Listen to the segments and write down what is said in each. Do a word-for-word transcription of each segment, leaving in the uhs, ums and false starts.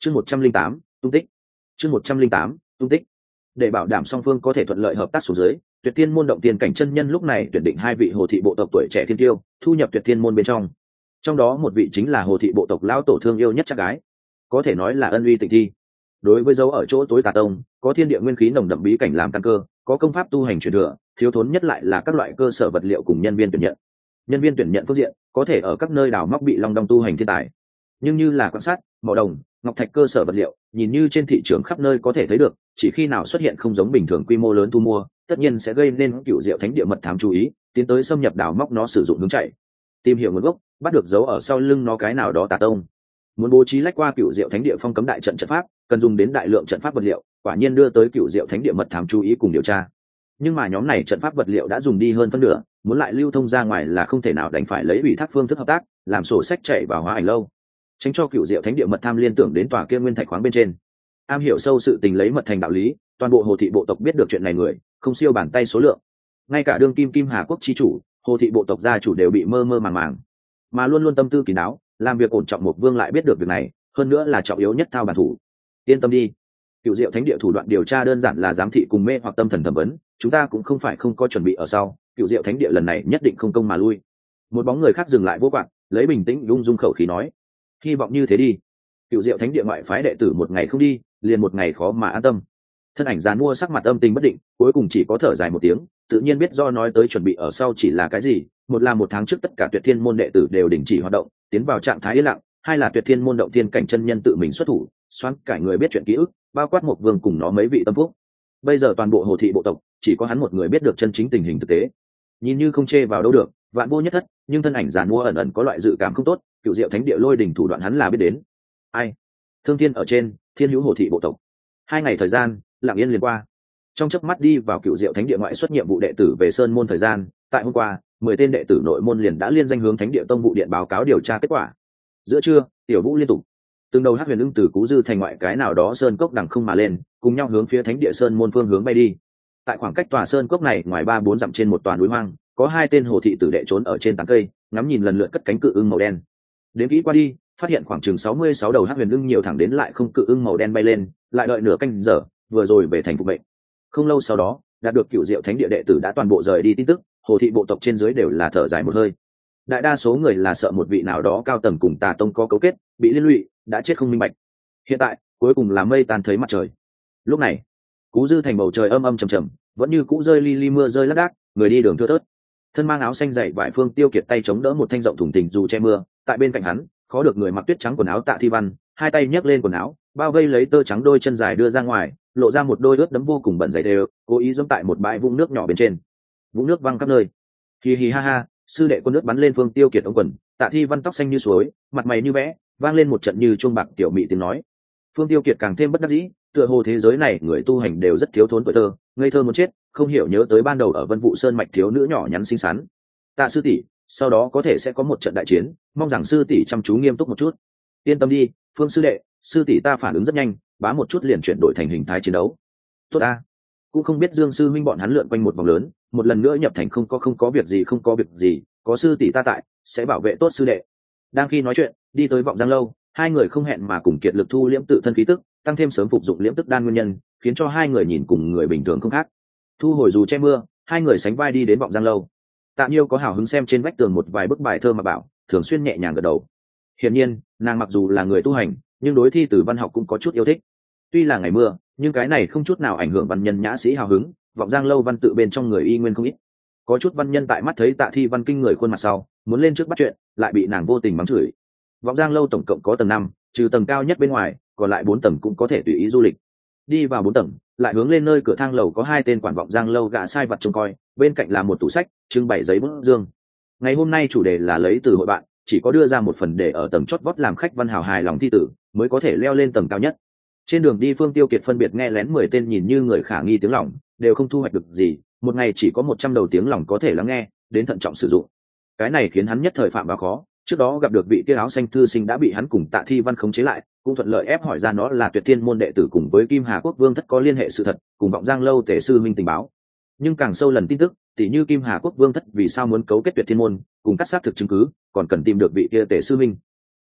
chương một trăm linh tám tung tích chương một trăm linh tám tung tích để bảo đảm song phương có thể thuận lợi hợp tác xuống dưới, Tuyệt Thiên môn động tiên cảnh chân nhân lúc này tuyển định hai vị hồ thị bộ tộc tuổi trẻ thiên tiêu thu nhập Tuyệt Thiên môn bên trong. Trong đó một vị chính là hồ thị bộ tộc lão tổ thương yêu nhất chắc gái, có thể nói là ân uy tịnh thi. Đối với dấu ở chỗ tối tà tông, có thiên địa nguyên khí nồng đậm bí cảnh làm căn cơ, có công pháp tu hành truyền thừa, thiếu thốn nhất lại là các loại cơ sở vật liệu cùng nhân viên tuyển nhận. Nhân viên tuyển nhận phương diện, có thể ở các nơi đào móc bị long đong tu hành thiên tài, nhưng như là quan sát, mỏ đồng, ngọc thạch cơ sở vật liệu, nhìn như trên thị trường khắp nơi có thể thấy được, chỉ khi nào xuất hiện không giống bình thường quy mô lớn thu mua, tất nhiên sẽ gây nên cựu diệu thánh địa mật thám chú ý, tiến tới xâm nhập đào móc nó sử dụng hướng chạy, tìm hiểu nguồn gốc, bắt được dấu ở sau lưng nó cái nào đó tà tông. Muốn bố trí lách qua cựu diệu thánh địa phong cấm đại trận trận pháp, cần dùng đến đại lượng trận pháp vật liệu, quả nhiên đưa tới cựu diệu thánh địa mật thám chú ý cùng điều tra. Nhưng mà nhóm này trận pháp vật liệu đã dùng đi hơn phân nửa, muốn lại lưu thông ra ngoài là không thể nào, đành phải lấy ủy thác phương thức hợp tác, làm sổ sách chạy vào hóa ảnh lâu, tránh cho cựu diệu thánh địa mật tham liên tưởng đến tòa kia nguyên thạch khoáng bên trên. Am hiểu sâu sự tình lấy mật thành đạo lý, toàn bộ hồ thị bộ tộc biết được chuyện này người không siêu bàn tay số lượng, ngay cả đương kim kim hà quốc chi chủ, hồ thị bộ tộc gia chủ đều bị mơ mơ màng màng. Mà luôn luôn tâm tư kín đáo, làm việc ổn trọng một vương lại biết được việc này, hơn nữa là trọng yếu nhất thao bản thủ. Yên tâm đi, cựu diệu thánh địa thủ đoạn điều tra đơn giản là giám thị cùng mê hoặc tâm thần thẩm vấn, chúng ta cũng không phải không có chuẩn bị ở sau, cựu diệu thánh địa lần này nhất định không công mà lui. Một bóng người khác dừng lại vô quạng, lấy bình tĩnh lung dung khẩu khí nói, hy vọng như thế đi. Cựu diệu thánh địa ngoại phái đệ tử một ngày không đi, liền một ngày khó mà an tâm. Thân ảnh dàn mua sắc mặt âm tình bất định, cuối cùng chỉ có thở dài một tiếng, tự nhiên biết do nói tới chuẩn bị ở sau chỉ là cái gì. Một là một tháng trước tất cả Tuyệt Thiên môn đệ tử đều đình chỉ hoạt động, tiến vào trạng thái yên lặng. Hai là Tuyệt Thiên môn động thiên cảnh chân nhân tự mình xuất thủ, xoắn cải người biết chuyện ký ức, bao quát một vương cùng nó mấy vị tâm phúc. Bây giờ toàn bộ hồ thị bộ tộc chỉ có hắn một người biết được chân chính tình hình thực tế, nhìn như không chê vào đâu được, vạn vô nhất thất, nhưng thân ảnh giàn mua ẩn ẩn có loại dự cảm không tốt. Cựu diệu thánh địa lôi đỉnh thủ đoạn hắn là biết đến. Ai? Thương thiên ở trên, thiên hữu hồ thị bộ tộc. Hai ngày thời gian lặng yên liền qua, trong chớp mắt đi vào cựu diệu thánh địa ngoại xuất nhiệm vụ đệ tử về sơn môn thời gian. Tại hôm qua, mười tên đệ tử nội môn liền đã liên danh hướng thánh địa tông vụ điện báo cáo điều tra kết quả. Giữa trưa, tiểu vũ liên tục từng đầu hát huyền ưng từ cú dư thành ngoại cái nào đó sơn cốc đằng không mà lên, cùng nhau hướng phía thánh địa sơn môn phương hướng bay đi. Tại khoảng cách tòa sơn cốc này ngoài ba bốn dặm trên một toàn núi hoang, có hai tên hồ thị tử đệ trốn ở trên tán cây, ngắm nhìn lần lượt cất cánh cự ưng màu đen. Đến kỹ qua đi, phát hiện khoảng chừng sáu mươi sáu đầu hát huyền ưng nhiều thẳng đến lại không cự ưng màu đen bay lên, lại đợi nửa canh giờ, vừa rồi về thành phục mệnh. Không lâu sau đó, đạt được cựu diệu thánh địa đệ tử đã toàn bộ rời đi tin tức, hồ thị bộ tộc trên dưới đều là thở dài một hơi. Đại đa số người là sợ một vị nào đó cao tầng cùng tà tông có cấu kết, bị liên lụy, đã chết không minh bạch. Hiện tại, cuối cùng là mây tan thấy mặt trời. Lúc này, cú dư thành bầu trời âm âm trầm trầm, vẫn như cũ rơi li li mưa rơi lác đác, người đi đường thưa thớt. Thân mang áo xanh dày vải Phương Tiêu Kiệt tay chống đỡ một thanh rộng thùng thình dù che mưa, tại bên cạnh hắn, khó được người mặc tuyết trắng quần áo Tạ Thi Văn, hai tay nhấc lên quần áo, bao vây lấy tơ trắng đôi chân dài đưa ra ngoài, lộ ra một đôi ướt đẫm vô cùng bẩn dày đều, cố ý giẫm tại một bãi vũng nước nhỏ bên trên. Vũng nước văng khắp nơi. Hì hì ha ha, sư đệ quân nước bắn lên Phương Tiêu Kiệt ống quần, Tạ Thi Văn tóc xanh như suối, mặt mày như vẽ, vang lên một trận như chuông bạc tiểu mị tiếng nói. Phương Tiêu Kiệt càng thêm bất đắc dĩ, tựa hồ thế giới này người tu hành đều rất thiếu thốn tuổi thơ, ngây thơ muốn chết, không hiểu nhớ tới ban đầu ở Vân Vũ Sơn mạch thiếu nữ nhỏ nhắn xinh xắn. Tạ sư tỷ, sau đó có thể sẽ có một trận đại chiến, mong rằng sư tỷ chăm chú nghiêm túc một chút. Yên tâm đi, Phương sư đệ, sư tỷ ta phản ứng rất nhanh, bá một chút liền chuyển đổi thành hình thái chiến đấu. Tốt a. Cũng không biết Dương sư huynh bọn hắn lượn quanh một vòng lớn, một lần nữa nhập thành không có không có việc gì không có việc gì, có sư tỷ ta tại, sẽ bảo vệ tốt sư đệ. Đang khi nói chuyện, đi tới vọng giang lâu, hai người không hẹn mà cùng kiệt lực thu liễm tự thân khí tức, tăng thêm sớm phục dụng liễm tức đan nguyên nhân, khiến cho hai người nhìn cùng người bình thường không khác. Thu hồi dù che mưa, hai người sánh vai đi đến vọng giang lâu. Tạ Nhiêu có hào hứng xem trên vách tường một vài bức bài thơ mà bảo, thường xuyên nhẹ nhàng gật đầu. Hiển nhiên, nàng mặc dù là người tu hành, nhưng đối thi từ văn học cũng có chút yêu thích. Tuy là ngày mưa, nhưng cái này không chút nào ảnh hưởng văn nhân nhã sĩ hào hứng, vọng giang lâu văn tự bên trong người y nguyên không ít. Có chút văn nhân tại mắt thấy Tạ Thi Văn kinh người khuôn mặt sau, muốn lên trước bắt chuyện, lại bị nàng vô tình mắng chửi. Vọng giang lâu tổng cộng có tầng năm, trừ tầng cao nhất bên ngoài, còn lại bốn tầng cũng có thể tùy ý du lịch. Đi vào bốn tầng, lại hướng lên nơi cửa thang lầu có hai tên quản vọng giang lâu gã sai vật trông coi, bên cạnh là một tủ sách trưng bày giấy bút dương. Ngày hôm nay chủ đề là lấy từ hội bạn, chỉ có đưa ra một phần để ở tầng chót vót làm khách văn hào hài lòng thi tử mới có thể leo lên tầng cao nhất. Trên đường đi Phương Tiêu Kiệt phân biệt nghe lén mười tên nhìn như người khả nghi tiếng lòng, đều không thu hoạch được gì, một ngày chỉ có một trăm đầu tiếng lòng có thể lắng nghe, đến thận trọng sử dụng. Cái này khiến hắn nhất thời phạm vào khó, trước đó gặp được vị kia áo xanh thư sinh đã bị hắn cùng Tạ Thi Văn khống chế lại, cũng thuận lợi ép hỏi ra nó là Tuyệt Thiên môn đệ tử cùng với Kim Hà Quốc Vương thất có liên hệ sự thật, cùng vọng giang lâu tể sư minh tình báo. Nhưng càng sâu lần tin tức, tỉ như Kim Hà Quốc Vương thất vì sao muốn cấu kết Tuyệt Thiên môn, cùng cắt xác thực chứng cứ, còn cần tìm được vị kia tể sư minh.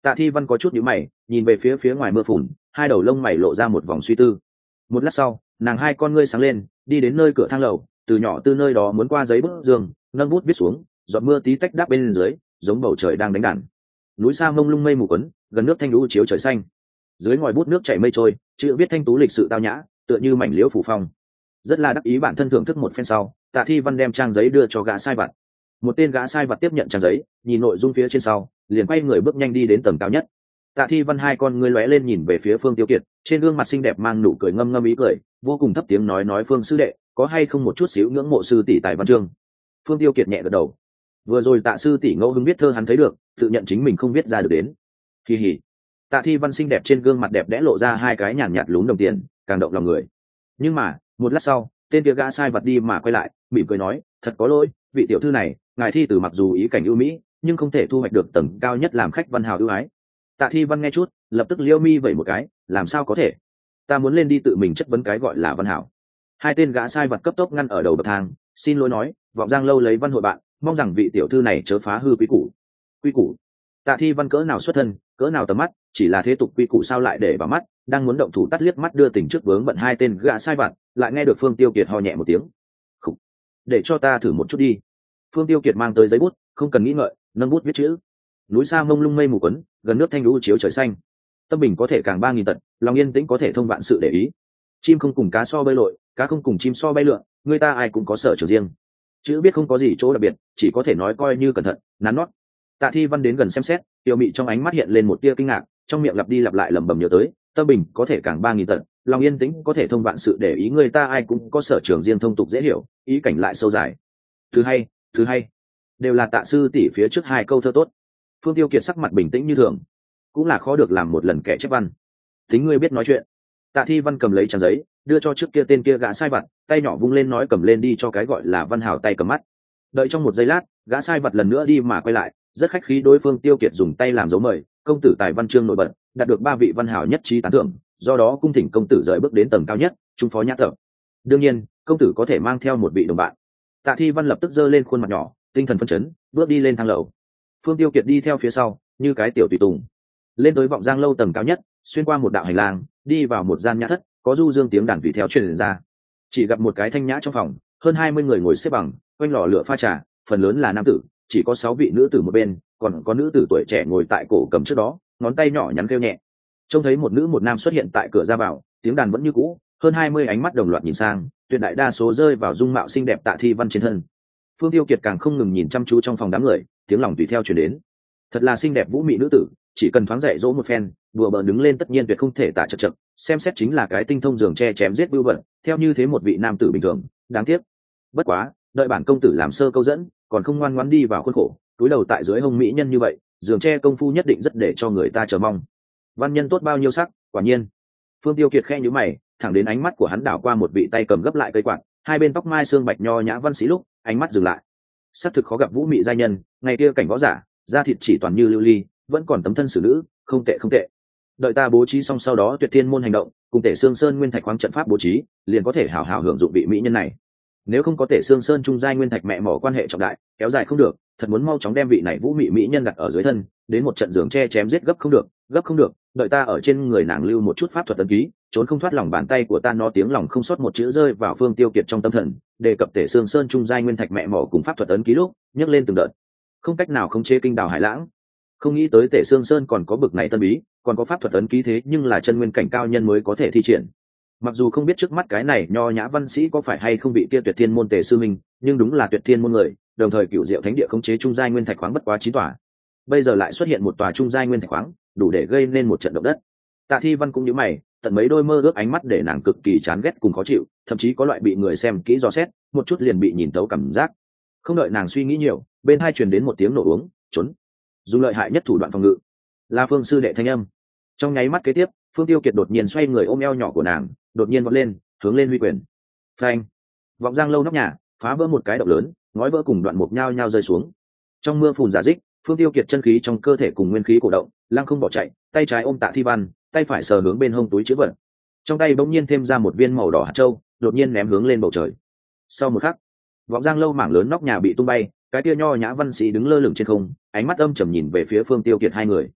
Tạ Thi Văn có chút nhíu mày, nhìn về phía phía ngoài mưa phùn, hai đầu lông mày lộ ra một vòng suy tư. Một lát sau, nàng hai con ngươi sáng lên, đi đến nơi cửa thang lầu, từ nhỏ từ nơi đó muốn qua giấy bút giường, nâng bút viết xuống, giọt mưa tí tách đáp bên dưới, giống bầu trời đang đánh đàn. Núi xa mông lung mây mù quấn, gần nước thanh lũ chiếu trời xanh. Dưới ngòi bút nước chảy mây trôi, chữ viết thanh tú lịch sự tao nhã, tựa như mảnh liễu phủ phong. Rất là đắc ý bản thân thưởng thức một phen sau, Tạ Thi Văn đem trang giấy đưa cho gã sai vặt. Một tên gã sai vặt tiếp nhận trang giấy, nhìn nội dung phía trên sau, liền quay người bước nhanh đi đến tầng cao nhất. Tạ Thi Văn hai con ngươi lóe lên nhìn về phía Phương Tiêu Kiệt, trên gương mặt xinh đẹp mang nụ cười ngâm ngâm ý cười, vô cùng thấp tiếng nói nói Phương sư đệ, có hay không một chút xíu ngưỡng mộ sư tỷ tài văn chương. Phương Tiêu Kiệt nhẹ gật đầu. Vừa rồi Tạ sư tỷ ngẫu hứng viết thơ hắn thấy được, tự nhận chính mình không viết ra được đến. Kỳ hỉ. Tạ Thi Văn xinh đẹp trên gương mặt đẹp đẽ lộ ra hai cái nhàn nhạt lún đồng tiền, càng động lòng người. Nhưng mà, một lát sau, tên kia gã sai vật đi mà quay lại, mỉm cười nói, thật có lỗi, vị tiểu thư này, ngài thi từ mặc dù ý cảnh ưu mỹ, nhưng không thể thu hoạch được tầng cao nhất làm khách văn hào ưu ái. Tạ Thi Văn nghe chút, lập tức liêu mi vẩy một cái, làm sao có thể? Ta muốn lên đi tự mình chất vấn cái gọi là văn hảo. Hai tên gã sai vật cấp tốc ngăn ở đầu bậc thang, xin lỗi nói, vọng giang lâu lấy văn hội bạn, mong rằng vị tiểu thư này chớ phá hư quý củ. Quy củ? Tạ Thi Văn cỡ nào xuất thân, cỡ nào tầm mắt, chỉ là thế tục quy củ sao lại để vào mắt, đang muốn động thủ tắt liếc mắt đưa tình trước vướng bận hai tên gã sai vật, lại nghe được Phương Tiêu Kiệt ho nhẹ một tiếng. Khủ. Để cho ta thử một chút đi. Phương Tiêu Kiệt mang tới giấy bút, không cần nghĩ ngợi, nâng bút viết chữ. Núi xa mông lung mây mù quấn, gần nước thanh lũ chiếu trời xanh. Tâm bình có thể càng ba nghìn tận, lòng yên tĩnh có thể thông vạn sự để ý. Chim không cùng cá so bơi lội, cá không cùng chim so bay lượn, người ta ai cũng có sở trường riêng. Chữ biết không có gì chỗ đặc biệt, chỉ có thể nói coi như cẩn thận, nắn nót. Tạ Thi Văn đến gần xem xét, Tiêu Mị trong ánh mắt hiện lên một tia kinh ngạc, trong miệng lặp đi lặp lại lẩm bẩm nhớ tới, tâm bình có thể càng ba nghìn tận, lòng yên tĩnh có thể thông vạn sự để ý, người ta ai cũng có sở trường riêng thông tục dễ hiểu, ý cảnh lại sâu dài. Thứ hay, thứ hay, đều là Tạ sư tỷ phía trước hai câu thơ tốt. Phương Tiêu Kiệt sắc mặt bình tĩnh như thường, cũng là khó được làm một lần kẻ chép văn. Tính ngươi biết nói chuyện. Tạ Thi Văn cầm lấy trang giấy, đưa cho trước kia tên kia gã sai vặt, tay nhỏ vung lên nói cầm lên đi cho cái gọi là văn hào tay cầm mắt. Đợi trong một giây lát, gã sai vặt lần nữa đi mà quay lại, rất khách khí đối Phương Tiêu Kiệt dùng tay làm dấu mời, công tử tài văn chương nổi bật, đạt được ba vị văn hào nhất trí tán thưởng, do đó cung thỉnh công tử rời bước đến tầng cao nhất, trung phó nhã tập. Đương nhiên, công tử có thể mang theo một vị đồng bạn. Tạ Thi Văn lập tức giơ lên khuôn mặt nhỏ, tinh thần phấn chấn, bước đi lên thang lầu. Phương Tiêu Kiệt đi theo phía sau, như cái tiểu tùy tùng. Lên tới vọng giang lâu tầng cao nhất, xuyên qua một đạo hành lang, đi vào một gian nhã thất, có du dương tiếng đàn tùy theo truyền ra. Chỉ gặp một cái thanh nhã trong phòng, hơn hai mươi người ngồi xếp bằng, quanh lò lửa pha trà, phần lớn là nam tử, chỉ có sáu vị nữ tử một bên, còn có nữ tử tuổi trẻ ngồi tại cổ cầm trước đó, ngón tay nhỏ nhắn kêu nhẹ. Trông thấy một nữ một nam xuất hiện tại cửa ra vào, tiếng đàn vẫn như cũ, hơn hai mươi ánh mắt đồng loạt nhìn sang, tuyệt đại đa số rơi vào dung mạo xinh đẹp Tạ Thi Văn trên thân. Phương Tiêu Kiệt càng không ngừng nhìn chăm chú trong phòng đám người, tiếng lòng tùy theo truyền đến. Thật là xinh đẹp vũ mị nữ tử, chỉ cần thoáng dạy dỗ một phen, đùa bỡn đứng lên tất nhiên tuyệt không thể tả chật chật, xem xét chính là cái tinh thông giường che chém giết bưu vận, theo như thế một vị nam tử bình thường, đáng tiếc. Bất quá, đợi bản công tử làm sơ câu dẫn, còn không ngoan ngoãn đi vào khuôn khổ, túi đầu tại dưới hông mỹ nhân như vậy, giường che công phu nhất định rất để cho người ta chờ mong. Văn nhân tốt bao nhiêu sắc, quả nhiên. Phương Tiêu Kiệt khẽ nhíu mày, thẳng đến ánh mắt của hắn đảo qua một vị tay cầm gấp lại cây quạt, hai bên tóc mai xương bạch nho nhã văn sĩ lúc, ánh mắt dừng lại. Sắc thực khó gặp vũ mị giai nhân, ngày kia cảnh võ giả, da thịt chỉ toàn như lưu ly, vẫn còn tấm thân xử nữ, không tệ không tệ. Đợi ta bố trí xong sau đó Tuyệt Thiên môn hành động, cùng Tể Sương Sơn nguyên thạch khoáng trận pháp bố trí, liền có thể hảo hảo hưởng dụng vị mỹ nhân này. Nếu không có Tể Sương Sơn trung giai nguyên thạch mẹ mỏ quan hệ trọng đại, kéo dài không được, thật muốn mau chóng đem vị này vũ mị mỹ nhân đặt ở dưới thân, đến một trận giường che chém giết gấp không được, gấp không được, đợi ta ở trên người nàng lưu một chút pháp thuật ấn ký, trốn không thoát lòng bàn tay của ta, nó tiếng lòng không sót một chữ rơi vào Phương Tiêu Kiệt trong tâm thần, đề cập Tể Sương Sơn trung giai nguyên thạch mẹ mỏ cùng pháp thuật ấn ký lúc, nhấc lên từng đợt. Không cách nào khống chế kinh đào hải lãng. Không nghĩ tới Tể Sương Sơn còn có bực này tân bí, còn có pháp thuật ấn ký thế nhưng là chân nguyên cảnh cao nhân mới có thể thi triển. Mặc dù không biết trước mắt cái này nho nhã văn sĩ có phải hay không bị kia Tuyệt Thiên môn Tề sư minh, nhưng đúng là Tuyệt Thiên môn người, đồng thời cựu diệu thánh địa khống chế trung giai nguyên thạch khoáng bất quá chín tòa. Bây giờ lại xuất hiện một tòa trung giai nguyên thạch khoáng, đủ để gây nên một trận động đất. Tạ Thi Văn cũng như mày, tận mấy đôi mơ ước ánh mắt để nàng cực kỳ chán ghét cùng khó chịu, thậm chí có loại bị người xem kỹ dò xét, một chút liền bị nhìn tấu cảm giác. Không đợi nàng suy nghĩ nhiều, bên hai truyền đến một tiếng nổ uống, trốn. Dùng lợi hại nhất thủ đoạn phòng ngự, là Phương sư đệ thanh âm. Trong nháy mắt kế tiếp, Phương Tiêu Kiệt đột nhiên xoay người ôm eo nhỏ của nàng, đột nhiên vọt lên, hướng lên huy quyền. Phanh! Vọng giang lâu nóc nhà phá vỡ một cái động lớn, ngói vỡ cùng đoạn mục nhao nhao rơi xuống. Trong mưa phùn giả dích, Phương Tiêu Kiệt chân khí trong cơ thể cùng nguyên khí cổ động, lăng không bỏ chạy, tay trái ôm Tạ Thi Văn, tay phải sờ hướng bên hông túi chữ vật. Trong tay bỗng nhiên thêm ra một viên màu đỏ hạt châu, đột nhiên ném hướng lên bầu trời. Sau một khắc, vọng giang lâu mảng lớn nóc nhà bị tung bay, cái kia nho nhã văn sĩ đứng lơ lửng trên không, ánh mắt âm trầm nhìn về phía Phương Tiêu Kiệt hai người.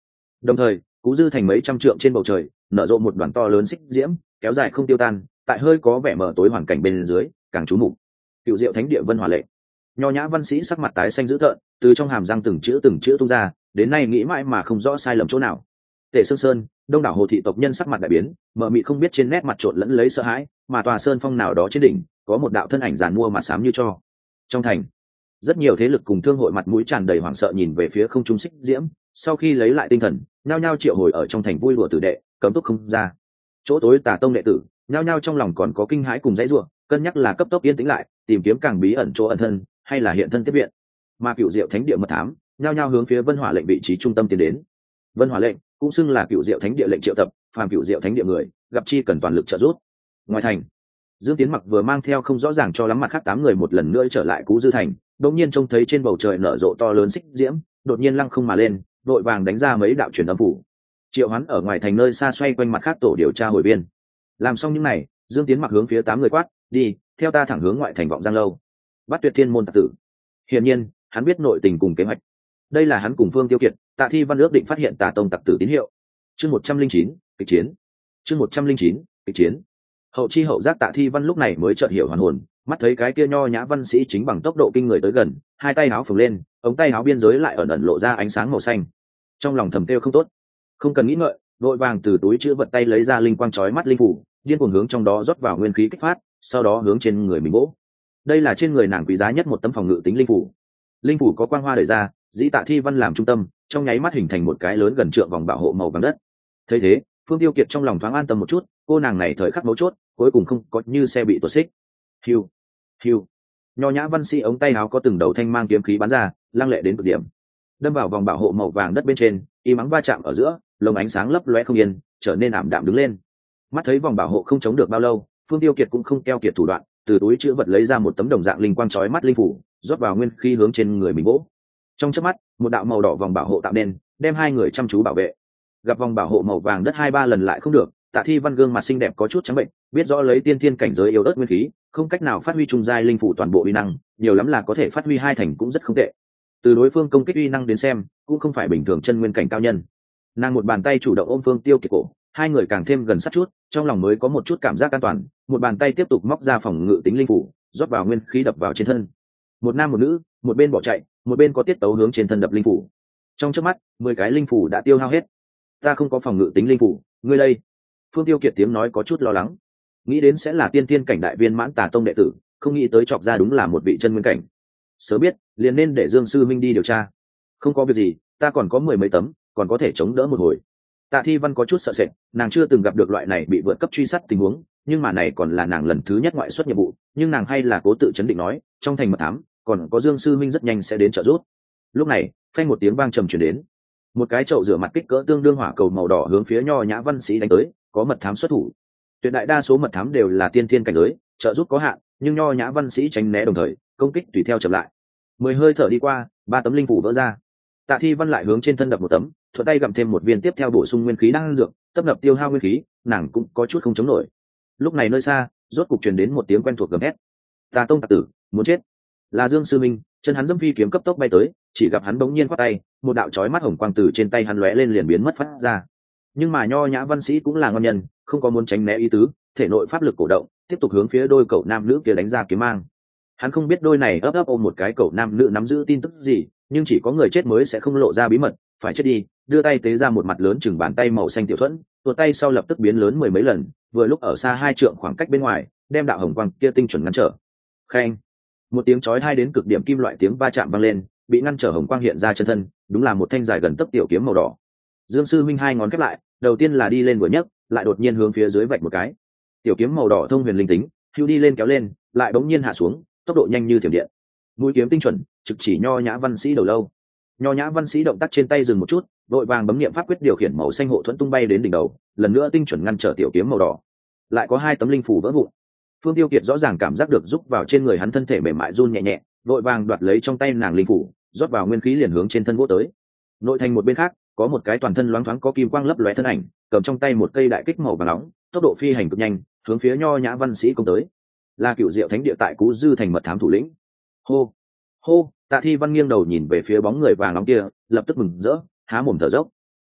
Đồng thời cú dư thành mấy trăm trượng trên bầu trời nở rộ một đoàn to lớn xích diễm kéo dài không tiêu tan, tại hơi có vẻ mờ tối hoàn cảnh bên dưới càng trú mục. Cựu diệu thánh địa vân hỏa lệnh. Nho nhã văn sĩ sắc mặt tái xanh dữ tợn, từ trong hàm răng từng chữ từng chữ tung ra, đến nay nghĩ mãi mà không rõ sai lầm chỗ nào. Tề Sương Sơn, đông đảo hồ thị tộc nhân sắc mặt đại biến, mờ mịt không biết trên nét mặt trộn lẫn lấy sợ hãi, mà tòa sơn phong nào đó trên đỉnh có một đạo thân ảnh giàn mua mặt xám như cho. Trong thành, rất nhiều thế lực cùng thương hội mặt mũi tràn đầy hoảng sợ nhìn về phía không trung xích diễm, sau khi lấy lại tinh thần, nhao nhao triệu hồi ở trong thành vui đùa tử đệ, cấm túc không ra. Chỗ tối Tà tông đệ tử, nhao nhao trong lòng còn có kinh hãi cùng dãy rủa, cân nhắc là cấp tốc yên tĩnh lại, tìm kiếm càng bí ẩn chỗ ẩn thân, hay là hiện thân tiếp viện. Mà Cựu Diệu Thánh địa mật thám, nhao nhao hướng phía Vân Hỏa lệnh vị trí trung tâm tiến đến. Vân Hỏa lệnh cũng xưng là Cựu Diệu Thánh địa lệnh triệu tập, phàm Cựu Diệu Thánh địa người, gặp chi cần toàn lực trợ giúp. Ngoài thành, Dương Tiến Mặc vừa mang theo không rõ ràng cho lắm mặt khác tám người một lần nữa trở lại Cú Dư thành, đột nhiên trông thấy trên bầu trời nở rộ to lớn xích diễm, đột nhiên lăng không mà lên, đội vàng đánh ra mấy đạo truyền âm phủ. Triệu Hoán ở ngoài thành nơi xa xoay quanh mặt khác tổ điều tra hồi viên. Làm xong những này, Dương Tiến Mặc hướng phía tám người quát, đi, theo ta thẳng hướng ngoại thành Vọng Giang lâu, bắt Tuyệt Thiên môn tặc tử. Hiển nhiên, hắn biết nội tình cùng kế hoạch. Đây là hắn cùng Phương Tiêu Kiệt, Tạ Thi Văn ước định phát hiện Tà tông tặc tử tín hiệu. Chương một trăm linh chín, kịch chiến. Chương một trăm linh chín, kịch chiến. Hậu chi hậu giác Tạ Thi Văn lúc này mới chợt hiểu hoàn hồn, mắt thấy cái kia nho nhã văn sĩ chính bằng tốc độ kinh người tới gần, hai tay áo phồng lên, ống tay áo biên giới lại ẩn ẩn lộ ra ánh sáng màu xanh. Trong lòng thầm kêu không tốt, không cần nghĩ ngợi, vội vàng từ túi chữ vật tay lấy ra linh quang chói mắt linh phủ, điên cuồng hướng trong đó rót vào nguyên khí kích phát, sau đó hướng trên người mình bổ. Đây là trên người nàng quý giá nhất một tấm phòng ngự tính linh phủ. Linh phủ có quang hoa đẩy ra, dĩ Tạ Thi Văn làm trung tâm, trong nháy mắt hình thành một cái lớn gần trượng vòng bảo hộ màu vàng đất. Thấy thế, Phương Tiêu Kiệt trong lòng thoáng an tâm một chút, cô nàng này thời khắc mấu chốt, cuối cùng không có như xe bị tuột xích. Hiu, hiu. Nho nhã văn sĩ ống tay áo có từng đầu thanh mang kiếm khí bắn ra, lăng lệ đến cực điểm, đâm vào vòng bảo hộ màu vàng đất bên trên, y mắng va chạm ở giữa, lồng ánh sáng lấp lóe không yên, trở nên ảm đạm đứng lên. Mắt thấy vòng bảo hộ không chống được bao lâu, Phương Tiêu Kiệt cũng không keo kiệt thủ đoạn, từ túi chữ vật lấy ra một tấm đồng dạng linh quang chói mắt linh phủ, rót vào nguyên khí hướng trên người mình bổ. Trong chớp mắt, một đạo màu đỏ vòng bảo hộ tạo nên, đem hai người chăm chú bảo vệ. Gặp vòng bảo hộ màu vàng đất hai ba lần lại không được, Tạ Thi Văn gương mặt xinh đẹp có chút trắng bệnh, biết rõ lấy tiên thiên cảnh giới yếu ớt nguyên khí, không cách nào phát huy trung giai linh phủ toàn bộ uy năng, nhiều lắm là có thể phát huy hai thành cũng rất không tệ. Từ đối phương công kích uy năng đến xem, cũng không phải bình thường chân nguyên cảnh cao nhân. Nàng một bàn tay chủ động ôm Phương Tiêu Kiệt cổ, hai người càng thêm gần sát chút, trong lòng mới có một chút cảm giác an toàn, một bàn tay tiếp tục móc ra phòng ngự tính linh phủ, rót vào nguyên khí đập vào trên thân. Một nam một nữ, một bên bỏ chạy, một bên có tiết tấu hướng trên thân đập linh phủ. Trong chớp mắt, mười cái linh phủ đã tiêu hao hết. Ta không có phòng ngự tính linh phủ, ngươi đây. Phương Tiêu Kiệt tiếng nói có chút lo lắng, nghĩ đến sẽ là tiên tiên cảnh đại viên mãn Tà tông đệ tử, không nghĩ tới chọc ra đúng là một vị chân nguyên cảnh. Sớm biết, liền nên để Dương sư minh đi điều tra. Không có việc gì, ta còn có mười mấy tấm, còn có thể chống đỡ một hồi. Tạ Thi Văn có chút sợ sệt, nàng chưa từng gặp được loại này bị vượt cấp truy sát tình huống, nhưng mà này còn là nàng lần thứ nhất ngoại xuất nhiệm vụ, nhưng nàng hay là cố tự chấn định nói, trong thành mật thám, còn có Dương sư minh rất nhanh sẽ đến trợ giúp. Lúc này, phanh một tiếng vang trầm truyền đến, một cái chậu rửa mặt kích cỡ tương đương hỏa cầu màu đỏ hướng phía nho nhã văn sĩ đánh tới, có mật thám xuất thủ. Tuyệt đại đa số mật thám đều là tiên thiên cảnh giới, trợ giúp có hạn, nhưng nho nhã văn sĩ tránh né đồng thời, công kích tùy theo chậm lại. Mười hơi thở đi qua, ba tấm linh phủ vỡ ra. Tạ Thi Văn lại hướng trên thân đập một tấm, thuận tay gặm thêm một viên tiếp theo bổ sung nguyên khí đang dược, tấp nập tiêu hao nguyên khí, nàng cũng có chút không chống nổi. Lúc này nơi xa, rốt cục truyền đến một tiếng quen thuộc gầm hét. Tà tông tặc tử, muốn chết. Là Dương sư minh, chân hắn dẫm phi kiếm cấp tốc bay tới, chỉ gặp hắn bỗng nhiên quát tay, một đạo chói mắt hồng quang từ trên tay hắn lóe lên liền biến mất phát ra. Nhưng mà nho nhã văn sĩ cũng là ngon nhân, không có muốn tránh né ý tứ, thể nội pháp lực cổ động, tiếp tục hướng phía đôi cậu nam nữ kia đánh ra kiếm mang. Hắn không biết đôi này ấp ấp ôm một cái cậu nam nữ nắm giữ tin tức gì, nhưng chỉ có người chết mới sẽ không lộ ra bí mật, phải chết đi, đưa tay tế ra một mặt lớn chừng bàn tay màu xanh tiểu thuẫn, tuột tay sau lập tức biến lớn mười mấy lần, vừa lúc ở xa hai trượng khoảng cách bên ngoài, đem đạo hồng quang kia tinh chuẩn ngăn trở. Khen, một tiếng chói tai đến cực điểm kim loại tiếng va chạm vang lên, bị ngăn trở hồng quang hiện ra chân thân, đúng là một thanh dài gần tấc tiểu kiếm màu đỏ. Dương sư minh hai ngón khép lại, đầu tiên là đi lên vừa nhấc, lại đột nhiên hướng phía dưới vạch một cái. Tiểu kiếm màu đỏ thông huyền linh tính, hưu đi lên kéo lên, lại bỗng nhiên hạ xuống, tốc độ nhanh như thiểm điện. Mũi kiếm tinh chuẩn, trực chỉ nho nhã văn sĩ đầu lâu. Nho nhã văn sĩ động tác trên tay dừng một chút, vội vàng bấm niệm pháp quyết điều khiển màu xanh hộ thuẫn tung bay đến đỉnh đầu, lần nữa tinh chuẩn ngăn trở tiểu kiếm màu đỏ. Lại có hai tấm linh phủ vỡ vụn. Phương Tiêu Kiệt rõ ràng cảm giác được giúp vào trên người hắn thân thể mềm mại run nhẹ nhẹ, vội vàng đoạt lấy trong tay nàng linh phủ, rót vào nguyên khí liền hướng trên thân vỗ tới. Nội thành một bên khác, có một cái toàn thân loáng thoáng có kim quang lấp lóe thân ảnh, cầm trong tay một cây đại kích màu vàng nóng, tốc độ phi hành cực nhanh, hướng phía nho nhã văn sĩ công tới. Là Cựu Diệu Thánh địa tại Cú Dư thành mật thám thủ lĩnh. Hô, hô, Tạ Thi Văn nghiêng đầu nhìn về phía bóng người vàng nóng kia, lập tức mừng rỡ, há mồm thở dốc.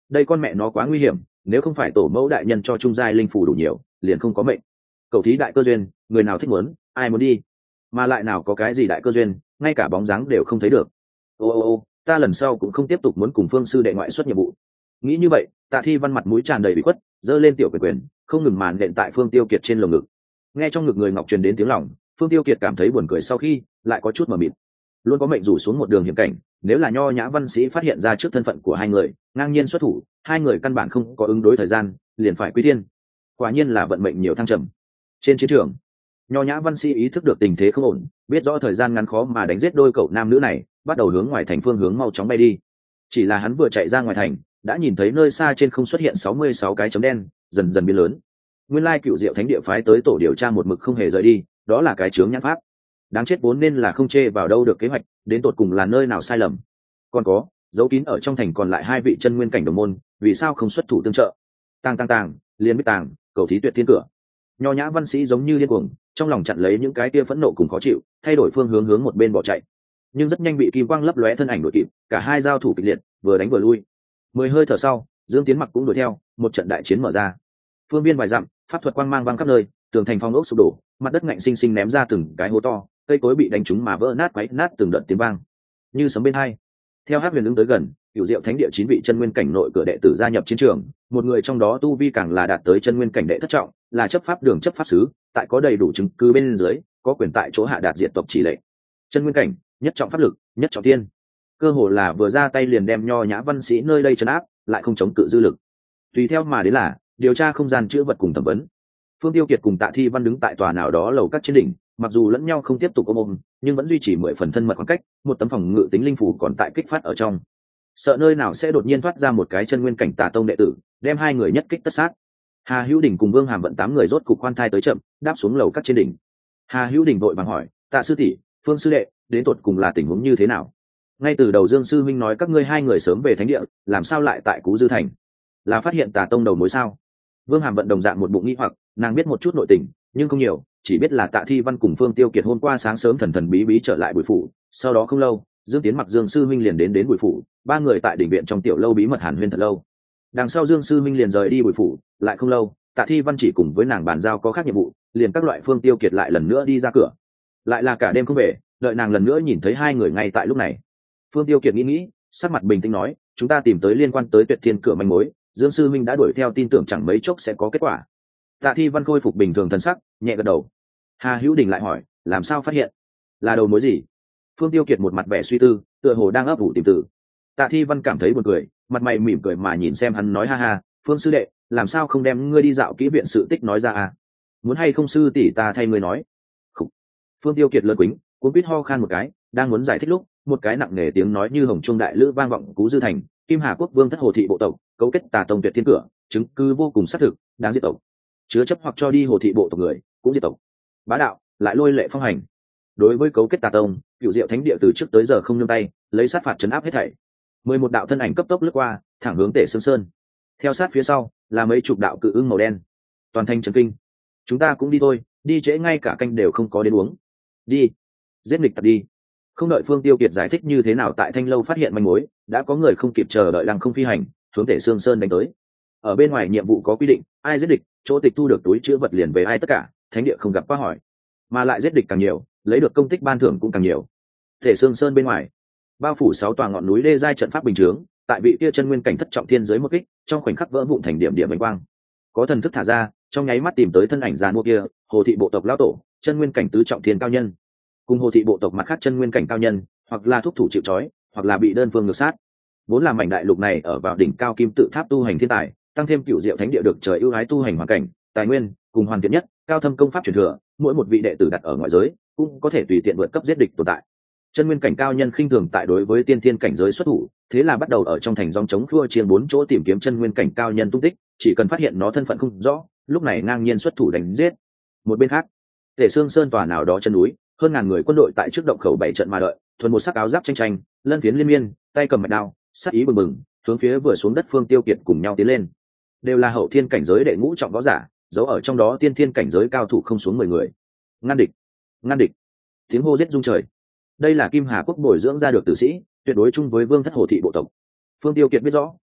đây con mẹ nó quá nguy hiểm, nếu không phải tổ mẫu đại nhân cho trung giai linh phủ đủ nhiều liền không có mệnh. Cầu thí đại cơ duyên, người nào thích muốn ai muốn đi, mà lại nào có cái gì đại cơ duyên, ngay cả bóng dáng đều không thấy được. Ô ô ô, ta lần sau cũng không tiếp tục muốn cùng Phương sư đệ ngoại xuất nhiệm vụ. Nghĩ như vậy, Tạ Thi Văn mặt mũi tràn đầy bị khuất, giơ lên tiểu quyền quyền, không ngừng màn đệm tại Phương Tiêu Kiệt trên lồng ngực. Nghe trong ngực người ngọc truyền đến tiếng lòng, Phương Tiêu Kiệt cảm thấy buồn cười, sau khi lại có chút mờ mịt. Luôn có mệnh rủ xuống một đường hiểm cảnh, nếu là nho nhã văn sĩ phát hiện ra trước thân phận của hai người, ngang nhiên xuất thủ, hai người căn bản không có ứng đối thời gian, liền phải quy thiên. Quả nhiên là vận mệnh nhiều thăng trầm. Trên chiến trường, nho nhã văn sĩ ý thức được tình thế không ổn, biết rõ thời gian ngắn khó mà đánh giết đôi cậu nam nữ này, bắt đầu hướng ngoài thành phương hướng mau chóng bay đi. Chỉ là hắn vừa chạy ra ngoài thành, đã nhìn thấy nơi xa trên không xuất hiện sáu mươi sáu cái chấm đen, dần dần biến lớn. Nguyên lai Cựu Diệu Thánh Địa phái tới tổ điều tra một mực không hề rời đi, đó là cái chướng nhãn pháp. Đáng chết, vốn nên là không chê vào đâu được kế hoạch, đến tột cùng là nơi nào sai lầm. Còn có, giấu kín ở trong thành còn lại hai vị chân nguyên cảnh đồng môn, vì sao không xuất thủ tương trợ? Tàng tàng tàng, liền biết tàng, cầu thí tuyệt thiên cửa. Nho nhã văn sĩ giống như điên cuồng, trong lòng chặn lấy những cái kia phẫn nộ cùng khó chịu, thay đổi phương hướng hướng một bên bỏ chạy. Nhưng rất nhanh bị kim quang lấp lóe thân ảnh đuổi kịp, cả hai giao thủ kịch liệt, vừa đánh vừa lui. Mười hơi thở sau, Dương Tiến Mặc cũng đuổi theo, một trận đại chiến mở ra. Phương biên vài dặm, pháp thuật quang mang vang khắp nơi, tường thành phong ốc sụp đổ, mặt đất ngạnh sinh sinh ném ra từng cái hố to, cây cối bị đánh trúng mà vỡ nát quấy nát từng đợt tiếng vang như sấm bên hai. Theo Hắc Huyền ứng tới gần, Cửu Diệu Thánh Địa chín vị chân nguyên cảnh nội cửa đệ tử gia nhập chiến trường, một người trong đó tu vi càng là đạt tới chân nguyên cảnh đệ thất trọng, là chấp pháp đường chấp pháp sứ, tại có đầy đủ chứng cứ bên dưới, có quyền tại chỗ hạ đạt diệt tộc chỉ lệnh. Chân nguyên cảnh, nhất trọng pháp lực, nhất trọng tiên, cơ hồ là vừa ra tay liền đem nho nhã văn sĩ nơi đây trấn áp, lại không chống cự dư lực. Tùy theo mà đến là điều tra không gian chữa vật cùng thẩm vấn. Phương Tiêu Kiệt cùng Tạ Thi Văn đứng tại tòa nào đó lầu các trên đỉnh, mặc dù lẫn nhau không tiếp tục ôm ôm, nhưng vẫn duy trì mười phần thân mật khoảng cách, một tấm phòng ngự tính linh phủ còn tại kích phát ở trong. Sợ nơi nào sẽ đột nhiên thoát ra một cái chân nguyên cảnh Tà tông đệ tử, đem hai người nhất kích tất sát. Hà Hữu Đình cùng Vương Hàm Vận tám người rốt cục khoan thai tới chậm, đáp xuống lầu các trên đỉnh. Hà Hữu Đình vội vàng hỏi, Tạ sư tỷ, Phương sư đệ, đến tột cùng là tình huống như thế nào? Ngay từ đầu Dương sư minh nói các ngươi hai người sớm về thánh địa, làm sao lại tại Cú Dư thành? Là phát hiện Tà tông đầu mối sao? Vương Hàm Vận đồng dạng một bụng nghi hoặc, nàng biết một chút nội tình, nhưng không nhiều, chỉ biết là Tạ Thi Văn cùng Phương Tiêu Kiệt hôm qua sáng sớm thần thần bí bí trở lại Bùi phủ, sau đó không lâu, Dương Tiến Mặc Dương sư minh liền đến đến Bùi phủ, ba người tại đỉnh viện trong tiểu lâu bí mật hàn huyên thật lâu. Đằng sau Dương sư minh liền rời đi Bùi phủ, lại không lâu, Tạ Thi Văn chỉ cùng với nàng bàn giao có khác nhiệm vụ, liền các loại Phương Tiêu Kiệt lại lần nữa đi ra cửa, lại là cả đêm không về, đợi nàng lần nữa nhìn thấy hai người ngay tại lúc này. Phương Tiêu Kiệt nghĩ nghĩ, sắc mặt bình tĩnh nói, chúng ta tìm tới liên quan tới Tuyệt Thiên cửa manh mối, Dương sư minh đã đuổi theo, tin tưởng chẳng mấy chốc sẽ có kết quả. Tạ Thi Văn khôi phục bình thường thần sắc, nhẹ gật đầu. Hà Hữu Đình lại hỏi, làm sao phát hiện? Là đầu mối gì? Phương Tiêu Kiệt một mặt vẻ suy tư, tựa hồ đang ấp ủ tìm từ. Tạ Thi Văn cảm thấy buồn cười, mặt mày mỉm cười mà nhìn xem hắn nói, ha ha, Phương sư đệ, làm sao không đem ngươi đi dạo kỹ viện sự tích nói ra à? Muốn hay không sư tỷ ta thay ngươi nói. Khủ. Phương Tiêu Kiệt lơ quýnh, cuốn quýt ho khan một cái, đang muốn giải thích lúc, một cái nặng nề tiếng nói như hồng trung đại lữ vang vọng Cú Dư thành, Kim Hà quốc vương thất Hồ thị bộ tộc, cấu kết Tà tông Tuyệt Thiên cửa, chứng cứ vô cùng xác thực, đáng diệt tộc. Chứa chấp hoặc cho đi Hồ thị bộ tộc người, cũng diệt tộc. Bá đạo, lại lôi lệ phong hành. Đối với cấu kết Tà tông, Cửu Diệu Thánh Địa từ trước tới giờ không nương tay, lấy sát phạt trấn áp hết thảy. Mười một đạo thân ảnh cấp tốc lướt qua, thẳng hướng Tể Sương Sơn. Theo sát phía sau là mấy chục đạo cự ưng màu đen. Toàn thành chấn kinh. Chúng ta cũng đi thôi, đi trễ ngay cả canh đều không có đến uống. Đi, giết nghịch tập đi. Không đợi Phương Tiêu Kiệt giải thích như thế nào tại Thanh lâu phát hiện manh mối, đã có người không kịp chờ đợi lăng không phi hành, hướng Tể Sương Sơn đánh tới. Ở bên ngoài nhiệm vụ có quy định, ai giết địch, chỗ tịch thu được túi chứa vật liền về ai tất cả, Thánh Địa không gặp quá hỏi, mà lại giết địch càng nhiều, lấy được công tích ban thưởng cũng càng nhiều. Tể Sương Sơn bên ngoài, bao phủ sáu tòa ngọn núi đê giai trận pháp bình chướng, tại vị kia chân nguyên cảnh thất trọng thiên dưới một kích, trong khoảnh khắc vỡ vụn thành điểm điểm ánh quang. Có thần thức thả ra, trong nháy mắt tìm tới thân ảnh giàn mua kia, Hồ thị bộ tộc lão tổ, chân nguyên cảnh tứ trọng thiên cao nhân. Cùng Hồ thị bộ tộc mặt khác chân nguyên cảnh cao nhân, hoặc là thúc thủ chịu trói, hoặc là bị đơn phương ngược sát. Vốn là mảnh đại lục này ở vào đỉnh cao kim tự tháp tu hành thiên tài, tăng thêm Cửu Diệu Thánh Địa được trời ưu ái tu hành hoàn cảnh, tài nguyên cùng hoàn thiện nhất, cao thâm công pháp truyền thừa, mỗi một vị đệ tử đặt ở ngoại giới cũng có thể tùy tiện vượt cấp giết địch tồn tại. Chân nguyên cảnh cao nhân khinh thường tại đối với tiên thiên cảnh giới xuất thủ, thế là bắt đầu ở trong thành dòng chống khua chiên bốn chỗ tìm kiếm chân nguyên cảnh cao nhân tung tích, chỉ cần phát hiện nó thân phận không rõ, lúc này ngang nhiên xuất thủ đánh giết. Một bên khác, Tể Sương Sơn tòa nào đó chân núi, hơn ngàn người quân đội tại trước động khẩu bảy trận mà đợi, thuần một sắc áo giáp tranh tranh, lân phiến liên miên, tay cầm mạch đao, sát ý bừng bừng, hướng phía vừa xuống đất Phương Tiêu Kiệt cùng nhau tiến lên. Đều là hậu thiên cảnh giới đệ ngũ trọng võ giả, giấu ở trong đó tiên thiên cảnh giới cao thủ không xuống mười người. Ngăn địch, ngăn địch! Tiếng hô giết rung trời. Đây là Kim Hà quốc bồi dưỡng ra được tử sĩ, tuyệt đối chung với vương thất Hồ thị bộ tộc. Phương Tiêu Kiệt biết rõ,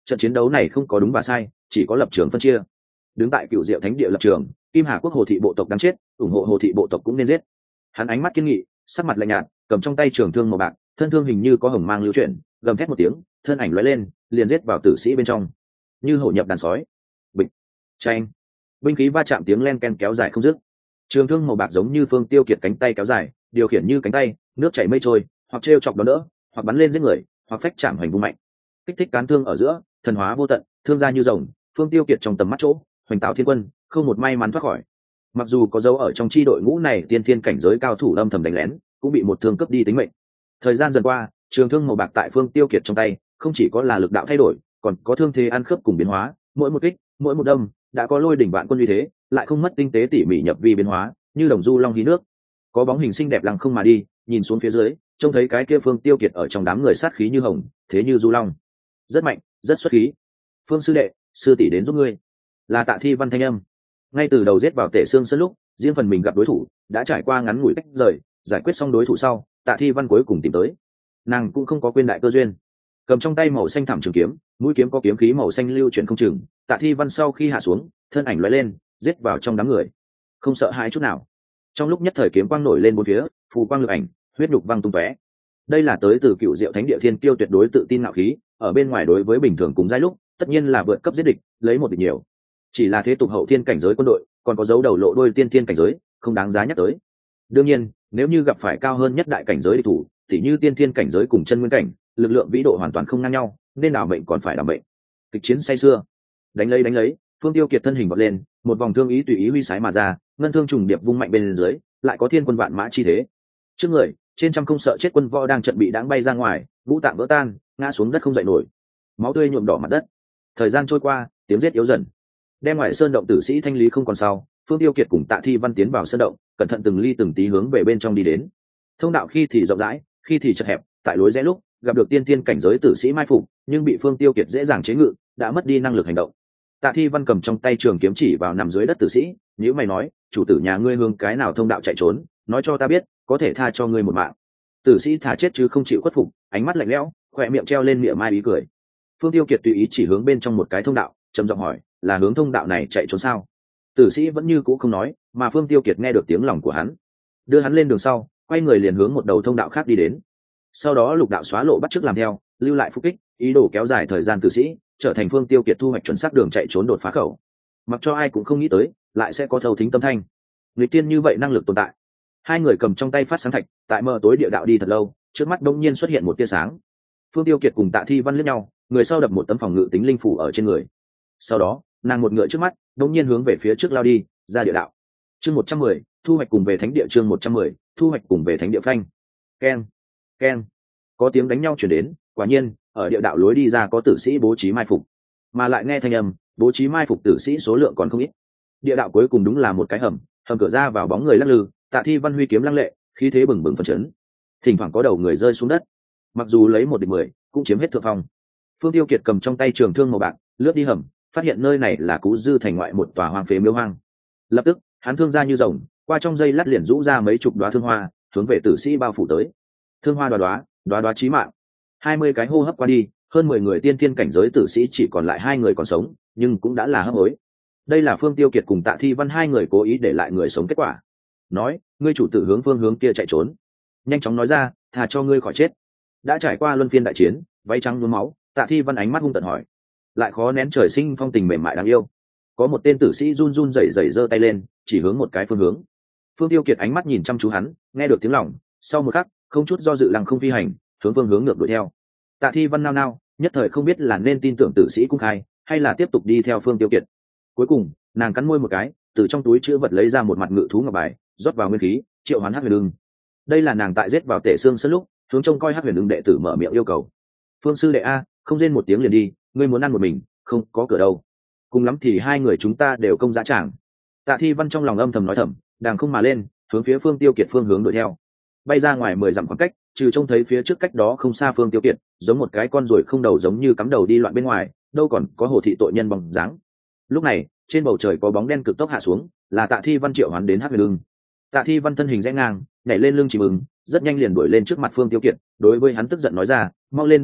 trận chiến đấu này không có đúng và sai, chỉ có lập trường phân chia. Đứng tại Cựu Diệu Thánh địa lập trường, Kim Hà Quốc Hồ thị bộ tộc đáng chết, ủng hộ Hồ thị bộ tộc cũng nên giết. Hắn ánh mắt kiên nghị, sắc mặt lạnh nhạt, cầm trong tay trường thương màu bạc, thân thương hình như có hồng mang lưu chuyển, gầm thét một tiếng, thân ảnh lóe lên, liền giết vào tử sĩ bên trong, như hổ nhập đàn sói. Bịch, chanh, binh khí va chạm tiếng len ken kéo dài không dứt. Trường thương màu bạc giống như Phương Tiêu Kiệt cánh tay kéo dài, điều khiển như cánh tay, nước chảy mây trôi, hoặc trêu chọc đó đỡ, hoặc bắn lên giết người, hoặc phách chạm hành vung mạnh. Kích thích cán thương ở giữa, thần hóa vô tận, thương ra như rồng, Phương Tiêu Kiệt trong tầm mắt chỗ, hoành tạo thiên quân, không một may mắn thoát khỏi. Mặc dù có dấu ở trong chi đội ngũ này tiên thiên cảnh giới cao thủ âm thầm đánh lén, cũng bị một thương cướp đi tính mệnh. Thời gian dần qua, trường thương màu bạc tại Phương Tiêu Kiệt trong tay, không chỉ có là lực đạo thay đổi, còn có thương thế ăn khớp cùng biến hóa, mỗi một kích, mỗi một đâm, đã có lôi đỉnh vạn quân uy thế, lại không mất tinh tế tỉ mỉ nhập vi biến hóa, như đồng du long hí nước. Có bóng hình xinh đẹp lăng không mà đi, nhìn xuống phía dưới, trông thấy cái kia Phương Tiêu Kiệt ở trong đám người sát khí như hồng, thế như du long, rất mạnh, rất xuất khí. Phương sư đệ, sư tỷ đến giúp ngươi. Là Tạ Thi Văn thanh âm. Ngay từ đầu giết vào Tể Xương sân lúc, riêng phần mình gặp đối thủ, đã trải qua ngắn ngủi cách rời, giải quyết xong đối thủ sau, Tạ Thi Văn cuối cùng tìm tới. Nàng cũng không có quên đại cơ duyên, cầm trong tay màu xanh thẳm trường kiếm, mũi kiếm có kiếm khí màu xanh lưu chuyển không chừng. Tạ Thi Văn sau khi hạ xuống, thân ảnh lóe lên, giết vào trong đám người, không sợ hãi chút nào. Trong lúc nhất thời kiếm quang nổi lên bốn phía, phù quang lực ảnh, huyết nhục văng tung tóe. Đây là tới từ Cựu Diệu Thánh địa thiên kiêu tuyệt đối tự tin ngạo khí, ở bên ngoài đối với bình thường cùng giai lúc, tất nhiên là vượt cấp giết địch, lấy một địch nhiều. Chỉ là thế tục hậu thiên cảnh giới quân đội, còn có dấu đầu lộ đôi tiên thiên cảnh giới, không đáng giá nhắc tới. Đương nhiên, nếu như gặp phải cao hơn nhất đại cảnh giới địch thủ, tỉ như tiên thiên cảnh giới cùng chân nguyên cảnh, lực lượng vĩ độ hoàn toàn không ngang nhau, nên đảo mệnh còn phải đảo mệnh. Kịch chiến say xưa, đánh lấy đánh lấy, Phương Tiêu Kiệt thân hình vọt lên, một vòng thương ý tùy ý huy sái mà ra, ngân thương trùng điệp vung mạnh bên dưới, lại có thiên quân vạn mã chi thế. Trước người, trên trăm không sợ chết quân võ đang trận bị đãng bay ra ngoài, vũ tạng vỡ tan, ngã xuống đất không dậy nổi, máu tươi nhuộm đỏ mặt đất. Thời gian trôi qua, tiếng giết yếu dần, đem ngoại sơn động tử sĩ thanh lý không còn sau, Phương Tiêu Kiệt cùng Tạ Thi Văn tiến vào sơn động, cẩn thận từng ly từng tí hướng về bên trong đi đến. Thông đạo khi thì rộng rãi, khi thì chật hẹp, tại lối rẽ lúc gặp được tiên tiên cảnh giới tử sĩ mai phục, nhưng bị Phương Tiêu Kiệt dễ dàng chế ngự, đã mất đi năng lực hành động. Tạ Thi Văn cầm trong tay trường kiếm chỉ vào nằm dưới đất tử sĩ, nếu mày nói, chủ tử nhà ngươi hướng cái nào thông đạo chạy trốn, nói cho ta biết, có thể tha cho ngươi một mạng. Tử sĩ thả chết chứ không chịu khuất phục, ánh mắt lạnh lẽo, khỏe miệng treo lên miệng mai ý cười. Phương Tiêu Kiệt tùy ý chỉ hướng bên trong một cái thông đạo, trầm giọng hỏi, là hướng thông đạo này chạy trốn sao? Tử sĩ vẫn như cũ không nói, mà Phương Tiêu Kiệt nghe được tiếng lòng của hắn, đưa hắn lên đường sau, quay người liền hướng một đầu thông đạo khác đi đến. Sau đó lục đạo xóa lộ bắt chước làm theo, lưu lại phục kích, ý đồ kéo dài thời gian tử sĩ, trở thành Phương Tiêu Kiệt thu hoạch chuẩn xác đường chạy trốn đột phá khẩu. Mặc cho ai cũng không nghĩ tới, lại sẽ có thâu thính tâm thanh, nghịch tiên như vậy năng lực tồn tại. Hai người cầm trong tay phát sáng thạch, tại mờ tối địa đạo đi thật lâu, trước mắt đông nhiên xuất hiện một tia sáng. Phương Tiêu Kiệt cùng Tạ Thi Văn liếc nhau, người sau đập một tấm phòng ngự tính linh phủ ở trên người. Sau đó, nàng một ngựa trước mắt, đông nhiên hướng về phía trước lao đi, ra địa đạo. Chương một trăm mười, thu hoạch cùng về thánh địa. Chương một trăm mười, thu hoạch cùng về thánh địa. Phanh, keng, keng, có tiếng đánh nhau chuyển đến. Quả nhiên, ở địa đạo lối đi ra có tử sĩ bố trí mai phục, mà lại nghe thanh âm, bố trí mai phục tử sĩ số lượng còn không ít. Địa đạo cuối cùng đúng là một cái hầm, hầm cửa ra vào bóng người lắc lư. Tạ Thi Văn huy kiếm lăng lệ, khí thế bừng bừng phấn chấn, thỉnh thoảng có đầu người rơi xuống đất. Mặc dù lấy một địch mười, cũng chiếm hết thượng phong. Phương Tiêu Kiệt cầm trong tay trường thương màu bạc, lướt đi hầm, phát hiện nơi này là Cú Dư thành ngoại một tòa hoang phế miếu hoang. Lập tức, hắn thương ra như rồng, qua trong dây lát liền rũ ra mấy chục đóa thương hoa, hướng về tử sĩ bao phủ tới. Thương hoa đóa đóa, đóa đóa chí mạng. Hai mươi cái hô hấp qua đi, hơn mười người tiên thiên cảnh giới tử sĩ chỉ còn lại hai người còn sống, nhưng cũng đã là hấp hối. Đây là Phương Tiêu Kiệt cùng Tạ Thi Văn hai người cố ý để lại người sống kết quả. Nói, ngươi chủ tử hướng phương hướng kia chạy trốn, nhanh chóng nói ra, thà cho ngươi khỏi chết. Đã trải qua luân phiên đại chiến, váy trắng nhuốm máu, Tạ Thi Văn ánh mắt hung tợn hỏi, lại khó nén trời sinh phong tình mềm mại đáng yêu. Có một tên tử sĩ run run rẩy rẩy giơ tay lên, chỉ hướng một cái phương hướng. Phương Tiêu Kiệt ánh mắt nhìn chăm chú hắn, nghe được tiếng lòng, sau một khắc, không chút do dự lăng không phi hành, hướng phương hướng ngược đuổi theo. Tạ Thi Văn nao nao, nhất thời không biết là nên tin tưởng tử sĩ cung khai, hay là tiếp tục đi theo Phương Tiêu Kiệt. Cuối cùng, nàng cắn môi một cái, từ trong túi chữ vật lấy ra một mặt ngự thú ngọc bài, rót vào nguyên khí, triệu hoán Hắc Huyền Ưng. Đây là nàng tại giết vào Tể Xương sân lúc, hướng trông coi Hắc Huyền Ưng đệ tử mở miệng yêu cầu. Phương sư đệ a, không rên một tiếng liền đi, ngươi muốn ăn một mình, không có cửa đâu. Cùng lắm thì hai người chúng ta đều công dã tràng. Tạ Thi Văn trong lòng âm thầm nói thầm, đàng không mà lên, hướng phía Phương Tiêu Kiệt phương hướng đuổi theo. Bay ra ngoài mười dặm khoảng cách, trừ trông thấy phía trước cách đó không xa Phương Tiêu Kiệt, giống một cái con ruồi không đầu giống như cắm đầu đi loạn bên ngoài, đâu còn có hồ thị tội nhân bóng dáng. Lúc này, trên bầu trời có bóng đen cực tốc hạ xuống, là Tạ Thi Văn triệu hoán đến Hắc Huyền Ưng. Tạ Thi Văn thân hình rẽ ngang, nhảy lên lưng chim ưng, rất nhanh liền đuổi lên trước mặt Phương Tiêu Kiệt, đối với hắn tức giận nói ra, mau lên đây đi,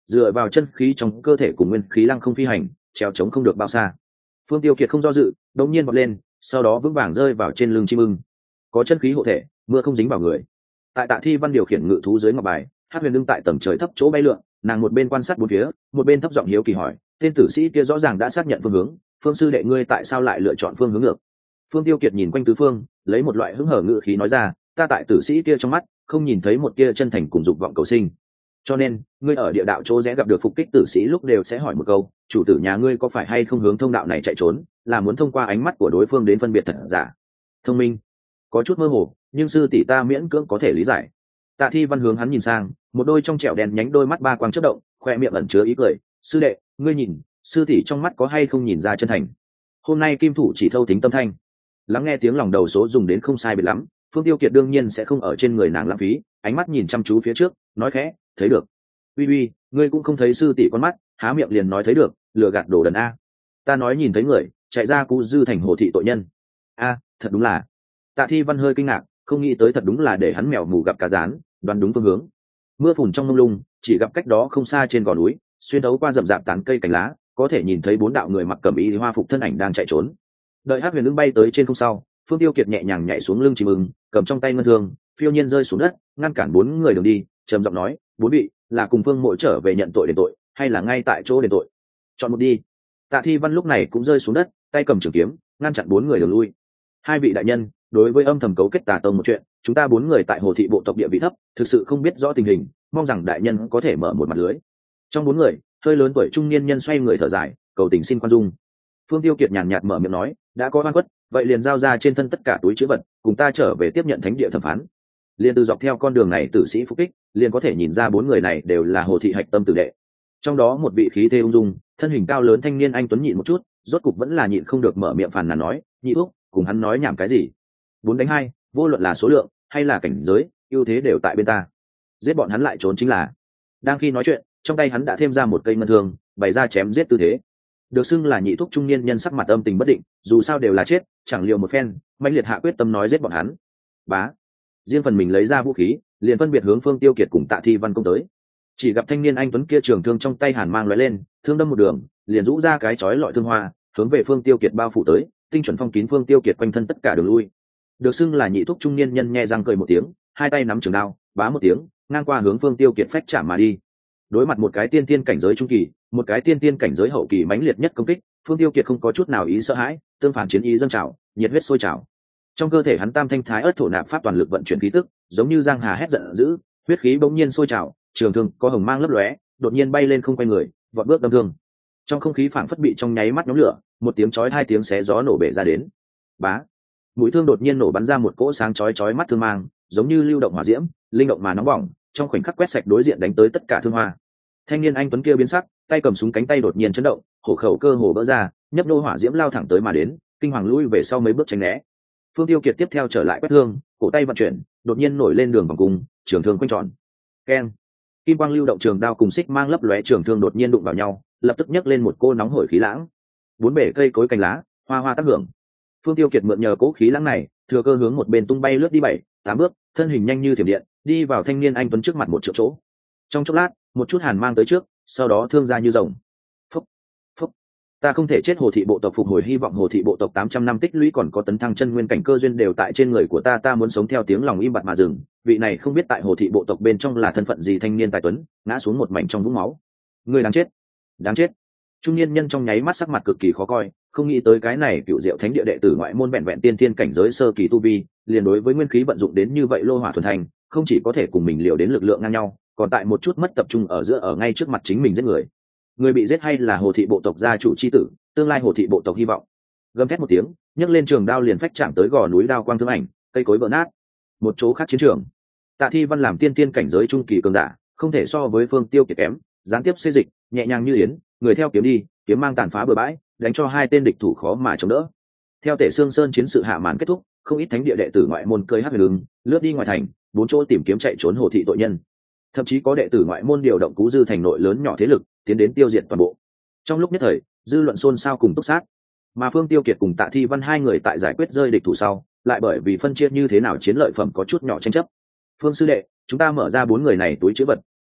dựa vào chân khí trong cơ thể cùng nguyên khí lăng không phi hành, treo trống không được bao xa. Phương Tiêu Kiệt không do dự, đột nhiên vọt lên, sau đó vững vàng rơi vào trên lưng chim ưng. Có chân khí hộ thể, mưa không dính vào người. Tại Tạ Thi Văn điều khiển ngự thú dưới ngọc bài, Hát Huyền đứng tại tầng trời thấp chỗ bay lượn, nàng một bên quan sát bốn phía, một bên thấp giọng hiếu kỳ hỏi, tên tử sĩ kia rõ ràng đã xác nhận phương hướng, Phương sư đệ ngươi tại sao lại lựa chọn phương hướng ngược? Phương Tiêu Kiệt nhìn quanh tứ phương, lấy một loại hứng hở ngự khí nói ra, ta tại tử sĩ kia trong mắt, không nhìn thấy một tia chân thành cùng dục vọng cầu sinh. Cho nên, ngươi ở địa đạo chỗ rẽ gặp được phục kích tử sĩ lúc đều sẽ hỏi một câu, chủ tử nhà ngươi có phải hay không hướng thông đạo này chạy trốn, là muốn thông qua ánh mắt của đối phương đến phân biệt thật giả. Thông minh, có chút mơ hồ, nhưng sư tỷ ta miễn cưỡng có thể lý giải. Tạ Thi Văn hướng hắn nhìn sang, một đôi trong trẻo đèn nhánh đôi mắt ba quang chớp động, khoe miệng ẩn chứa ý cười, sư đệ, ngươi nhìn, sư tỷ trong mắt có hay không nhìn ra chân thành. Hôm nay kim thủ chỉ thâu tính tâm thanh, lắng nghe tiếng lòng đầu số dùng đến không sai biệt lắm. Phương Tiêu Kiệt đương nhiên sẽ không ở trên người nàng lãng phí, ánh mắt nhìn chăm chú phía trước, nói khẽ, thấy được. Uy uy, ngươi cũng không thấy sư tỷ con mắt, há miệng liền nói thấy được, lừa gạt đồ đần a. Ta nói nhìn thấy người, chạy ra Cú Dư thành hồ thị tội nhân. A, thật đúng là. Tạ Thi Văn hơi kinh ngạc, không nghĩ tới thật đúng là để hắn mèo mù gặp cá rán, đoán đúng phương hướng. Mưa phùn trong mông lung, chỉ gặp cách đó không xa trên gò núi, xuyên đấu qua rậm rạp tán cây cành lá, có thể nhìn thấy bốn đạo người mặc cẩm y hoa phục thân ảnh đang chạy trốn. Đợi Hát Huyền Ưng bay tới trên không sau, Phương Tiêu Kiệt nhẹ nhàng nhảy xuống lưng chim ưng, cầm trong tay ngân thương, phiêu nhiên rơi xuống đất, ngăn cản bốn người đường đi, trầm giọng nói, bốn vị, là cùng Phương Mộ trở về nhận tội đền tội, hay là ngay tại chỗ đền tội? Chọn một đi. Tạ Thi Văn lúc này cũng rơi xuống đất, tay cầm trường kiếm, ngăn chặn bốn người đường lui. Hai vị đại nhân, đối với âm thầm cấu kết tà tông một chuyện, chúng ta bốn người tại hồ thị bộ tộc địa vị thấp, thực sự không biết rõ tình hình, mong rằng đại nhân có thể mở một mặt lưới. Trong bốn người, hơi lớn tuổi trung niên nhân xoay người thở dài, cầu tình xin khoan dung. Phương Tiêu Kiệt nhàn nhạt mở miệng nói, đã có oan khuất, vậy liền giao ra trên thân tất cả túi chữ vật, cùng ta trở về tiếp nhận thánh địa thẩm phán. Liền từ dọc theo con đường này tử sĩ phục kích, liền có thể nhìn ra bốn người này đều là hồ thị hạch tâm tử đệ. Trong đó một vị khí thế ung dung, thân hình cao lớn thanh niên anh tuấn nhịn một chút, rốt cục vẫn là nhịn không được mở miệng phàn nàn nói, nhị thúc, cùng hắn nói nhảm cái gì? Bốn đánh hai, vô luận là số lượng hay là cảnh giới, ưu thế đều tại bên ta. Giết bọn hắn lại trốn chính là. Đang khi nói chuyện, trong tay hắn đã thêm ra một cây ngân thương, bày ra chém giết tư thế. Được xưng là nhị thúc trung niên nhân sắc mặt âm tình bất định, dù sao đều là chết, chẳng liều một phen, mạnh liệt hạ quyết tâm nói giết bọn hắn. Bá, riêng phần mình lấy ra vũ khí, liền phân biệt hướng Phương Tiêu Kiệt cùng Tạ Thi Văn công tới. Chỉ gặp thanh niên anh tuấn kia trường thương trong tay hàn mang lóe lên, thương đâm một đường, liền rũ ra cái chói lọi thương hoa, hướng về Phương Tiêu Kiệt bao phủ tới, tinh chuẩn phong kín Phương Tiêu Kiệt quanh thân tất cả đường lui. Được xưng là nhị thúc trung niên nhân nghe răng cười một tiếng, hai tay nắm trường đao, bá một tiếng, ngang qua hướng Phương Tiêu Kiệt phách chạm mà đi. Đối mặt một cái tiên tiên cảnh giới trung kỳ, một cái tiên tiên cảnh giới hậu kỳ mãnh liệt nhất công kích, Phương Tiêu Kiệt không có chút nào ý sợ hãi, tương phản chiến ý dâng trào, nhiệt huyết sôi trào. Trong cơ thể hắn tam thanh thái ớt thổ nạp pháp toàn lực vận chuyển khí tức, giống như giang hà hét giận dữ, huyết khí bỗng nhiên sôi trào, trường thương có hồng mang lấp lóe, đột nhiên bay lên không quay người, vọt bước đâm thương. Trong không khí phảng phất bị trong nháy mắt nhóm lửa, một tiếng chói hai tiếng xé gió nổ bể ra đến. Bá, mũi thương đột nhiên nổ bắn ra một cỗ sáng chói chói mắt thương mang, giống như lưu động hỏa diễm, linh động mà nóng bỏng, trong khoảnh khắc quét sạch đối diện đánh tới tất cả thương hoa. Thanh niên anh tuấn kia biến sắc, tay cầm súng cánh tay đột nhiên chấn động, hổ khẩu cơ hồ vỡ ra, nhấp nô hỏa diễm lao thẳng tới mà đến, kinh hoàng lui về sau mấy bước tránh né. Phương Tiêu Kiệt tiếp theo trở lại quét thương, cổ tay vận chuyển, đột nhiên nổi lên đường vòng cung, trường thương quanh tròn. Keng, kim quang lưu động trường đao cùng xích mang lấp lóe trường thương đột nhiên đụng vào nhau, lập tức nhấc lên một cô nóng hổi khí lãng. Bốn bể cây cối cành lá, hoa hoa tác hưởng. Phương Tiêu Kiệt mượn nhờ cỗ khí lãng này, thừa cơ hướng một bên tung bay lướt đi bảy, tám bước, thân hình nhanh như thiểm điện, đi vào thanh niên anh tuấn trước mặt một triệu chỗ. Trong chốc lát, một chút hàn mang tới trước, sau đó thương ra như rồng. Phúc, phúc, ta không thể chết hồ thị bộ tộc phục hồi hy vọng hồ thị bộ tộc tám trăm năm tích lũy còn có tấn thăng chân nguyên cảnh cơ duyên đều tại trên người của ta, ta muốn sống theo tiếng lòng im bặt mà dừng. Vị này không biết tại hồ thị bộ tộc bên trong là thân phận gì thanh niên tài tuấn, ngã xuống một mảnh trong vũng máu. Người đáng chết, đáng chết. Trung niên nhân trong nháy mắt sắc mặt cực kỳ khó coi, không nghĩ tới cái này cựu diệu thánh địa đệ tử ngoại môn vẹn vẹn tiên thiên cảnh giới sơ kỳ tu vi, liền đối với nguyên khí vận dụng đến như vậy lô hỏa thuần thành, không chỉ có thể cùng mình liều đến lực lượng ngang nhau, còn tại một chút mất tập trung ở giữa ở ngay trước mặt chính mình giết người. Người bị giết hay là hồ thị bộ tộc gia chủ chi tử, tương lai hồ thị bộ tộc hy vọng. Gầm thét một tiếng, nhấc lên trường đao liền phách chạm tới gò núi đao quang thương ảnh, cây cối vỡ nát. Một chỗ khác chiến trường, Tạ Thi Văn làm tiên tiên cảnh giới trung kỳ cường giả, không thể so với Phương Tiêu Kiệt kém, gián tiếp xê dịch, nhẹ nhàng như yến, người theo kiếm đi, kiếm mang tàn phá bừa bãi, đánh cho hai tên địch thủ khó mà chống đỡ. Theo Tể Sương Sơn chiến sự hạ màn kết thúc, không ít thánh địa đệ tử ngoại môn cơi hắc đường, lướt đi ngoài thành, bốn chỗ tìm kiếm chạy trốn hồ thị tội nhân. Thậm chí có đệ tử ngoại môn điều động Cú Dư thành nội lớn nhỏ thế lực, tiến đến tiêu diệt toàn bộ. Trong lúc nhất thời, dư luận xôn xao cùng túc sát. Mà Phương Tiêu Kiệt cùng Tạ Thi Văn hai người tại giải quyết rơi địch thủ sau, lại bởi vì phân chia như thế nào chiến lợi phẩm có chút nhỏ tranh chấp. Phương sư đệ, chúng ta mở ra bốn người này túi trữ vật,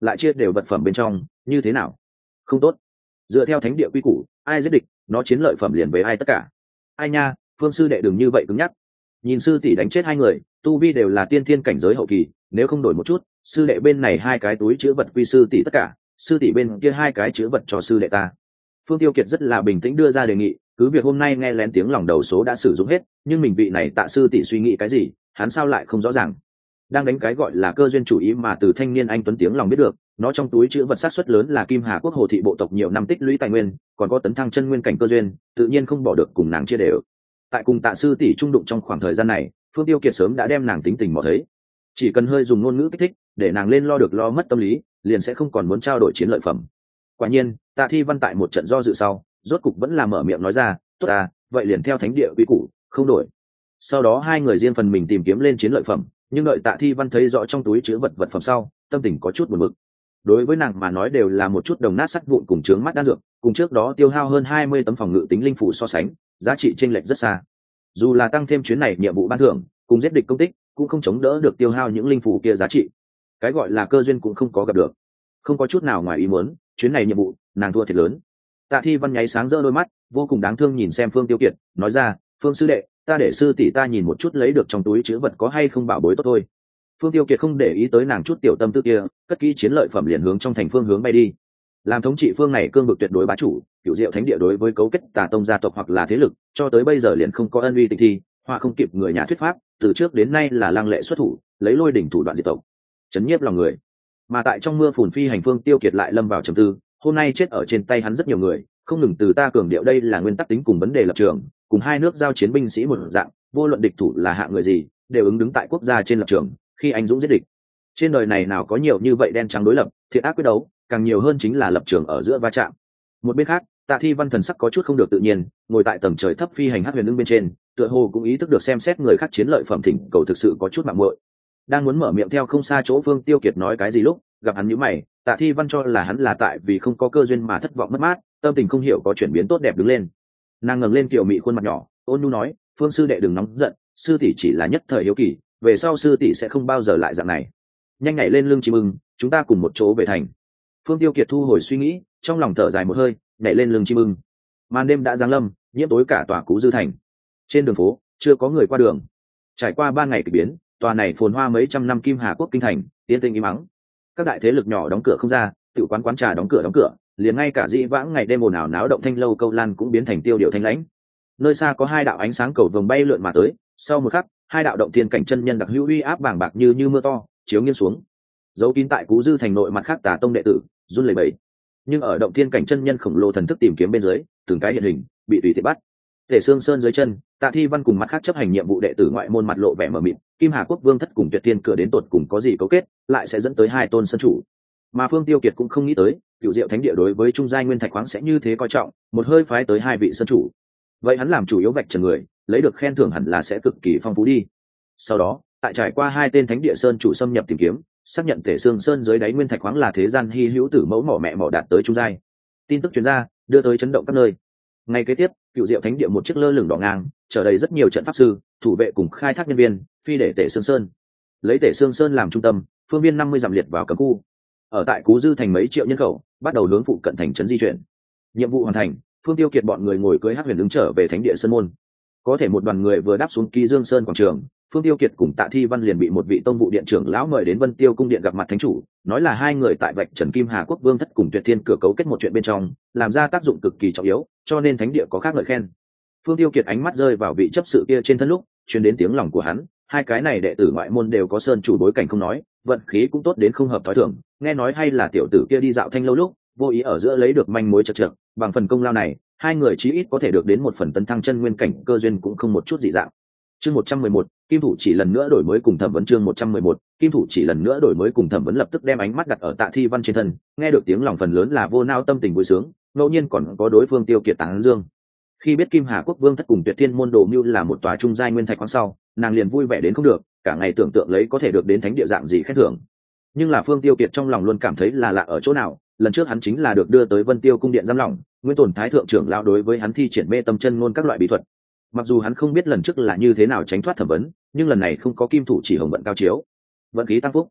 lại chia đều vật phẩm bên trong, như thế nào? Không tốt. Dựa theo thánh địa quy củ, ai giết địch, nó chiến lợi phẩm liền về ai tất cả. Ai nha, Phương sư đệ đừng như vậy cứng nhắc. Nhìn sư tỷ đánh chết hai người, tu vi đều là tiên thiên cảnh giới hậu kỳ, nếu không đổi một chút, sư đệ bên này hai cái túi chứa vật quy sư tỷ tất cả, sư tỷ bên kia hai cái chứa vật cho sư đệ ta. Phương Tiêu Kiệt rất là bình tĩnh đưa ra đề nghị, cứ việc hôm nay nghe lén tiếng lòng đầu số đã sử dụng hết, nhưng mình vị này tạ sư tỷ suy nghĩ cái gì, hắn sao lại không rõ ràng. Đang đánh cái gọi là cơ duyên chủ ý mà từ thanh niên anh tuấn tiếng lòng biết được, nó trong túi chứa vật xác suất lớn là Kim Hà Quốc Hồ thị bộ tộc nhiều năm tích lũy tài nguyên, còn có tấn thăng chân nguyên cảnh cơ duyên, tự nhiên không bỏ được cùng nàng chia đều. Tại cùng tạ sư tỷ trung đụng trong khoảng thời gian này, Phương Tiêu Kiệt sớm đã đem nàng tính tình mò thấy, chỉ cần hơi dùng ngôn ngữ kích thích để nàng lên lo được lo mất tâm lý, liền sẽ không còn muốn trao đổi chiến lợi phẩm. Quả nhiên, Tạ Thi Văn tại một trận do dự sau, rốt cục vẫn là mở miệng nói ra, tốt à, vậy liền theo thánh địa quy củ, không đổi. Sau đó hai người riêng phần mình tìm kiếm lên chiến lợi phẩm, nhưng đợi Tạ Thi Văn thấy rõ trong túi chứa vật vật phẩm sau, tâm tình có chút buồn bực. Đối với nàng mà nói đều là một chút đồng nát sắt vụn cùng chướng mắt đan dược, cùng trước đó tiêu hao hơn hai mươi tấm phòng ngự tính linh phủ so sánh, giá trị chênh lệch rất xa. Dù là tăng thêm chuyến này nhiệm vụ ban thưởng, cùng giết địch công tích, cũng không chống đỡ được tiêu hao những linh phủ kia giá trị. Cái gọi là cơ duyên cũng không có gặp được. Không có chút nào ngoài ý muốn, chuyến này nhiệm vụ, nàng thua thiệt lớn. Tạ Thi Văn nháy sáng rỡ đôi mắt, vô cùng đáng thương nhìn xem Phương Tiêu Kiệt, nói ra, Phương sư đệ, ta để sư tỷ ta nhìn một chút lấy được trong túi chứa vật có hay không bảo bối tốt thôi. Phương Tiêu Kiệt không để ý tới nàng chút tiểu tâm tư kia, cất kỹ chiến lợi phẩm liền hướng trong thành phương hướng bay đi. Làm thống trị phương này cương vực tuyệt đối bá chủ, Cửu Diệu Thánh Địa đối với cấu kết tà tông gia tộc hoặc là thế lực, cho tới bây giờ liền không có ân uy tịch thi, họa không kịp người nhà thuyết pháp, từ trước đến nay là lăng lệ xuất thủ, lấy lôi đỉnh thủ đoạn diệt tộc, chấn nhiếp lòng người. Mà tại trong mưa phùn phi hành, Phương Tiêu Kiệt lại lâm vào trầm tư, hôm nay chết ở trên tay hắn rất nhiều người, không ngừng từ ta cường điệu đây là nguyên tắc tính cùng vấn đề lập trường, cùng hai nước giao chiến binh sĩ một dạng, vô luận địch thủ là hạng người gì, đều ứng đứng tại quốc gia trên lập trường, khi anh dũng giết địch. Trên đời này nào có nhiều như vậy đen trắng đối lập, thiện ác quyết đấu, càng nhiều hơn chính là lập trường ở giữa va chạm. Một bên khác, Tạ Thi Văn thần sắc có chút không được tự nhiên, ngồi tại tầng trời thấp phi hành hắc huyền ưng bên trên, tựa hồ cũng ý thức được xem xét người khác chiến lợi phẩm thỉnh cầu thực sự có chút mạng muội. Đang muốn mở miệng theo không xa chỗ Phương Tiêu Kiệt nói cái gì lúc, gặp hắn nhíu mày, Tạ Thi Văn cho là hắn là tại vì không có cơ duyên mà thất vọng mất mát, tâm tình không hiểu có chuyển biến tốt đẹp đứng lên. Nàng ngẩng lên kiểu mị khuôn mặt nhỏ, ôn nhu nói, Phương sư đệ đừng nóng giận, sư tỷ chỉ là nhất thời hiếu kỳ, về sau sư tỷ sẽ không bao giờ lại dạng này. Nhanh nhảy lên lưng chim ưng, chúng ta cùng một chỗ về thành. Phương Tiêu Kiệt thu hồi suy nghĩ, trong lòng thở dài một hơi, nhảy lên lưng chim ưng. Màn đêm đã giáng lâm, nhiễm tối cả tòa Cú Dư thành. Trên đường phố chưa có người qua đường. Trải qua ba ngày kỳ biến, tòa này phồn hoa mấy trăm năm Kim Hà Quốc kinh thành, yên tĩnh im ắng. Các đại thế lực nhỏ đóng cửa không ra, tự quán quán trà đóng cửa đóng cửa, liền ngay cả dĩ vãng ngày đêm ồn ào náo động thanh lâu câu lan cũng biến thành tiêu điều thanh lãnh. Nơi xa có hai đạo ánh sáng cầu vồng bay lượn mà tới, sau một khắc, hai đạo động thiên cảnh chân nhân đặc hữu uy áp bàng bạc như như mưa to, chiếu nghiêng xuống. Dấu kín tại Cú Dư thành nội mặt khác Tà tông đệ tử, run lẩy bẩy. Nhưng ở động thiên cảnh chân nhân khổng lồ thần thức tìm kiếm bên dưới, từng cái hiện hình, bị tùy tiện bắt. Tề Sương Sơn dưới chân, Tạ Thi Văn cùng mặt khác chấp hành nhiệm vụ đệ tử ngoại môn mặt lộ vẻ mờ mịt, Kim Hà Quốc Vương thất cùng Tuyệt Thiên cửa đến tột cùng có gì cấu kết, lại sẽ dẫn tới hai tôn sân chủ. Mà Phương Tiêu Kiệt cũng không nghĩ tới, Cửu Diệu Thánh Địa đối với trung giai nguyên thạch khoáng sẽ như thế coi trọng, một hơi phái tới hai vị sân chủ. Vậy hắn làm chủ yếu vạch trần người, lấy được khen thưởng hẳn là sẽ cực kỳ phong phú đi. Sau đó, tại trải qua hai tên thánh địa sơn chủ xâm nhập tìm kiếm, xác nhận Tề Sương Sơn dưới đáy nguyên thạch khoáng là thế gian hi hữu tử mẫu mỏ mẹ mỏ đạt tới trung giai. Tin tức truyền ra, đưa tới chấn động các nơi. Ngay kế tiếp, Cửu Diệu Thánh Địa một chiếc lơ lửng đỏ ngang, chở đầy rất nhiều trận pháp sư, thủ vệ cùng khai thác nhân viên, phi để Tề Sương Sơn. Lấy Tề Sương Sơn làm trung tâm, phương viên năm mươi dặm liệt vào cấm khu. Ở tại Cú Dư thành mấy triệu nhân khẩu, bắt đầu hướng phụ cận thành trấn di chuyển. Nhiệm vụ hoàn thành, Phương Tiêu Kiệt bọn người ngồi cưỡi hắc huyền ứng trở về thánh địa sơn môn. Có thể một đoàn người vừa đáp xuống Ký Dương Sơn quảng trường, Phương Tiêu Kiệt cùng Tạ Thi Văn liền bị một vị tông vụ điện trưởng lão mời đến Vân Tiêu cung điện gặp mặt thánh chủ, nói là hai người tại vạch trần Kim Hà Quốc Vương thất cùng Tuyệt Thiên cửa cấu kết một chuyện bên trong, làm ra tác dụng cực kỳ trọng yếu, cho nên thánh địa có khác lời khen. Phương Tiêu Kiệt ánh mắt rơi vào vị chấp sự kia trên thân lúc, truyền đến tiếng lòng của hắn, hai cái này đệ tử ngoại môn đều có sơn chủ bối cảnh không nói, vận khí cũng tốt đến không hợp thói thường, nghe nói hay là tiểu tử kia đi dạo thanh lâu lúc, vô ý ở giữa lấy được manh mối chật chật, bằng phần công lao này, hai người chí ít có thể được đến một phần tấn thăng chân nguyên cảnh cơ duyên cũng không một chút dị dạng. Chương một trăm mười một, Kim thủ chỉ lần nữa đổi mới cùng thẩm vấn chương một trăm mười một, Kim thủ chỉ lần nữa đổi mới cùng thẩm vấn lập tức đem ánh mắt đặt ở Tạ Thi Văn trên thân, nghe được tiếng lòng phần lớn là vô nao tâm tình vui sướng, ngẫu nhiên còn có đối phương Tiêu Kiệt tán dương. Khi biết Kim Hà Quốc Vương thất cùng Tuyệt Thiên môn đồ mưu là một tòa trung giai nguyên thạch khoáng sau, nàng liền vui vẻ đến không được, cả ngày tưởng tượng lấy có thể được đến thánh địa dạng gì khen thưởng. Nhưng là Phương Tiêu Kiệt trong lòng luôn cảm thấy là lạ ở chỗ nào, lần trước hắn chính là được đưa tới Vân Tiêu cung điện giam lỏng, Nguyên Tồn Thái thượng trưởng lão đối với hắn thi triển mê tâm chân ngôn các loại bí thuật. Mặc dù hắn không biết lần trước là như thế nào tránh thoát thẩm vấn, nhưng lần này không có kim thủ chỉ hồng vận cao chiếu, vận khí tăng phúc.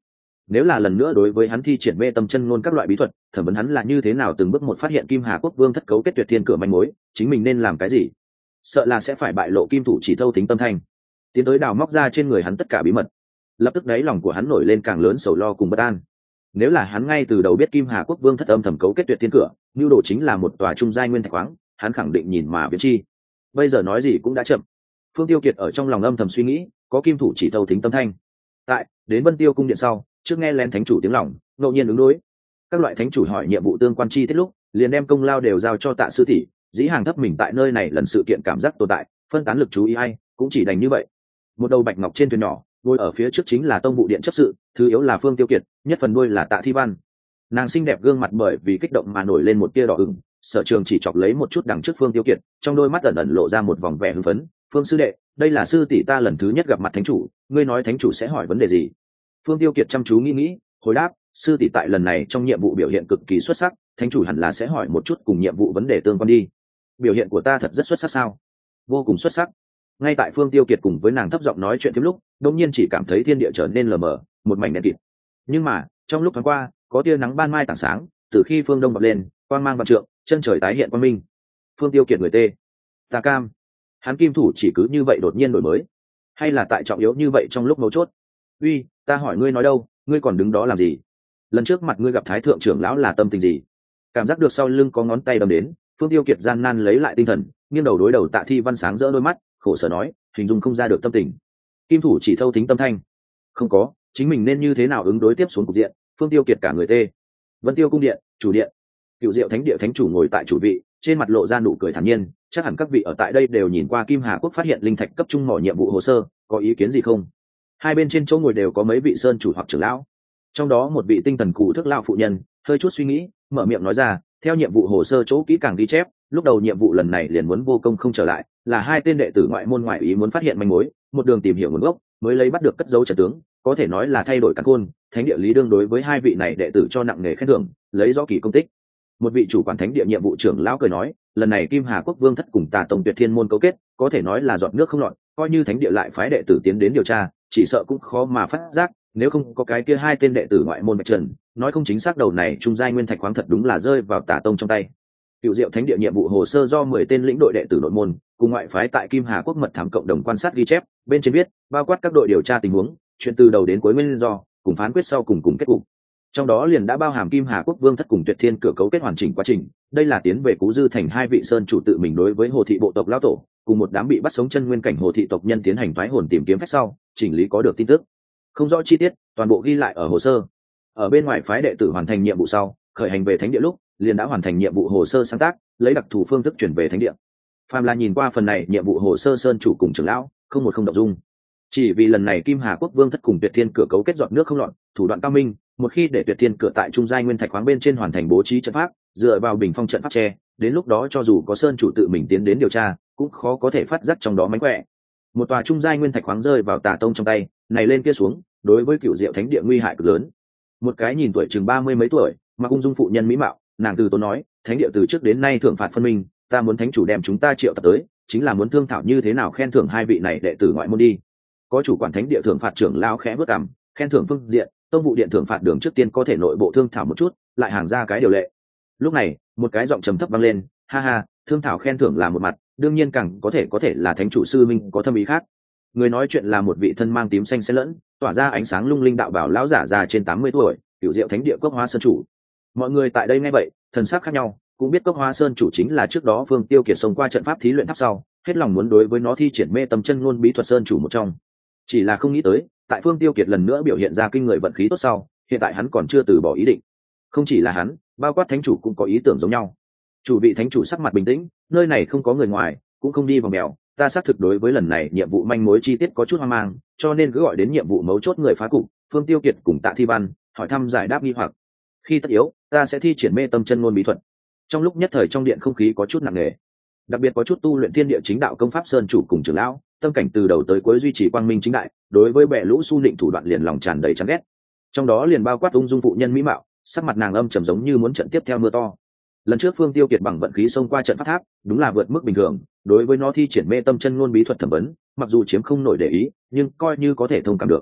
nếu là lần nữa đối với hắn thi triển mê tâm chân ngôn các loại bí thuật, thẩm vấn hắn là như thế nào từng bước một phát hiện Kim Hà Quốc Vương thất cấu kết tuyệt thiên cửa manh mối, chính mình nên làm cái gì, sợ là sẽ phải bại lộ kim thủ chỉ thâu tính tâm thanh, tiến tới đào móc ra trên người hắn tất cả bí mật. Lập tức đáy lòng của hắn nổi lên càng lớn sầu lo cùng bất an. Nếu là hắn ngay từ đầu biết Kim Hà Quốc Vương thất âm thầm cấu kết tuyệt thiên cửa, nhu đồ chính là một tòa trung giai nguyên thạch khoáng, hắn khẳng định nhìn mà biến chi. Bây giờ nói gì cũng đã chậm. Phương Tiêu Kiệt ở trong lòng âm thầm suy nghĩ, có kim thủ chỉ thâu tính tâm thanh. Tại đến Vân Tiêu cung điện sau, trước nghe lén thánh chủ tiếng lòng, ngẫu nhiên ứng đối. Các loại thánh chủ hỏi nhiệm vụ tương quan chi tiết lúc, liền đem công lao đều giao cho Tạ sư tỷ, dĩ hàng thấp mình tại nơi này lần sự kiện cảm giác tồn tại, phân tán lực chú ý ai, cũng chỉ đành như vậy. Một đầu bạch ngọc trên thuyền nhỏ, ngồi ở phía trước chính là tông vụ điện chấp sự, thứ yếu là Phương Tiêu Kiệt, nhất phần đuôi là Tạ Thi Văn. Nàng xinh đẹp gương mặt bởi vì kích động mà nổi lên một tia đỏ ửng, Sở Trường chỉ chọc lấy một chút đằng trước Phương Tiêu Kiệt, trong đôi mắt ẩn ẩn lộ ra một vòng vẻ hưng phấn. Phương sư đệ, đây là sư tỷ ta lần thứ nhất gặp mặt thánh chủ, ngươi nói thánh chủ sẽ hỏi vấn đề gì? Phương Tiêu Kiệt chăm chú nghĩ nghĩ, hồi đáp, sư tỷ tại lần này trong nhiệm vụ biểu hiện cực kỳ xuất sắc, thánh chủ hẳn là sẽ hỏi một chút cùng nhiệm vụ vấn đề tương quan đi. Biểu hiện của ta thật rất xuất sắc sao? Vô cùng xuất sắc. Ngay tại Phương Tiêu Kiệt cùng với nàng thấp giọng nói chuyện phím lúc, đột nhiên chỉ cảm thấy thiên địa trở nên lờ mờ, một mảnh đen kịt. Nhưng mà, trong lúc thoáng qua, có tia nắng ban mai tảng sáng, từ khi phương đông bật lên, quang mang vạn trượng, chân trời tái hiện quang minh. Phương Tiêu Kiệt người tê, ta cam. Hắn kim thủ chỉ cứ như vậy đột nhiên đổi mới, hay là tại trọng yếu như vậy trong lúc mấu chốt? Uy, ta hỏi ngươi nói đâu, ngươi còn đứng đó làm gì? Lần trước mặt ngươi gặp Thái thượng trưởng lão là tâm tình gì? Cảm giác được sau lưng có ngón tay đâm đến, Phương Tiêu Kiệt gian nan lấy lại tinh thần, nghiêng đầu đối đầu Tạ Thi Văn sáng rỡ đôi mắt, khổ sở nói, hình dung không ra được tâm tình. Kim thủ chỉ thâu tính tâm thanh, không có, chính mình nên như thế nào ứng đối tiếp xuống cục diện? Phương Tiêu Kiệt cả người tê. Vân Tiêu cung điện, chủ điện, Cựu Diệu Thánh địa thánh chủ ngồi tại chủ vị, trên mặt lộ ra nụ cười thản nhiên, chắc hẳn các vị ở tại đây đều nhìn qua Kim Hà Quốc phát hiện linh thạch cấp trung mỏ nhiệm vụ hồ sơ, có ý kiến gì không? Hai bên trên chỗ ngồi đều có mấy vị sơn chủ hoặc trưởng lão, trong đó một vị tinh thần cụ thức lão phụ nhân hơi chút suy nghĩ, mở miệng nói ra, theo nhiệm vụ hồ sơ chỗ kỹ càng ghi chép, lúc đầu nhiệm vụ lần này liền muốn vô công không trở lại, là hai tên đệ tử ngoại môn ngoại ý muốn phát hiện manh mối, một đường tìm hiểu nguồn gốc, mới lấy bắt được cất dấu trận tướng, có thể nói là thay đổi căn khôn. Thánh địa lý đương đối với hai vị này đệ tử cho nặng nề khen thưởng, lấy rõ kỳ công tích. Một vị chủ quản thánh địa nhiệm vụ trưởng lão cười nói, lần này Kim Hà Quốc Vương thất cùng Tà Tông Tuyệt Thiên môn cấu kết, có thể nói là giọt nước không lọt, coi như thánh địa lại phái đệ tử tiến đến điều tra, chỉ sợ cũng khó mà phát giác, nếu không có cái kia hai tên đệ tử ngoại môn Bạch Trần, nói không chính xác đầu này trung giai nguyên thạch khoáng thật đúng là rơi vào Tà Tông trong tay. Cựu Diệu Thánh địa nhiệm vụ hồ sơ do mười tên lĩnh đội đệ tử nội môn cùng ngoại phái tại Kim Hà Quốc mật thám cộng đồng quan sát ghi chép, bên trên viết bao quát các đội điều tra tình huống, chuyện từ đầu đến cuối nguyên do, cùng phán quyết sau cùng cùng kết cục. Trong đó liền đã bao hàm Kim Hà Quốc Vương thất cùng Tuyệt Thiên cửa cấu kết hoàn chỉnh quá trình, đây là tiến về Cú Dư thành hai vị sơn chủ tự mình đối với Hồ thị bộ tộc lão tổ, cùng một đám bị bắt sống chân nguyên cảnh Hồ thị tộc nhân tiến hành thoái hồn tìm kiếm phép sau, chỉnh lý có được tin tức. Không rõ chi tiết, toàn bộ ghi lại ở hồ sơ. Ở bên ngoài phái đệ tử hoàn thành nhiệm vụ sau, khởi hành về thánh địa lúc, liền đã hoàn thành nhiệm vụ hồ sơ sáng tác, lấy đặc thù phương thức chuyển về thánh địa. Phàm là nhìn qua phần này nhiệm vụ hồ sơ sơn chủ cùng trưởng lão, không một không động dung. Chỉ vì lần này Kim Hà Quốc Vương thất cùng Tuyệt Thiên cửa cấu kết giọt nước không lọt, thủ đoạn cao minh, một khi để Tuyệt Thiên cửa tại trung giai nguyên thạch khoáng bên trên hoàn thành bố trí trận pháp, dựa vào bình phong trận pháp che, đến lúc đó cho dù có sơn chủ tự mình tiến đến điều tra, cũng khó có thể phát giác trong đó mánh khỏe. Một tòa trung giai nguyên thạch khoáng rơi vào Tà Tông trong tay, này lên kia xuống, đối với Cựu Diệu Thánh địa nguy hại cực lớn. Một cái nhìn tuổi chừng ba mươi mấy tuổi, mà ung dung phụ nhân mỹ mạo, nàng từ tốn nói, thánh địa từ trước đến nay thưởng phạt phân minh, ta muốn thánh chủ đem chúng ta triệu tập tới, chính là muốn thương thảo như thế nào khen thưởng hai vị này đệ tử ngoại môn đi. Có chủ quản thánh địa thưởng phạt trưởng lao khẽ bước cằm, khen thưởng phương diện, tông vụ điện thưởng phạt đường trước tiên có thể nội bộ thương thảo một chút, lại hàng ra cái điều lệ. Lúc này, một cái giọng trầm thấp vang lên, ha ha, thương thảo khen thưởng là một mặt, đương nhiên càng có thể có thể là thánh chủ sư minh có thâm ý khác. Người nói chuyện là một vị thân mang tím xanh xen lẫn, tỏa ra ánh sáng lung linh đạo bảo lão giả già trên tám mươi tuổi, Cửu Diệu Thánh địa Cốc Hoa sơn chủ. Mọi người tại đây nghe vậy, thần sắc khác nhau, cũng biết Cốc Hoa sơn chủ chính là trước đó Phương Tiêu Kiệt xông qua trận pháp thí luyện tháp sau, hết lòng muốn đối với nó thi triển mê tâm chân ngôn bí thuật sơn chủ một trong. Chỉ là không nghĩ tới, tại Phương Tiêu Kiệt lần nữa biểu hiện ra kinh người vận khí tốt sau, hiện tại hắn còn chưa từ bỏ ý định. Không chỉ là hắn, bao quát thánh chủ cũng có ý tưởng giống nhau. Chủ vị thánh chủ sắc mặt bình tĩnh, nơi này không có người ngoài, cũng không đi vòng mèo, ta xác thực đối với lần này nhiệm vụ manh mối chi tiết có chút hoang mang, cho nên cứ gọi đến nhiệm vụ mấu chốt người phá cục, Phương Tiêu Kiệt cùng Tạ Thi Văn, hỏi thăm giải đáp nghi hoặc. Khi tất yếu, ta sẽ thi triển mê tâm chân ngôn bí thuật. Trong lúc nhất thời trong điện không khí có chút nặng nề, đặc biệt có chút tu luyện thiên địa chính đạo công pháp sơn chủ cùng trưởng lão, tâm cảnh từ đầu tới cuối duy trì quang minh chính đại, đối với bệ lũ su nịnh thủ đoạn liền lòng tràn đầy chán ghét. Trong đó liền bao quát ung dung phụ nhân mỹ mạo, sắc mặt nàng âm trầm giống như muốn trận tiếp theo mưa to. Lần trước Phương Tiêu Kiệt bằng vận khí xông qua trận pháp tháp, đúng là vượt mức bình thường, đối với nó thi triển mê tâm chân ngôn bí thuật thẩm vấn, mặc dù chiếm không nổi để ý, nhưng coi như có thể thông cảm được.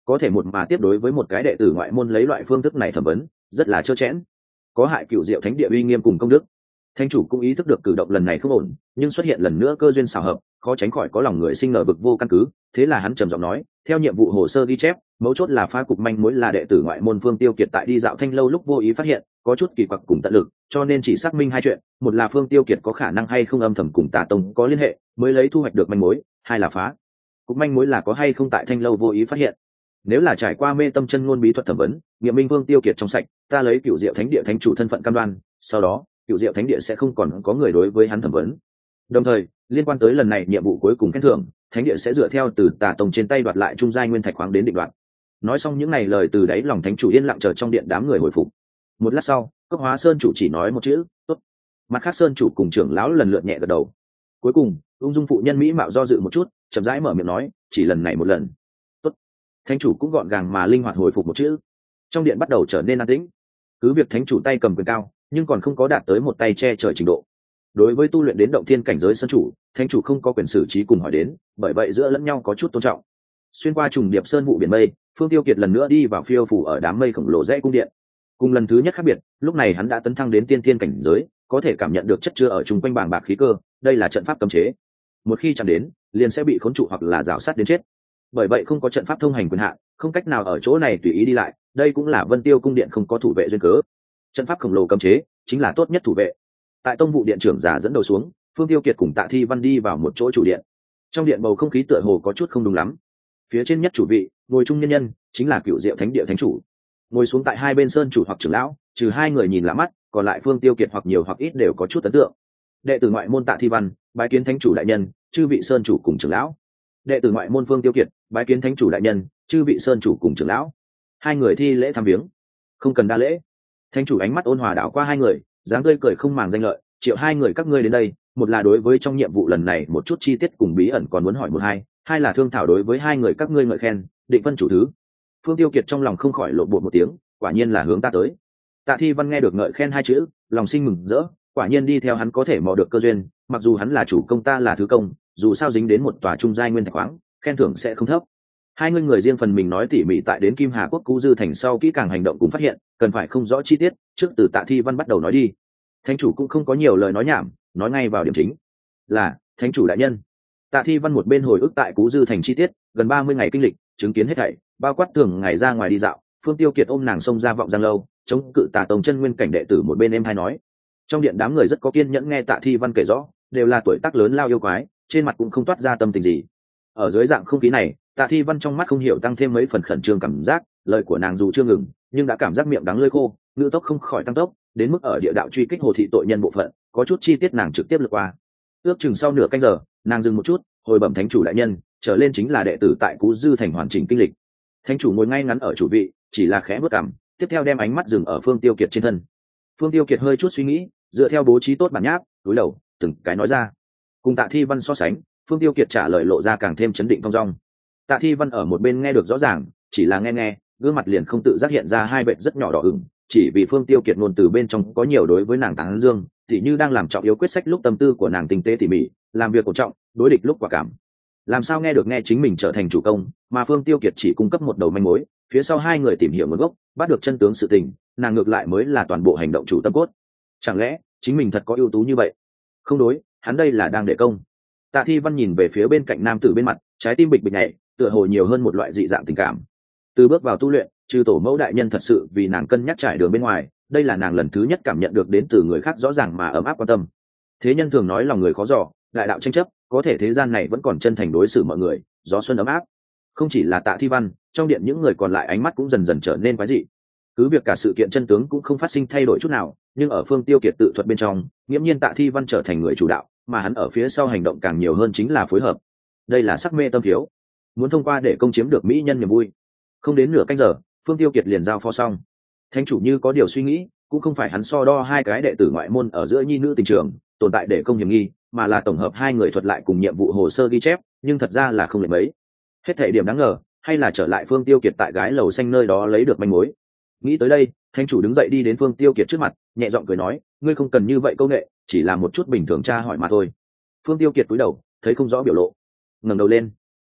có thể một mà tiếp đối với một cái đệ tử ngoại môn lấy loại phương thức này thẩm vấn rất là trơ trẽn, có hại cựu diệu thánh địa uy nghiêm cùng công đức. Thánh chủ cũng ý thức được cử động lần này không ổn, nhưng xuất hiện lần nữa cơ duyên xảo hợp, khó tránh khỏi có lòng người sinh ngờ vực vô căn cứ. Thế là hắn trầm giọng nói, theo nhiệm vụ hồ sơ ghi chép, mấu chốt là phá cục manh mối là đệ tử ngoại môn Phương Tiêu Kiệt tại đi dạo Thanh lâu lúc vô ý phát hiện có chút kỳ quặc cùng tận lực, cho nên chỉ xác minh hai chuyện: một là Phương Tiêu Kiệt có khả năng hay không âm thầm cùng Tà Tông có liên hệ, mới lấy thu hoạch được manh mối; hai là phá cục manh mối là có hay không tại Thanh lâu vô ý phát hiện. Nếu là trải qua mê tâm chân ngôn bí thuật thẩm vấn, nghiệm minh Phương Tiêu Kiệt trong sạch, ta lấy cựu diệu thánh địa thánh chủ thân phận cam đoan, sau đó cựu diệu thánh địa sẽ không còn có người đối với hắn thẩm vấn. Đồng thời, liên quan tới lần này nhiệm vụ cuối cùng khen thưởng, thánh địa sẽ dựa theo từ Tà Tông trên tay đoạt lại trung giai nguyên thạch khoáng đến định đoạt. Nói xong những này lời từ đáy lòng thánh chủ yên lặng chờ trong điện đám người hồi phục. Một lát sau, Cốc Hóa Sơn chủ chỉ nói một chữ: tốt. Mặt khác sơn chủ cùng trưởng lão lần lượt nhẹ gật đầu. Cuối cùng, ung dung phụ nhân mỹ mạo do dự một chút, chậm rãi mở miệng nói: chỉ lần này một lần. Tốt. Thánh chủ cũng gọn gàng mà linh hoạt hồi phục một chữ. Trong điện bắt đầu trở nên an tĩnh. Cứ việc thánh chủ tay cầm quyền cao, nhưng còn không có đạt tới một tay che trời trình độ. Đối với tu luyện đến động thiên cảnh giới sơn chủ, thánh chủ không có quyền xử trí cùng hỏi đến, bởi vậy giữa lẫn nhau có chút tôn trọng. Xuyên qua trùng điệp sơn vụ biển mây, Phương Tiêu Kiệt lần nữa đi vào phiêu phủ ở đám mây khổng lồ rẽ cung điện. Cùng lần thứ nhất khác biệt, lúc này hắn đã tấn thăng đến tiên thiên cảnh giới, có thể cảm nhận được chất chứa ở chung quanh bàng bạc khí cơ. Đây là trận pháp cấm chế, một khi chạm đến, liền sẽ bị khốn trụ hoặc là rào sát đến chết. Bởi vậy không có trận pháp thông hành quyền hạn, không cách nào ở chỗ này tùy ý đi lại. Đây cũng là Vân Tiêu cung điện không có thủ vệ duyên cớ. Trận pháp khổng lồ cấm chế chính là tốt nhất thủ vệ. Tại tông vụ điện trưởng giả dẫn đầu xuống, Phương Tiêu Kiệt cùng Tạ Thi Văn đi vào một chỗ chủ điện. Trong điện bầu không khí tựa hồ có chút không đúng lắm. Phía trên nhất chủ vị ngồi trung nhân nhân chính là cựu diệu thánh địa thánh chủ, ngồi xuống tại hai bên sơn chủ hoặc trưởng lão, trừ hai người nhìn lạ mắt, còn lại Phương Tiêu Kiệt hoặc nhiều hoặc ít đều có chút ấn tượng. Đệ tử ngoại môn Tạ Thi Văn bái kiến thánh chủ đại nhân, chư vị sơn chủ cùng trưởng lão. Đệ tử ngoại môn Phương Tiêu Kiệt bái kiến thánh chủ đại nhân, chư vị sơn chủ cùng trưởng lão. Hai người thi lễ tham viếng. Không cần đa lễ. Thánh chủ ánh mắt ôn hòa đảo qua hai người, dáng tươi cười không màng danh lợi, triệu hai người các ngươi đến đây, một là đối với trong nhiệm vụ lần này một chút chi tiết cùng bí ẩn còn muốn hỏi một hai, hai là thương thảo đối với hai người các ngươi ngợi khen, định phân chủ thứ. Phương Tiêu Kiệt trong lòng không khỏi lộn bột một tiếng, quả nhiên là hướng ta tới. Tạ Thi Văn nghe được ngợi khen hai chữ, lòng sinh mừng rỡ, quả nhiên đi theo hắn có thể mò được cơ duyên, mặc dù hắn là chủ công ta là thứ công, dù sao dính đến một tòa trung giai nguyên thạch khoáng, khen thưởng sẽ không thấp. Hai người người riêng phần mình nói tỉ mỉ tại đến Kim Hà Quốc Cú Dư thành sau kỹ càng hành động cùng phát hiện, cần phải không rõ chi tiết, trước từ Tạ Thi Văn bắt đầu nói đi. Thánh chủ cũng không có nhiều lời nói nhảm, nói ngay vào điểm chính. Là, thánh chủ đại nhân. Tạ Thi Văn một bên hồi ức tại Cú Dư thành chi tiết, gần ba mươi ngày kinh lịch, chứng kiến hết thảy, bao quát thường ngày ra ngoài đi dạo, Phương Tiêu Kiệt ôm nàng xông ra vọng giang lâu, chống cự Tà Tông chân nguyên cảnh đệ tử một bên em hay nói. Trong điện đám người rất có kiên nhẫn nghe Tạ Thi Văn kể rõ, đều là tuổi tác lớn lao yêu quái, trên mặt cũng không toát ra tâm tình gì. Ở dưới dạng không khí này, Tạ Thi Văn trong mắt không hiểu tăng thêm mấy phần khẩn trương cảm giác, lời của nàng dù chưa ngừng, nhưng đã cảm giác miệng đắng lưỡi khô, ngữ tốc không khỏi tăng tốc, đến mức ở địa đạo truy kích hồ thị tội nhân bộ phận, có chút chi tiết nàng trực tiếp lướt qua. Ước chừng sau nửa canh giờ, nàng dừng một chút, hồi bẩm thánh chủ đại nhân, trở lên chính là đệ tử tại Cú Dư thành hoàn chỉnh kinh lịch. Thánh chủ ngồi ngay ngắn ở chủ vị, chỉ là khẽ bước cằm, tiếp theo đem ánh mắt dừng ở Phương Tiêu Kiệt trên thân. Phương Tiêu Kiệt hơi chút suy nghĩ, dựa theo bố trí tốt bản nháp, cúi đầu, từng cái nói ra. Cùng Tạ Thi Văn so sánh, Phương Tiêu Kiệt trả lời lộ ra càng thêm chấn định thong dong. Tạ Thi Văn ở một bên nghe được rõ ràng, chỉ là nghe nghe, gương mặt liền không tự giác hiện ra hai vệt rất nhỏ đỏ ửng, chỉ vì Phương Tiêu Kiệt ngôn từ bên trong có nhiều đối với nàng tán dương, thì như đang làm trọng yếu quyết sách lúc tâm tư của nàng tinh tế tỉ mỉ, làm việc cổ trọng, đối địch lúc quả cảm. Làm sao nghe được nghe chính mình trở thành chủ công, mà Phương Tiêu Kiệt chỉ cung cấp một đầu manh mối, phía sau hai người tìm hiểu nguồn gốc, bắt được chân tướng sự tình, nàng ngược lại mới là toàn bộ hành động chủ tâm cốt. Chẳng lẽ chính mình thật có ưu tú như vậy? Không đối, hắn đây là đang để công. Tạ Thi Văn nhìn về phía bên cạnh nam tử bên mặt, trái tim bịch bịch nhảy, tựa hồ nhiều hơn một loại dị dạng tình cảm. Từ bước vào tu luyện, trừ tổ mẫu đại nhân thật sự vì nàng cân nhắc trải đường bên ngoài, đây là nàng lần thứ nhất cảm nhận được đến từ người khác rõ ràng mà ấm áp quan tâm. Thế nhân thường nói lòng người khó dò, đại đạo tranh chấp, có thể thế gian này vẫn còn chân thành đối xử mọi người, gió xuân ấm áp. Không chỉ là Tạ Thi Văn, trong điện những người còn lại ánh mắt cũng dần dần trở nên quái dị. Cứ việc cả sự kiện chân tướng cũng không phát sinh thay đổi chút nào, nhưng ở Phương Tiêu Kiệt tự thuật bên trong, nghiễm nhiên Tạ Thi Văn trở thành người chủ đạo, mà hắn ở phía sau hành động càng nhiều hơn chính là phối hợp. Đây là sắc mê tâm thiếu, muốn thông qua để công chiếm được mỹ nhân niềm vui. Không đến nửa canh giờ, Phương Tiêu Kiệt liền giao phó xong. Thánh chủ như có điều suy nghĩ, cũng không phải hắn so đo hai cái đệ tử ngoại môn ở giữa nhi nữ tình trường tồn tại để công hiểm nghi, mà là tổng hợp hai người thuật lại cùng nhiệm vụ hồ sơ ghi chép, nhưng thật ra là không lệch mấy. Hết thảy điểm đáng ngờ, hay là trở lại Phương Tiêu Kiệt tại gái lầu xanh nơi đó lấy được manh mối. Nghĩ tới đây, thánh chủ đứng dậy đi đến Phương Tiêu Kiệt trước mặt, nhẹ giọng cười nói, ngươi không cần như vậy câu nệ, chỉ là một chút bình thường tra hỏi mà thôi. Phương Tiêu Kiệt cúi đầu, thấy không rõ biểu lộ, ngẩng đầu lên.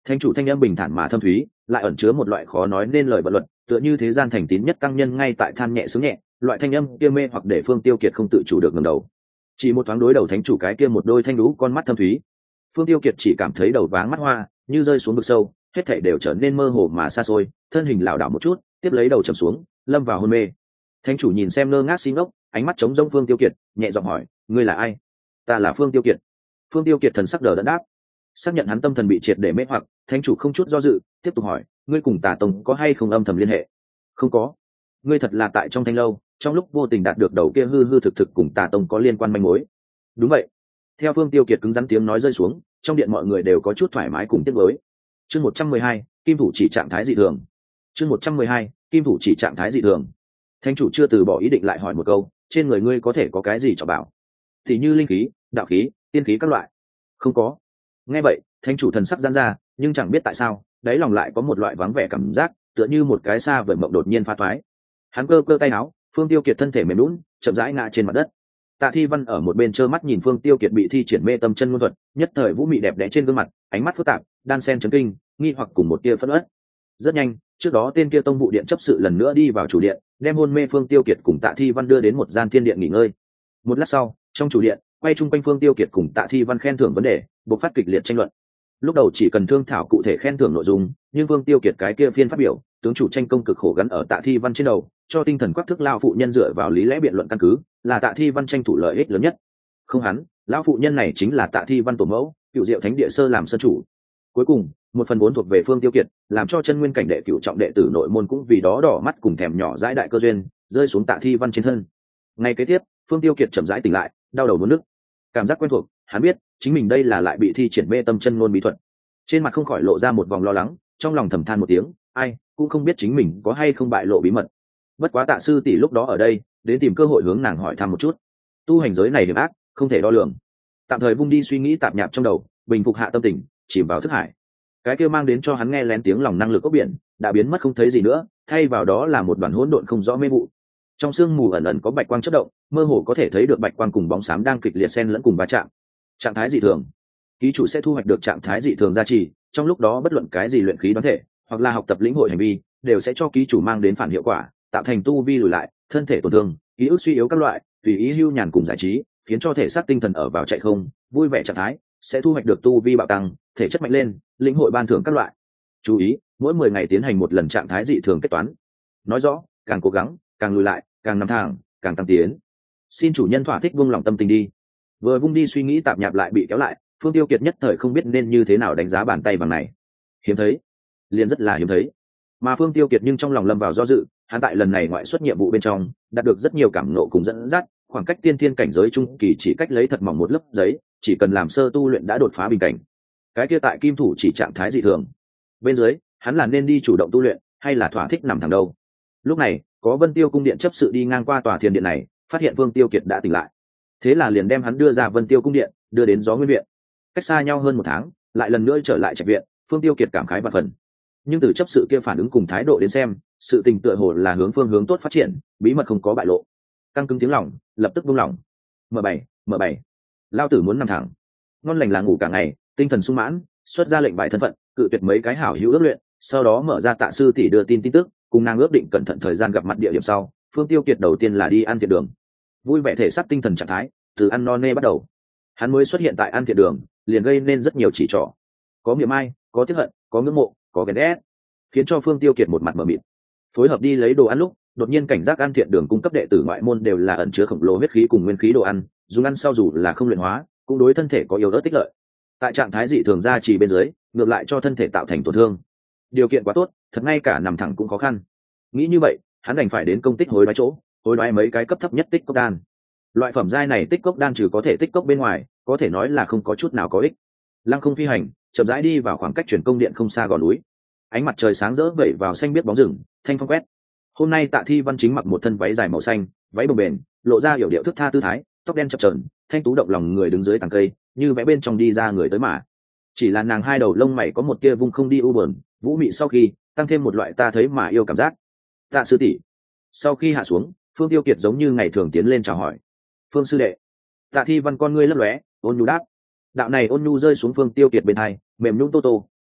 Thánh chủ thanh âm bình thản mà thâm thúy, lại ẩn chứa một loại khó nói nên lời vận luật, tựa như thế gian thành tín nhất tăng nhân ngay tại than nhẹ sướng nhẹ, loại thanh âm kia mê hoặc để Phương Tiêu Kiệt không tự chủ được ngẩng đầu. Chỉ một thoáng đối đầu thánh chủ cái kia một đôi thanh lũ con mắt thâm thúy, Phương Tiêu Kiệt chỉ cảm thấy đầu váng mắt hoa, như rơi xuống vực sâu, hết thảy đều trở nên mơ hồ mà xa xôi, thân hình lảo đảo một chút, tiếp lấy đầu trầm xuống, lâm vào hôn mê. Thánh chủ nhìn xem ngơ ngác xin ốc, ánh mắt trống rỗng Phương Tiêu Kiệt, nhẹ giọng hỏi, ngươi là ai? Ta là Phương Tiêu Kiệt. Phương Tiêu Kiệt thần sắc đờ đẫn đáp. Xác nhận hắn tâm thần bị triệt để mê hoặc, thánh chủ không chút do dự tiếp tục hỏi, ngươi cùng Tà Tông có hay không âm thầm liên hệ? Không có. Ngươi thật là tại trong thanh lâu, trong lúc vô tình đạt được đầu kia hư hư thực thực cùng Tà Tông có liên quan manh mối? Đúng vậy. Theo Phương Tiêu Kiệt cứng rắn tiếng nói rơi xuống, trong điện mọi người đều có chút thoải mái cùng tiếc nuối. Chương một trăm mười hai, kim thủ chỉ trạng thái dị thường. Chương một trăm mười hai, kim thủ chỉ trạng thái dị thường. Thánh chủ chưa từ bỏ ý định lại hỏi một câu, trên người ngươi có thể có cái gì cho bảo? Thì như linh khí, đạo khí, tiên khí các loại. Không có. Nghe vậy, thánh chủ thần sắc giãn ra, nhưng chẳng biết tại sao, đáy lòng lại có một loại vắng vẻ cảm giác, tựa như một cái xa vời mộng đột nhiên phá thoái. Hắn cơ cơ tay áo, Phương Tiêu Kiệt thân thể mềm nhũn, chậm rãi ngã trên mặt đất. Tạ Thi Văn ở một bên trơ mắt nhìn Phương Tiêu Kiệt bị thi triển mê tâm chân ngôn thuật, nhất thời vũ mị đẹp đẽ trên gương mặt, ánh mắt phức tạp, đan xen chấn kinh, nghi hoặc cùng một tia phẫn uất. Rất nhanh, trước đó tên kia tông vụ điện chấp sự lần nữa đi vào chủ điện, đem hôn mê Phương Tiêu Kiệt cùng Tạ Thi Văn đưa đến một gian thiên điện nghỉ ngơi. Một lát sau, trong chủ điện, quay chung quanh Phương Tiêu Kiệt cùng Tạ Thi Văn khen thưởng vấn đề, bộc phát kịch liệt tranh luận. Lúc đầu chỉ cần thương thảo cụ thể khen thưởng nội dung, nhưng Phương Tiêu Kiệt cái kia phiên phát biểu, tướng chủ tranh công cực khổ gắn ở Tạ Thi Văn trên đầu, cho tinh thần quắc thức lao phụ nhân dựa vào lý lẽ biện luận căn cứ, là Tạ Thi Văn tranh thủ lợi ích lớn nhất. Không hắn, lão phụ nhân này chính là Tạ Thi Văn tổ mẫu, cựu diệu thánh địa sơ làm sân chủ. Cuối cùng, một phần vốn thuộc về Phương Tiêu Kiệt, làm cho chân nguyên cảnh đệ cựu trọng đệ tử nội môn cũng vì đó đỏ mắt cùng thèm nhỏ dãi đại cơ duyên, rơi xuống Tạ Thi Văn trên thân. Ngay kế tiếp, Phương Tiêu Kiệt chậm rãi tỉnh lại, đau đầu muốn nức. Cảm giác quen thuộc, hắn biết, chính mình đây là lại bị thi triển mê tâm chân ngôn bí thuật. Trên mặt không khỏi lộ ra một vòng lo lắng, trong lòng thầm than một tiếng, ai cũng không biết chính mình có hay không bại lộ bí mật. Bất quá Tạ sư tỷ lúc đó ở đây, đến tìm cơ hội hướng nàng hỏi thăm một chút. Tu hành giới này hiểm ác, không thể đo lường. Tạm thời vung đi suy nghĩ tạp nhạp trong đầu, bình phục hạ tâm tình, chìm vào thức hải. Cái kia mang đến cho hắn nghe lén tiếng lòng năng lực ốc biển đã biến mất không thấy gì nữa, thay vào đó là một đoàn hỗn độn không rõ mê vụ. Trong sương mù ẩn ẩn có bạch quang chớp động, mơ hồ có thể thấy được bạch quang cùng bóng xám đang kịch liệt xen lẫn cùng va chạm. Trạng thái dị thường, ký chủ sẽ thu hoạch được trạng thái dị thường gia trì, trong lúc đó bất luận cái gì luyện khí đoán thể hoặc là học tập lĩnh hội hành vi đều sẽ cho ký chủ mang đến phản hiệu quả, tạo thành tu vi lùi lại, thân thể tổn thương, ký ức suy yếu các loại, tùy ý hưu nhàn cùng giải trí, khiến cho thể xác tinh thần ở vào chạy không vui vẻ trạng thái, sẽ thu hoạch được tu vi bạo tăng, thể chất mạnh lên, lĩnh hội ban thưởng các loại. Chú ý, mỗi mười ngày tiến hành một lần trạng thái dị thường kết toán. Nói rõ, càng cố gắng, càng lùi lại, càng nằm thẳng, càng tăng tiến. Xin chủ nhân thỏa thích vung lòng tâm tình đi. Vừa vung đi suy nghĩ tạp nhạp lại bị kéo lại, Phương Tiêu Kiệt nhất thời không biết nên như thế nào đánh giá bàn tay bằng này. Hiếm thấy, liền rất là hiếm thấy. Mà Phương Tiêu Kiệt nhưng trong lòng lâm vào do dự, hắn tại lần này ngoại xuất nhiệm vụ bên trong, đạt được rất nhiều cảm ngộ cùng dẫn dắt, khoảng cách tiên thiên cảnh giới trung kỳ chỉ cách lấy thật mỏng một lớp giấy, chỉ cần làm sơ tu luyện đã đột phá bình cảnh. Cái kia tại kim thủ chỉ trạng thái dị thường. Bên dưới, hắn là nên đi chủ động tu luyện, hay là thỏa thích nằm thẳng đâu? Lúc này, có Vân Tiêu cung điện chấp sự đi ngang qua tòa thiền điện này, phát hiện Phương Tiêu Kiệt đã tỉnh lại. Thế là liền đem hắn đưa ra Vân Tiêu cung điện, đưa đến Gió Nguyên viện. Cách xa nhau hơn một tháng, lại lần nữa trở lại trạch viện, Phương Tiêu Kiệt cảm khái và phần. Nhưng từ chấp sự kia phản ứng cùng thái độ đến xem, sự tình tựa hồ là hướng phương hướng tốt phát triển, bí mật không có bại lộ. Căng cứng tiếng lòng, lập tức buông lỏng. M bảy, M bảy. Lao tử muốn nằm thẳng. Ngon lành là ngủ cả ngày, tinh thần sung mãn, xuất ra lệnh bài thân phận, cự tuyệt mấy cái hảo hữu ước luyện, sau đó mở ra Tạ sư tỷ đưa tin tin tức, cùng nàng ước định cẩn thận thời gian gặp mặt địa điểm sau. Phương Tiêu Kiệt đầu tiên là đi ăn thiện đường. Vui vẻ thể xác tinh thần trạng thái, từ ăn no nê bắt đầu. Hắn mới xuất hiện tại ăn thiện đường, liền gây nên rất nhiều chỉ trỏ. Có miệng ai, có tiếc hận, có ngưỡng mộ, có ghen ghét, khiến cho Phương Tiêu Kiệt một mặt mờ mịt. Phối hợp đi lấy đồ ăn lúc, đột nhiên cảnh giác ăn thiện đường cung cấp đệ tử ngoại môn đều là ẩn chứa khổng lồ huyết khí cùng nguyên khí đồ ăn, dùng ăn sau dù là không luyện hóa, cũng đối thân thể có yếu ớt tích lợi. Tại trạng thái dị thường gia trì bên dưới, ngược lại cho thân thể tạo thành tổn thương. Điều kiện quá tốt, thật ngay cả nằm thẳng cũng khó khăn. Nghĩ như vậy, hắn đành phải đến công tích hối đoái chỗ, hối đoái mấy cái cấp thấp nhất tích cốc đan. Loại phẩm giai này tích cốc đan trừ có thể tích cốc bên ngoài, có thể nói là không có chút nào có ích. Lăng không phi hành, chậm rãi đi vào khoảng cách chuyển công điện không xa gò núi. Ánh mặt trời sáng rỡ vẩy vào xanh biết bóng rừng, thanh phong quét. Hôm nay Tạ Thi Văn chính mặc một thân váy dài màu xanh, váy bồng bềnh, lộ ra hiểu điệu thức tha tư thái, tóc đen chập chờn, thanh tú động lòng người đứng dưới tàng cây, như vẽ bên trong đi ra người tới mà. Chỉ là nàng hai đầu lông mày có một kia vung không đi u buồn, vũ mị sau khi, tăng thêm một loại ta thấy mà yêu cảm giác. Tạ sư tỷ. Sau khi hạ xuống, Phương Tiêu Kiệt giống như ngày thường tiến lên chào hỏi. Phương sư đệ. Tạ Thi Văn con ngươi lấp lóe, ôn nhu đáp. Đạo này ôn nhu rơi xuống Phương Tiêu Kiệt bên hai, mềm nhũn tô tô,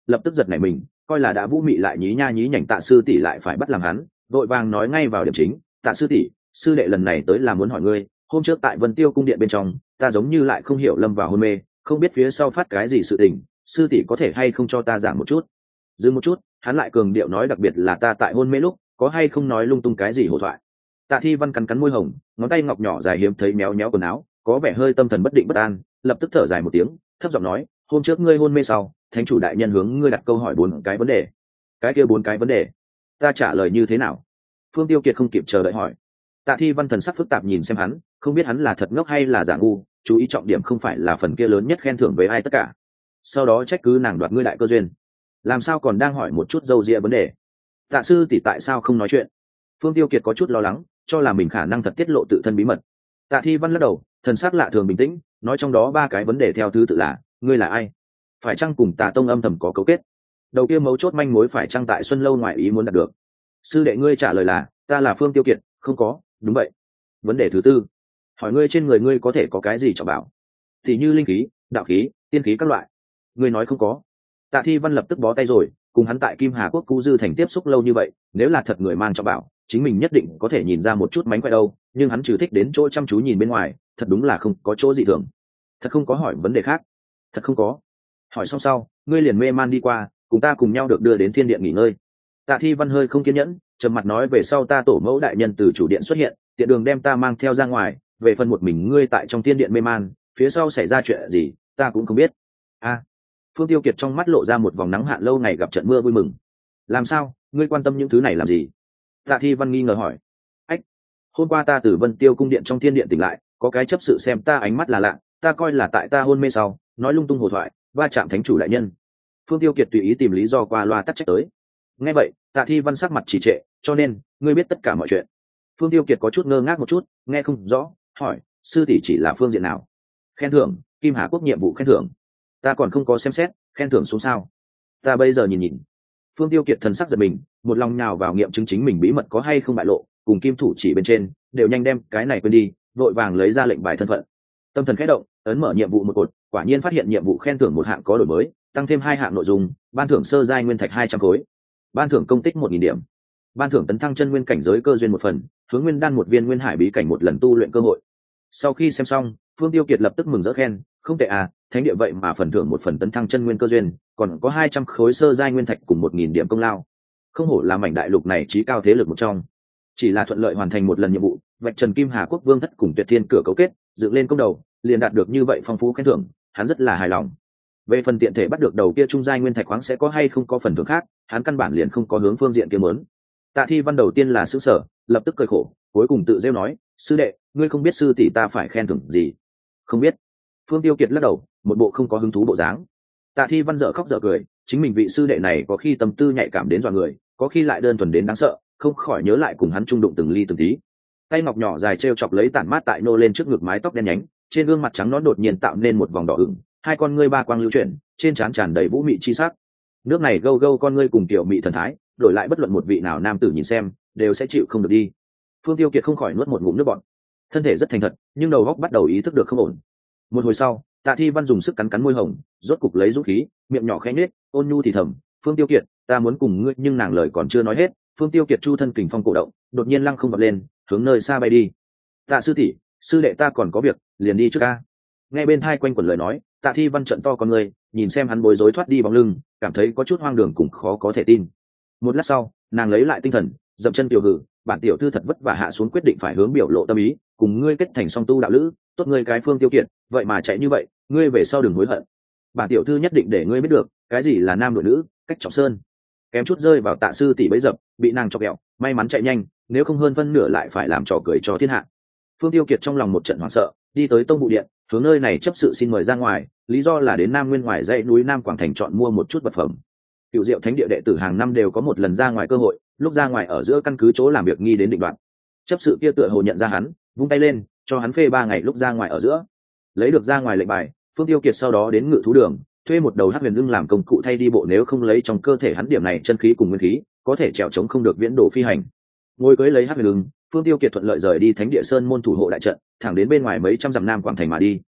lập tức giật nảy mình, coi là đã vũ mị lại nhí nha nhí nhảnh Tạ sư tỷ lại phải bắt làm hắn, vội vàng nói ngay vào điểm chính. Tạ sư tỷ, sư đệ lần này tới là muốn hỏi ngươi, hôm trước tại Vân Tiêu cung điện bên trong, ta giống như lại không hiểu lâm vào hôn mê, không biết phía sau phát cái gì sự tình, sư tỷ có thể hay không cho ta giảng một chút. Dừng một chút, hắn lại cường điệu nói đặc biệt là ta tại hôn mê lúc có hay không nói lung tung cái gì hổ thoại. Tạ Thi Văn cắn cắn môi hồng, ngón tay ngọc nhỏ dài hiếm thấy méo méo quần áo, có vẻ hơi tâm thần bất định bất an, lập tức thở dài một tiếng, thấp giọng nói, hôm trước ngươi hôn mê sau, thánh chủ đại nhân hướng ngươi đặt câu hỏi bốn cái vấn đề. Cái kia bốn cái vấn đề, ta trả lời như thế nào? Phương Tiêu Kiệt không kịp chờ đợi hỏi. Tạ Thi Văn thần sắc phức tạp nhìn xem hắn, không biết hắn là thật ngốc hay là giả ngu, chú ý trọng điểm không phải là phần kia lớn nhất khen thưởng với ai tất cả. Sau đó trách cứ nàng đoạt ngươi đại cơ duyên, làm sao còn đang hỏi một chút dâu dịa vấn đề. Tạ sư tỷ tại sao không nói chuyện? Phương Tiêu Kiệt có chút lo lắng, cho là mình khả năng thật tiết lộ tự thân bí mật. Tạ Thi Văn lắc đầu, thần sắc lạ thường bình tĩnh, nói trong đó ba cái vấn đề theo thứ tự là: ngươi là ai? Phải chăng cùng Tà Tông âm thầm có cấu kết? Đầu kia mấu chốt manh mối phải chăng tại Xuân lâu ngoại ý muốn đạt được? Sư đệ ngươi trả lời là: ta là Phương Tiêu Kiệt, không có. Đúng vậy. Vấn đề thứ tư, hỏi ngươi trên người ngươi có thể có cái gì trọng bảo, thì như linh khí, đạo khí, tiên khí các loại. Ngươi nói không có. Tạ Thi Văn lập tức bó tay rồi, cùng hắn tại Kim Hà Quốc Cú Dư thành tiếp xúc lâu như vậy, nếu là thật người mang trọng bảo, chính mình nhất định có thể nhìn ra một chút mánh khỏe đâu, nhưng hắn trừ thích đến chỗ chăm chú nhìn bên ngoài, thật đúng là không có chỗ gì thường. Thật không có hỏi vấn đề khác. Thật không có. Hỏi xong sau, ngươi liền mê man đi qua, cùng ta cùng nhau được đưa đến thiên điện nghỉ ngơi. Tạ Thi Văn hơi không kiên nhẫn, trầm mặt nói về sau ta tổ mẫu đại nhân từ chủ điện xuất hiện, tiện đường đem ta mang theo ra ngoài, về phần một mình ngươi tại trong thiên điện mê man, phía sau xảy ra chuyện gì, ta cũng không biết. A. Phương Tiêu Kiệt trong mắt lộ ra một vòng nắng hạn lâu ngày gặp trận mưa vui mừng. Làm sao, ngươi quan tâm những thứ này làm gì? Tạ Thi Văn nghi ngờ hỏi. Ách, hôm qua ta từ Vân Tiêu cung điện trong thiên điện tỉnh lại, có cái chấp sự xem ta ánh mắt là lạ, ta coi là tại ta hôn mê sau, nói lung tung hồ thoại, va chạm thánh chủ đại nhân. Phương Tiêu Kiệt tùy ý tìm lý do qua loa tắc trách tới. Nghe vậy, Tạ Thi Văn sắc mặt trì trệ, cho nên ngươi biết tất cả mọi chuyện. Phương Tiêu Kiệt có chút ngơ ngác một chút, nghe không rõ, hỏi, sư tỷ chỉ là phương diện nào? Khen thưởng, Kim Hà Quốc nhiệm vụ khen thưởng. Ta còn không có xem xét, khen thưởng xuống sao? Ta bây giờ nhìn nhìn. Phương Tiêu Kiệt thần sắc giật mình, một lòng nhào vào nghiệm chứng chính mình bí mật có hay không bại lộ, cùng kim thủ chỉ bên trên, đều nhanh đem cái này quên đi, vội vàng lấy ra lệnh bài thân phận. Tâm thần khẽ động, ấn mở nhiệm vụ một cột, quả nhiên phát hiện nhiệm vụ khen thưởng một hạng có đổi mới, tăng thêm hai hạng nội dung, ban thưởng sơ giai nguyên thạch hai trăm khối, ban thưởng công tích một nghìn điểm, ban thưởng tấn thăng chân nguyên cảnh giới cơ duyên một phần, hướng nguyên đan một viên nguyên hải bí cảnh một lần tu luyện cơ hội. Sau khi xem xong, Phương Tiêu Kiệt lập tức mừng rỡ khen, không tệ à, thánh địa vậy mà phần thưởng một phần tấn thăng chân nguyên cơ duyên, còn có hai trăm khối sơ giai nguyên thạch cùng một nghìn điểm công lao. Không hổ là mảnh đại lục này chí cao thế lực một trong. Chỉ là thuận lợi hoàn thành một lần nhiệm vụ, vạch trần Kim Hà Quốc vương thất cùng Tuyệt Thiên cửa cấu kết, dựng lên công đầu, liền đạt được như vậy phong phú khen thưởng, hắn rất là hài lòng. Về phần tiện thể bắt được đầu kia trung giai nguyên thạch khoáng sẽ có hay không có phần thưởng khác, hắn căn bản liền không có hướng phương diện kia muốn. Tạ Thi Văn đầu tiên là sửng sở, lập tức cười khổ, cuối cùng tự rêu nói, sư đệ, ngươi không biết sư tỷ ta phải khen thưởng gì? Không biết. Phương Tiêu Kiệt lắc đầu, một bộ không có hứng thú bộ dáng. Tạ Thi Văn dở khóc dở cười, chính mình vị sư đệ này có khi tâm tư nhạy cảm đến dọa người, có khi lại đơn thuần đến đáng sợ, không khỏi nhớ lại cùng hắn chung đụng từng ly từng tí. Tay ngọc nhỏ dài treo chọc lấy tản mát tại nô lên trước ngực mái tóc đen nhánh, trên gương mặt trắng nõn đột nhiên tạo nên một vòng đỏ ửng, hai con ngươi ba quang lưu chuyển, trên trán tràn đầy vũ mị chi sắc. Nước này gâu gâu con ngươi cùng tiểu mị thần thái, đổi lại bất luận một vị nào nam tử nhìn xem, đều sẽ chịu không được đi. Phương Tiêu Kiệt không khỏi nuốt một ngụm nước bọt. Thân thể rất thành thật, nhưng đầu óc bắt đầu ý thức được không ổn. Một hồi sau, Tạ Thi Văn dùng sức cắn cắn môi hồng, rốt cục lấy dũng khí, miệng nhỏ khẽ nhếch, ôn nhu thì thầm, "Phương Tiêu Kiệt, ta muốn cùng ngươi." Nhưng nàng lời còn chưa nói hết, Phương Tiêu Kiệt chu thân kình phong cổ động, đột nhiên lăng không vọt lên, hướng nơi xa bay đi. "Tạ sư tỷ, sư đệ ta còn có việc, liền đi trước a." Nghe bên tai quanh quẩn lời nói, Tạ Thi Văn trợn to con người, nhìn xem hắn bối rối thoát đi bóng lưng, cảm thấy có chút hoang đường cùng khó có thể tin. Một lát sau, nàng lấy lại tinh thần, dậm chân tiểu hử, bản tiểu thư thật vất vả hạ xuống quyết định phải hướng biểu lộ tâm ý, cùng ngươi kết thành song tu đạo lữ, tốt ngươi cái Phương Tiêu Kiệt, vậy mà chạy như vậy, ngươi về sau đừng hối hận. Bản tiểu thư nhất định để ngươi biết được, cái gì là nam nội nữ, cách trọng sơn. Kém chút rơi vào Tạ sư tỷ bẫy dập, bị nàng chọc ghẹo, may mắn chạy nhanh, nếu không hơn phân nửa lại phải làm trò cười cho thiên hạ. Phương Tiêu Kiệt trong lòng một trận hoảng sợ, đi tới tông vụ điện, hướng nơi này chấp sự xin mời ra ngoài, lý do là đến Nam Nguyên ngoài dãy núi Nam Quảng Thành chọn mua một chút vật phẩm. Cựu Diệu Thánh địa đệ tử hàng năm đều có một lần ra ngoài cơ hội, lúc ra ngoài ở giữa căn cứ chỗ làm việc nghi đến định đoạn. Chấp sự kia tựa hồ nhận ra hắn, vung tay lên, cho hắn phê ba ngày lúc ra ngoài ở giữa. Lấy được ra ngoài lệnh bài, Phương Tiêu Kiệt sau đó đến Ngự Thú Đường, thuê một đầu hắc huyền ưng làm công cụ thay đi bộ, nếu không lấy trong cơ thể hắn điểm này chân khí cùng nguyên khí, có thể trèo chống không được viễn độ phi hành. Ngồi cưỡi lấy hắc huyền ưng, Phương Tiêu Kiệt thuận lợi rời đi Thánh địa Sơn môn thủ hộ đại trận, thẳng đến bên ngoài mấy trăm dặm Nam Quảng Thành mà đi.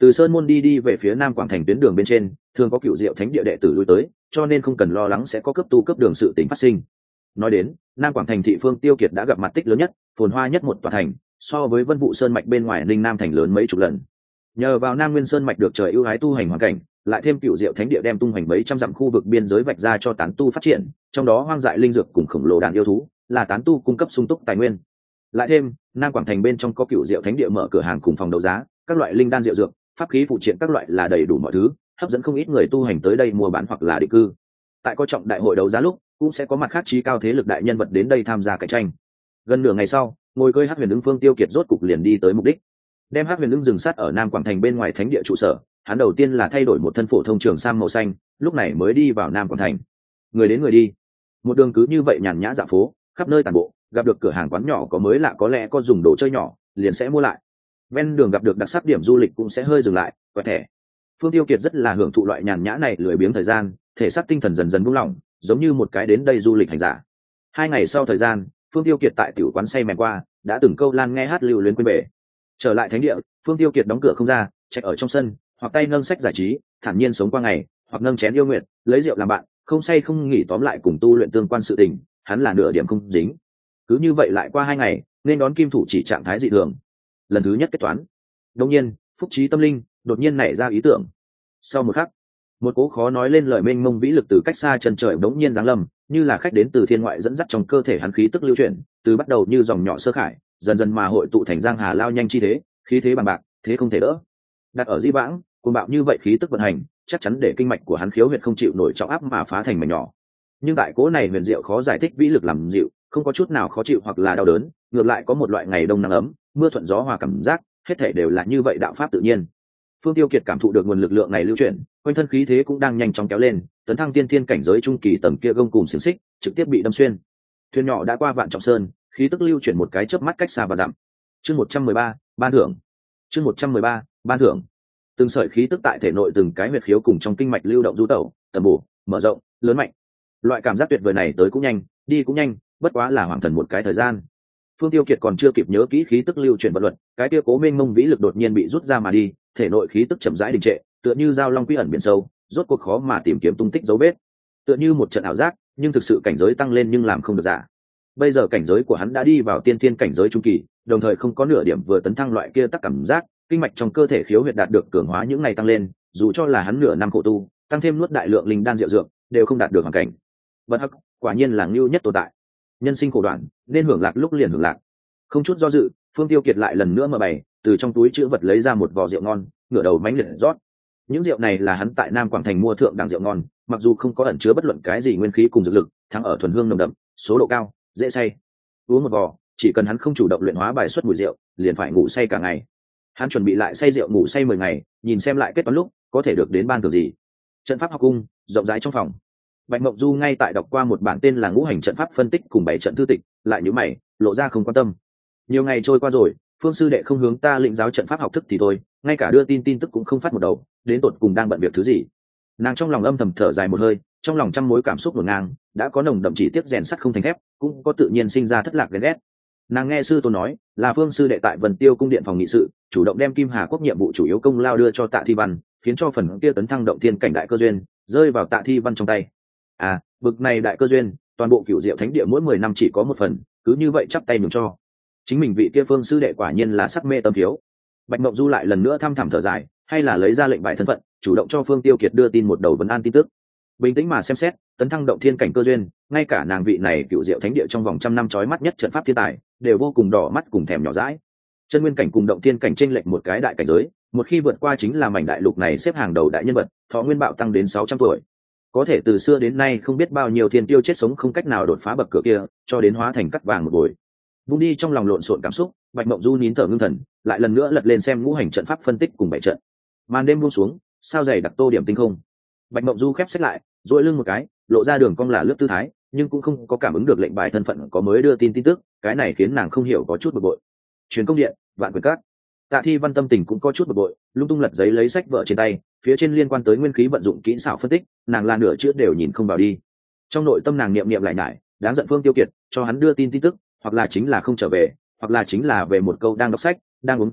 Từ sơn môn đi đi về phía nam quảng thành tuyến đường bên trên thường có cựu diệu thánh địa đệ tử lui tới, cho nên không cần lo lắng sẽ có cấp tu cấp đường sự tình phát sinh. Nói đến nam quảng thành thị, Phương Tiêu Kiệt đã gặp mặt tích lớn nhất, phồn hoa nhất một tòa thành, so với Vân Vũ Sơn mạch bên ngoài Ninh Nam thành lớn mấy chục lần. Nhờ vào Nam Nguyên Sơn mạch được trời ưu ái tu hành hoàn cảnh, lại thêm cựu diệu thánh địa đem tung hoành mấy trăm dặm khu vực biên giới vạch ra cho tán tu phát triển, trong đó hoang dại linh dược cùng khổng lồ đàn yêu thú là tán tu cung cấp sung túc tài nguyên. Lại thêm nam quảng thành bên trong có cựu diệu thánh địa mở cửa hàng cùng phòng đấu giá, các loại linh đan diệu dược, pháp khí phụ triện các loại là đầy đủ mọi thứ, hấp dẫn không ít người tu hành tới đây mua bán hoặc là định cư. Tại có trọng đại hội đấu giá lúc cũng sẽ có mặt khác trí cao thế lực đại nhân vật đến đây tham gia cạnh tranh. Gần nửa ngày sau, ngồi cơi Hắc Huyền Ưng Phương Tiêu Kiệt rốt cục liền đi tới mục đích, đem Hắc Huyền Ưng dừng sát ở nam quảng thành bên ngoài thánh địa trụ sở. Hắn đầu tiên là thay đổi một thân phổ thông trường sam màu xanh, lúc này mới đi vào nam quảng thành. Người đến người đi, một đường cứ như vậy nhàn nhã dạo phố, khắp nơi tàn bộ, gặp được cửa hàng quán nhỏ có mới lạ có lẽ có dùng đồ chơi nhỏ liền sẽ mua lại. Ven đường gặp được đặc sắc điểm du lịch cũng sẽ hơi dừng lại quẹt thẻ. Phương Tiêu Kiệt rất là hưởng thụ loại nhàn nhã này, lười biếng thời gian, thể xác tinh thần dần dần buông lỏng, giống như một cái đến đây du lịch hành giả. Hai ngày sau thời gian, Phương Tiêu Kiệt tại tiểu quán say mèm qua, đã từng câu lan nghe hát lưu luyến quên bể. Trở lại thánh địa, Phương Tiêu Kiệt đóng cửa không ra, chạy ở trong sân, hoặc tay nâng sách giải trí, thản nhiên sống qua ngày, hoặc nâng chén yêu nguyện, lấy rượu làm bạn, không say không nghỉ, tóm lại cùng tu luyện tương quan sự tình, hắn là nửa điểm không dính. Cứ như vậy lại qua hai ngày, nên đón kim thủ chỉ trạng thái dị thường. Lần thứ nhất kết toán. Đột nhiên, phúc trí tâm linh đột nhiên nảy ra ý tưởng. Sau một khắc, một cố khó nói lên lời mênh mông vĩ lực từ cách xa chân trời đống nhiên giáng lâm, như là khách đến từ thiên ngoại dẫn dắt trong cơ thể hắn khí tức lưu chuyển, từ bắt đầu như dòng nhỏ sơ khải, dần dần mà hội tụ thành giang hà lao nhanh chi thế, khí thế bằng bạc, thế không thể đỡ. Đặt ở di vãng, cuồng bạo như vậy khí tức vận hành, chắc chắn để kinh mạch của hắn khiếu huyệt không chịu nổi trọng áp mà phá thành mảnh nhỏ. Nhưng tại cố này huyền diệu khó giải thích vĩ lực làm dịu, không có chút nào khó chịu hoặc là đau đớn, ngược lại có một loại ngày đông nắng ấm, mưa thuận gió hòa cảm giác, hết thảy đều là như vậy đạo pháp tự nhiên. Phương Tiêu Kiệt cảm thụ được nguồn lực lượng này lưu chuyển, quanh thân khí thế cũng đang nhanh chóng kéo lên, tấn thăng tiên thiên cảnh giới trung kỳ tầng kia gông cùng xiềng xích, trực tiếp bị đâm xuyên. Thuyền nhỏ đã qua vạn trọng sơn, khí tức lưu chuyển một cái chớp mắt cách xa và dặm. Chương một trăm mười ba, ban thưởng. Chương một trăm mười ba, ban thưởng. Từng sợi khí tức tại thể nội từng cái huyệt khiếu cùng trong kinh mạch lưu động du tẩu, tầm bổ, mở rộng, lớn mạnh. Loại cảm giác tuyệt vời này tới cũng nhanh, đi cũng nhanh, bất quá là hoàng thần một cái thời gian. Phương Tiêu Kiệt còn chưa kịp nhớ kỹ khí tức lưu chuyển vận luật, cái kia cố mênh mông vĩ lực đột nhiên bị rút ra mà đi, thể nội khí tức chậm rãi đình trệ, tựa như dao long quy ẩn biển sâu, rốt cuộc khó mà tìm kiếm tung tích dấu vết. Tựa như một trận ảo giác, nhưng thực sự cảnh giới tăng lên nhưng làm không được giả. Bây giờ cảnh giới của hắn đã đi vào tiên thiên cảnh giới trung kỳ, đồng thời không có nửa điểm vừa tấn thăng loại kia tắc cảm giác, kinh mạch trong cơ thể khiếu huyệt đạt được cường hóa những ngày tăng lên, dù cho là hắn nửa năm khổ tu, tăng thêm nuốt đại lượng linh đan diệu dược, đều không đạt được hoàn cảnh. Bất hắc, quả nhiên là ngưu nhất tồn tại. Nhân sinh khổ đoạn, nên hưởng lạc lúc liền hưởng lạc. Không chút do dự, Phương Tiêu Kiệt lại lần nữa mở bày, từ trong túi chữ vật lấy ra một vò rượu ngon, ngửa đầu mánh liệt rót. Những rượu này là hắn tại Nam Quảng Thành mua thượng đẳng rượu ngon, mặc dù không có ẩn chứa bất luận cái gì nguyên khí cùng dược lực, thắng ở thuần hương nồng đậm, số độ cao, dễ say. Uống một vò, chỉ cần hắn không chủ động luyện hóa bài xuất mùi rượu, liền phải ngủ say cả ngày. Hắn chuẩn bị lại say rượu ngủ say mười ngày, nhìn xem lại kết toán lúc có thể được đến ban thưởng gì. Trận pháp học cung, rộng rãi trong phòng. Bạch Mộng Du ngay tại đọc qua một bản tên là Ngũ Hành trận pháp phân tích cùng bảy trận thư tịch, lại nhíu mày, lộ ra không quan tâm. Nhiều ngày trôi qua rồi, Phương sư đệ không hướng ta lĩnh giáo trận pháp học thức thì thôi, ngay cả đưa tin tin tức cũng không phát một đầu, đến tột cùng đang bận việc thứ gì. Nàng trong lòng âm thầm thở dài một hơi, trong lòng trăm mối cảm xúc ngổn ngang, đã có nồng đậm chỉ tiếc rèn sắt không thành thép, cũng có tự nhiên sinh ra thất lạc ghen ghét. Nàng nghe sư tôn nói, là Phương sư đệ tại Vân Tiêu cung điện phòng nghị sự, chủ động đem Kim Hà quốc nhiệm vụ chủ yếu công lao đưa cho Tạ Thi Văn, khiến cho phần kia tấn thăng động thiên cảnh đại cơ duyên rơi vào Tạ Thi Văn trong tay. À, bực này đại cơ duyên, toàn bộ Cửu Diệu Thánh địa mỗi mười năm chỉ có một phần, cứ như vậy chắp tay nhường cho. Chính mình vị kia Phương sư đệ quả nhiên là sắc mê tâm thiếu. Bạch Mộng Du lại lần nữa thăm thẳm thở dài, hay là lấy ra lệnh bài thân phận, chủ động cho Phương Tiêu Kiệt đưa tin một đầu vấn an tin tức. Bình tĩnh mà xem xét, tấn thăng động thiên cảnh cơ duyên, ngay cả nàng vị này Cửu Diệu Thánh địa trong vòng trăm năm chói mắt nhất trận pháp thiên tài, đều vô cùng đỏ mắt cùng thèm nhỏ dãi. Chân nguyên cảnh cùng động thiên cảnh chênh lệch một cái đại cảnh giới, một khi vượt qua chính là mảnh đại lục này xếp hàng đầu đại nhân vật, thọ nguyên bạo tăng đến sáu trăm tuổi. Có thể từ xưa đến nay không biết bao nhiêu thiên tiêu chết sống không cách nào đột phá bậc cửa kia, cho đến hóa thành cắt vàng một buổi. Vung đi trong lòng lộn xộn cảm xúc, Bạch Mộng Du nín thở ngưng thần, lại lần nữa lật lên xem ngũ hành trận pháp phân tích cùng bảy trận. Màn đêm buông xuống, sao dày đặc tô điểm tinh không. Bạch Mộng Du khép sách lại, duỗi lưng một cái, lộ ra đường cong là lướt tư thái, nhưng cũng không có cảm ứng được lệnh bài thân phận có mới đưa tin tin tức, cái này khiến nàng không hiểu có chút bực bội. Truyền công điện, Vạn Quyền Các. Tạ Thi Văn tâm tình cũng có chút bực bội, lung tung lật giấy lấy sách vợ trên tay, phía trên liên quan tới nguyên khí vận dụng kỹ xảo phân tích, nàng là nửa chữ đều nhìn không vào đi. Trong nội tâm nàng niệm niệm lại nhải, đáng giận Phương Tiêu Kiệt, cho hắn đưa tin tin tức, hoặc là chính là không trở về, hoặc là chính là về một câu đang đọc sách, đang uống rượu,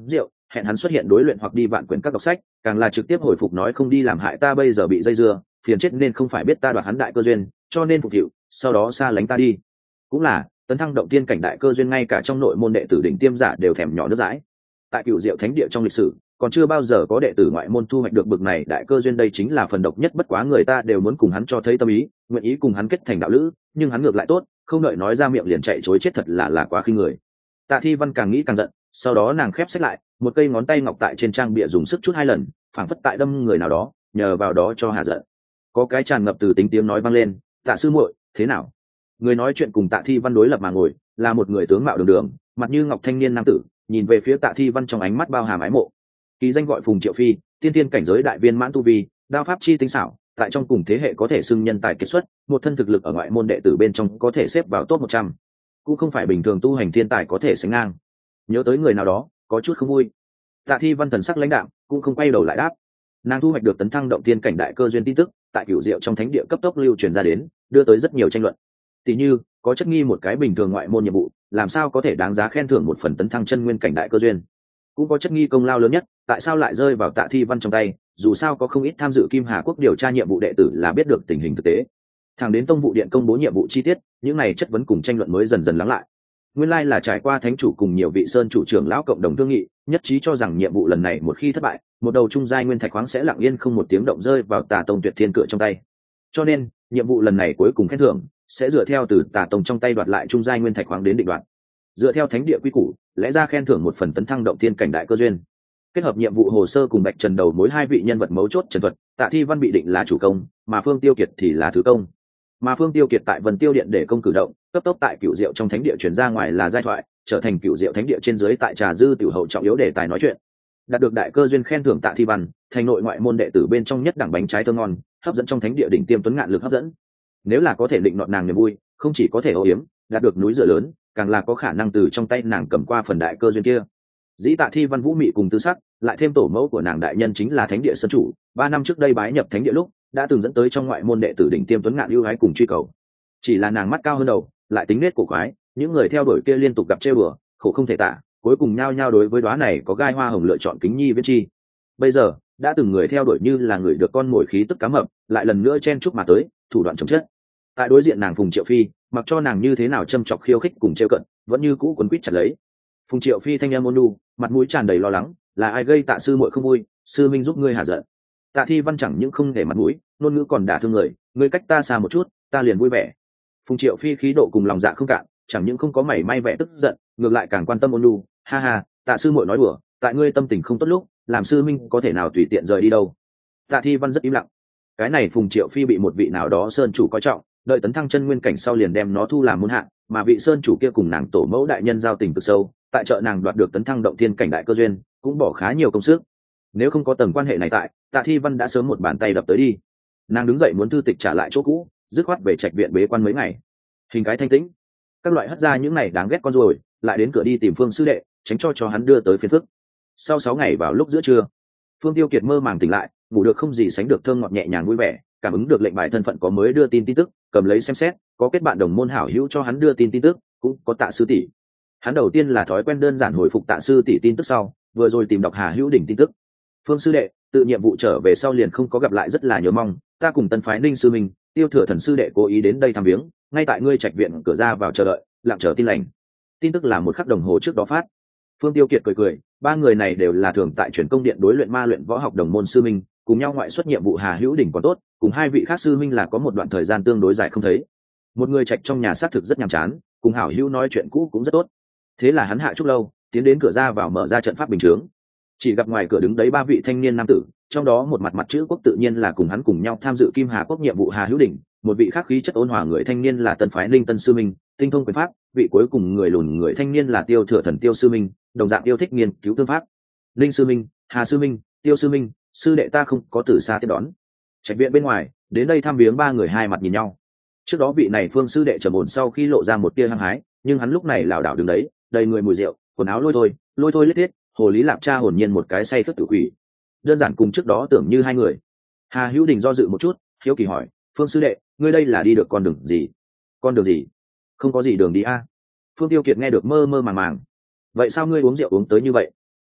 hẹn hắn xuất hiện đối luyện hoặc đi vạn quyển các đọc sách, càng là trực tiếp hồi phục nói không đi làm hại ta bây giờ bị dây dưa, phiền chết nên không phải biết ta đoạt hắn đại cơ duyên, cho nên phục vụ, sau đó xa lánh ta đi. Cũng là, tấn thăng động tiên cảnh đại cơ duyên ngay cả trong nội môn đệ tử đỉnh tiêm giả đều thèm nhỏ nước dãi. Tại Cửu Diệu Thánh Địa trong lịch sử, còn chưa bao giờ có đệ tử ngoại môn thu hoạch được bực này đại cơ duyên, đây chính là phần độc nhất, bất quá người ta đều muốn cùng hắn cho thấy tâm ý, nguyện ý cùng hắn kết thành đạo lữ, nhưng hắn ngược lại tốt, không đợi nói ra miệng liền chạy chối chết, thật là là quá khinh người. Tạ Thi Văn càng nghĩ càng giận, sau đó nàng khép sách lại, một cây ngón tay ngọc tại trên trang bìa dùng sức chút hai lần, phảng phất tại đâm người nào đó, nhờ vào đó cho hạ giận. Có cái tràn ngập từ tính tiếng nói vang lên, "Tạ sư muội, thế nào?" Người nói chuyện cùng Tạ Thi Văn đối lập mà ngồi, là một người tướng mạo đường đường, mặt như ngọc thanh niên nam tử, nhìn về phía Tạ Thi Văn trong ánh mắt bao hàm ái mộ. Kỳ danh gọi Phùng Triệu Phi, tiên tiên cảnh giới đại viên mãn tu vi, đao pháp chi tinh xảo, tại trong cùng thế hệ có thể xưng nhân tài kiệt xuất, một thân thực lực ở ngoại môn đệ tử bên trong có thể xếp vào top một trăm, cũng không phải bình thường tu hành thiên tài có thể sánh ngang. Nhớ tới người nào đó, có chút không vui. Tạ Thi Văn thần sắc lãnh đạm, cũng không quay đầu lại đáp. Nàng thu hoạch được tấn thăng động tiên cảnh đại cơ duyên tin tức, tại Cửu Diệu trong thánh địa cấp tốc lưu truyền ra đến, đưa tới rất nhiều tranh luận. Tỷ như, có chất nghi một cái bình thường ngoại môn nhiệm vụ, làm sao có thể đáng giá khen thưởng một phần tấn thăng chân nguyên cảnh đại cơ duyên. Cũng có chất nghi công lao lớn nhất, tại sao lại rơi vào Tạ Thi Văn trong tay, dù sao có không ít tham dự Kim Hà Quốc điều tra nhiệm vụ đệ tử là biết được tình hình thực tế. Thẳng đến Tông vụ điện công bố nhiệm vụ chi tiết, những này chất vấn cùng tranh luận mới dần dần lắng lại. Nguyên lai là trải qua thánh chủ cùng nhiều vị sơn chủ trưởng lão cộng đồng thương nghị, nhất trí cho rằng nhiệm vụ lần này một khi thất bại, một đầu trung giai nguyên thạch khoáng sẽ lặng yên không một tiếng động rơi vào Tà Tông Tuyệt Thiên Cửa trong tay. Cho nên, nhiệm vụ lần này cuối cùng khen thưởng sẽ dựa theo từ Tà Tông trong tay đoạt lại trung giai nguyên thạch khoáng đến định đoạt. Dựa theo thánh địa quy củ, lẽ ra khen thưởng một phần tấn thăng động tiên cảnh đại cơ duyên. Kết hợp nhiệm vụ hồ sơ cùng Bạch Trần đầu mối hai vị nhân vật mấu chốt trần thuật, Tạ Thi Văn bị định là chủ công, mà Phương Tiêu Kiệt thì là thứ công. Mà Phương Tiêu Kiệt tại Vân Tiêu Điện để công cử động, cấp tốc tại Cửu Diệu trong thánh địa truyền ra ngoài là giai thoại, trở thành Cửu Diệu thánh địa trên dưới tại trà dư tiểu hậu trọng yếu đề tài nói chuyện. Đạt được đại cơ duyên khen thưởng Tạ Thi Văn, thành nội ngoại môn đệ tử bên trong nhất đẳng bánh trái thơm ngon, hấp dẫn trong thánh địa đỉnh tiêm tuấn ngạn lực hấp dẫn. Nếu là có thể định nọt nàng niềm vui, không chỉ có thể âu yếm, đạt được núi dựa lớn, càng là có khả năng từ trong tay nàng cầm qua phần đại cơ duyên kia. Dĩ Tạ Thi Văn vũ mị cùng tư sắc, lại thêm tổ mẫu của nàng đại nhân chính là thánh địa sơn chủ, ba năm trước đây bái nhập thánh địa lúc, đã từng dẫn tới trong ngoại môn đệ tử đỉnh tiêm tuấn ngạn ưu ái cùng truy cầu. Chỉ là nàng mắt cao hơn đầu, lại tính nết cổ quái, những người theo đuổi kia liên tục gặp trêu bừa, khổ không thể tả, cuối cùng nhao nhao đối với đóa này có gai hoa hồng lựa chọn kính nhi viễn chi. Bây giờ, đã từng người theo đuổi như là người được con mồi khí tức cá mập, lại lần nữa chen chúc mà tới, thủ đoạn chống chết. Tại đối diện nàng Phùng Triệu Phi, mặc cho nàng như thế nào châm chọc khiêu khích cùng trêu cận, vẫn như cũ quấn quýt chặt lấy. Phùng Triệu Phi thanh em ôn nhu, mặt mũi tràn đầy lo lắng, là ai gây Tạ sư muội không vui, sư minh giúp ngươi hạ giận. Tạ Thi Văn chẳng những không để mặt mũi, ngôn ngữ còn đả thương người, ngươi cách ta xa một chút, ta liền vui vẻ. Phùng Triệu Phi khí độ cùng lòng dạ không cạn, chẳng những không có mảy may vẻ tức giận, ngược lại càng quan tâm ôn nhu, ha ha, Tạ sư muội nói đùa, tại ngươi tâm tình không tốt lúc, làm sư minh có thể nào tùy tiện rời đi đâu. Tạ Thi Văn rất im lặng. Cái này Phùng Triệu Phi bị một vị nào đó sơn chủ coi trọng, đợi tấn thăng chân nguyên cảnh sau liền đem nó thu làm môn hạ, mà vị sơn chủ kia cùng nàng tổ mẫu đại nhân giao tình cực sâu, tại chợ nàng đoạt được tấn thăng động thiên cảnh đại cơ duyên, cũng bỏ khá nhiều công sức. Nếu không có tầng quan hệ này tại, Tạ Thi Văn đã sớm một bàn tay đập tới đi. Nàng đứng dậy muốn thư tịch trả lại chỗ cũ, dứt khoát về trạch viện bế quan mấy ngày. Hình cái thanh tĩnh, các loại hất ra những này đáng ghét con rồi, lại đến cửa đi tìm Phương sư đệ, tránh cho cho hắn đưa tới phiền phức. Sau sáu ngày vào lúc giữa trưa, Phương Tiêu Kiệt mơ màng tỉnh lại, ngủ được không gì sánh được thơm ngọt nhẹ nhàng vui vẻ, cảm ứng được lệnh bài thân phận có mới đưa tin tin tức, cầm lấy xem xét, có kết bạn đồng môn hảo hữu cho hắn đưa tin tin tức, cũng có Tạ sư tỷ. Hắn đầu tiên là thói quen đơn giản hồi phục Tạ sư tỷ tin tức sau, vừa rồi tìm đọc Hà Hữu Đỉnh tin tức. Phương sư đệ, tự nhiệm vụ trở về sau liền không có gặp lại rất là nhớ mong, ta cùng Tân phái Ninh sư minh, Tiêu Thừa Thần sư đệ cố ý đến đây thăm viếng, ngay tại ngươi trạch viện cửa ra vào chờ đợi, lặng chờ tin lành. Tin tức là một khắc đồng hồ trước đó phát. Phương Tiêu Kiệt cười cười, ba người này đều là thường tại truyền công điện đối luyện ma luyện võ học đồng môn sư minh, cùng nhau ngoại xuất nhiệm vụ Hà Hữu Đỉnh còn tốt, cùng hai vị khác sư minh là có một đoạn thời gian tương đối dài không thấy. Một người trạch trong nhà xác thực rất nhàm chán, cùng hảo hữu nói chuyện cũ cũng rất tốt. Thế là hắn hạ chút lâu, tiến đến cửa ra vào mở ra trận pháp bình chướng. Chỉ gặp ngoài cửa đứng đấy ba vị thanh niên nam tử, trong đó một mặt mặt chữ quốc tự nhiên là cùng hắn cùng nhau tham dự Kim Hà Quốc nhiệm vụ Hà Hữu Đỉnh, một vị khác khí chất ôn hòa người thanh niên là Tân phái Linh Tân sư minh, tinh thông quyền pháp, vị cuối cùng người lùn người thanh niên là Tiêu Thừa Thần Tiêu sư minh, đồng dạng yêu thích nghiên cứu tương pháp. Linh sư minh, Hà sư minh, Tiêu sư minh, sư đệ ta không có từ xa tiếp đón. Trạch viện bên ngoài, đến đây thăm viếng ba người hai mặt nhìn nhau. Trước đó vị này Phương sư đệ trầm ổn sau khi lộ ra một tia hăng hái, nhưng hắn lúc này lảo đảo đứng đấy, đầy người mùi rượu, quần áo lôi thôi, lôi thôi lết thiết, hồ lý lạp cha hồn nhiên một cái say khướt tử quỷ. Đơn giản cùng trước đó tưởng như hai người. Hà Hữu Đình do dự một chút, hiếu kỳ hỏi, Phương sư đệ, ngươi đây là đi được con đường gì? Con đường gì? Không có gì đường đi a. Phương Tiêu Kiệt nghe được mơ mơ màng màng. Vậy sao ngươi uống rượu uống tới như vậy?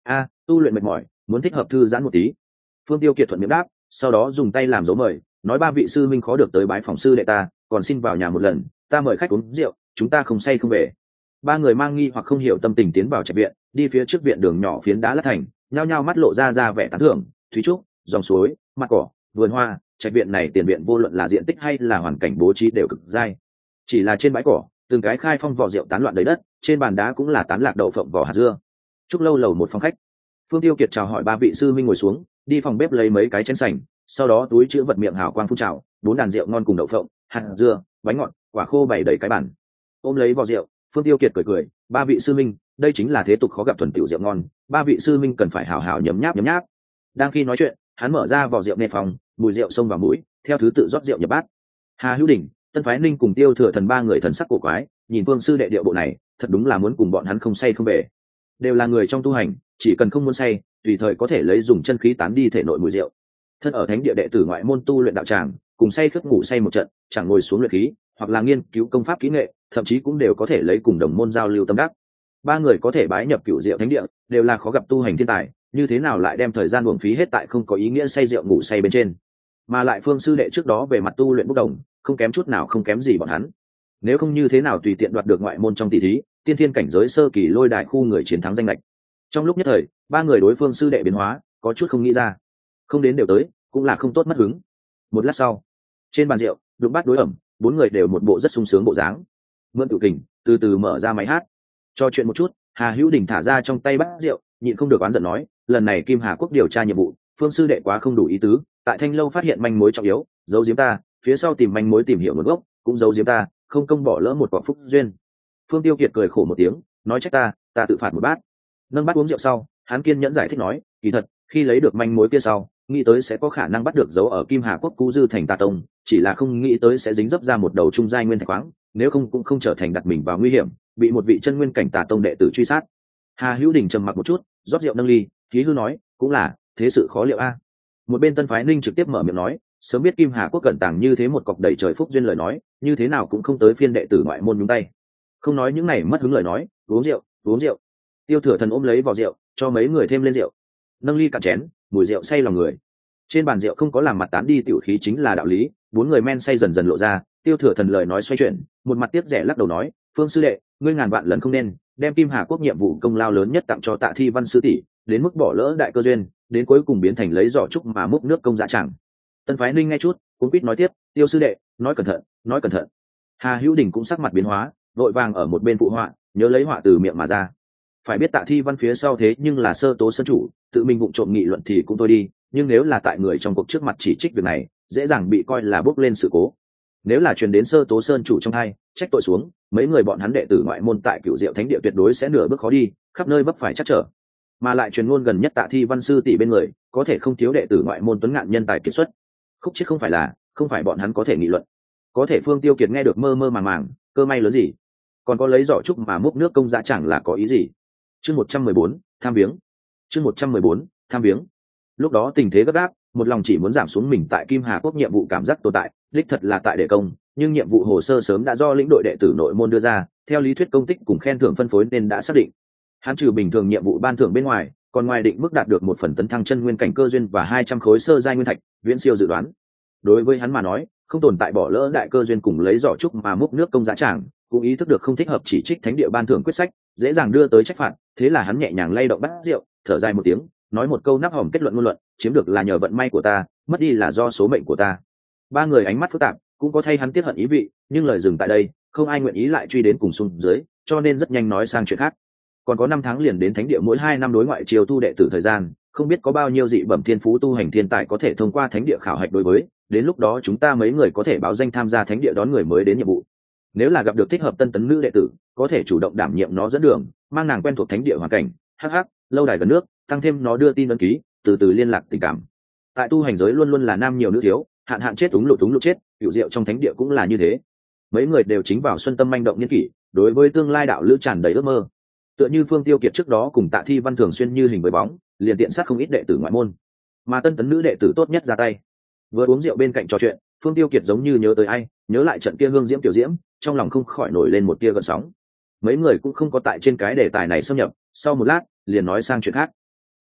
a tu luyện mệt mỏi, muốn thích hợp thư giãn một tí. Phương Tiêu Kiệt thuận miệng đáp, sau đó dùng tay làm dấu mời, nói ba vị sư minh khó được tới bái phòng sư đệ ta, còn xin vào nhà một lần, ta mời khách uống rượu, chúng ta không say không về. Ba người mang nghi hoặc không hiểu tâm tình tiến vào trạch viện, đi phía trước viện đường nhỏ phiến đá lát thành, nhao nhao mắt lộ ra ra vẻ tán thưởng, thúy trúc, dòng suối, mặt cỏ, vườn hoa, trạch viện này tiền viện vô luận là diện tích hay là hoàn cảnh bố trí đều cực dai. Chỉ là trên bãi cỏ, từng cái khai phong vỏ rượu tán loạn đầy đất, trên bàn đá cũng là tán lạc đậu phộng vỏ hạt dưa. Trúc lâu lầu một phòng khách. Phương Tiêu Kiệt chào hỏi ba vị sư minh ngồi xuống, đi phòng bếp lấy mấy cái chén sành, sau đó túi chứa vật miệng hào quang phun trào, bốn đàn rượu ngon cùng đậu phộng, hạt dưa, bánh ngọt, quả khô bày đầy cái bàn. Ôm lấy vò rượu, Phương Tiêu Kiệt cười cười, ba vị sư minh, đây chính là thế tục khó gặp thuần tiểu rượu ngon, ba vị sư minh cần phải hào hào nhấm nháp nhấm nháp. Đang khi nói chuyện, hắn mở ra vò rượu nê phòng, mùi rượu xông vào mũi, theo thứ tự rót rượu nhập bát. Hà Hữu Đình, Tân Phái Ninh cùng Tiêu Thừa Thần ba người thần sắc cổ quái, nhìn Phương sư đệ điệu bộ này, thật đúng là muốn cùng bọn hắn không say không về. Đều là người trong tu hành, chỉ cần không muốn say, tùy thời có thể lấy dùng chân khí tán đi thể nội mùi rượu. Thân ở thánh địa đệ tử ngoại môn tu luyện đạo tràng, cùng say khướt ngủ say một trận, chẳng ngồi xuống luyện khí, hoặc là nghiên cứu công pháp kỹ nghệ, thậm chí cũng đều có thể lấy cùng đồng môn giao lưu tâm đắc. Ba người có thể bái nhập cửu diệu thánh địa, đều là khó gặp tu hành thiên tài, như thế nào lại đem thời gian uổng phí hết tại không có ý nghĩa say rượu ngủ say bên trên. Mà lại Phương sư đệ trước đó về mặt tu luyện bốc đồng, không kém chút nào không kém gì bọn hắn. Nếu không như thế nào tùy tiện đoạt được ngoại môn trong tỷ thí, tiên thiên cảnh giới sơ kỳ lôi đại khu người chiến thắng danh lệch. Trong lúc nhất thời, ba người đối Phương sư đệ biến hóa, có chút không nghĩ ra. Không đến đều tới, cũng là không tốt mất hứng. Một lát sau, trên bàn rượu, đụng bát đối ẩm, bốn người đều một bộ rất sung sướng bộ dáng. Mượn tự kình, từ từ mở ra máy hát. Cho chuyện một chút, Hà Hữu Đình thả ra trong tay bát rượu, nhịn không được oán giận nói, lần này Kim Hà Quốc điều tra nhiệm vụ, Phương sư đệ quá không đủ ý tứ, tại Thanh lâu phát hiện manh mối trọng yếu, giấu giếm ta, phía sau tìm manh mối tìm hiểu nguồn gốc, cũng giấu giếm ta, không công bỏ lỡ một quả phúc duyên. Phương Tiêu Kiệt cười khổ một tiếng, nói trách ta, ta tự phạt một bát. Nâng bát uống rượu sau, hắn kiên nhẫn giải thích nói, kỳ thật, khi lấy được manh mối kia sau, nghĩ tới sẽ có khả năng bắt được dấu ở Kim Hà Quốc Cú Dư thành Tà Tông, chỉ là không nghĩ tới sẽ dính dấp ra một đầu trung giai nguyên thạch khoáng, nếu không cũng không trở thành đặt mình vào nguy hiểm, bị một vị chân nguyên cảnh Tà Tông đệ tử truy sát. Hà Hữu Đình trầm mặc một chút, rót rượu nâng ly, khí hư nói, cũng là, thế sự khó liệu a. Một bên Tân Phái Ninh trực tiếp mở miệng nói, sớm biết Kim Hà Quốc cẩn tàng như thế một cọc đầy trời phúc duyên lời nói, như thế nào cũng không tới phiên đệ tử ngoại môn nhúng tay. Không nói những này mất hứng lời nói, uống rượu, uống rượu. Tiêu Thừa Thần ôm lấy vò rượu, cho mấy người thêm lên rượu. Nâng ly cạn chén, mùi rượu say lòng người. Trên bàn rượu không có làm mặt tán đi tiểu khí chính là đạo lý, bốn người men say dần dần lộ ra, Tiêu Thừa Thần lời nói xoay chuyển, một mặt tiếc rẻ lắc đầu nói, Phương sư đệ, ngươi ngàn vạn lần không nên đem Kim Hà Quốc nhiệm vụ công lao lớn nhất tặng cho Tạ Thi Văn sư tỷ, đến mức bỏ lỡ đại cơ duyên, đến cuối cùng biến thành lấy giỏ trúc mà múc nước công dạ chẳng. Tân Phái Ninh nghe chút, cũng biết nói tiếp, Tiêu sư đệ, nói cẩn thận, nói cẩn thận. Hà Hữu Đình cũng sắc mặt biến hóa, vội vàng ở một bên phụ họa, nhớ lấy họa từ miệng mà ra. Phải biết Tạ Thi Văn phía sau thế nhưng là sơ tố sân chủ, tự mình vụng trộm nghị luận thì cũng thôi đi, nhưng nếu là tại người trong cuộc trước mặt chỉ trích việc này, dễ dàng bị coi là bốc lên sự cố. Nếu là truyền đến sơ tố sơn chủ trong hai, trách tội xuống, mấy người bọn hắn đệ tử ngoại môn tại Cửu Diệu Thánh địa tuyệt đối sẽ nửa bước khó đi, khắp nơi vấp phải chắc trở. Mà lại truyền ngôn gần nhất Tạ Thi Văn sư tỷ bên người, có thể không thiếu đệ tử ngoại môn tuấn ngạn nhân tài kiệt xuất. Khúc chết không phải là, không phải bọn hắn có thể nghị luận. Có thể Phương Tiêu Kiệt nghe được mơ mơ màng màng, cơ may lớn gì? Còn có lấy giỏ trúc mà múc nước công dạ chẳng là có ý gì? Chương một trăm mười bốn, tham viếng. Chương một trăm mười bốn, tham viếng. Lúc đó tình thế gấp gáp, một lòng chỉ muốn giảm xuống mình tại Kim Hà Quốc nhiệm vụ cảm giác tồn tại, đích thật là tại đệ công, nhưng nhiệm vụ hồ sơ sớm đã do lĩnh đội đệ tử nội môn đưa ra, theo lý thuyết công tích cùng khen thưởng phân phối nên đã xác định. Hắn trừ bình thường nhiệm vụ ban thưởng bên ngoài, còn ngoài định mức đạt được một phần tấn thăng chân nguyên cảnh cơ duyên và hai trăm khối sơ giai nguyên thạch, viễn siêu dự đoán. Đối với hắn mà nói, không tồn tại bỏ lỡ đại cơ duyên cùng lấy giỏ trúc mà múc nước công giá tràng, cũng ý thức được không thích hợp chỉ trích thánh địa ban thưởng quyết sách, dễ dàng đưa tới trách phạt, thế là hắn nhẹ nhàng lay động bát rượu, thở dài một tiếng, nói một câu nắp hòm kết luận ngôn luận, chiếm được là nhờ vận may của ta, mất đi là do số mệnh của ta. Ba người ánh mắt phức tạp, cũng có thay hắn tiếc hận ý vị, nhưng lời dừng tại đây, không ai nguyện ý lại truy đến cùng xuống dưới, cho nên rất nhanh nói sang chuyện khác. Còn có năm tháng liền đến thánh địa mỗi hai năm đối ngoại chiêu tu đệ tử thời gian, không biết có bao nhiêu dị bẩm thiên phú tu hành thiên tài có thể thông qua thánh địa khảo hạch đối với, đến lúc đó chúng ta mấy người có thể báo danh tham gia thánh địa đón người mới đến nhiệm vụ. Nếu là gặp được thích hợp tân tấn nữ đệ tử, có thể chủ động đảm nhiệm nó dẫn đường, mang nàng quen thuộc thánh địa hoàn cảnh, hắc hắc, lâu đài gần nước, tăng thêm nó đưa tin ấn ký, từ từ liên lạc tình cảm. Tại tu hành giới luôn luôn là nam nhiều nữ thiếu, hạn hạn chết túng lụt túng lụt chết, cựu diệu trong thánh địa cũng là như thế. Mấy người đều chính vào xuân tâm manh động nhân kỷ, đối với tương lai đạo lữ tràn đầy ước mơ. Tựa như Phương Tiêu Kiệt trước đó cùng Tạ Thi Văn thường xuyên như hình với bóng, liền tiện sát không ít đệ tử ngoại môn, mà tân tấn nữ đệ tử tốt nhất ra tay. Vừa uống rượu bên cạnh trò chuyện, Phương Tiêu Kiệt giống như nhớ tới ai, nhớ lại trận kia hương diễm tiểu diễm, trong lòng không khỏi nổi lên một tia gợn sóng. Mấy người cũng không có tại trên cái đề tài này xâm nhập, sau một lát liền nói sang chuyện khác.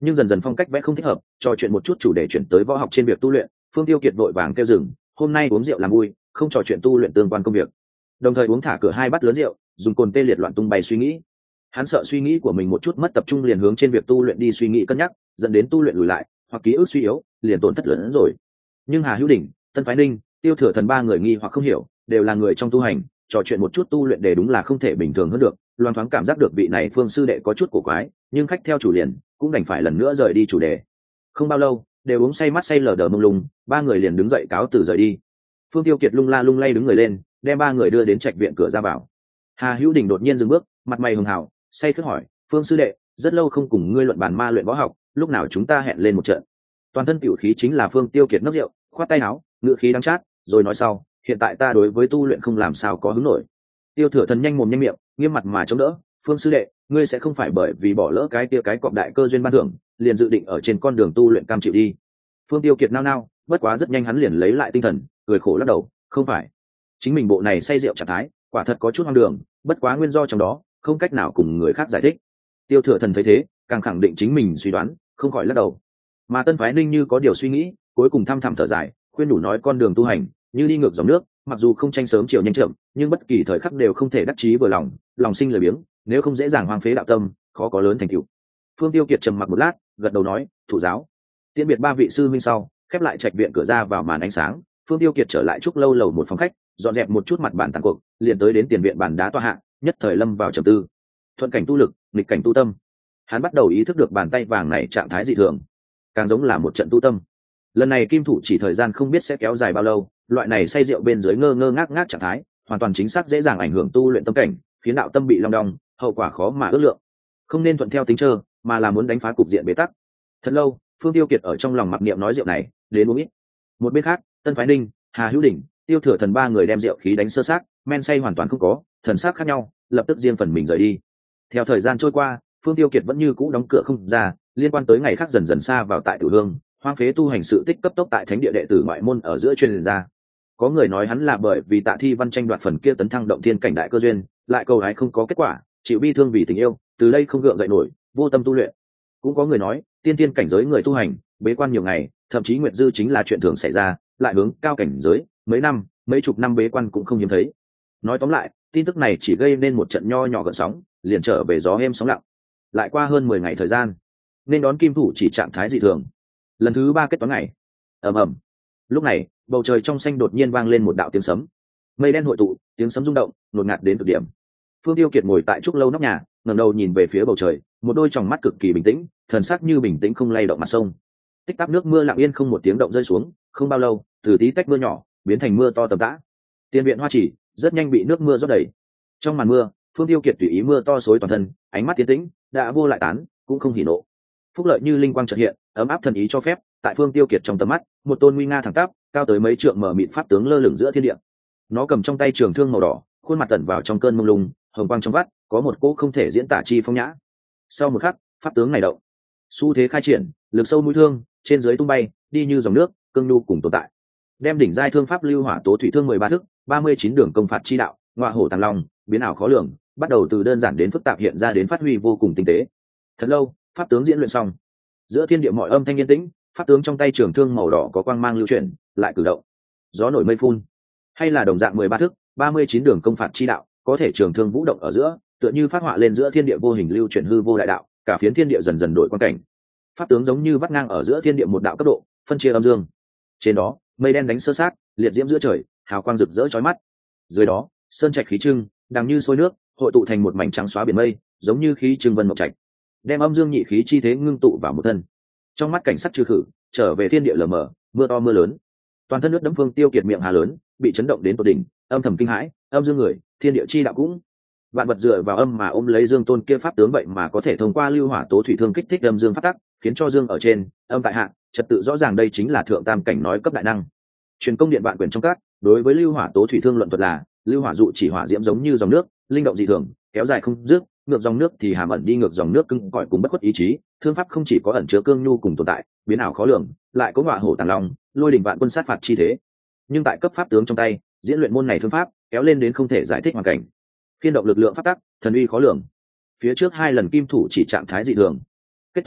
nhưng dần dần phong cách vẽ không thích hợp, trò chuyện một chút chủ đề chuyển tới võ học trên việc tu luyện. Phương Tiêu Kiệt vội vàng kêu dừng, hôm nay uống rượu làm vui, không trò chuyện tu luyện tương quan công việc. Đồng thời uống thả cửa hai bát lớn rượu, dùng cồn tê liệt loạn tung bay suy nghĩ. Hắn sợ suy nghĩ của mình một chút mất tập trung, liền hướng trên việc tu luyện đi suy nghĩ cân nhắc, dẫn đến tu luyện lùi lại, hoặc ký ức suy yếu, liền tổn thất lớn hơn rồi. Nhưng Hà Hữu Đình, Tân Phái Ninh, Tiêu Thừa Thần ba người nghi hoặc không hiểu, đều là người trong tu hành, trò chuyện một chút tu luyện để đúng là không thể bình thường hơn được. Loan thoáng cảm giác được vị này Phương sư đệ có chút cổ quái, nhưng khách theo chủ liền, cũng đành phải lần nữa rời đi chủ đề. Không bao lâu, đều uống say mắt say lờ đờ mông lung, ba người liền đứng dậy cáo từ rời đi. Phương Tiêu Kiệt lung la lung lay đứng người lên, đem ba người đưa đến trạch viện cửa ra vào. Hà Hữu Đình đột nhiên dừng bước, mặt mày hường hào, say khướt hỏi: Phương sư đệ, rất lâu không cùng ngươi luận bàn ma luyện võ học, lúc nào chúng ta hẹn lên một trận? Toàn thân tiểu khí chính là Phương Tiêu Kiệt nấc rượu, khoát tay áo, ngữ khí đắng chát, rồi nói sau: hiện tại ta đối với tu luyện không làm sao có hứng nổi. Tiêu Thừa Thần nhanh mồm nhanh miệng, nghiêm mặt mà chống đỡ: Phương sư đệ, ngươi sẽ không phải bởi vì bỏ lỡ cái kia cái cọp đại cơ duyên ban thưởng, liền dự định ở trên con đường tu luyện cam chịu đi? Phương Tiêu Kiệt nao nao, bất quá rất nhanh hắn liền lấy lại tinh thần, cười khổ lắc đầu: không phải, chính mình bộ này say rượu trạng thái, quả thật có chút hoang đường, bất quá nguyên do trong đó, không cách nào cùng người khác giải thích. Tiêu Thừa Thần thấy thế, càng khẳng định chính mình suy đoán, không khỏi lắc đầu. Mà Tân Phái Ninh như có điều suy nghĩ, cuối cùng thăm thẳm thở dài, khuyên đủ nói con đường tu hành như đi ngược dòng nước, mặc dù không tranh sớm chiều nhanh chậm, nhưng bất kỳ thời khắc đều không thể đắc chí vừa lòng, lòng sinh lười biếng, nếu không dễ dàng hoang phế đạo tâm, khó có lớn thành tựu. Phương Tiêu Kiệt trầm mặc một lát, gật đầu nói: thủ giáo. Tiễn biệt ba vị sư huynh sau, khép lại trạch viện cửa ra vào màn ánh sáng, Phương Tiêu Kiệt trở lại trúc lâu lầu một phòng khách, dọn dẹp một chút mặt bàn tàn cuộc, liền tới đến tiền viện bàn đá tọa hạ, nhất thời lâm vào trầm tư. Thuận cảnh tu lực, nghịch cảnh tu tâm. Hắn bắt đầu ý thức được bàn tay vàng này trạng thái dị thường, càng giống là một trận tu tâm. Lần này kim thủ chỉ thời gian không biết sẽ kéo dài bao lâu, loại này say rượu bên dưới ngơ ngơ ngác ngác trạng thái, hoàn toàn chính xác dễ dàng ảnh hưởng tu luyện tâm cảnh, khiến đạo tâm bị long đong, hậu quả khó mà ước lượng. Không nên thuận theo tính trơ, mà là muốn đánh phá cục diện bế tắc. Thật lâu, Phương Tiêu Kiệt ở trong lòng mặc niệm nói rượu này, đến uống ít. Một bên khác, Tân Phái Ninh, Hà Hữu Đình, Tiêu Thừa Thần ba người đem rượu khí đánh sơ xác, men say hoàn toàn không có, thần sắc khác nhau, lập tức riêng phần mình rời đi. Theo thời gian trôi qua, Phương Tiêu Kiệt vẫn như cũ đóng cửa không ra, liên quan tới ngày khác dần dần xa vào tại Tử Hương, hoang phế tu hành sự tích cấp tốc tại thánh địa đệ tử ngoại môn ở giữa truyền ra. Có người nói hắn là bởi vì Tạ Thi Văn tranh đoạt phần kia tấn thăng động thiên cảnh đại cơ duyên, lại cầu hái không có kết quả, chịu bi thương vì tình yêu, từ đây không gượng dậy nổi, vô tâm tu luyện. Cũng có người nói, tiên tiên cảnh giới người tu hành, bế quan nhiều ngày, thậm chí nguyệt dư chính là chuyện thường xảy ra, lại hướng cao cảnh giới, mấy năm, mấy chục năm bế quan cũng không hiếm thấy. Nói tóm lại, tin tức này chỉ gây nên một trận nho nhỏ gợn sóng, liền trở về gió êm sóng lặng. Lại qua hơn mười ngày thời gian, nên đón kim thủ chỉ trạng thái dị thường. Lần thứ ba kết toán ngày. Ầm ầm. Lúc này, bầu trời trong xanh đột nhiên vang lên một đạo tiếng sấm. Mây đen hội tụ, tiếng sấm rung động, ngột ngạt đến cực điểm. Phương Tiêu Kiệt ngồi tại trúc lâu nóc nhà, ngẩng đầu nhìn về phía bầu trời, một đôi tròng mắt cực kỳ bình tĩnh, thần sắc như bình tĩnh không lay động mặt sông. Tích tắc nước mưa lặng yên không một tiếng động rơi xuống, không bao lâu, từ tí tách mưa nhỏ biến thành mưa to tầm tã. Tiên viện Hoa Chỉ rất nhanh bị nước mưa rót đầy. Trong màn mưa, Phương Tiêu Kiệt tùy ý mưa to xối toàn thân, ánh mắt tiến tĩnh, đã vô lại tán, cũng không hỉ nộ. Phúc lợi như linh quang chợt hiện, ấm áp thần ý cho phép, tại Phương Tiêu Kiệt trong tầm mắt, một tôn nguy nga thẳng tắp, cao tới mấy trượng mở mịt pháp tướng lơ lửng giữa thiên địa. Nó cầm trong tay trường thương màu đỏ, khuôn mặt tẩn vào trong cơn mông lung, hồng quang trong vắt, có một cỗ không thể diễn tả chi phong nhã. Sau một khắc, pháp tướng này động, xu thế khai triển, lực sâu mũi thương, trên dưới tung bay, đi như dòng nước, cương nhu cùng tồn tại. Đem đỉnh giai thương pháp lưu hỏa tố thủy thương mười ba thức, ba mươi chín đường công phạt chi đạo, ngọa hổ tàng long, biến ảo khó lường, bắt đầu từ đơn giản đến phức tạp hiện ra đến phát huy vô cùng tinh tế. Thật lâu, pháp tướng diễn luyện xong, giữa thiên địa mọi âm thanh yên tĩnh, pháp tướng trong tay trường thương màu đỏ có quang mang lưu chuyển, lại cử động. Gió nổi mây phun, hay là đồng dạng mười ba thức, ba mươi chín đường công phạt chi đạo, có thể trường thương vũ động ở giữa, tựa như phát họa lên giữa thiên địa vô hình lưu chuyển hư vô đại đạo, cả phiến thiên địa dần dần đổi quan cảnh. Pháp tướng giống như vắt ngang ở giữa thiên địa một đạo cấp độ, phân chia âm dương. Trên đó, mây đen đánh sơ sát, liệt diễm giữa trời, hào quang rực rỡ chói mắt. Dưới đó, sơn trạch khí trưng, đằng như sôi nước, hội tụ thành một mảnh trắng xóa biển mây, giống như khí trưng vân mộc trạch, đem âm dương nhị khí chi thế ngưng tụ vào một thân. Trong mắt cảnh sắc trừ khử, trở về thiên địa lờ mờ, mưa to mưa lớn, toàn thân nước đẫm. Phương Tiêu Kiệt miệng hà lớn, bị chấn động đến tột đỉnh, âm thầm kinh hãi, âm dương người, thiên địa chi đạo cũng. Vạn vật dựa vào âm mà ôm lấy dương tôn kia pháp tướng, vậy mà có thể thông qua lưu hỏa tố thủy thương kích thích âm dương phát tắc, khiến cho dương ở trên, âm tại hạ, trật tự rõ ràng. Đây chính là thượng tam cảnh nói cấp đại năng. Truyền công điện vạn quyển trong các, đối với lưu hỏa tố thủy thương luận thuật là, lưu hỏa dụ chỉ hỏa diễm giống như dòng nước, linh động dị thường, kéo dài không dứt, ngược dòng nước thì hàm ẩn đi ngược dòng nước cứng cỏi cùng bất khuất ý chí. Thương pháp không chỉ có ẩn chứa cương nhu cùng tồn tại, biến ảo khó lường, lại có ngọa hổ tàng long, lôi đỉnh vạn quân sát phạt chi thế. Nhưng tại cấp pháp tướng trong tay, diễn luyện môn này thương pháp, kéo lên đến không thể giải thích hoàn cảnh. Khiên động lực lượng pháp tắc, thần uy khó lường. Phía trước hai lần kim thủ chỉ trạng thái dị thường, kết toán lúc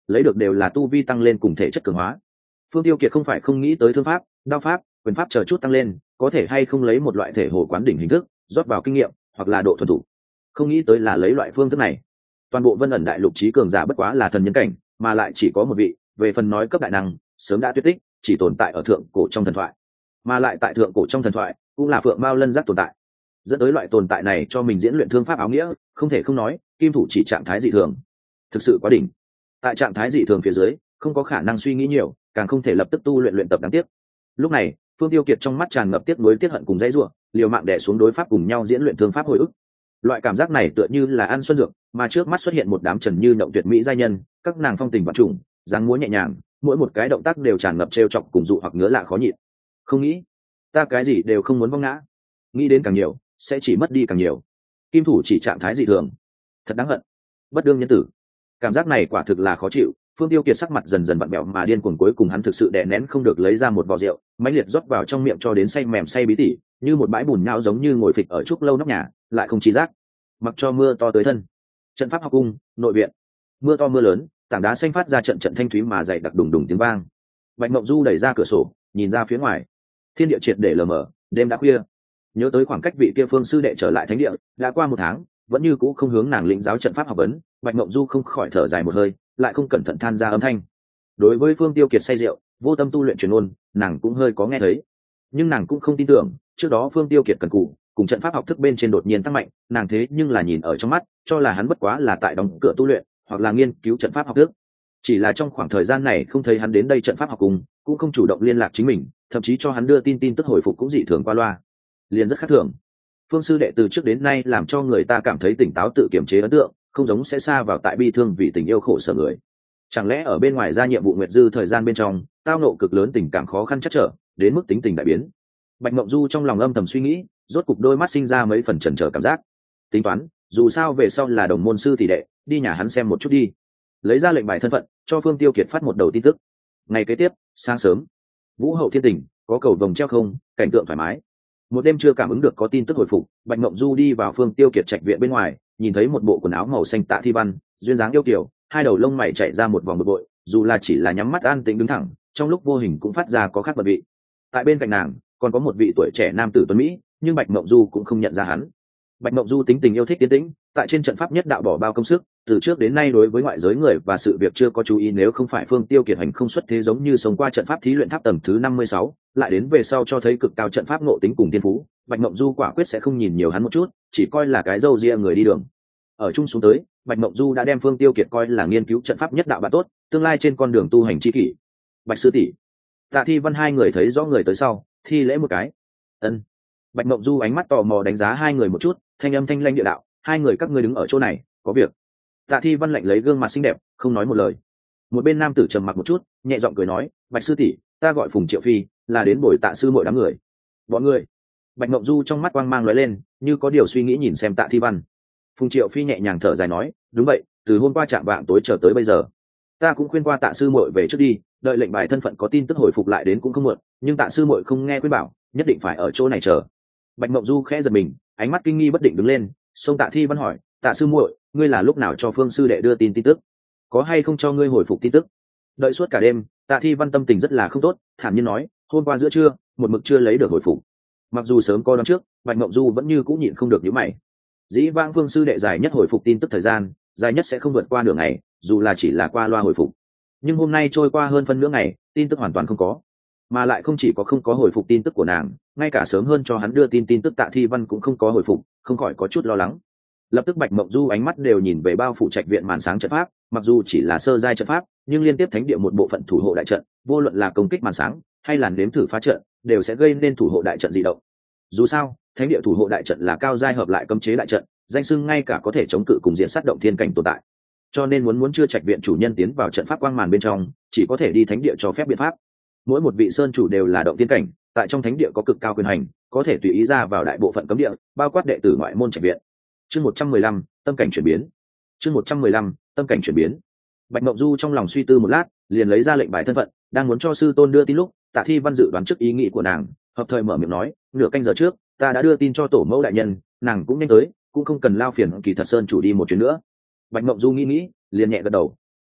lấy được đều là tu vi tăng lên cùng thể chất cường hóa. Phương Tiêu Kiệt không phải không nghĩ tới thương pháp, đao pháp, quyền pháp chờ chút tăng lên, có thể hay không lấy một loại thể hồ quán đỉnh hình thức rót vào kinh nghiệm hoặc là độ thuần thủ. Không nghĩ tới là lấy loại phương thức này. Toàn bộ Vân ẩn đại lục trí cường giả bất quá là thần nhân cảnh, mà lại chỉ có một vị, về phần nói cấp đại năng, sớm đã tuyệt tích, chỉ tồn tại ở thượng cổ trong thần thoại. Mà lại tại thượng cổ trong thần thoại, cũng là phượng mao lân giác tồn tại. Dẫn tới loại tồn tại này cho mình diễn luyện thương pháp áo nghĩa, không thể không nói, kim thủ chỉ trạng thái dị thường. Thực sự quá đỉnh. Tại trạng thái dị thường phía dưới, không có khả năng suy nghĩ nhiều, càng không thể lập tức tu luyện luyện tập đáng tiếc. Lúc này, Phương Tiêu Kiệt trong mắt tràn ngập tiếc nuối tiếc hận cùng dãy rủa, liều mạng đè xuống đối pháp cùng nhau diễn luyện thương pháp hồi ức. Loại cảm giác này tựa như là ăn xuân dược, mà trước mắt xuất hiện một đám trần như động tuyệt mỹ giai nhân, các nàng phong tình vạn trùng, dáng múa nhẹ nhàng, mỗi một cái động tác đều tràn ngập trêu chọc cùng dụ hoặc ngứa lạ khó nhịn. Không nghĩ, ta cái gì đều không muốn vong ngã, nghĩ đến càng nhiều, sẽ chỉ mất đi càng nhiều. Kim thủ chỉ trạng thái dị thường, thật đáng hận, bất đương nhân tử. Cảm giác này quả thực là khó chịu. Phương Tiêu Kiệt sắc mặt dần dần vặn bẹo mà điên cuồng, cuối cùng hắn thực sự đè nén không được, lấy ra một vò rượu, mãnh liệt rót vào trong miệng cho đến say mềm say bí tỉ, như một bãi bùn nhão giống như ngồi phịch ở trúc lâu nóc nhà, lại không trí giác. Mặc cho mưa to tới thân. Trận pháp học cung, nội viện. Mưa to mưa lớn, tảng đá xanh phát ra trận trận thanh thúy mà dày đặc đùng đùng tiếng vang. Bạch Mộng Du đẩy ra cửa sổ, nhìn ra phía ngoài. Thiên địa triệt để lờ mờ, đêm đã khuya. Nhớ tới khoảng cách vị kia Phương sư đệ trở lại thánh địa, đã qua một tháng, vẫn như cũ không hướng nàng lĩnh giáo trận pháp học vấn, Bạch Mộng Du không khỏi thở dài một hơi, lại không cẩn thận than ra âm thanh. Đối với Phương Tiêu Kiệt say rượu, vô tâm tu luyện truyền ôn, nàng cũng hơi có nghe thấy, nhưng nàng cũng không tin tưởng. Trước đó Phương Tiêu Kiệt cần cù cùng trận pháp học thức bên trên đột nhiên tăng mạnh, nàng thế nhưng là nhìn ở trong mắt, cho là hắn bất quá là tại đóng cửa tu luyện, hoặc là nghiên cứu trận pháp học thức. Chỉ là trong khoảng thời gian này không thấy hắn đến đây trận pháp học cùng, cũng không chủ động liên lạc chính mình, thậm chí cho hắn đưa tin tin tức hồi phục cũng dị thường qua loa, liền rất khác thường. Phương sư đệ từ trước đến nay làm cho người ta cảm thấy tỉnh táo tự kiểm chế ấn tượng, không giống sẽ xa vào tại bi thương vì tình yêu khổ sở người. Chẳng lẽ ở bên ngoài ra nhiệm vụ nguyệt dư thời gian bên trong, tao nộ cực lớn tình cảm khó khăn chắc trở, đến mức tính tình đại biến. Bạch Mộng Du trong lòng âm thầm suy nghĩ, rốt cục đôi mắt sinh ra mấy phần chần chờ cảm giác. Tính toán, dù sao về sau là đồng môn sư tỷ đệ, đi nhà hắn xem một chút đi. Lấy ra lệnh bài thân phận, cho Phương Tiêu Kiệt phát một đầu tin tức. Ngày kế tiếp, sáng sớm, Vũ Hậu Thiên Tình, có cầu vồng treo không, cảnh tượng thoải mái. Một đêm chưa cảm ứng được có tin tức hồi phục, Bạch Mộng Du đi vào Phương Tiêu Kiệt trạch viện bên ngoài, nhìn thấy một bộ quần áo màu xanh Tạ Thi Văn, duyên dáng yêu kiều, hai đầu lông mày chạy ra một vòng bực bội, dù là chỉ là nhắm mắt an tĩnh đứng thẳng, trong lúc vô hình cũng phát ra có khác vật vị. Tại bên cạnh nàng, còn có một vị tuổi trẻ nam tử tuấn mỹ, nhưng Bạch Mộng Du cũng không nhận ra hắn. Bạch Mộng Du tính tình yêu thích tiến tĩnh, tại trên trận pháp nhất đạo bỏ bao công sức, từ trước đến nay đối với ngoại giới người và sự việc chưa có chú ý, nếu không phải Phương Tiêu Kiệt hành không xuất thế giống như sống qua trận pháp thí luyện tháp tầng thứ năm mươi sáu, lại đến về sau cho thấy cực cao trận pháp ngộ tính cùng thiên phú, Bạch Mộng Du quả quyết sẽ không nhìn nhiều hắn một chút, chỉ coi là cái râu ria người đi đường. Ở chung xuống tới, Bạch Mộng Du đã đem Phương Tiêu Kiệt coi là nghiên cứu trận pháp nhất đạo bạn tốt, tương lai trên con đường tu hành chi kỷ. Bạch sư tỷ, Tạ Thi Văn hai người thấy rõ người tới sau, thi lễ một cái. Ân. Bạch Mộng Du ánh mắt tò mò đánh giá hai người một chút, thanh âm thanh lanh địa đạo, hai người các ngươi đứng ở chỗ này, có việc. Tạ Thi Văn lạnh lấy gương mặt xinh đẹp, không nói một lời. Một bên nam tử trầm mặc một chút, nhẹ giọng cười nói, Bạch sư tỷ, ta gọi Phùng Triệu Phi, là đến bồi Tạ sư muội đám người. Bọn người. Bạch Mộng Du trong mắt quang mang lóe lên, như có điều suy nghĩ nhìn xem Tạ Thi Văn. Phùng Triệu Phi nhẹ nhàng thở dài nói, đúng vậy, từ hôm qua chạm vạng tối chờ tới bây giờ, ta cũng khuyên qua Tạ sư muội về trước đi, đợi lệnh bài thân phận có tin tức hồi phục lại đến cũng không muộn, nhưng Tạ sư muội không nghe khuyên bảo, nhất định phải ở chỗ này chờ. Bạch Mộng Du khẽ giật mình, ánh mắt kinh nghi bất định đứng lên, xông Tạ Thi Văn hỏi, Tạ sư muội, ngươi là lúc nào cho Phương sư đệ đưa tin tin tức, có hay không cho ngươi hồi phục tin tức? Đợi suốt cả đêm, Tạ Thi Văn tâm tình rất là không tốt, thản nhiên nói, hôm qua giữa trưa, một mực chưa lấy được hồi phục. Mặc dù sớm có đoán trước, Bạch Mộng Du vẫn như cũng nhịn không được nhíu mày. Dĩ vãng Phương sư đệ dài nhất hồi phục tin tức thời gian, dài nhất sẽ không vượt qua nửa ngày, dù là chỉ là qua loa hồi phục. Nhưng hôm nay trôi qua hơn phân nửa ngày, tin tức hoàn toàn không có, mà lại không chỉ có không có hồi phục tin tức của nàng, ngay cả sớm hơn cho hắn đưa tin tin tức Tạ Thi Văn cũng không có hồi phục, không khỏi có chút lo lắng. Lập tức Bạch Mộng Du ánh mắt đều nhìn về bao phủ trạch viện màn sáng trận pháp, mặc dù chỉ là sơ giai trận pháp, nhưng liên tiếp thánh địa một bộ phận thủ hộ đại trận, vô luận là công kích màn sáng hay là nếm thử phá trận, đều sẽ gây nên thủ hộ đại trận dị động. Dù sao, thánh địa thủ hộ đại trận là cao giai hợp lại cấm chế đại trận, danh xưng ngay cả có thể chống cự cùng diện sát động thiên cảnh tồn tại. Cho nên muốn muốn chưa trạch viện chủ nhân tiến vào trận pháp quang màn bên trong, chỉ có thể đi thánh địa cho phép biện pháp. Mỗi một vị sơn chủ đều là động thiên cảnh, tại trong thánh địa có cực cao quyền hành, có thể tùy ý ra vào đại bộ phận cấm địa, bao quát đệ tử ngoại môn trạch viện. Chương một trăm mười lăm, tâm cảnh chuyển biến. Chương một trăm mười lăm, tâm cảnh chuyển biến. Bạch Mộng Du trong lòng suy tư một lát, liền lấy ra lệnh bài thân phận, đang muốn cho sư tôn đưa tin lúc, Tạ Thi Văn dự đoán trước ý nghĩ của nàng, hợp thời mở miệng nói, nửa canh giờ trước, ta đã đưa tin cho tổ mẫu đại nhân, nàng cũng nhanh tới, cũng không cần lao phiền Kỳ Thật Sơn chủ đi một chuyến nữa. Bạch Mộng Du nghĩ nghĩ, liền nhẹ gật đầu.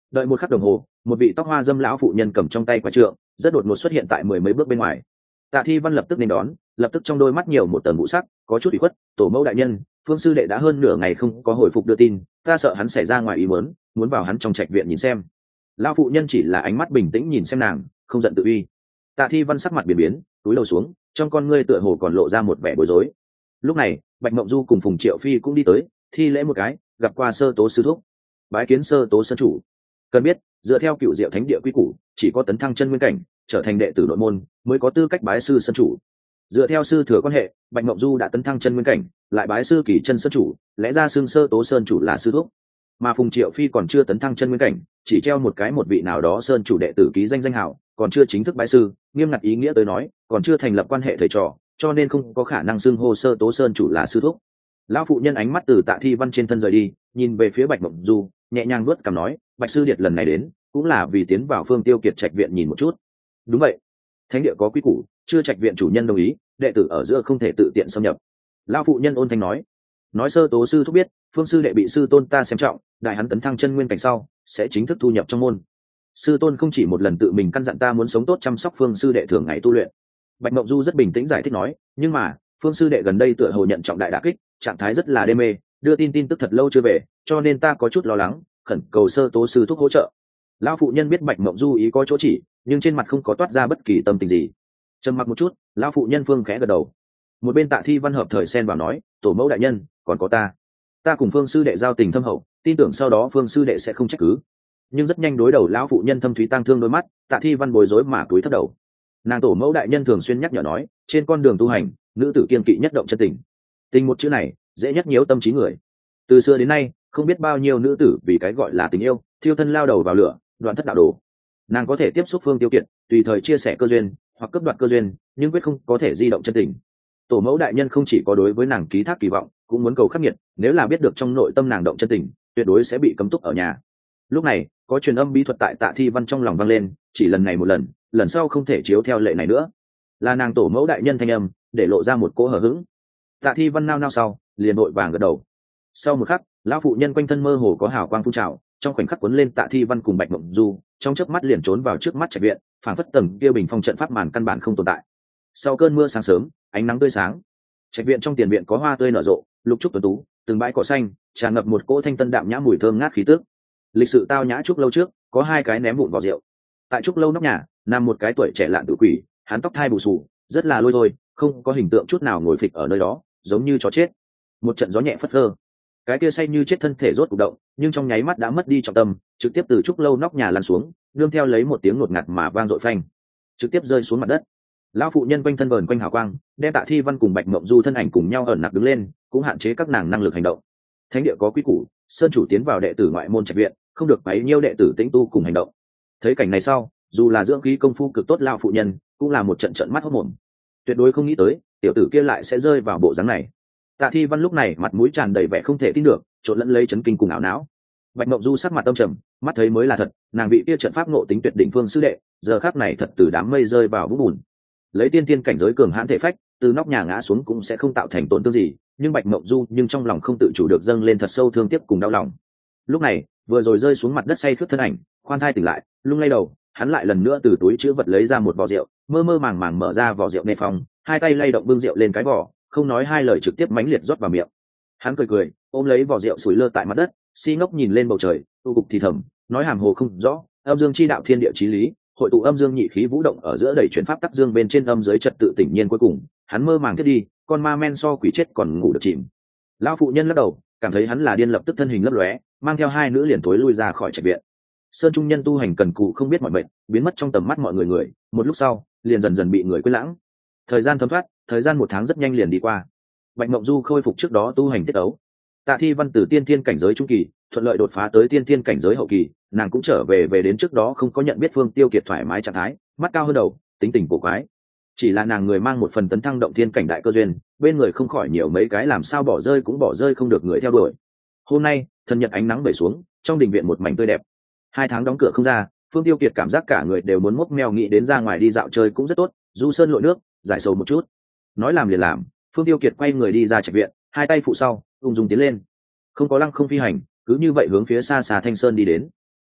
đợi một khắc đồng hồ, một vị tóc hoa dâm lão phụ nhân cầm trong tay quả trượng rất đột ngột xuất hiện tại mười mấy bước bên ngoài. Tạ Thi Văn lập tức nên đón, lập tức trong đôi mắt nhiều một tầng vũ sắc, có chút ủy khuất. Tổ mẫu đại nhân, Phương sư đệ đã hơn nửa ngày không có hồi phục đưa tin, ta sợ hắn xảy ra ngoài ý muốn, muốn vào hắn trong trạch viện nhìn xem. Lão phụ nhân chỉ là ánh mắt bình tĩnh nhìn xem nàng, không giận tự uy. Tạ Thi Văn sắc mặt biến biến, túi đầu xuống, trong con ngươi tựa hồ còn lộ ra một vẻ bối rối. Lúc này, Bạch Mộng Du cùng Phùng Triệu Phi cũng đi tới, thi lễ một cái, gặp qua Sơ Tố sư thúc. Bái kiến Sơ Tố sơn chủ. Cần biết, dựa theo Cựu Diệu Thánh địa quy củ, chỉ có tấn thăng chân nguyên cảnh, trở thành đệ tử nội môn, mới có tư cách bái sư sơn chủ. Dựa theo sư thừa quan hệ, Bạch Mộng Du đã tấn thăng chân nguyên cảnh, lại bái sư Kỳ Chân sơn chủ, lẽ ra xưng Sơ Tố sơn chủ là sư thúc. Mà Phùng Triệu Phi còn chưa tấn thăng chân nguyên cảnh, chỉ treo một cái một vị nào đó sơn chủ đệ tử ký danh danh hảo, còn chưa chính thức bái sư, nghiêm ngặt ý nghĩa tới nói, còn chưa thành lập quan hệ thầy trò, cho nên không có khả năng xưng hô Sơ Tố sơn chủ là sư thúc. Lão phụ nhân ánh mắt từ Tạ Thi Văn trên thân rời đi, nhìn về phía Bạch Mộng Du, nhẹ nhàng nuốt cằm nói, Bạch sư điệt lần này đến, cũng là vì tiến vào Phương Tiêu Kiệt trạch viện nhìn một chút. Đúng vậy, thánh địa có quy củ, chưa trạch viện chủ nhân đồng ý, đệ tử ở giữa không thể tự tiện xâm nhập. Lão phụ nhân ôn thanh nói. Nói Sơ Tố sư thúc biết, Phương sư đệ bị sư tôn ta xem trọng, đại hắn tấn thăng chân nguyên cảnh sau, sẽ chính thức thu nhập trong môn. Sư tôn không chỉ một lần tự mình căn dặn ta muốn sống tốt chăm sóc Phương sư đệ thường ngày tu luyện. Bạch Mộng Du rất bình tĩnh giải thích nói, nhưng mà Phương sư đệ gần đây tựa hồ nhận trọng đại đả kích, trạng thái rất là đê mê, đưa tin tin tức thật lâu chưa về, cho nên ta có chút lo lắng, khẩn cầu Sơ Tố sư thúc hỗ trợ. Lão phụ nhân biết Bạch Mộng Du ý có chỗ chỉ, nhưng trên mặt không có toát ra bất kỳ tâm tình gì. Trầm mặc một chút, lão phụ nhân Phương khẽ gật đầu. Một bên Tạ Thi Văn hợp thời xen vào nói, tổ mẫu đại nhân, còn có ta, ta cùng Phương sư đệ giao tình thâm hậu, tin tưởng sau đó Phương sư đệ sẽ không trách cứ. Nhưng rất nhanh đối đầu lão phụ nhân thâm thúy tăng thương đôi mắt, Tạ Thi Văn bối rối mà cúi thấp đầu. Nàng tổ mẫu đại nhân thường xuyên nhắc nhở nói, trên con đường tu hành, nữ tử kiên kỵ nhất động chân tình. Tình một chữ này, dễ nhất nhiễu tâm trí người. Từ xưa đến nay, không biết bao nhiêu nữ tử vì cái gọi là tình yêu, thiêu thân lao đầu vào lửa, đoạn thất đạo đồ. Nàng có thể tiếp xúc Phương Tiêu Kiệt, tùy thời chia sẻ cơ duyên hoặc cướp đoạt cơ duyên, nhưng quyết không có thể di động chân tình. Tổ mẫu đại nhân không chỉ có đối với nàng ký thác kỳ vọng, cũng muốn cầu khắc nghiệt, nếu là biết được trong nội tâm nàng động chân tình, tuyệt đối sẽ bị cấm túc ở nhà. Lúc này, có truyền âm bí thuật tại Tạ Thi Văn trong lòng vang lên, chỉ lần này một lần, lần sau không thể chiếu theo lệ này nữa. Là nàng tổ mẫu đại nhân thanh âm, để lộ ra một cỗ hở hững. Tạ Thi Văn nao nao sau, liền vội vàng gật đầu. Sau một khắc, lão phụ nhân quanh thân mơ hồ có hào quang phun trào, trong khoảnh khắc cuốn lên Tạ Thi Văn cùng Bạch Mộng Du, trong chớp mắt liền trốn vào trước mắt trạch viện, phảng phất tầng kia bình phong trận pháp màn căn bản không tồn tại. Sau cơn mưa sáng sớm, ánh nắng tươi sáng, trạch viện trong tiền viện có hoa tươi nở rộ, lục trúc tuấn tú, từng bãi cỏ xanh tràn ngập một cỗ thanh tân đạm nhã mùi thơm ngát khí tước. Lịch sự tao nhã trúc lâu trước, có hai cái ném vụn vỏ rượu. Tại trúc lâu nóc nhà, nằm một cái tuổi trẻ lạn tự quỷ, hắn tóc thai bù xù, rất là lôi thôi, không có hình tượng chút nào ngồi phịch ở nơi đó, giống như chó chết. Một trận gió nhẹ phất phơ, cái kia say như chết thân thể rốt cục động, nhưng trong nháy mắt đã mất đi trọng tâm, trực tiếp từ trúc lâu nóc nhà lăn xuống, nương theo lấy một tiếng ngột ngạt mà vang dội phanh, trực tiếp rơi xuống mặt đất. Lão phụ nhân quanh thân vờn quanh hào quang, đem Tạ Thi Văn cùng Bạch Mộng Du thân ảnh cùng nhau ẩn nặc đứng lên, cũng hạn chế các nàng năng lực hành động. Thánh địa có quy củ, sơn chủ tiến vào đệ tử ngoại môn trạch viện, không được bấy nhiêu đệ tử tĩnh tu cùng hành động. Thấy cảnh này sau, dù là dưỡng khí công phu cực tốt lão phụ nhân, cũng là một trận trận mắt hốt mồm. Tuyệt đối không nghĩ tới, tiểu tử kia lại sẽ rơi vào bộ dáng này. Tạ Thi Văn lúc này mặt mũi tràn đầy vẻ không thể tin được, trộn lẫn lấy chấn kinh cùng ảo não. Bạch Mộng Du sắc mặt âm trầm, mắt thấy mới là thật, nàng bị kia trận pháp ngộ tính tuyệt đỉnh phương sư đệ, giờ khắc này thật từ đám mây rơi vào vũng bùn. Lấy tiên tiên cảnh giới cường hãn thể phách, từ nóc nhà ngã xuống cũng sẽ không tạo thành tổn thương gì, nhưng Bạch Mộng Du nhưng trong lòng không tự chủ được dâng lên thật sâu thương tiếc cùng đau lòng. Lúc này, vừa rồi rơi xuống mặt đất say khướt thân ảnh, khoan thai tỉnh lại, lung lay đầu, hắn lại lần nữa từ túi chứa vật lấy ra một vò rượu, mơ mơ màng màng mở ra vò rượu nê phong, hai tay lay động bưng rượu lên cái vò, không nói hai lời trực tiếp mãnh liệt rót vào miệng. Hắn cười cười, ôm lấy vò rượu sủi lơ tại mặt đất, si ngốc nhìn lên bầu trời, tu cục thì thầm, nói hàm hồ không rõ, âm dương chi đạo thiên địa chí lý, hội tụ âm dương nhị khí vũ động ở giữa đầy chuyển pháp tắc dương bên trên âm giới trật tự tự nhiên, cuối cùng hắn mơ màng thiết đi, con ma men so quỷ chết còn ngủ được chìm. Lão phụ nhân lắc đầu, cảm thấy hắn là điên, lập tức thân hình lấp lóe, mang theo hai nữ liền tối lui ra khỏi trạch viện. Sơn trung nhân tu hành cần cù không biết mọi mệnh, biến mất trong tầm mắt mọi người người, một lúc sau liền dần dần bị người quên lãng. Thời gian thấm thoát, thời gian một tháng rất nhanh liền đi qua. Bạch Mộng Du khôi phục trước đó tu hành tiết ấu. Tạ Thi Văn từ tiên thiên cảnh giới trung kỳ thuận lợi đột phá tới tiên thiên cảnh giới hậu kỳ, nàng cũng trở về về đến trước đó không có nhận biết Phương Tiêu Kiệt thoải mái trạng thái, mắt cao hơn đầu, tính tình cổ quái. Chỉ là nàng người mang một phần tấn thăng động thiên cảnh đại cơ duyên, bên người không khỏi nhiều mấy cái làm sao bỏ rơi cũng bỏ rơi không được người theo đuổi. Hôm nay, thần nhật ánh nắng vẩy xuống, trong đình viện một mảnh tươi đẹp. Hai tháng đóng cửa không ra, Phương Tiêu Kiệt cảm giác cả người đều muốn mốc meo, nghĩ đến ra ngoài đi dạo chơi cũng rất tốt, du sơn lội nước, giải sầu một chút. Nói làm liền làm, Phương Tiêu Kiệt quay người đi ra trạch viện, hai tay phụ sau, ung dung tiến lên, không có lăng không phi hành, cứ như vậy hướng phía xa xa Thanh Sơn đi đến.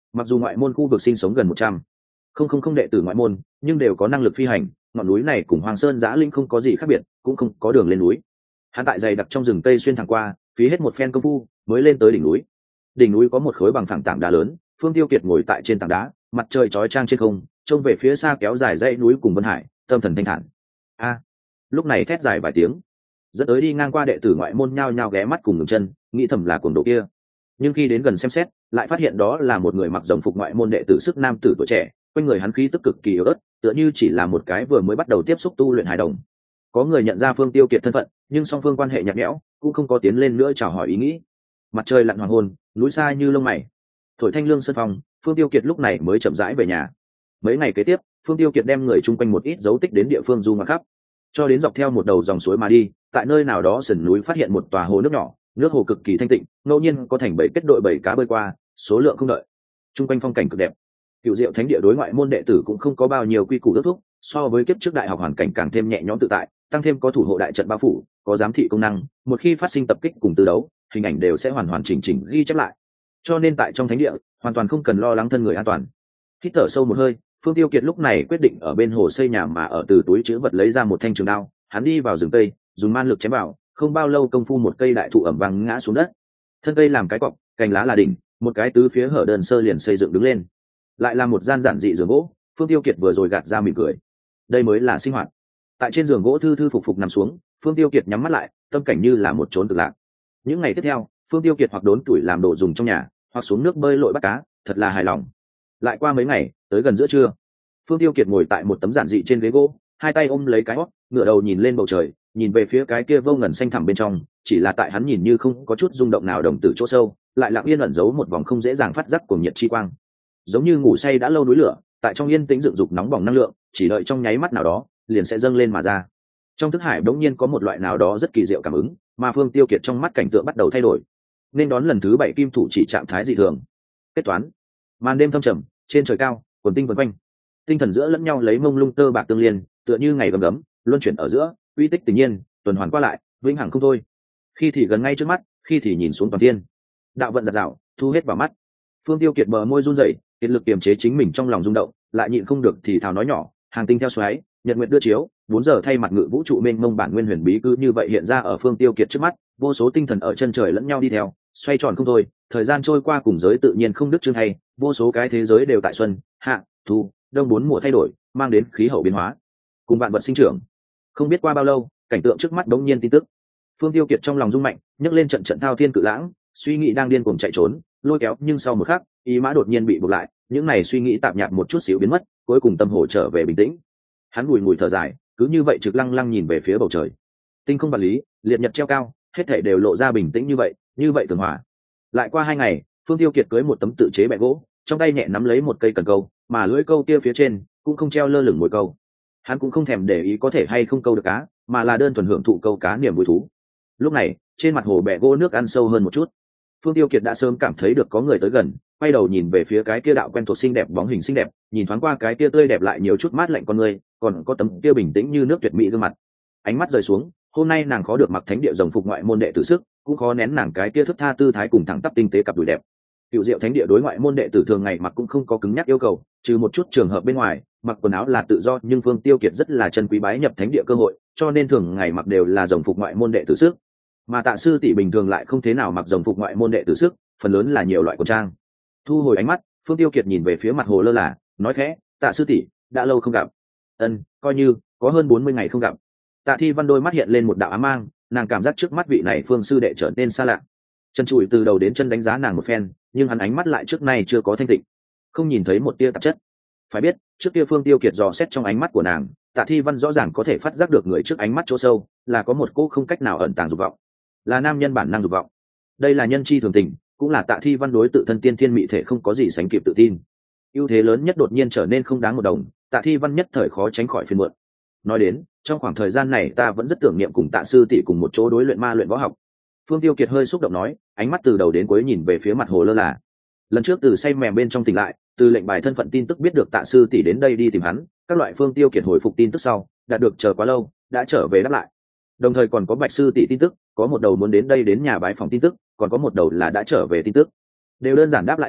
mặc dù ngoại môn khu vực sinh sống gần một trăm không không không đệ tử ngoại môn, nhưng đều có năng lực phi hành. Ngọn núi này cùng Hoàng Sơn Giã Linh không có gì khác biệt, cũng không có đường lên núi. Hắn tại dày đặc trong rừng tây xuyên thẳng qua, phí hết một phen công phu mới lên tới đỉnh núi. Đỉnh núi có một khối bằng phẳng tảng đá lớn, Phương Tiêu Kiệt ngồi tại trên tảng đá, mặt trời chói chang trên không, trông về phía xa kéo dài dãy núi cùng vân hải, tâm thần thanh thản. A! Lúc này thét dài vài tiếng, dẫn tới đi ngang qua đệ tử ngoại môn nhao nhao ghé mắt cùng ngừng chân, nghĩ thầm là cuồng độ kia. Nhưng khi đến gần xem xét, lại phát hiện đó là một người mặc rồng phục ngoại môn đệ tử sức nam tử tuổi trẻ, quanh người hắn khí tức cực kỳ yếu ớt, tựa như chỉ là một cái vừa mới bắt đầu tiếp xúc tu luyện hài đồng. Có người nhận ra Phương Tiêu Kiệt thân phận, nhưng song phương quan hệ nhạt nhẽo, cũng không có tiến lên nữa chào hỏi ý nghĩ. Mặt trời lặn hoàng hôn, núi xa như lông mày, thổi thanh lương sơn phong, Phương Tiêu Kiệt lúc này mới chậm rãi về nhà. Mấy ngày kế tiếp, Phương Tiêu Kiệt đem người chung quanh một ít dấu tích đến địa phương du ngoạn khắp, cho đến dọc theo một đầu dòng suối mà đi. Tại nơi nào đó sườn núi phát hiện một tòa hồ nước nhỏ, nước hồ cực kỳ thanh tịnh, ngẫu nhiên có thành bảy kết đội bảy cá bơi qua, số lượng không đợi. Chung quanh phong cảnh cực đẹp. Cựu Diệu Thánh Địa đối ngoại môn đệ tử cũng không có bao nhiêu quy củ ước thúc, so với kiếp trước đại học hoàn cảnh càng thêm nhẹ nhõm tự tại, tăng thêm có thủ hộ đại trận bao phủ, có giám thị công năng, một khi phát sinh tập kích cùng tư đấu, hình ảnh đều sẽ hoàn hoàn chỉnh chỉnh ghi chép lại. Cho nên tại trong thánh địa, hoàn toàn không cần lo lắng thân người an toàn. Hít thở sâu một hơi, Phương Tiêu Kiệt lúc này quyết định ở bên hồ xây nhà mà ở từ túi trữ vật lấy ra một thanh trường đao, hắn đi vào rừng tây, dùng man lực chém vào, không bao lâu công phu một cây đại thụ ẩm vang ngã xuống đất. Thân cây làm cái cọc, cành lá là đỉnh, một cái tứ phía hở đơn sơ liền xây dựng đứng lên. Lại là một gian giản dị giường gỗ, Phương Tiêu Kiệt vừa rồi gạt ra mỉm cười. Đây mới là sinh hoạt. Tại trên giường gỗ thư thư phục phục nằm xuống, Phương Tiêu Kiệt nhắm mắt lại, tâm cảnh như là một chốn cực lạc. Những ngày tiếp theo, Phương Tiêu Kiệt hoặc đốn tuổi làm đồ dùng trong nhà, hoặc xuống nước bơi lội bắt cá, thật là hài lòng. Lại qua mấy ngày, tới gần giữa trưa, Phương Tiêu Kiệt ngồi tại một tấm giản dị trên ghế gỗ, hai tay ôm lấy cái hót, ngửa đầu nhìn lên bầu trời, nhìn về phía cái kia vô ngần xanh thẳm bên trong, chỉ là tại hắn nhìn như không có chút rung động nào đồng tử chỗ sâu, lại lặng yên ẩn giấu một vòng không dễ dàng phát giác cuồng nhiệt chi quang. Giống như ngủ say đã lâu núi lửa, tại trong yên tĩnh dựng dục nóng bỏng năng lượng, chỉ đợi trong nháy mắt nào đó, liền sẽ dâng lên mà ra. Trong thức hải đống nhiên có một loại nào đó rất kỳ diệu cảm ứng, mà Phương Tiêu Kiệt trong mắt cảnh tượng bắt đầu thay đổi, nên đón lần thứ bảy kim thủ chỉ trạng thái dị thường. Kết toán. Màn đêm thâm trầm, trên trời cao, quần tinh vần quanh, tinh thần giữa lẫn nhau lấy mông lung tơ bạc tương liên, tựa như ngày gầm gấm, luân chuyển ở giữa, uy tích tự nhiên, tuần hoàn qua lại, vĩnh hằng không thôi. Khi thì gần ngay trước mắt, khi thì nhìn xuống toàn thiên. Đạo vận giật rào, thu hết vào mắt. Phương Tiêu Kiệt bờ môi run rẩy, kiệt lực kiềm chế chính mình trong lòng rung động, lại nhịn không được thì thào nói nhỏ, hàng tinh theo xoáy, nhật nguyệt đưa chiếu, bốn giờ thay mặt ngự vũ trụ mênh mông bản nguyên huyền bí cứ như vậy hiện ra ở Phương Tiêu Kiệt trước mắt, vô số tinh thần ở chân trời lẫn nhau đi theo, xoay tròn không thôi, thời gian trôi qua cùng giới tự nhiên không đứt chương hay, vô số cái thế giới đều tại xuân, hạ, thu, đông bốn mùa thay đổi, mang đến khí hậu biến hóa, cùng vạn vật sinh trưởng. Không biết qua bao lâu, cảnh tượng trước mắt đống nhiên tin tức. Phương Tiêu Kiệt trong lòng rung mạnh, nhấc lên trận trận thao thiên cự lãng, suy nghĩ đang điên cuồng chạy trốn, lôi kéo, nhưng sau một khắc, ý mã đột nhiên bị buộc lại, những này suy nghĩ tạp nhạp một chút xíu biến mất, cuối cùng tâm hồ trở về bình tĩnh. Hắn bùi ngùi thở dài, cứ như vậy trực lăng lăng nhìn về phía bầu trời. Tinh không vật lý, liệt nhật treo cao, hết thảy đều lộ ra bình tĩnh như vậy, như vậy tường hòa. Lại qua hai ngày, Phương Tiêu Kiệt cưới một tấm tự chế bẹ gỗ, trong tay nhẹ nắm lấy một cây cần câu, mà lưỡi câu kia phía trên cũng không treo lơ lửng mồi câu. Hắn cũng không thèm để ý có thể hay không câu được cá, mà là đơn thuần hưởng thụ câu cá niềm vui thú. Lúc này, trên mặt hồ bẹ gỗ nước ăn sâu hơn một chút. Phương Tiêu Kiệt đã sớm cảm thấy được có người tới gần, quay đầu nhìn về phía cái kia đạo quen thuộc xinh đẹp bóng hình xinh đẹp, nhìn thoáng qua cái kia tươi đẹp lại nhiều chút mát lạnh con người, còn có tấm kia bình tĩnh như nước tuyệt mỹ gương mặt. Ánh mắt rời xuống, hôm nay nàng khó được mặc thánh địa rồng phục ngoại môn đệ tử sức, cũng khó nén nàng cái kia thức tha tư thái cùng thẳng tắp tinh tế cặp đùi đẹp. Cựu Diệu Thánh Địa đối ngoại môn đệ tử thường ngày mặc cũng không có cứng nhắc yêu cầu, trừ một chút trường hợp bên ngoài, mặc quần áo là tự do, nhưng Phương Tiêu Kiệt rất là chân quý bái nhập thánh địa cơ hội, cho nên thường ngày mặc đều là rồng phục ngoại môn đệ tử sức. Mà Tạ sư tỷ bình thường lại không thế nào mặc rồng phục ngoại môn đệ tử sức, phần lớn là nhiều loại quần trang. Thu hồi ánh mắt, Phương Tiêu Kiệt nhìn về phía mặt hồ lơ là, nói khẽ, Tạ sư tỷ, đã lâu không gặp. Ân, coi như có hơn bốn mươi ngày không gặp. Tạ Thi Văn đôi mắt hiện lên một đạo ám mang, nàng cảm giác trước mắt vị này Phương sư đệ trở nên xa lạ. Chân chùi từ đầu đến chân đánh giá nàng một phen, nhưng hắn ánh mắt lại trước nay chưa có thanh tịnh, không nhìn thấy một tia tạp chất. Phải biết, trước kia Phương Tiêu Kiệt dò xét trong ánh mắt của nàng, Tạ Thi Văn rõ ràng có thể phát giác được người trước ánh mắt chỗ sâu là có một cô không cách nào ẩn tàng dục vọng, là nam nhân bản năng dục vọng. Đây là nhân chi thường tình, cũng là Tạ Thi Văn đối tự thân tiên thiên mị thể không có gì sánh kịp tự tin. Ưu thế lớn nhất đột nhiên trở nên không đáng một đồng, Tạ Thi Văn nhất thời khó tránh khỏi phiền muộn. Nói đến, trong khoảng thời gian này ta vẫn rất tưởng niệm cùng Tạ sư tỷ cùng một chỗ đối luyện ma luyện võ học. Phương Tiêu Kiệt hơi xúc động nói, ánh mắt từ đầu đến cuối nhìn về phía mặt hồ lơ là. Lần trước từ say mềm bên trong tỉnh lại, từ lệnh bài thân phận tin tức biết được Tạ sư tỷ đến đây đi tìm hắn, các loại Phương Tiêu Kiệt hồi phục tin tức sau, đạt được chờ quá lâu, đã trở về đáp lại. Đồng thời còn có Bạch sư tỷ tin tức, có một đầu muốn đến đây đến nhà bái phòng tin tức, còn có một đầu là đã trở về tin tức. Đều đơn giản đáp lại sau,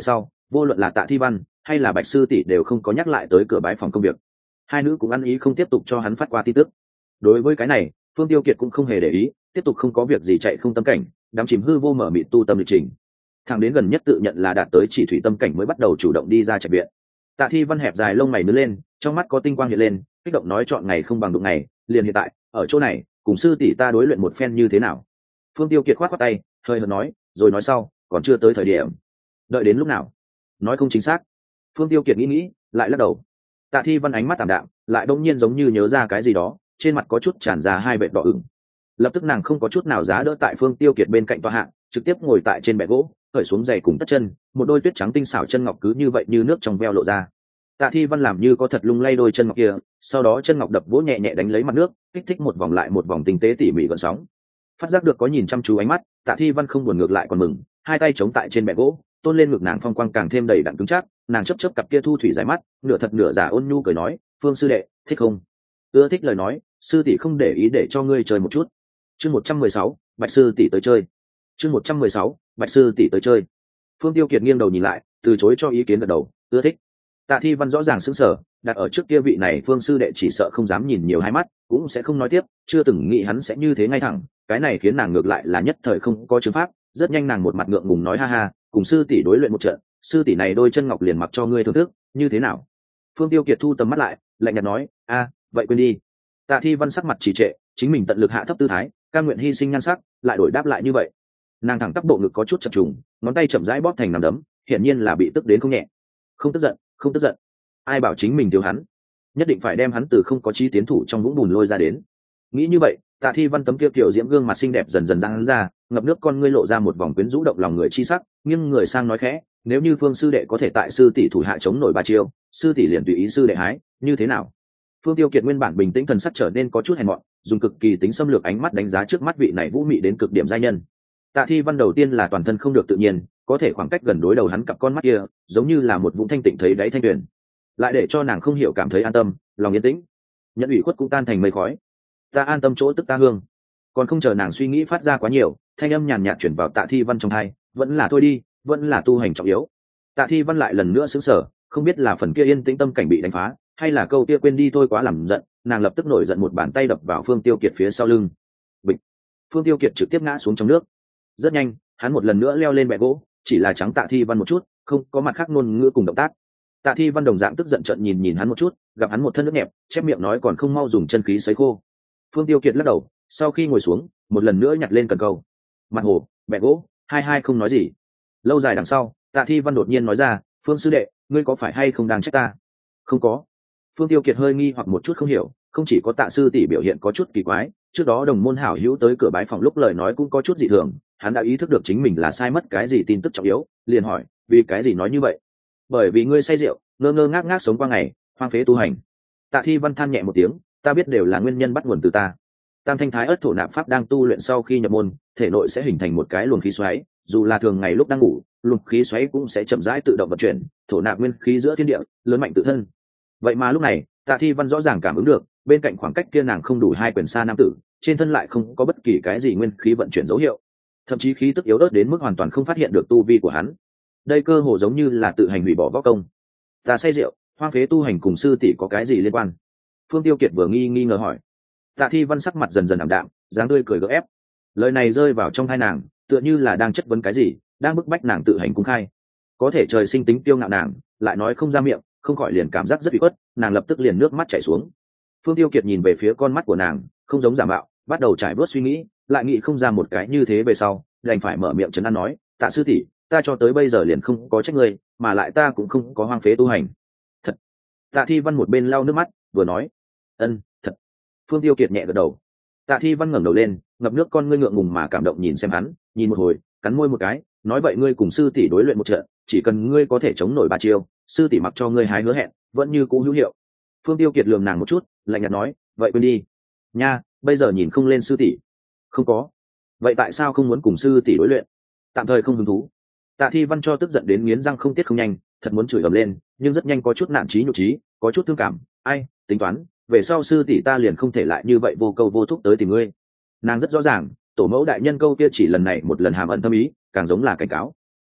vô luận là Tạ Thi Văn hay là Bạch sư tỷ đều không có nhắc lại tới cửa bái phòng công việc. Hai nữ cũng ăn ý không tiếp tục cho hắn phát qua tin tức. Đối với cái này, Phương Tiêu Kiệt cũng không hề để ý, tiếp tục không có việc gì chạy không tâm cảnh, đắm chìm hư vô mở mịt tu tâm lịch trình. Thằng đến gần nhất tự nhận là đạt tới chỉ thủy tâm cảnh mới bắt đầu chủ động đi ra trạch viện. Tạ Thi Văn hẹp dài lông mày nứt lên, trong mắt có tinh quang hiện lên, kích động nói chọn ngày không bằng đụng ngày, liền hiện tại, ở chỗ này, cùng sư tỷ ta đối luyện một phen như thế nào? Phương Tiêu Kiệt khoát khoát tay, hơi hợt nói, rồi nói sau, còn chưa tới thời điểm. Đợi đến lúc nào? Nói không chính xác. Phương Tiêu Kiệt nghĩ nghĩ, lại lắc đầu. Tạ Thi Văn ánh mắt tạm đạm, lại đông nhiên giống như nhớ ra cái gì đó, trên mặt có chút tràn ra hai vệt đỏ ửng. Lập tức nàng không có chút nào giá đỡ tại Phương Tiêu Kiệt bên cạnh tòa hạ, trực tiếp ngồi tại trên bệ gỗ, cởi xuống giày cùng tất chân, một đôi tuyết trắng tinh xảo chân ngọc cứ như vậy như nước trong veo lộ ra. Tạ Thi Văn làm như có thật lung lay đôi chân ngọc kia, sau đó chân ngọc đập vỗ nhẹ nhẹ đánh lấy mặt nước, kích thích một vòng lại một vòng tinh tế tỉ mỉ gợn sóng. Phát giác được có nhìn chăm chú ánh mắt, Tạ Thi Văn không buồn ngược lại còn mừng, hai tay chống tại trên bệ gỗ, tôn lên ngực nàng phong quang càng thêm đầy đặn cứng chắc, nàng chớp chớp cặp kia thu thủy dài mắt, nửa thật nửa giả ôn nhu cười nói, "Phương sư đệ, thích không?" Ưa thích lời nói, sư tỷ không để ý để cho ngươi chơi một chút. Chương một trăm mười sáu, Bạch sư tỷ tới chơi. Chương một trăm mười sáu, Bạch sư tỷ tới chơi. Phương Tiêu Kiệt nghiêng đầu nhìn lại, từ chối cho ý kiến gật đầu, ưa thích. Tạ Thi Văn rõ ràng sững sờ, đặt ở trước kia vị này Phương sư đệ chỉ sợ không dám nhìn nhiều hai mắt, cũng sẽ không nói tiếp, chưa từng nghĩ hắn sẽ như thế ngay thẳng, cái này khiến nàng ngược lại là nhất thời không có chứng pháp, rất nhanh nàng một mặt ngượng ngùng nói ha ha, cùng sư tỷ đối luyện một trận, sư tỷ này đôi chân ngọc liền mặc cho ngươi thưởng thức, như thế nào? Phương Tiêu Kiệt thu tầm mắt lại, lạnh nhạt nói, a, vậy quên đi. Tạ Thi Văn sắc mặt trì trệ, chính mình tận lực hạ thấp tư thái, cam nguyện hy sinh nhan sắc, lại đổi đáp lại như vậy. Nàng thẳng tắp bộ ngực có chút chập trùng, ngón tay chậm rãi bóp thành nắm đấm, hiển nhiên là bị tức đến không nhẹ. Không tức giận, không tức giận. Ai bảo chính mình thiếu hắn, nhất định phải đem hắn từ không có chi tiến thủ trong vũng bùn lôi ra đến. Nghĩ như vậy, Tạ Thi Văn tấm kia kiểu diễm gương mặt xinh đẹp dần dần giãn ra, ngập nước con ngươi lộ ra một vòng quyến rũ động lòng người chi sắc, nhưng người sang nói khẽ, nếu như Phương sư đệ có thể tại sư tỷ thủ hạ chống nổi ba chiêu, sư tỷ liền tùy ý sư đệ hái, như thế nào? Phương Tiêu Kiệt nguyên bản bình tĩnh thần sắc trở nên có chút hèn mọn, dùng cực kỳ tính xâm lược ánh mắt đánh giá trước mắt vị này vũ mị đến cực điểm giai nhân. Tạ Thi Văn đầu tiên là toàn thân không được tự nhiên, có thể khoảng cách gần đối đầu hắn cặp con mắt kia, giống như là một vũng thanh tịnh thấy đáy thanh tuyền, lại để cho nàng không hiểu cảm thấy an tâm, lòng yên tĩnh, nhận ủy khuất cũng tan thành mây khói. Ta an tâm chỗ tức ta hương. Còn không chờ nàng suy nghĩ phát ra quá nhiều, thanh âm nhàn nhạt chuyển vào Tạ Thi Văn trong tai, vẫn là thôi đi, vẫn là tu hành trọng yếu. Tạ Thi Văn lại lần nữa sững sờ, không biết là phần kia yên tĩnh tâm cảnh bị đánh phá, hay là câu kia quên đi thôi quá làm giận, nàng lập tức nổi giận một bàn tay đập vào Phương Tiêu Kiệt phía sau lưng. Bịch. Phương Tiêu Kiệt trực tiếp ngã xuống trong nước. Rất nhanh, hắn một lần nữa leo lên bệ gỗ, chỉ là trắng Tạ Thi Văn một chút, không có mặt khác ngôn ngữ cùng động tác. Tạ Thi Văn đồng dạng tức giận trợn nhìn nhìn hắn một chút, gặp hắn một thân nước nhẹp, chép miệng nói còn không mau dùng chân khí sấy khô. Phương Tiêu Kiệt lắc đầu, sau khi ngồi xuống, một lần nữa nhặt lên cần câu. Mặt hồ, bệ gỗ, hai hai không nói gì. Lâu dài đằng sau, Tạ Thi Văn đột nhiên nói ra, Phương sư đệ, ngươi có phải hay không đang trách ta? Không có. Phương Tiêu Kiệt hơi nghi hoặc một chút không hiểu, không chỉ có Tạ sư tỷ biểu hiện có chút kỳ quái, trước đó đồng môn hảo hữu tới cửa bái phòng lúc lời nói cũng có chút dị thường, hắn đã ý thức được chính mình là sai mất cái gì tin tức trọng yếu, liền hỏi, vì cái gì nói như vậy? Bởi vì ngươi say rượu, ngơ ngơ ngác ngác sống qua ngày, hoang phế tu hành. Tạ Thi Văn than nhẹ một tiếng, ta biết đều là nguyên nhân bắt nguồn từ ta. Tam thanh thái ất thổ nạp pháp đang tu luyện sau khi nhập môn, thể nội sẽ hình thành một cái luồng khí xoáy, dù là thường ngày lúc đang ngủ, luồng khí xoáy cũng sẽ chậm rãi tự động vận chuyển, thổ nạp nguyên khí giữa thiên địa, lớn mạnh tự thân. Vậy mà lúc này, Tạ Thi Văn rõ ràng cảm ứng được, bên cạnh khoảng cách kia nàng không đủ hai quyền xa nam tử, trên thân lại không có bất kỳ cái gì nguyên khí vận chuyển dấu hiệu, thậm chí khí tức yếu ớt đến mức hoàn toàn không phát hiện được tu vi của hắn. Đây cơ hồ giống như là tự hành hủy bỏ võ công. Ta say rượu, hoang phế tu hành cùng sư tỷ có cái gì liên quan? Phương Tiêu Kiệt vừa nghi nghi ngờ hỏi. Tạ Thi Văn sắc mặt dần dần ảm đạm, dáng tươi cười gượng ép. Lời này rơi vào trong tai nàng, tựa như là đang chất vấn cái gì, đang bức bách nàng tự hành cung khai. Có thể trời sinh tính tiêu ngạo nàng, lại nói không ra miệng, không khỏi liền cảm giác rất bị khuất, nàng lập tức liền nước mắt chảy xuống. Phương Tiêu Kiệt nhìn về phía con mắt của nàng, không giống giả mạo, bắt đầu trải bớt suy nghĩ, lại nghĩ không ra một cái như thế về sau, đành phải mở miệng trấn an nói, Tạ sư tỷ, ta cho tới bây giờ liền không có trách ngươi, mà lại ta cũng không có hoang phế tu hành. Thật. Tạ Thi Văn một bên lau nước mắt, vừa nói, ân, thật. Phương Tiêu Kiệt nhẹ gật đầu. Tạ Thi Văn ngẩng đầu lên, ngập nước con ngươi ngượng ngùng mà cảm động nhìn xem hắn, nhìn một hồi, cắn môi một cái, nói vậy ngươi cùng sư tỷ đối luyện một trận, chỉ cần ngươi có thể chống nổi ba chiêu, sư tỷ mặc cho ngươi hái hứa hẹn, vẫn như cũ hữu hiệu. Phương Tiêu Kiệt lườm nàng một chút, lạnh nhạt nói, vậy quên đi. Nha, bây giờ nhìn không lên sư tỷ. Không có. Vậy tại sao không muốn cùng sư tỷ đối luyện? Tạm thời không hứng thú. Tạ Thi Văn cho tức giận đến nghiến răng không tiết không nhanh, thật muốn chửi ầm lên, nhưng rất nhanh có chút nản chí nhục trí, có chút thương cảm, ai, tính toán, về sau sư tỷ ta liền không thể lại như vậy vô câu vô thúc tới tìm ngươi. Nàng rất rõ ràng, tổ mẫu đại nhân câu kia chỉ lần này một lần hàm ẩn thâm ý, càng giống là cảnh cáo.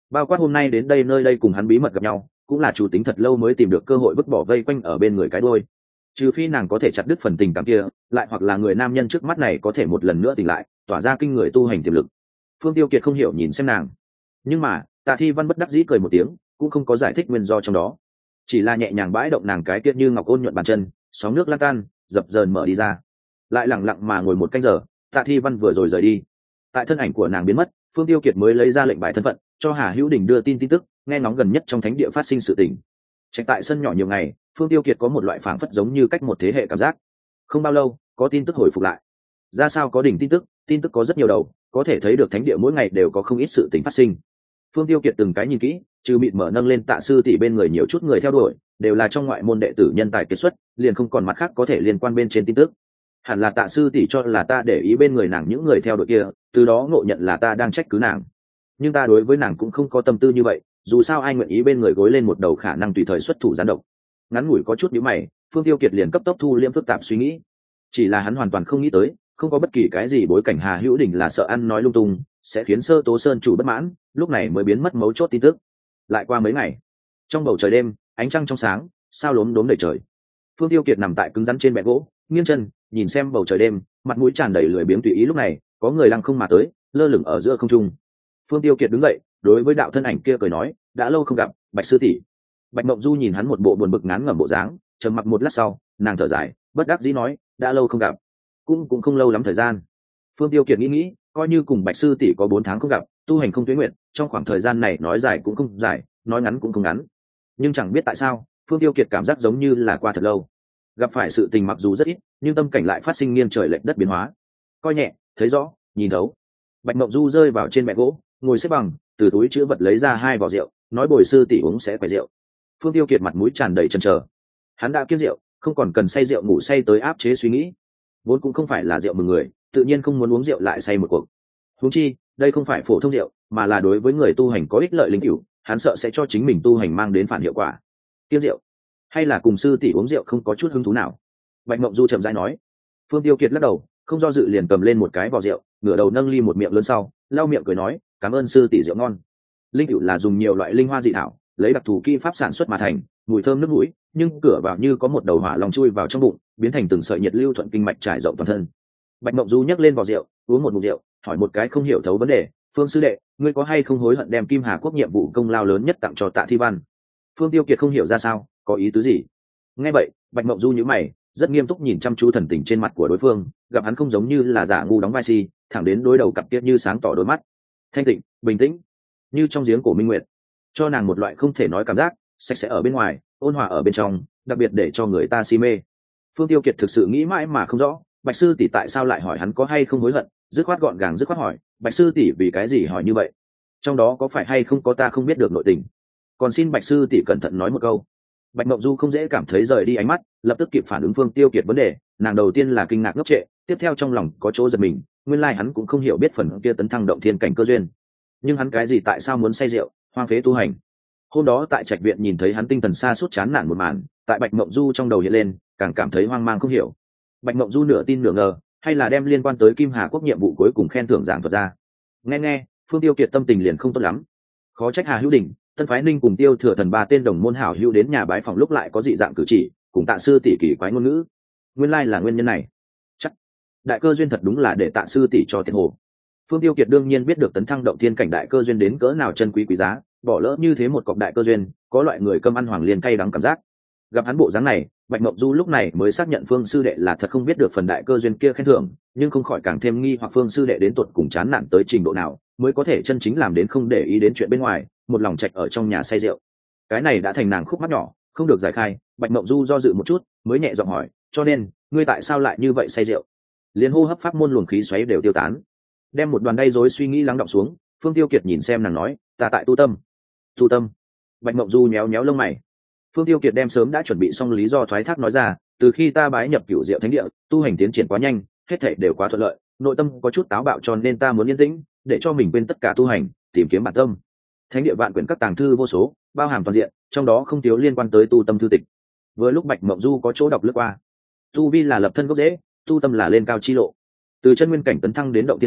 bao quát hôm nay đến đây nơi đây cùng hắn bí mật gặp nhau, cũng là chủ tính thật lâu mới tìm được cơ hội vứt bỏ vây quanh ở bên người cái đôi. Trừ phi nàng có thể chặt đứt phần tình cảm kia, lại hoặc là người nam nhân trước mắt này có thể một lần nữa tỉnh lại, tỏa ra kinh người tu hành tiềm lực. Phương Tiêu Kiệt không hiểu nhìn xem nàng, nhưng mà Tạ Thi Văn bất đắc dĩ cười một tiếng, cũng không có giải thích nguyên do trong đó, chỉ là nhẹ nhàng bãi động nàng cái tiết như ngọc ôn nhuận bàn chân, sóng nước lan tan, dập dờn mở đi ra, lại lặng lặng mà ngồi một canh giờ. Tạ Thi Văn vừa rồi rời đi, tại thân ảnh của nàng biến mất, Phương Tiêu Kiệt mới lấy ra lệnh bài thân phận cho Hà Hữu Đình đưa tin tin tức, nghe ngóng gần nhất trong thánh địa phát sinh sự tình. Trạch tại sân nhỏ nhiều ngày, Phương Tiêu Kiệt có một loại phảng phất giống như cách một thế hệ cảm giác. Không bao lâu, có tin tức hồi phục lại. Ra sao có đỉnh tin tức, tin tức có rất nhiều đầu, có thể thấy được thánh địa mỗi ngày đều có không ít sự tình phát sinh. Phương Tiêu Kiệt từng cái nhìn kỹ, trừ mịt mở nâng lên Tạ sư tỷ bên người nhiều chút người theo đuổi, đều là trong ngoại môn đệ tử nhân tài kiệt xuất, liền không còn mặt khác có thể liên quan bên trên tin tức. Hẳn là Tạ sư tỷ cho là ta để ý bên người nàng những người theo đuổi kia, từ đó ngộ nhận là ta đang trách cứ nàng. Nhưng ta đối với nàng cũng không có tâm tư như vậy, dù sao ai nguyện ý bên người gối lên một đầu khả năng tùy thời xuất thủ gián độc. Ngắn ngủi có chút nhíu mày, Phương Tiêu Kiệt liền cấp tốc thu liễm phức tạp suy nghĩ. Chỉ là hắn hoàn toàn không nghĩ tới, không có bất kỳ cái gì bối cảnh Hà Hữu Đình là sợ ăn nói lung tung, sẽ khiến Sơ Tố Sơn chủ bất mãn, lúc này mới biến mất mấu chốt tin tức. Lại qua mấy ngày, trong bầu trời đêm, ánh trăng trong sáng, sao lốm đốm đầy trời. Phương Tiêu Kiệt nằm tại cứng rắn trên bệ gỗ, nghiêng chân, nhìn xem bầu trời đêm, mặt mũi tràn đầy lười biếng tùy ý. Lúc này, có người lăng không mà tới, lơ lửng ở giữa không trung. Phương Tiêu Kiệt đứng dậy, đối với đạo thân ảnh kia cười nói, đã lâu không gặp, Bạch sư tỷ. Bạch Mộng Du nhìn hắn một bộ buồn bực ngán ngẩm bộ dáng, trầm mặc một lát sau, nàng thở dài, bất đắc dĩ nói, đã lâu không gặp, cũng cũng không lâu lắm thời gian. Phương Tiêu Kiệt nghĩ nghĩ, coi như cùng Bạch sư tỷ có bốn tháng không gặp, tu hành không tuế nguyện, trong khoảng thời gian này nói dài cũng không dài, nói ngắn cũng không ngắn. Nhưng chẳng biết tại sao, Phương Tiêu Kiệt cảm giác giống như là qua thật lâu. Gặp phải sự tình mặc dù rất ít, nhưng tâm cảnh lại phát sinh nghiêng trời lệch đất biến hóa. Coi nhẹ, thấy rõ, nhìn thấu. Bạch Mộng Du rơi vào trên bệ gỗ, ngồi xếp bằng, từ túi chứa vật lấy ra hai vỏ rượu, nói bồi sư tỷ uống sẽ phải rượu. Phương Tiêu Kiệt mặt mũi tràn đầy chần chờ. Hắn đã kiêng rượu, không còn cần say rượu ngủ say tới áp chế suy nghĩ. Vốn cũng không phải là rượu mừng người, tự nhiên không muốn uống rượu lại say một cuộc. Huống chi, đây không phải phổ thông rượu, mà là đối với người tu hành có ích lợi linh cửu, hắn sợ sẽ cho chính mình tu hành mang đến phản hiệu quả. Kiêng rượu, hay là cùng sư tỷ uống rượu không có chút hứng thú nào? Bạch Mộng Du chậm rãi nói. Phương Tiêu Kiệt lắc đầu, không do dự liền cầm lên một cái vỏ rượu, ngửa đầu nâng ly một miệng lớn sau, lau miệng cười nói, cảm ơn sư tỷ rượu ngon. Linh cửu là dùng nhiều loại linh hoa dị thảo, lấy đặc thù kỹ pháp sản xuất mà thành, mùi thơm nước mũi, nhưng cửa vào như có một đầu hỏa long chui vào trong bụng, biến thành từng sợi nhiệt lưu thuận kinh mạch trải rộng toàn thân. Bạch Mộng Du nhấc lên vỏ rượu, uống một ngụm rượu, hỏi một cái không hiểu thấu vấn đề, Phương sư đệ, ngươi có hay không hối hận đem Kim Hà Quốc nhiệm vụ công lao lớn nhất tặng cho Tạ Thi Văn? Phương Tiêu Kiệt không hiểu ra sao, có ý tứ gì? Nghe vậy, Bạch Mộng Du nhíu mày, rất nghiêm túc nhìn chăm chú thần tình trên mặt của đối phương, gặp hắn không giống như là giả ngu đóng vai si, thẳng đến đối đầu cặp kia như sáng tỏ đôi mắt, thanh tịnh, bình tĩnh, như trong giếng cổ minh nguyệt, cho nàng một loại không thể nói cảm giác, sạch sẽ ở bên ngoài, ôn hòa ở bên trong, đặc biệt để cho người ta si mê. Phương Tiêu Kiệt thực sự nghĩ mãi mà không rõ, Bạch sư tỷ tại sao lại hỏi hắn có hay không hối hận, dứt khoát gọn gàng dứt khoát hỏi, Bạch sư tỷ vì cái gì hỏi như vậy? Trong đó có phải hay không có ta không biết được nội tình? Còn xin Bạch sư tỷ cẩn thận nói một câu. Bạch Mộng Du không dễ cảm thấy rời đi ánh mắt, lập tức kịp phản ứng Phương Tiêu Kiệt vấn đề, nàng đầu tiên là kinh ngạc ngốc trệ, tiếp theo trong lòng có chỗ giật mình, nguyên lai hắn cũng không hiểu biết phần kia tấn thăng động thiên cảnh cơ duyên. Nhưng hắn cái gì tại sao muốn say rượu, hoang phế tu hành? Hôm đó tại trạch viện nhìn thấy hắn tinh thần sa sút chán nản một màn, tại Bạch Mộng Du trong đầu hiện lên, càng cảm thấy hoang mang không hiểu. Bạch Mộng Du nửa tin nửa ngờ, hay là đem liên quan tới Kim Hà Quốc nhiệm vụ cuối cùng khen thưởng giảng thuật ra. Nghe nghe, Phương Tiêu Kiệt tâm tình liền không tốt lắm. Khó trách Hà Hữu Đình, Tân Phái Ninh cùng Tiêu Thừa Thần ba tên đồng môn hảo hữu đến nhà bái phòng lúc lại có dị dạng cử chỉ, cùng Tạ sư tỷ kỳ quái ngôn ngữ. Nguyên lai là nguyên nhân này. Chắc đại cơ duyên thật đúng là để Tạ sư tỷ cho tiền hồ. Phương Tiêu Kiệt đương nhiên biết được tấn thăng động thiên cảnh đại cơ duyên đến cỡ nào chân quý quý giá, bỏ lỡ như thế một cọc đại cơ duyên, có loại người cơm ăn hoàng liên cay đắng cảm giác. Gặp hắn bộ dáng này, Bạch Mộng Du lúc này mới xác nhận Phương sư đệ là thật không biết được phần đại cơ duyên kia khen thưởng, nhưng không khỏi càng thêm nghi hoặc Phương sư đệ đến tuột cùng chán nản tới trình độ nào, mới có thể chân chính làm đến không để ý đến chuyện bên ngoài, một lòng trạch ở trong nhà say rượu. Cái này đã thành nàng khúc mắc nhỏ, không được giải khai. Bạch Mộng Du do dự một chút, mới nhẹ giọng hỏi, cho nên ngươi tại sao lại như vậy say rượu? Liên hô hấp pháp môn luồng khí xoáy đều tiêu tán, đem một đoàn đầy rối suy nghĩ lắng đọng xuống. Phương Tiêu Kiệt nhìn xem nàng nói, ta tại tu tâm. Tu tâm? Bạch Mộng Du nhéo nhéo lông mày. Phương Tiêu Kiệt đem sớm đã chuẩn bị xong lý do thoái thác nói ra, từ khi ta bái nhập Cửu Diệu Thánh Địa, tu hành tiến triển quá nhanh, hết thảy đều quá thuận lợi, nội tâm có chút táo bạo cho nên ta muốn yên tĩnh, để cho mình quên tất cả tu hành, tìm kiếm bản tâm. Thánh địa vạn quyển các tàng thư vô số, bao hàm toàn diện, trong đó không thiếu liên quan tới tu tâm thư tịch. Vừa lúc Bạch Mộng Du có chỗ đọc lướt qua, tu vi là lập thân gốc rễ, tu tâm là lên cao chi lộ. Từ chân nguyên cảnh tấn thăng đến động thiên cảnh,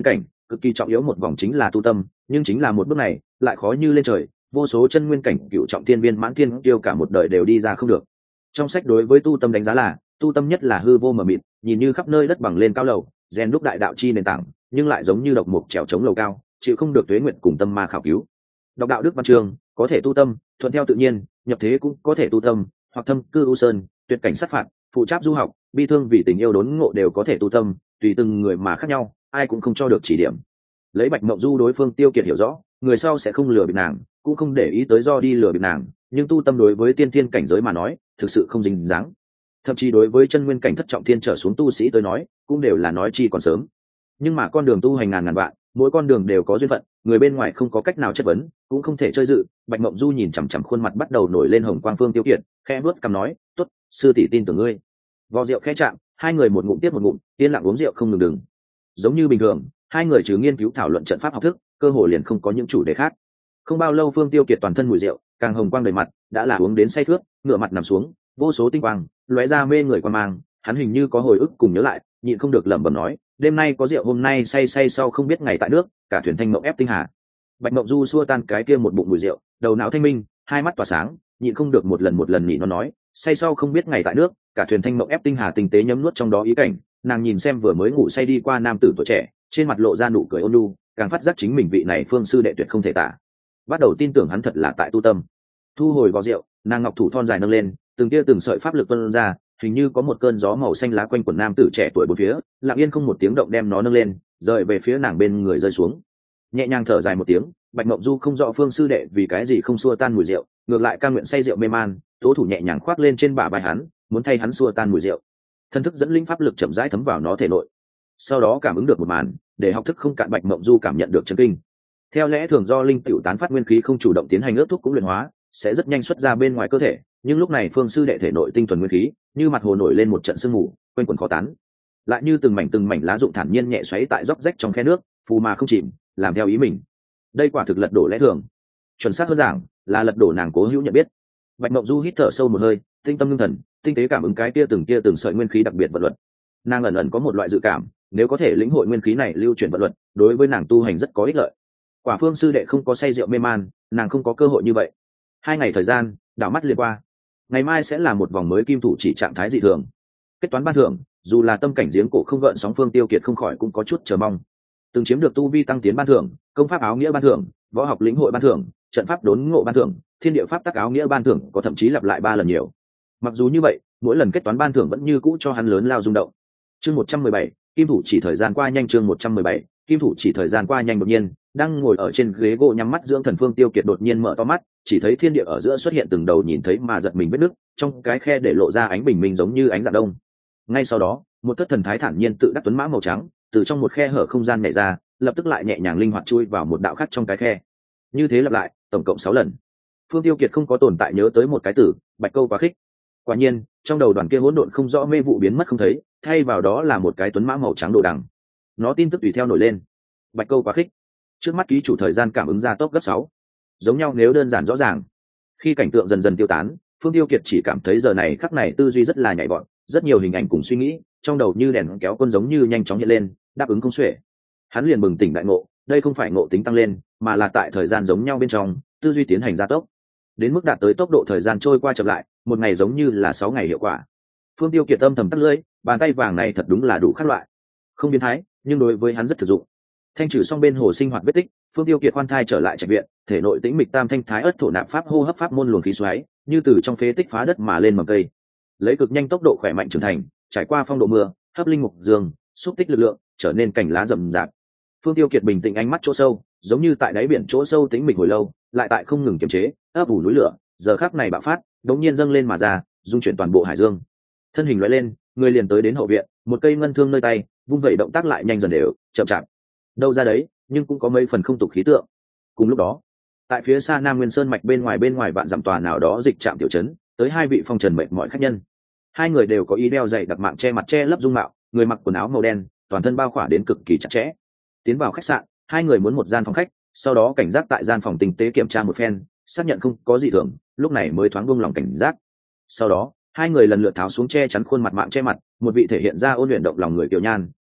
cực kỳ trọng yếu một vòng chính là tu tâm, nhưng chính là một bước này lại khó như lên trời, vô số chân nguyên cảnh cựu trọng thiên viên mãn thiên tiêu cả một đời đều đi ra không được. Trong sách đối với tu tâm đánh giá là tu tâm nhất là hư vô mờ mịt, nhìn như khắp nơi đất bằng lên cao lầu, rèn đúc đại đạo chi nền tảng, nhưng lại giống như độc mục trèo chống lầu cao, chịu không được tuế nguyện cùng tâm ma khảo cứu. Đọc đạo đức văn chương có thể tu tâm, thuận theo tự nhiên, nhập thế cũng có thể tu tâm, hoặc thâm cư u sơn, tuyệt cảnh sát phạt, phụ tráp du học, bi thương vì tình yêu đốn ngộ đều có thể tu tâm, tùy từng người mà khác nhau, ai cũng không cho được chỉ điểm. Lấy Bạch Mộng Du đối phương Tiêu Kiệt hiểu rõ, người sau sẽ không lừa bịp nàng, cũng không để ý tới do đi lừa bịp nàng, nhưng tu tâm đối với tiên thiên cảnh giới mà nói thực sự không dính dáng, thậm chí đối với chân nguyên cảnh thất trọng thiên trở xuống tu sĩ tới nói cũng đều là nói chi còn sớm. Nhưng mà con đường tu hành ngàn ngàn vạn, mỗi con đường đều có duyên phận, người bên ngoài không có cách nào chất vấn, cũng không thể chơi dự. Bạch Mộng Du nhìn chằm chằm khuôn mặt bắt đầu nổi lên hồng quang Phương Tiêu Kiệt, khẽ vuốt cằm nói, tốt, sư tỷ tin tưởng ngươi. Vò rượu khẽ chạm, hai người một ngụm tiếp một ngụm, yên lặng uống rượu không ngừng đừng. Giống như bình thường, hai người trừ nghiên cứu thảo luận trận pháp học thức, cơ hội liền không có những chủ đề khác. Không bao lâu Phương Tiêu Kiệt toàn thân mùi rượu, càng hồng quang đầy mặt, đã là uống đến say khướt, ngửa mặt nằm xuống, vô số tinh quang lóe ra mê người quan mang, hắn hình như có hồi ức cùng nhớ lại, nhịn không được lẩm bẩm nói, đêm nay có rượu hôm nay say say sau không biết ngày tại nước, cả thuyền thanh mộng ép tinh hà. Bạch Mộng Du xua tan cái kia một bụng mùi rượu, đầu não thanh minh, hai mắt tỏa sáng, nhịn không được một lần một lần nhịn nó nói, say sau không biết ngày tại nước, cả thuyền thanh mộng ép tinh hà, tinh tế nhấm nuốt trong đó ý cảnh. Nàng nhìn xem vừa mới ngủ say đi qua nam tử tuổi trẻ, trên mặt lộ ra nụ cười ôn nhu, càng phát giác chính mình vị này Phương sư đệ tuyệt không thể tả, bắt đầu tin tưởng hắn thật là tại tu tâm. Thu hồi vò rượu, nàng ngọc thủ thon dài nâng lên, từng tia từng sợi pháp lực tuôn ra, hình như có một cơn gió màu xanh lá quanh quần nam tử trẻ tuổi bốn phía, lặng yên không một tiếng động đem nó nâng lên, rời về phía nàng bên người rơi xuống. Nhẹ nhàng thở dài một tiếng, Bạch Mộng Du không rõ Phương sư đệ vì cái gì không xua tan mùi rượu, ngược lại ca nguyện say rượu mê man, tố thủ nhẹ nhàng khoác lên trên bả vai hắn, muốn thay hắn xua tan mùi rượu. Thân thức dẫn linh pháp lực chậm rãi thấm vào nó thể nội. Sau đó cảm ứng được một màn, để học thức không cạn Bạch Mộng Du cảm nhận được chấn kinh. Theo lẽ thường do linh tiểu tán phát nguyên khí không chủ động tiến hành ước thúc cũng luyện hóa, sẽ rất nhanh xuất ra bên ngoài cơ thể, nhưng lúc này Phương sư đệ thể nội tinh thuần nguyên khí, như mặt hồ nổi lên một trận sương mù, quanh quẩn khó tán. Lại như từng mảnh từng mảnh lá rụng thản nhiên nhẹ xoáy tại róc rách trong khe nước, phù mà không chìm, làm theo ý mình. Đây quả thực lật đổ lẽ thường. Chuẩn xác hơn giảng, là lật đổ nàng cố hữu nhận biết. Bạch Mộng Du hít thở sâu một hơi, tinh tâm ngưng thần, tinh tế cảm ứng cái kia từng kia từng sợi nguyên khí đặc biệt vận luật. Nàng ẩn ẩn có một loại dự cảm, nếu có thể lĩnh hội nguyên khí này lưu chuyển vận luật, đối với nàng tu hành rất có ích lợi. Quả Phương sư đệ không có say rượu mê man, nàng không có cơ hội như vậy. Hai ngày thời gian đảo mắt liền qua, ngày mai sẽ là một vòng mới kim thủ chỉ trạng thái dị thường, kết toán ban thưởng. Dù là tâm cảnh giếng cổ không gợn sóng, Phương Tiêu Kiệt không khỏi cũng có chút chờ mong. Từng chiếm được tu vi tăng tiến ban thưởng, công pháp áo nghĩa ban thưởng, võ học lĩnh hội ban thưởng, trận pháp đốn ngộ ban thưởng, thiên địa pháp tắc áo nghĩa ban thưởng, có thậm chí lặp lại ba lần nhiều. Mặc dù như vậy, mỗi lần kết toán ban thưởng vẫn như cũ cho hắn lớn lao rung động. Chương một trăm mười bảy, kim thủ chỉ thời gian qua nhanh. Chương một trăm mười bảy, kim thủ chỉ thời gian qua nhanh. Đột nhiên, đang ngồi ở trên ghế gỗ nhắm mắt dưỡng thần Phương Tiêu Kiệt đột nhiên mở to mắt, chỉ thấy thiên địa ở giữa xuất hiện từng đầu nhìn thấy mà giật mình vết nứt, trong cái khe để lộ ra ánh bình minh giống như ánh dạng đông. Ngay sau đó, một thất thần thái thản nhiên tự đắc tuấn mã màu trắng từ trong một khe hở không gian nhảy ra, lập tức lại nhẹ nhàng linh hoạt chui vào một đạo khác trong cái khe. Như thế lặp lại tổng cộng sáu lần. Phương Tiêu Kiệt không có tồn tại nhớ tới một cái từ bạch câu quá khích. Quả nhiên, trong đầu đoàn kia hỗn độn không rõ mê vụ biến mất không thấy, thay vào đó là một cái tuấn mã màu trắng đồ đằng. Nó tin tức tùy theo nổi lên. Bạch câu quá khích. Trước mắt ký chủ thời gian cảm ứng gia tốc gấp sáu. Giống nhau nếu đơn giản rõ ràng. Khi cảnh tượng dần dần tiêu tán, Phương Tiêu Kiệt chỉ cảm thấy giờ này khắc này tư duy rất là nhạy bọn, rất nhiều hình ảnh cùng suy nghĩ trong đầu như đèn kéo quân giống như nhanh chóng hiện lên, đáp ứng không xuể. Hắn liền bừng tỉnh đại ngộ, đây không phải ngộ tính tăng lên, mà là tại thời gian giống nhau bên trong, tư duy tiến hành gia tốc, đến mức đạt tới tốc độ thời gian trôi qua chậm lại, một ngày giống như là sáu ngày hiệu quả. Phương Tiêu Kiệt âm thầm tắt lưỡi, bàn tay vàng này thật đúng là đủ khác loại, không biến thái, nhưng đối với hắn rất thực dụng. Thanh trừ xong bên hồ sinh hoạt vết tích, Phương Tiêu Kiệt khoan thai trở lại trạch viện, thể nội tĩnh mịch tam thanh thái ất thổ nạp pháp hô hấp pháp môn luồng khí xoáy, như từ trong phế tích phá đất mà lên mầm cây, lấy cực nhanh tốc độ khỏe mạnh trưởng thành, trải qua phong độ mưa, hấp linh mục dương, xúc tích lực lượng, trở nên cành lá rậm rạp. Phương Tiêu Kiệt bình tĩnh ánh mắt chỗ sâu, giống như tại đáy biển chỗ sâu tĩnh mịch hồi lâu, lại tại không ngừng kiềm chế, ấp ủ núi lửa, giờ khắc này bạo phát, đống nhiên dâng lên mà ra, dung chuyển toàn bộ hải dương. Thân hình lóe lên, người liền tới đến hậu viện, một cây ngân thương nơi tay, vung vậy động tác lại nhanh dần đều, chậm chạp. Đâu ra đấy, nhưng cũng có mấy phần không tục khí tượng. Cùng lúc đó, tại phía xa Nam Nguyên Sơn mạch bên ngoài bên ngoài vạn dặm tòa nào đó dịch trạm tiểu trấn, tới hai vị phong trần mệt mỏi khách nhân. Hai người đều có ý đeo dày đặc mạng che mặt che lấp dung mạo, người mặc quần áo màu đen, toàn thân bao khỏa đến cực kỳ chặt chẽ. Tiến vào khách sạn, hai người muốn một gian phòng khách, sau đó cảnh giác tại gian phòng tinh tế kiểm tra một phen, xác nhận không có gì thường, lúc này mới thoáng buông lòng cảnh giác. Sau đó, hai người lần lượt tháo xuống che chắn khuôn mặt mạng che mặt, một vị thể hiện ra ôn luyện động lòng người kiều nhan,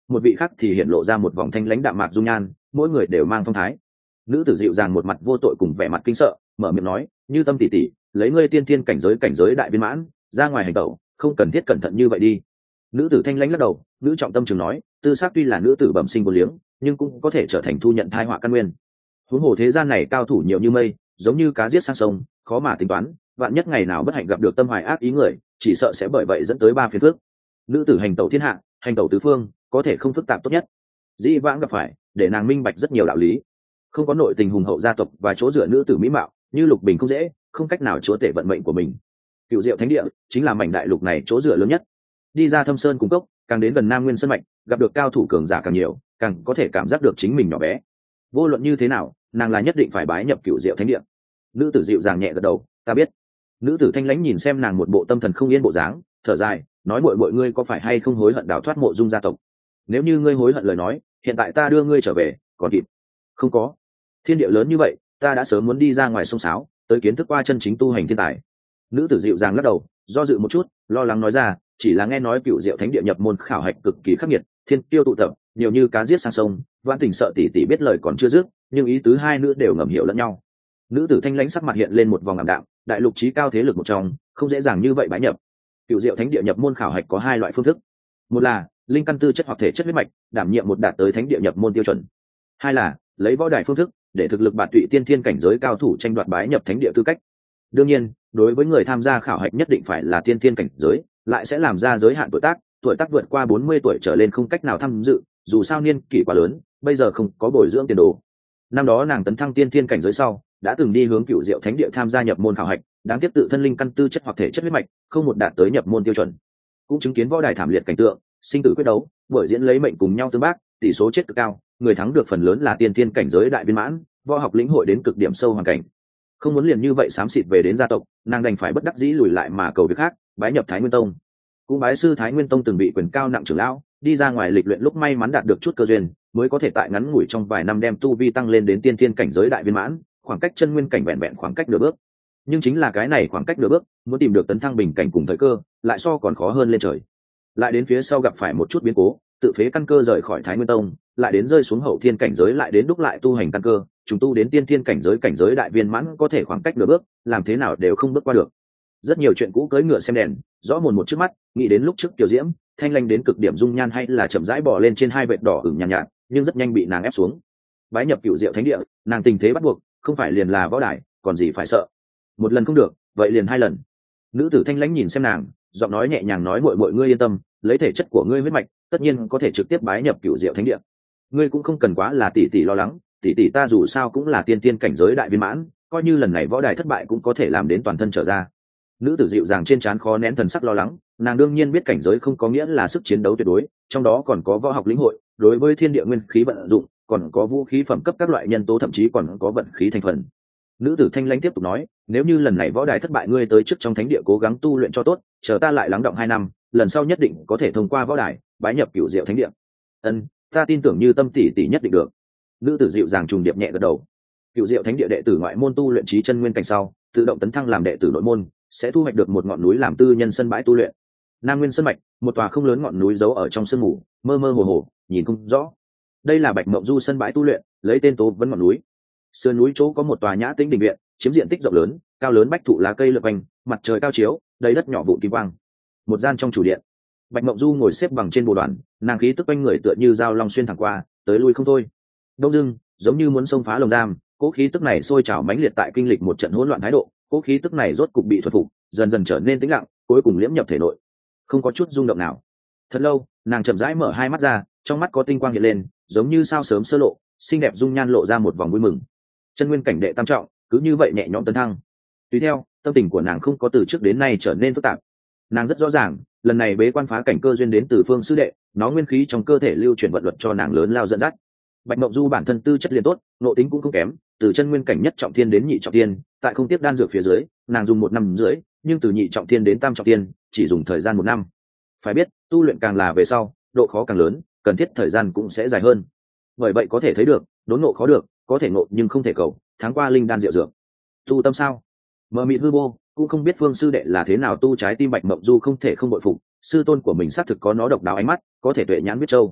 một vị khác thì hiện lộ ra một vòng thanh lãnh đạm mạc dung nhan, mỗi người đều mang phong thái. Nữ tử dịu dàng một mặt vô tội cùng vẻ mặt kinh sợ, mở miệng nói, như Tâm tỷ tỷ, lấy ngươi tiên thiên cảnh giới cảnh giới đại viên mãn ra ngoài hành tẩu, không cần thiết cẩn thận như vậy đi. Nữ tử thanh lãnh lắc đầu, nữ trọng tâm trường nói, tư xác tuy là nữ tử bẩm sinh vô liếng, nhưng cũng có thể trở thành thu nhận thai họa căn nguyên. Huống hồ thế gian này cao thủ nhiều như mây, giống như cá giết sang sông, khó mà tính toán, vạn nhất ngày nào bất hạnh gặp được tâm hoài ác ý người, chỉ sợ sẽ bởi vậy dẫn tới ba phiền phức. Nữ tử hành tẩu thiên hạ, hành tẩu tứ phương, có thể không phức tạp tốt nhất. Dĩ vãng gặp phải, để nàng minh bạch rất nhiều đạo lý. Không có nội tình hùng hậu gia tộc và chỗ dựa nữ tử mỹ mạo, như Lục Bình không dễ, không cách nào chúa tể vận mệnh của mình. Cựu Diệu Thánh Địa chính là mảnh đại lục này chỗ dựa lớn nhất. Đi ra Thâm Sơn cung cốc, càng đến gần Nam Nguyên Sơn mạch, gặp được cao thủ cường giả càng nhiều, càng có thể cảm giác được chính mình nhỏ bé. Vô luận như thế nào, nàng là nhất định phải bái nhập Cựu Diệu Thánh Địa. Nữ tử dịu dàng nhẹ gật đầu, ta biết. Nữ tử thanh lãnh nhìn xem nàng một bộ tâm thần không yên bộ dáng, thở dài, nói muội muội ngươi có phải hay không hối hận đào thoát Mộ Dung gia tộc? Nếu như ngươi hối hận lời nói, hiện tại ta đưa ngươi trở về, còn kịp. Không có. Thiên địa lớn như vậy, ta đã sớm muốn đi ra ngoài sông sáo, tới kiến thức qua chân chính tu hành thiên tài. Nữ tử dịu dàng lắc đầu, do dự một chút, lo lắng nói ra, chỉ là nghe nói Cựu Diệu Thánh Địa nhập môn khảo hạch cực kỳ khắc nghiệt, thiên tiêu tụ tập, nhiều như cá giết sang sông, Vãn Tình sợ tỷ tỷ biết lời còn chưa dứt, nhưng ý tứ hai nữ đều ngầm hiểu lẫn nhau. Nữ tử thanh lãnh sắc mặt hiện lên một vòng ảm đạm, đại lục chí cao thế lực một trong, không dễ dàng như vậy bái nhập. Cựu Diệu Thánh Địa nhập môn khảo hạch có hai loại phương thức, một là linh căn tư chất hoặc thể chất huyết mạch, đảm nhiệm một đạt tới thánh địa nhập môn tiêu chuẩn; hai là lấy võ đài phương thức, để thực lực bạt tụy tiên thiên cảnh giới cao thủ tranh đoạt bái nhập thánh địa tư cách. Đương nhiên, đối với người tham gia khảo hạch nhất định phải là tiên thiên cảnh giới, lại sẽ làm ra giới hạn tuổi tác, tuổi tác vượt qua bốn mươi tuổi trở lên không cách nào tham dự, dù sao niên kỷ quá lớn, bây giờ không có bồi dưỡng tiền đồ. Năm đó nàng tấn thăng tiên thiên cảnh giới sau, đã từng đi hướng Cựu Diệu Thánh Địa tham gia nhập môn khảo hạch, đáng tiếc tự thân linh căn tư chất hoặc thể chất huyết mạch không một đạt tới nhập môn tiêu chuẩn, cũng chứng kiến võ đài thảm liệt cảnh tượng, sinh tử quyết đấu, buổi diễn lấy mệnh cùng nhau tương bác, tỷ số chết cực cao, người thắng được phần lớn là tiên thiên cảnh giới đại viên mãn, võ học lĩnh hội đến cực điểm sâu hoàn cảnh. Không muốn liền như vậy xám xịt về đến gia tộc, nàng đành phải bất đắc dĩ lùi lại mà cầu việc khác, bái nhập Thái Nguyên Tông. Cũng bái sư Thái Nguyên Tông từng bị quyền cao nặng trưởng lão, đi ra ngoài lịch luyện lúc may mắn đạt được chút cơ duyên, mới có thể tại ngắn ngủi trong vài năm đem tu vi tăng lên đến tiên thiên cảnh giới đại viên mãn, khoảng cách chân nguyên cảnh vẹn vẹn khoảng cách nửa bước. Nhưng chính là cái này khoảng cách nửa bước, muốn tìm được tấn thăng bình cảnh cùng thời cơ, lại so còn khó hơn lên trời. Lại đến phía sau gặp phải một chút biến cố, tự phế căn cơ rời khỏi Thái Nguyên Tông, lại đến rơi xuống hậu thiên cảnh giới, lại đến đúc lại tu hành căn cơ, chúng tu đến tiên thiên cảnh giới cảnh giới đại viên mãn có thể khoảng cách nửa bước, làm thế nào đều không bước qua được. Rất nhiều chuyện cũ cưỡi ngựa xem đèn, rõ mồn một trước mắt, nghĩ đến lúc trước Kiều Diễm, thanh lanh đến cực điểm dung nhan hay là chậm rãi bò lên trên hai vệt đỏ ửng nhàn nhạt, nhạt, nhưng rất nhanh bị nàng ép xuống. Bái nhập Cựu Diệu Thánh Địa, nàng tình thế bắt buộc, không phải liền là võ đài, còn gì phải sợ. Một lần không được, vậy liền hai lần. Nữ tử thanh lãnh nhìn xem nàng, giọng nói nhẹ nhàng nói, muội muội ngươi yên tâm, lấy thể chất của ngươi huyết mạch, tất nhiên có thể trực tiếp bái nhập Cựu Diệu Thánh Địa. Ngươi cũng không cần quá là tỷ tỷ lo lắng, tỷ tỷ ta dù sao cũng là tiên tiên cảnh giới đại viên mãn, coi như lần này võ đài thất bại cũng có thể làm đến toàn thân trở ra. Nữ tử dịu dàng trên trán khó nén thần sắc lo lắng, nàng đương nhiên biết cảnh giới không có nghĩa là sức chiến đấu tuyệt đối, trong đó còn có võ học lĩnh hội, đối với thiên địa nguyên khí vận dụng, còn có vũ khí phẩm cấp các loại nhân tố, thậm chí còn có vận khí thành phần. Nữ tử thanh lãnh tiếp tục nói, nếu như lần này võ đài thất bại, ngươi tới trước trong thánh địa cố gắng tu luyện cho tốt, chờ ta lại lắng động hai năm, lần sau nhất định có thể thông qua võ đài, bái nhập Cựu Diệu Thánh Địa. Ân, ta tin tưởng như Tâm tỷ tỷ nhất định được. Nữ tử dịu dàng trùng điệp nhẹ gật đầu. Cựu Diệu Thánh Địa đệ tử ngoại môn tu luyện trí chân nguyên cảnh sau, tự động tấn thăng làm đệ tử nội môn, sẽ thu hoạch được một ngọn núi làm tư nhân sân bãi tu luyện. Nam Nguyên Sơn mạch, một tòa không lớn ngọn núi giấu ở trong sương mù, mơ mơ hồ hồ, nhìn không rõ. Đây là Bạch Mộng Du sân bãi tu luyện, lấy tên Tố Vấn ngọn núi. Sườn núi chỗ có một tòa nhã tĩnh đình viện, chiếm diện tích rộng lớn, cao lớn bách thụ lá cây lượn quanh, mặt trời cao chiếu, đầy đất nhỏ vụn kim quang. Một gian trong chủ điện, Bạch Mộng Du ngồi xếp bằng trên bồ đoàn, nàng khí tức quanh người tựa như dao long xuyên thẳng qua, tới lui không thôi. Đông dưng, giống như muốn xông phá lồng giam, cỗ khí tức này sôi trào mãnh liệt tại kinh lịch một trận hỗn loạn thái độ, cỗ khí tức này rốt cục bị thuần phục, dần dần trở nên tĩnh lặng, cuối cùng liễm nhập thể nội, không có chút rung động nào. Thật lâu, nàng chậm rãi mở hai mắt ra, trong mắt có tinh quang hiện lên, giống như sao sớm sơ lộ, xinh đẹp dung nhan lộ ra một vòng vui mừng. Chân nguyên cảnh đệ tam trọng, cứ như vậy nhẹ nhõm tấn thăng. Tùy theo, tâm tình của nàng không có từ trước đến nay trở nên phức tạp. Nàng rất rõ ràng, lần này bế quan phá cảnh cơ duyên đến từ Phương sư đệ, nó nguyên khí trong cơ thể lưu chuyển vận luật cho nàng lớn lao dẫn dắt. Bạch Mộng Du bản thân tư chất liền tốt, nội tính cũng không kém, từ chân nguyên cảnh nhất trọng thiên đến nhị trọng thiên, tại không tiếp đan dược phía dưới, nàng dùng một năm rưỡi, nhưng từ nhị trọng thiên đến tam trọng thiên, chỉ dùng thời gian một năm. Phải biết, tu luyện càng là về sau, độ khó càng lớn, cần thiết thời gian cũng sẽ dài hơn. Bởi vậy có thể thấy được, đốn ngộ khó được, có thể ngộ nhưng không thể cầu, tháng qua linh đan diệu dược. Tu tâm sao? Mờ mịt hư vô, cũng không biết Phương sư đệ là thế nào tu, trái tim Bạch Mộng Du không thể không bội phục, sư tôn của mình xác thực có nó độc đáo ánh mắt, có thể tuệ nhãn biết châu.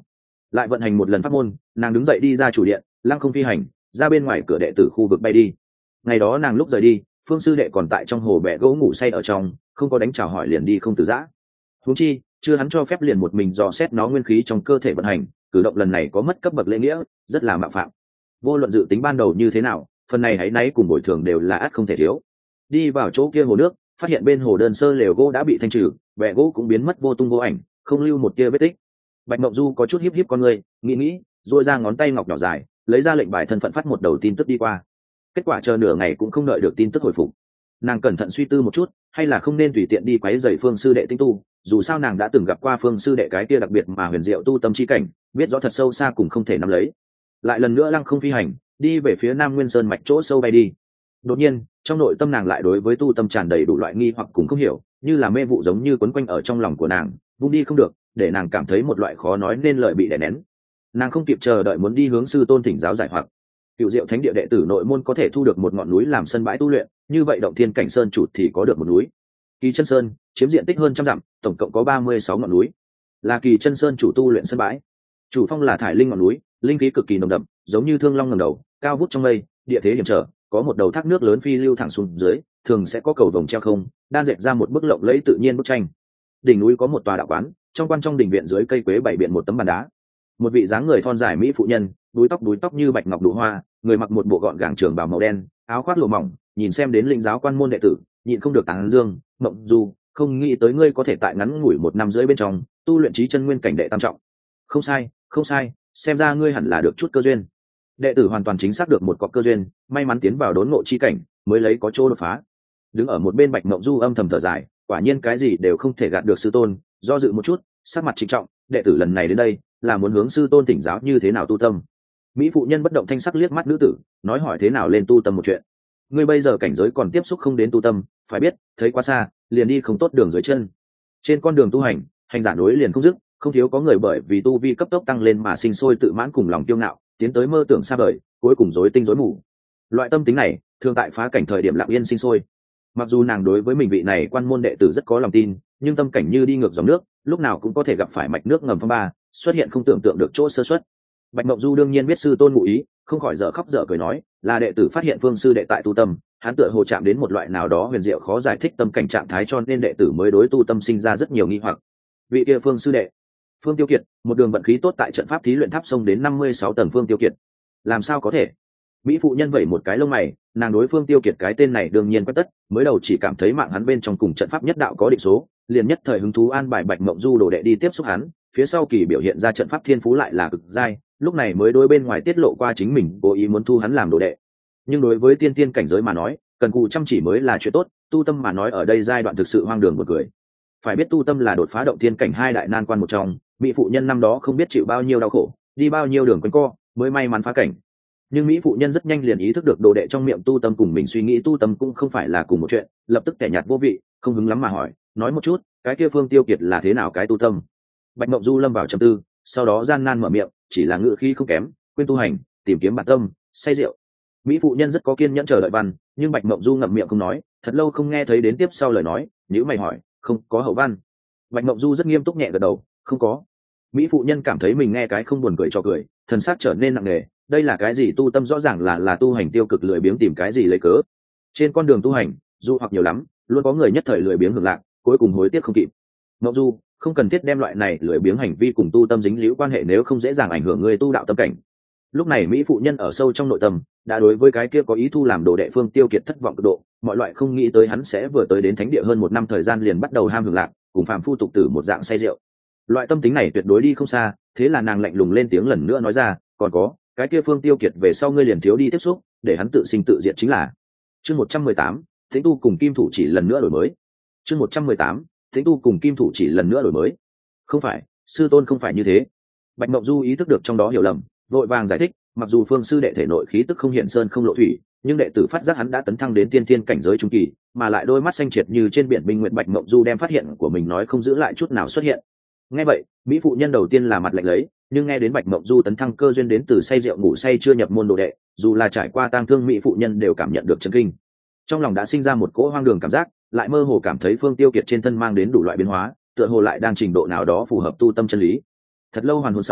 lại vận hành một lần pháp môn, nàng đứng dậy đi ra chủ điện, lăng không phi hành ra bên ngoài cửa đệ tử khu vực bay đi. Ngày đó nàng lúc rời đi, phương sư đệ còn tại trong hồ bẹ gỗ ngủ say ở trong, không có đánh chào hỏi liền đi không từ giã. Huống chi chưa hắn cho phép liền một mình dò xét nó nguyên khí trong cơ thể vận hành, cử động lần này có mất cấp bậc lễ nghĩa, rất là mạo phạm. Vô luận dự tính ban đầu như thế nào, phần này hãy náy cùng bồi thường đều là ắt không thể thiếu. Đi vào chỗ kia hồ nước, phát hiện bên hồ đơn sơ lều gỗ đã bị thanh trừ, bẹ gỗ cũng biến mất vô tung vô ảnh, không lưu một tia vết tích. Bạch Mộng Du có chút híp híp con người, nghĩ nghĩ, duỗi ra ngón tay ngọc nhỏ dài, lấy ra lệnh bài thân phận phát một đầu tin tức đi qua. Kết quả chờ nửa ngày cũng không đợi được tin tức hồi phục. Nàng cẩn thận suy tư một chút, hay là không nên tùy tiện đi quấy rầy Phương sư đệ tinh tu, dù sao nàng đã từng gặp qua Phương sư đệ cái kia đặc biệt mà huyền diệu tu tâm chi cảnh, biết rõ thật sâu xa cùng không thể nắm lấy. Lại lần nữa lăng không phi hành, đi về phía Nam Nguyên Sơn mạch chỗ sâu bay đi. Đột nhiên, trong nội tâm nàng lại đối với tu tâm tràn đầy đủ loại nghi hoặc cùng không hiểu, như là mê vụ giống như quấn quanh ở trong lòng của nàng, vung đi không được, để nàng cảm thấy một loại khó nói nên lời bị đè nén. Nàng không kịp chờ đợi muốn đi hướng sư tôn thỉnh giáo giải hoặc. Cựu Diệu Thánh địa đệ tử nội môn có thể thu được một ngọn núi làm sân bãi tu luyện, như vậy Động Thiên Cảnh Sơn chủ thì có được một núi. Kỳ Chân Sơn chiếm diện tích hơn trăm dặm, tổng cộng có ba mươi sáu ngọn núi, là Kỳ Chân Sơn chủ tu luyện sân bãi. Chủ phong là thải linh ngọn núi, linh khí cực kỳ nồng đậm, giống như thương long ngẩng đầu, cao vút trong mây, địa thế hiểm trở, có một đầu thác nước lớn phi lưu thẳng xuống dưới, thường sẽ có cầu vồng treo không, đan dệt ra một bức lộng lẫy tự nhiên bức tranh. Đỉnh núi có một tòa đạo quán, trong quan trong đình viện dưới cây quế bày biện một tấm bàn đá. Một vị dáng người thon dài mỹ phụ nhân, đuôi tóc đuôi tóc như bạch ngọc đụ hoa, người mặc một bộ gọn gàng trường bào màu đen, áo khoác lụa mỏng, nhìn xem đến linh giáo quan môn đệ tử, nhịn không được tán dương, Mộng Du, không nghĩ tới ngươi có thể tại ngắn ngủi một năm rưỡi bên trong tu luyện trí chân nguyên cảnh đệ tam trọng. Không sai, không sai, xem ra ngươi hẳn là được chút cơ duyên. Đệ tử hoàn toàn chính xác được một cọc cơ duyên, may mắn tiến vào đốn ngộ chi cảnh, mới lấy có chỗ đột phá. Đứng ở một bên Bạch Mộng Du âm thầm thở dài, quả nhiên cái gì đều không thể gạt được sư tôn, do dự một chút, sắc mặt trịnh trọng, đệ tử lần này đến đây là muốn hướng sư tôn tỉnh giáo như thế nào tu tâm. Mỹ phụ nhân bất động thanh sắc liếc mắt nữ tử, nói hỏi thế nào lên tu tâm một chuyện. Ngươi bây giờ cảnh giới còn tiếp xúc không đến tu tâm, phải biết, thấy quá xa, liền đi không tốt đường dưới chân. Trên con đường tu hành, hành giả nối liền không dứt, không thiếu có người bởi vì tu vi cấp tốc tăng lên mà sinh sôi tự mãn cùng lòng kiêu ngạo, tiến tới mơ tưởng xa vời, cuối cùng rối tinh rối mù. Loại tâm tính này, thường tại phá cảnh thời điểm lặng yên sinh sôi. Mặc dù nàng đối với mình vị này quan môn đệ tử rất có lòng tin, nhưng tâm cảnh như đi ngược dòng nước, lúc nào cũng có thể gặp phải mạch nước ngầm phong ba, xuất hiện không tưởng tượng được chỗ sơ suất. Bạch Mộng Du đương nhiên biết sư tôn ngụ ý, không khỏi dở khóc dở cười nói, là đệ tử phát hiện Phương sư đệ tại tu tâm, hắn tựa hồ chạm đến một loại nào đó huyền diệu khó giải thích tâm cảnh trạng thái, cho nên đệ tử mới đối tu tâm sinh ra rất nhiều nghi hoặc. Vị kia Phương sư đệ, Phương Tiêu Kiệt, một đường vận khí tốt tại trận pháp thí luyện tháp sông đến năm mươi sáu tầng Phương Tiêu Kiệt, làm sao có thể? Mỹ phụ nhân vẩy một cái lông mày, nàng đối Phương Tiêu Kiệt cái tên này đương nhiên quen tất, mới đầu chỉ cảm thấy mạng hắn bên trong cùng trận pháp nhất đạo có định số, liền nhất thời hứng thú an bài Bạch Mộng Du đồ đệ đi tiếp xúc hắn, phía sau kỳ biểu hiện ra trận pháp thiên phú lại là cực giai, lúc này mới đối bên ngoài tiết lộ qua chính mình cố ý muốn thu hắn làm đồ đệ. Nhưng đối với tiên tiên cảnh giới mà nói, cần cù chăm chỉ mới là chuyện tốt, tu tâm mà nói ở đây giai đoạn thực sự hoang đường một người. Phải biết tu tâm là đột phá động tiên cảnh hai đại nan quan một trong, mỹ phụ nhân năm đó không biết chịu bao nhiêu đau khổ, đi bao nhiêu đường quanh co, mới may mắn phá cảnh. Nhưng mỹ phụ nhân rất nhanh liền ý thức được đồ đệ trong miệng tu tâm cùng mình suy nghĩ tu tâm cũng không phải là cùng một chuyện, lập tức kẻ nhạt vô vị, không hứng lắm mà hỏi, nói một chút, cái kia Phương Tiêu Kiệt là thế nào cái tu tâm? Bạch Mộng Du lâm vào trầm tư, sau đó gian nan mở miệng, chỉ là ngữ khí không kém, quên tu hành, tìm kiếm bản tâm, say rượu. Mỹ phụ nhân rất có kiên nhẫn chờ đợi văn, nhưng Bạch Mộng Du ngậm miệng không nói, thật lâu không nghe thấy đến tiếp sau lời nói, nếu mày hỏi, không có hậu văn. Bạch Mộng Du rất nghiêm túc nhẹ gật đầu, không có. Mỹ phụ nhân cảm thấy mình nghe cái không buồn cười cho cười, thần sắc trở nên nặng nề, đây là cái gì tu tâm, rõ ràng là là tu hành tiêu cực lười biếng tìm cái gì lấy cớ. Trên con đường tu hành, du hoặc nhiều lắm, luôn có người nhất thời lười biếng hưởng lạc, cuối cùng hối tiếc không kịp. Mộng Du, không cần thiết đem loại này lười biếng hành vi cùng tu tâm dính líu quan hệ, nếu không dễ dàng ảnh hưởng người tu đạo tâm cảnh. Lúc này mỹ phụ nhân ở sâu trong nội tâm đã đối với cái kia có ý thu làm đồ đệ Phương Tiêu Kiệt thất vọng cực độ, mọi loại không nghĩ tới hắn sẽ vừa tới đến thánh địa hơn một năm thời gian liền bắt đầu ham hưởng lạc, cùng phàm phu tục tử một dạng say rượu. Loại tâm tính này tuyệt đối đi không xa, thế là nàng lạnh lùng lên tiếng lần nữa nói ra, còn có cái kia Phương Tiêu Kiệt về sau ngươi liền thiếu đi tiếp xúc, để hắn tự sinh tự diệt chính là. Chương một trăm mười tám, Thính tu cùng Kim thủ chỉ lần nữa đổi mới. Chương một trăm mười tám, Thính tu cùng Kim thủ chỉ lần nữa đổi mới. Không phải, sư tôn không phải như thế. Bạch Mộng Du ý thức được trong đó hiểu lầm, vội vàng giải thích, mặc dù Phương sư đệ thể nội khí tức không hiện sơn không lộ thủy, nhưng đệ tử phát giác hắn đã tấn thăng đến tiên thiên cảnh giới trung kỳ, mà lại đôi mắt xanh triệt như trên biển minh nguyệt. Bạch Mộng Du đem phát hiện của mình nói không giữ lại chút nào xuất hiện. Nghe vậy, mỹ phụ nhân đầu tiên là mặt lạnh lấy, nhưng nghe đến Bạch Mộng Du tấn thăng cơ duyên đến từ say rượu ngủ say chưa nhập môn đồ đệ, dù là trải qua tang thương, mỹ phụ nhân đều cảm nhận được chấn kinh. Trong lòng đã sinh ra một cỗ hoang đường cảm giác, lại mơ hồ cảm thấy Phương Tiêu Kiệt trên thân mang đến đủ loại biến hóa, tựa hồ lại đang trình độ nào đó phù hợp tu tâm chân lý. Thật lâu hoàn hồn sau,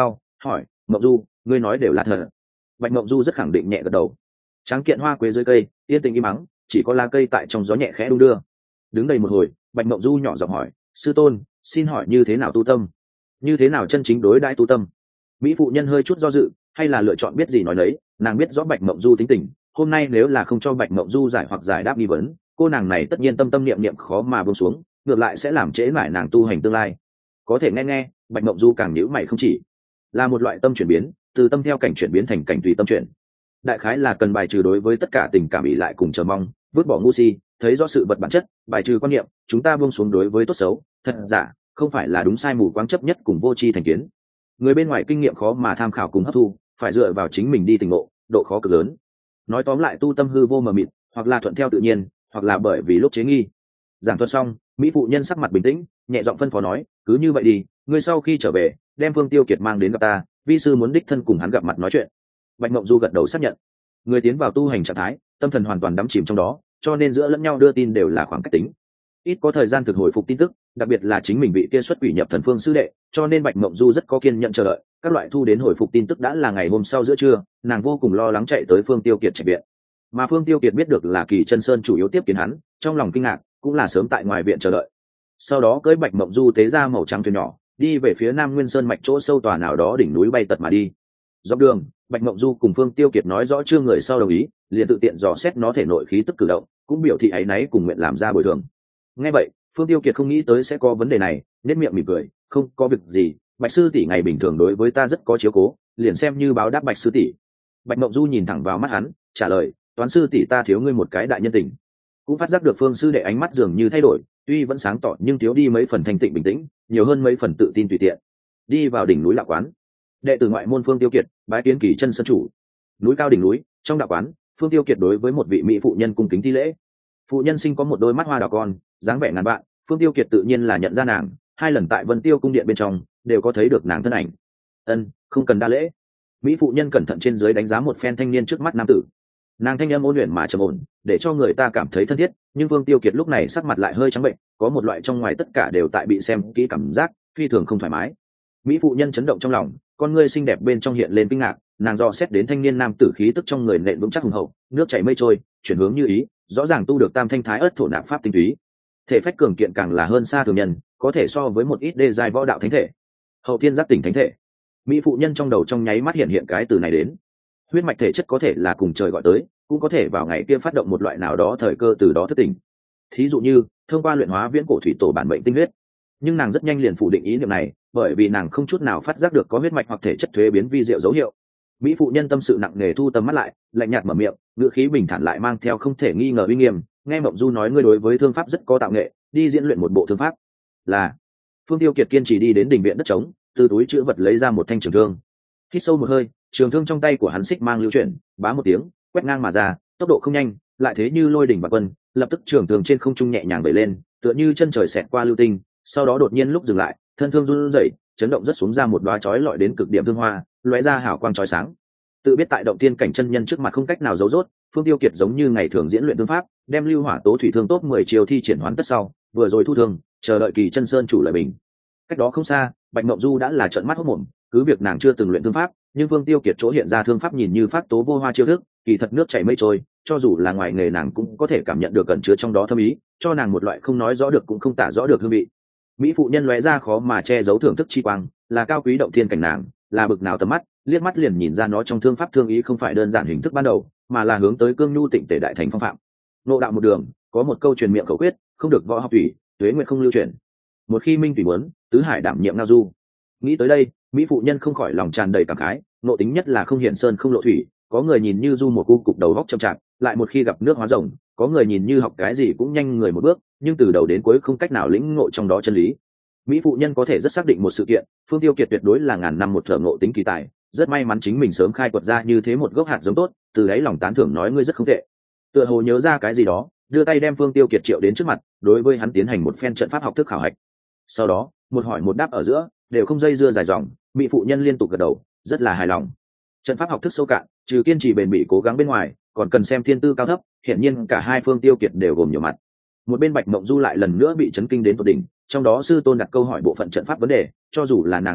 hỏi mộng du ngươi nói đều là thật? Bạch mộng du rất khẳng định nhẹ gật đầu. Tráng kiện hoa quế dưới cây yên tĩnh im mắng, chỉ có lá cây tại trong gió nhẹ khẽ đung đưa. Đứng đây một hồi, Bạch mộng du nhỏ giọng hỏi, sư tôn xin hỏi như thế nào tu tâm, như thế nào chân chính đối đãi tu tâm? Mỹ phụ nhân hơi chút do dự, hay là lựa chọn biết gì nói đấy. Nàng biết rõ Bạch mộng du tính tình, hôm nay nếu là không cho Bạch mộng du giải hoặc giải đáp nghi vấn, cô nàng này tất nhiên tâm tâm niệm niệm khó mà buông xuống, ngược lại sẽ làm trễ mãi nàng tu hành tương lai. Có thể nghe nghe, Bạch mộng du càng nhíu mày không chỉ là một loại tâm chuyển biến, từ tâm theo cảnh chuyển biến thành cảnh tùy tâm chuyển. Đại khái là cần bài trừ đối với tất cả tình cảm ỷ lại cùng chờ mong, vứt bỏ ngu si, thấy rõ sự vật bản chất, bài trừ quan niệm, chúng ta buông xuống đối với tốt xấu, thật giả, không phải là đúng sai mù quáng chấp nhất cùng vô tri thành kiến. Người bên ngoài kinh nghiệm khó mà tham khảo cùng hấp thu, phải dựa vào chính mình đi tỉnh ngộ, độ khó cực lớn. Nói tóm lại, tu tâm hư vô mờ mịt, hoặc là thuận theo tự nhiên, hoặc là bởi vì lúc chế nghi. Giảng thuật xong, Mỹ phụ nhân sắc mặt bình tĩnh, nhẹ giọng phân phó nói, cứ như vậy đi, ngươi sau khi trở về, đem Vương Tiêu Kiệt mang đến gặp ta, vi sư muốn đích thân cùng hắn gặp mặt nói chuyện. Bạch Mộng Du gật đầu xác nhận. Người tiến vào tu hành trạng thái, tâm thần hoàn toàn đắm chìm trong đó, cho nên giữa lẫn nhau đưa tin đều là khoảng cách tính, ít có thời gian thực hồi phục tin tức, đặc biệt là chính mình bị kia xuất quỷ nhập thần Phương sư đệ, cho nên Bạch Mộng Du rất có kiên nhẫn chờ đợi. Các loại thu đến hồi phục tin tức đã là ngày hôm sau giữa trưa, nàng vô cùng lo lắng chạy tới Phương Tiêu Kiệt trạch viện. Mà Phương Tiêu Kiệt biết được là Kỳ Chân Sơn chủ yếu tiếp kiến hắn, trong lòng kinh ngạc, cũng là sớm tại ngoài viện chờ đợi. Sau đó cưỡi Bạch Mộng Du tế ra màu trắng thuyền nhỏ, đi về phía Nam Nguyên Sơn mạch chỗ sâu tòa nào đó đỉnh núi bay tật mà đi. Dọc đường, Bạch Mộng Du cùng Phương Tiêu Kiệt nói rõ chưa người sau đồng ý, liền tự tiện dò xét nó thể nội khí tức cử động, cũng biểu thị áy náy cùng nguyện làm ra bồi thường. Nghe vậy, Phương Tiêu Kiệt không nghĩ tới sẽ có vấn đề này, nét miệng mỉm cười, không có việc gì, Bạch sư tỷ ngày bình thường đối với ta rất có chiếu cố, liền xem như báo đáp Bạch sư tỷ. Bạch Mộng Du nhìn thẳng vào mắt hắn, trả lời, Toán sư tỷ ta thiếu ngươi một cái đại nhân tình. Cũng phát giác được Phương sư đệ ánh mắt dường như thay đổi, tuy vẫn sáng tỏ nhưng thiếu đi mấy phần thanh tịnh bình tĩnh, nhiều hơn mấy phần tự tin tùy tiện. Đi vào đỉnh núi Lạc Quán, đệ tử ngoại môn Phương Tiêu Kiệt bái kiến Kỳ Chân Sơn chủ. Núi cao đỉnh núi, trong đạo quán, Phương Tiêu Kiệt đối với một vị mỹ phụ nhân cung kính thi lễ. Phụ nhân sinh có một đôi mắt hoa đào con, dáng vẻ ngàn vạn, Phương Tiêu Kiệt tự nhiên là nhận ra nàng, hai lần tại Vân Tiêu cung điện bên trong đều có thấy được nàng thân ảnh. Ân, không cần đa lễ. Mỹ phụ nhân cẩn thận trên dưới đánh giá một phen thanh niên trước mắt nam tử. Nàng thanh âm ôn luyện mà trầm ổn, để cho người ta cảm thấy thân thiết, nhưng Phương Tiêu Kiệt lúc này sắc mặt lại hơi trắng bệnh, có một loại trong ngoài tất cả đều tại bị xem kỹ cảm giác phi thường không thoải mái. Mỹ phụ nhân chấn động trong lòng, con ngươi xinh đẹp bên trong hiện lên kinh ngạc, nàng dò xét đến thanh niên nam tử khí tức trong người nện vững chắc hùng hậu, nước chảy mây trôi, chuyển hướng như ý, rõ ràng tu được tam thanh thái ớt thổ nạp pháp tinh túy. Thể phách cường kiện càng là hơn xa thường nhân, có thể so với một ít đê giai võ đạo thánh thể, hậu thiên giác tỉnh thánh thể. Mỹ phụ nhân trong đầu trong nháy mắt hiện hiện cái từ này đến. Huyết mạch thể chất có thể là cùng trời gọi tới, cũng có thể vào ngày kia phát động một loại nào đó thời cơ từ đó thức tỉnh. Thí dụ như thông qua luyện hóa viễn cổ thủy tổ bản mệnh tinh huyết. Nhưng nàng rất nhanh liền phủ định ý niệm này, bởi vì nàng không chút nào phát giác được có huyết mạch hoặc thể chất thuế biến vi diệu dấu hiệu. Mỹ phụ nhân tâm sự nặng nề thu tầm mắt lại, lạnh nhạt mở miệng, ngữ khí bình thản lại mang theo không thể nghi ngờ uy nghiêm. Nghe Mộng Du nói ngươi đối với thương pháp rất có tạo nghệ, đi diễn luyện một bộ thương pháp. Là. Phương Tiêu Kiệt kiên trì đi đến đình viện đất trống, từ túi chữ vật lấy ra một thanh trường thương. Hít sâu một hơi, trường thương trong tay của hắn xích mang lưu chuyển, bá một tiếng, quét ngang mà ra, tốc độ không nhanh, lại thế như lôi đỉnh bạt quân, lập tức trường thương trên không trung nhẹ nhàng vẩy lên, tựa như chân trời xẹt qua lưu tinh, sau đó đột nhiên lúc dừng lại, thân thương run rẩy, chấn động rất xuống ra một đóa chói lọi đến cực điểm thương hoa, lóe ra hào quang chói sáng. Tự biết tại động tiên cảnh chân nhân trước mặt không cách nào giấu rốt, Phương Tiêu Kiệt giống như ngày thường diễn luyện thương pháp, đem lưu hỏa tố thủy thương tốt mười chiều thi triển hoàn tất sau, vừa rồi thu thương, chờ đợi Kỳ Chân Sơn chủ lời bình. Cách đó không xa, Bạch Mộng Du đã là trợn mắt hốt mồm, cứ việc nàng chưa từng luyện thương pháp, nhưng Phương Tiêu Kiệt chỗ hiện ra thương pháp nhìn như phát tố vô hoa chiêu thức, kỳ thật nước chảy mây trôi, cho dù là ngoài nghề nàng cũng có thể cảm nhận được cẩn chứa trong đó thâm ý, cho nàng một loại không nói rõ được cũng không tả rõ được hương vị. Mỹ phụ nhân lóe ra khó mà che giấu thưởng thức chi quang, là cao quý động thiên cảnh nàng, là bực nào tầm mắt, liếc mắt liền nhìn ra nó trong thương pháp thương ý không phải đơn giản hình thức ban đầu, mà là hướng tới cương nhu tịnh tề đại thành phong phạm. Ngộ đạo một đường, có một câu truyền miệng khẩu quyết, không được võ học thủy, tuế nguyệt không lưu truyền. Một khi minh tùy muốn, tứ hải đảm nhiệm ngao du. Nghĩ tới đây, Mỹ phụ nhân không khỏi lòng tràn đầy cảm khái, nộ tính nhất là không hiển sơn không lộ thủy, có người nhìn như du một cu cục đầu góc chậm chạp, lại một khi gặp nước hóa rồng, có người nhìn như học cái gì cũng nhanh người một bước, nhưng từ đầu đến cuối không cách nào lĩnh ngộ trong đó chân lý. Mỹ phụ nhân có thể rất xác định một sự kiện, Phương Tiêu Kiệt tuyệt đối là ngàn năm một thợ ngộ tính kỳ tài, rất may mắn chính mình sớm khai quật ra như thế một gốc hạt giống tốt, từ đấy lòng tán thưởng nói ngươi rất không tệ. Tựa hồ nhớ ra cái gì đó, đưa tay đem Phương Tiêu Kiệt triệu đến trước mặt, đối với hắn tiến hành một phen trận pháp học thức khảo hạch. Sau đó, một hỏi một đáp ở giữa, đều không dây dưa dài dòng, Mỹ phụ nhân liên tục gật đầu, rất là hài lòng. Trận pháp học thức sâu cạn, trừ kiên trì bền bỉ cố gắng bên ngoài, còn cần xem thiên tư cao thấp, hiển nhiên cả hai Phương Tiêu Kiệt đều gồm nhiều mặt. Một bên Bạch Mộng Du lại lần nữa bị chấn kinh đến tột đỉnh, trong đó sư tôn đặt câu hỏi bộ phận trận pháp vấn đề, cho dù là nàng đáp lại,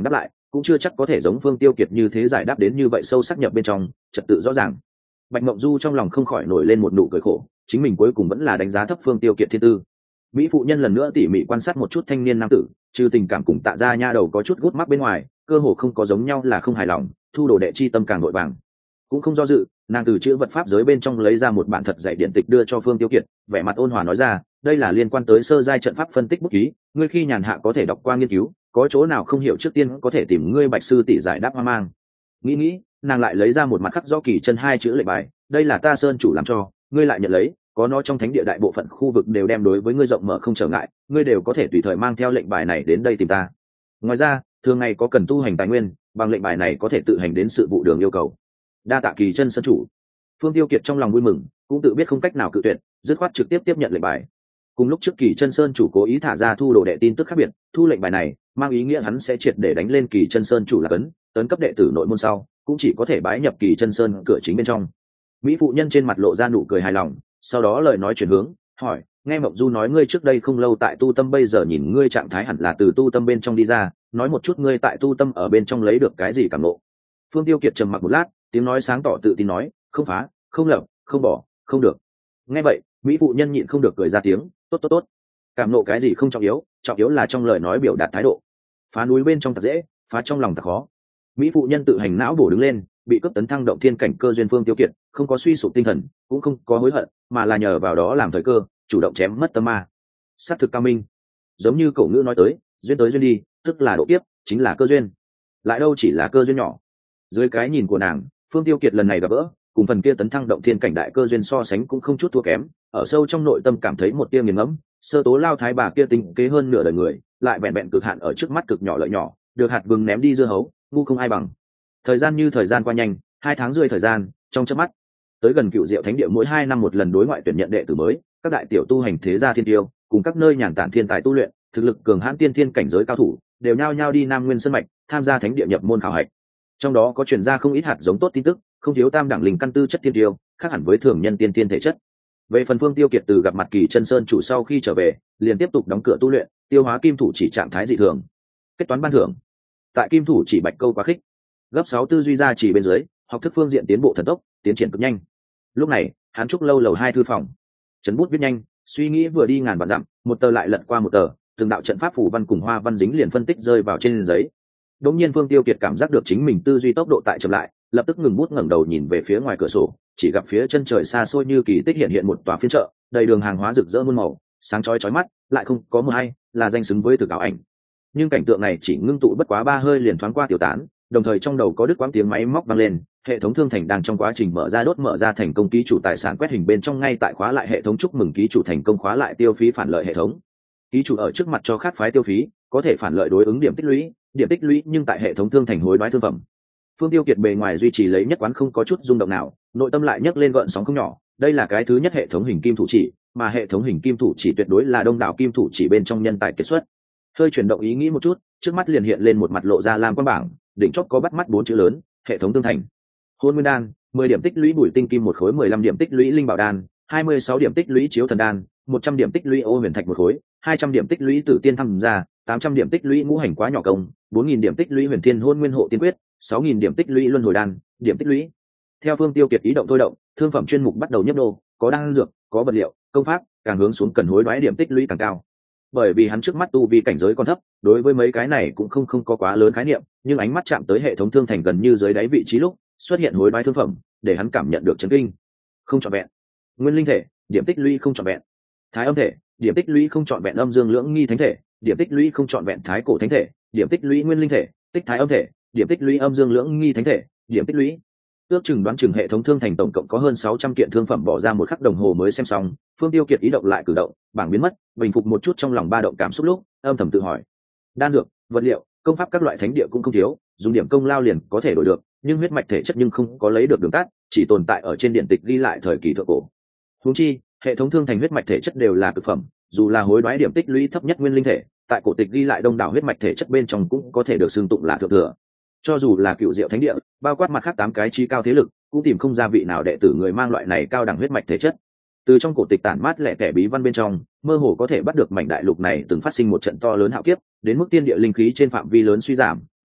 cũng chưa chắc có thể giống Phương Tiêu Kiệt như thế giải đáp đến như vậy sâu sắc nhập bên trong, trật tự rõ ràng. Bạch Mộng Du trong lòng không khỏi nổi lên một nụ cười khổ, chính mình cuối cùng vẫn là đánh giá thấp Phương Tiêu Kiệt thiên tư. Mỹ phụ nhân lần nữa tỉ mỉ quan sát một chút thanh niên nam tử, trừ tình cảm cùng Tạ Gia nha đầu có chút gút mắc bên ngoài, cơ hồ không có giống nhau là không hài lòng, thu đồ đệ chi tâm càng nội vàng. Cũng không do dự, nàng từ chữ vật pháp giới bên trong lấy ra một bản thật dạy điện tịch đưa cho Phương Tiêu Kiệt, vẻ mặt ôn hòa nói ra, đây là liên quan tới sơ giai trận pháp phân tích bút ký, ngươi khi nhàn hạ có thể đọc qua nghiên cứu, có chỗ nào không hiểu trước tiên có thể tìm ngươi Bạch sư tỷ giải đáp hoang mang. Nghĩ nghĩ, nàng lại lấy ra một mặt khắc do kỳ chân hai chữ lệnh bài, đây là ta sơn chủ làm cho, ngươi lại nhận lấy, có nó trong thánh địa đại bộ phận khu vực đều đem đối với ngươi rộng mở không trở ngại, ngươi đều có thể tùy thời mang theo lệnh bài này đến đây tìm ta. Ngoài ra, thường ngày có cần tu hành tài nguyên, bằng lệnh bài này có thể tự hành đến sự vụ đường yêu cầu. Đa tạ kỳ chân sơn chủ. Phương Tiêu Kiệt trong lòng vui mừng, cũng tự biết không cách nào cự tuyệt, dứt khoát trực tiếp tiếp nhận lệnh bài. Cùng lúc trước Kỳ Chân Sơn chủ cố ý thả ra thu đồ đệ tin tức khác biệt, thu lệnh bài này mang ý nghĩa hắn sẽ triệt để đánh lên Kỳ Chân Sơn chủ là cấn, tấn cấp đệ tử nội môn sau, cũng chỉ có thể bái nhập Kỳ Chân Sơn cửa chính bên trong. Mỹ phụ nhân trên mặt lộ ra nụ cười hài lòng, sau đó lời nói chuyển hướng, hỏi, nghe Mộng Du nói ngươi trước đây không lâu tại tu tâm, bây giờ nhìn ngươi trạng thái hẳn là từ tu tâm bên trong đi ra, nói một chút ngươi tại tu tâm ở bên trong lấy được cái gì cảm ngộ. Phương Tiêu Kiệt trầm mặc một lát, tiếng nói sáng tỏ tự tin nói, không phá, không lập, không bỏ, không được. Nghe vậy, Mỹ phụ nhân nhịn không được cười ra tiếng, tốt tốt tốt, cảm nộ cái gì không trọng yếu, trọng yếu là trong lời nói biểu đạt thái độ. Phá núi bên trong thật dễ, phá trong lòng thật khó. Mỹ phụ nhân tự hành não bổ đứng lên, bị cấp tấn thăng động thiên cảnh cơ duyên Phương Tiêu Kiệt không có suy sụp tinh thần, cũng không có hối hận, mà là nhờ vào đó làm thời cơ, chủ động chém mất tâm ma. Sát thực cao minh, giống như cổ ngữ nói tới, duyên tới duyên đi, tức là độ kiếp, chính là cơ duyên, lại đâu chỉ là cơ duyên nhỏ. Dưới cái nhìn của nàng, Phương Tiêu Kiệt lần này gặp gỡ, cùng phần kia tấn thăng động thiên cảnh đại cơ duyên so sánh cũng không chút thua kém, ở sâu trong nội tâm cảm thấy một tia nghiền ngẫm, sơ tố lao thái bà kia tính kế hơn nửa đời người, lại vẹn vẹn cực hạn ở trước mắt cực nhỏ lợi nhỏ, được hạt vừng ném đi dưa hấu, ngu không ai bằng. Thời gian như thời gian qua nhanh, hai tháng rưỡi thời gian, trong chớp mắt, tới gần Cựu Diệu Thánh địa mỗi hai năm một lần đối ngoại tuyển nhận đệ tử mới, các đại tiểu tu hành thế gia thiên tiêu, cùng các nơi nhàn tản thiên tài tu luyện, thực lực cường hãn tiên thiên cảnh giới cao thủ, đều nhao nhao đi Nam Nguyên Sơn mạch, tham gia thánh địa nhập môn khảo hạch. Trong đó có truyền ra không ít hạt giống tốt tin tức, không thiếu tam đẳng linh căn tư chất tiên tiêu, khác hẳn với thường nhân tiên tiên thể chất. Về phần Phương Tiêu Kiệt từ gặp mặt Kỳ Chân Sơn chủ sau khi trở về, liền tiếp tục đóng cửa tu luyện, tiêu hóa kim thủ chỉ trạng thái dị thường. Kết toán ban thưởng. Tại kim thủ chỉ bạch câu quá khích, gấp sáu tư duy ra chỉ bên dưới, học thức phương diện tiến bộ thần tốc, tiến triển cực nhanh. Lúc này, hắn trúc lâu lầu hai thư phòng, chấn bút viết nhanh, suy nghĩ vừa đi ngàn vạn dặm, một tờ lại lật qua một tờ, từng đạo trận pháp phù văn cùng hoa văn dính liền phân tích rơi vào trên giấy. Đột nhiên Phương Tiêu Kiệt cảm giác được chính mình tư duy tốc độ tại chậm lại, lập tức ngừng bút ngẩng đầu nhìn về phía ngoài cửa sổ, chỉ gặp phía chân trời xa xôi như kỳ tích hiện hiện một tòa phiên chợ, đầy đường hàng hóa rực rỡ muôn màu, sáng chói chói mắt, lại không có mưa hay, là danh xứng với thực ảo ảnh. Nhưng cảnh tượng này chỉ ngưng tụ bất quá ba hơi liền thoáng qua tiêu tán, đồng thời trong đầu có đứt quãng tiếng máy móc vang lên, hệ thống thương thành đang trong quá trình mở ra đốt mở ra thành công ký chủ tài sản quét hình bên trong ngay tại khóa lại hệ thống, chúc mừng ký chủ thành công khóa lại tiêu phí phản lợi hệ thống. Ký chủ ở trước mặt cho khác phái tiêu phí, có thể phản lợi đối ứng điểm tích lũy, điểm tích lũy nhưng tại hệ thống thương thành hối đoái thương phẩm. Phương Tiêu Kiệt bề ngoài duy trì lấy nhất quán không có chút rung động nào, nội tâm lại nhấc lên gợn sóng không nhỏ. Đây là cái thứ nhất hệ thống hình kim thủ chỉ, mà hệ thống hình kim thủ chỉ tuyệt đối là đông đảo kim thủ chỉ bên trong nhân tài kiệt xuất. Hơi chuyển động ý nghĩ một chút, trước mắt liền hiện lên một mặt lộ ra lam quan bảng, đỉnh chóp có bắt mắt bốn chữ lớn, hệ thống thương thành. Hôn nguyên đan, mười điểm tích lũy bùi tinh kim một khối, mười lăm điểm tích lũy linh bảo đan, hai mươi sáu điểm tích lũy chiếu thần đan, một trăm điểm tích lũy ô huyền thạch một khối, hai trăm điểm tích lũy tử tiên thăng gia, tám trăm điểm tích lũy ngũ hành quá nhỏ công, bốn nghìn điểm tích lũy huyền thiên hôn nguyên hộ tiên quyết, sáu nghìn điểm tích lũy luân hồi đan, điểm tích lũy. Theo Phương Tiêu Kiệt ý động thôi động, thương phẩm chuyên mục bắt đầu nhấp đô, có đan dược, có vật liệu, công pháp, càng hướng xuống cần hối đoái điểm tích lũy càng cao. Bởi vì hắn trước mắt tu vi cảnh giới còn thấp, đối với mấy cái này cũng không không có quá lớn khái niệm, nhưng ánh mắt chạm tới hệ thống thương thành gần như dưới đáy vị trí lúc, xuất hiện hối đoái thương phẩm, để hắn cảm nhận được chấn kinh. Không trọn vẹn. Nguyên linh thể, điểm tích lũy không trọn vẹn. Thái âm thể, điểm tích lũy không trọn vẹn. Âm dương lưỡng nghi thánh thể, điểm tích lũy không trọn vẹn. Thái cổ thánh thể, điểm tích lũy nguyên linh thể, tích thái âm thể, điểm tích lũy âm dương lưỡng nghi thánh thể, điểm tích lũy. Ước chừng đoán chừng hệ thống thương thành tổng cộng có hơn sáu trăm kiện thương phẩm, bỏ ra một khắc đồng hồ mới xem xong. Phương Tiêu Kiệt ý động lại cử động, bảng biến mất, bình phục một chút trong lòng ba động cảm xúc lúc, âm thầm tự hỏi: đan dược, vật liệu, công pháp các loại thánh địa cũng không thiếu, dùng điểm công lao liền có thể đổi được, nhưng huyết mạch thể chất nhưng không có lấy được đường tắt, chỉ tồn tại ở trên điện tịch ghi lại thời kỳ thượng cổ. Huống chi, hệ thống thương thành huyết mạch thể chất đều là cực phẩm, dù là hối đoái điểm tích lũy thấp nhất nguyên linh thể, tại cổ tịch ghi lại đông đảo huyết mạch thể chất bên trong cũng có thể được xưng tụng là thượng thừa. Cho dù là Cựu Diệu Thánh địa, bao quát mặt khác tám cái chí cao thế lực, cũng tìm không ra vị nào đệ tử người mang loại này cao đẳng huyết mạch thể chất. Từ trong cổ tịch tản mát lẻ tẻ bí văn bên trong, mơ hồ có thể bắt được mảnh đại lục này từng phát sinh một trận to lớn hạo kiếp, đến mức tiên địa linh khí trên phạm vi lớn suy giảm,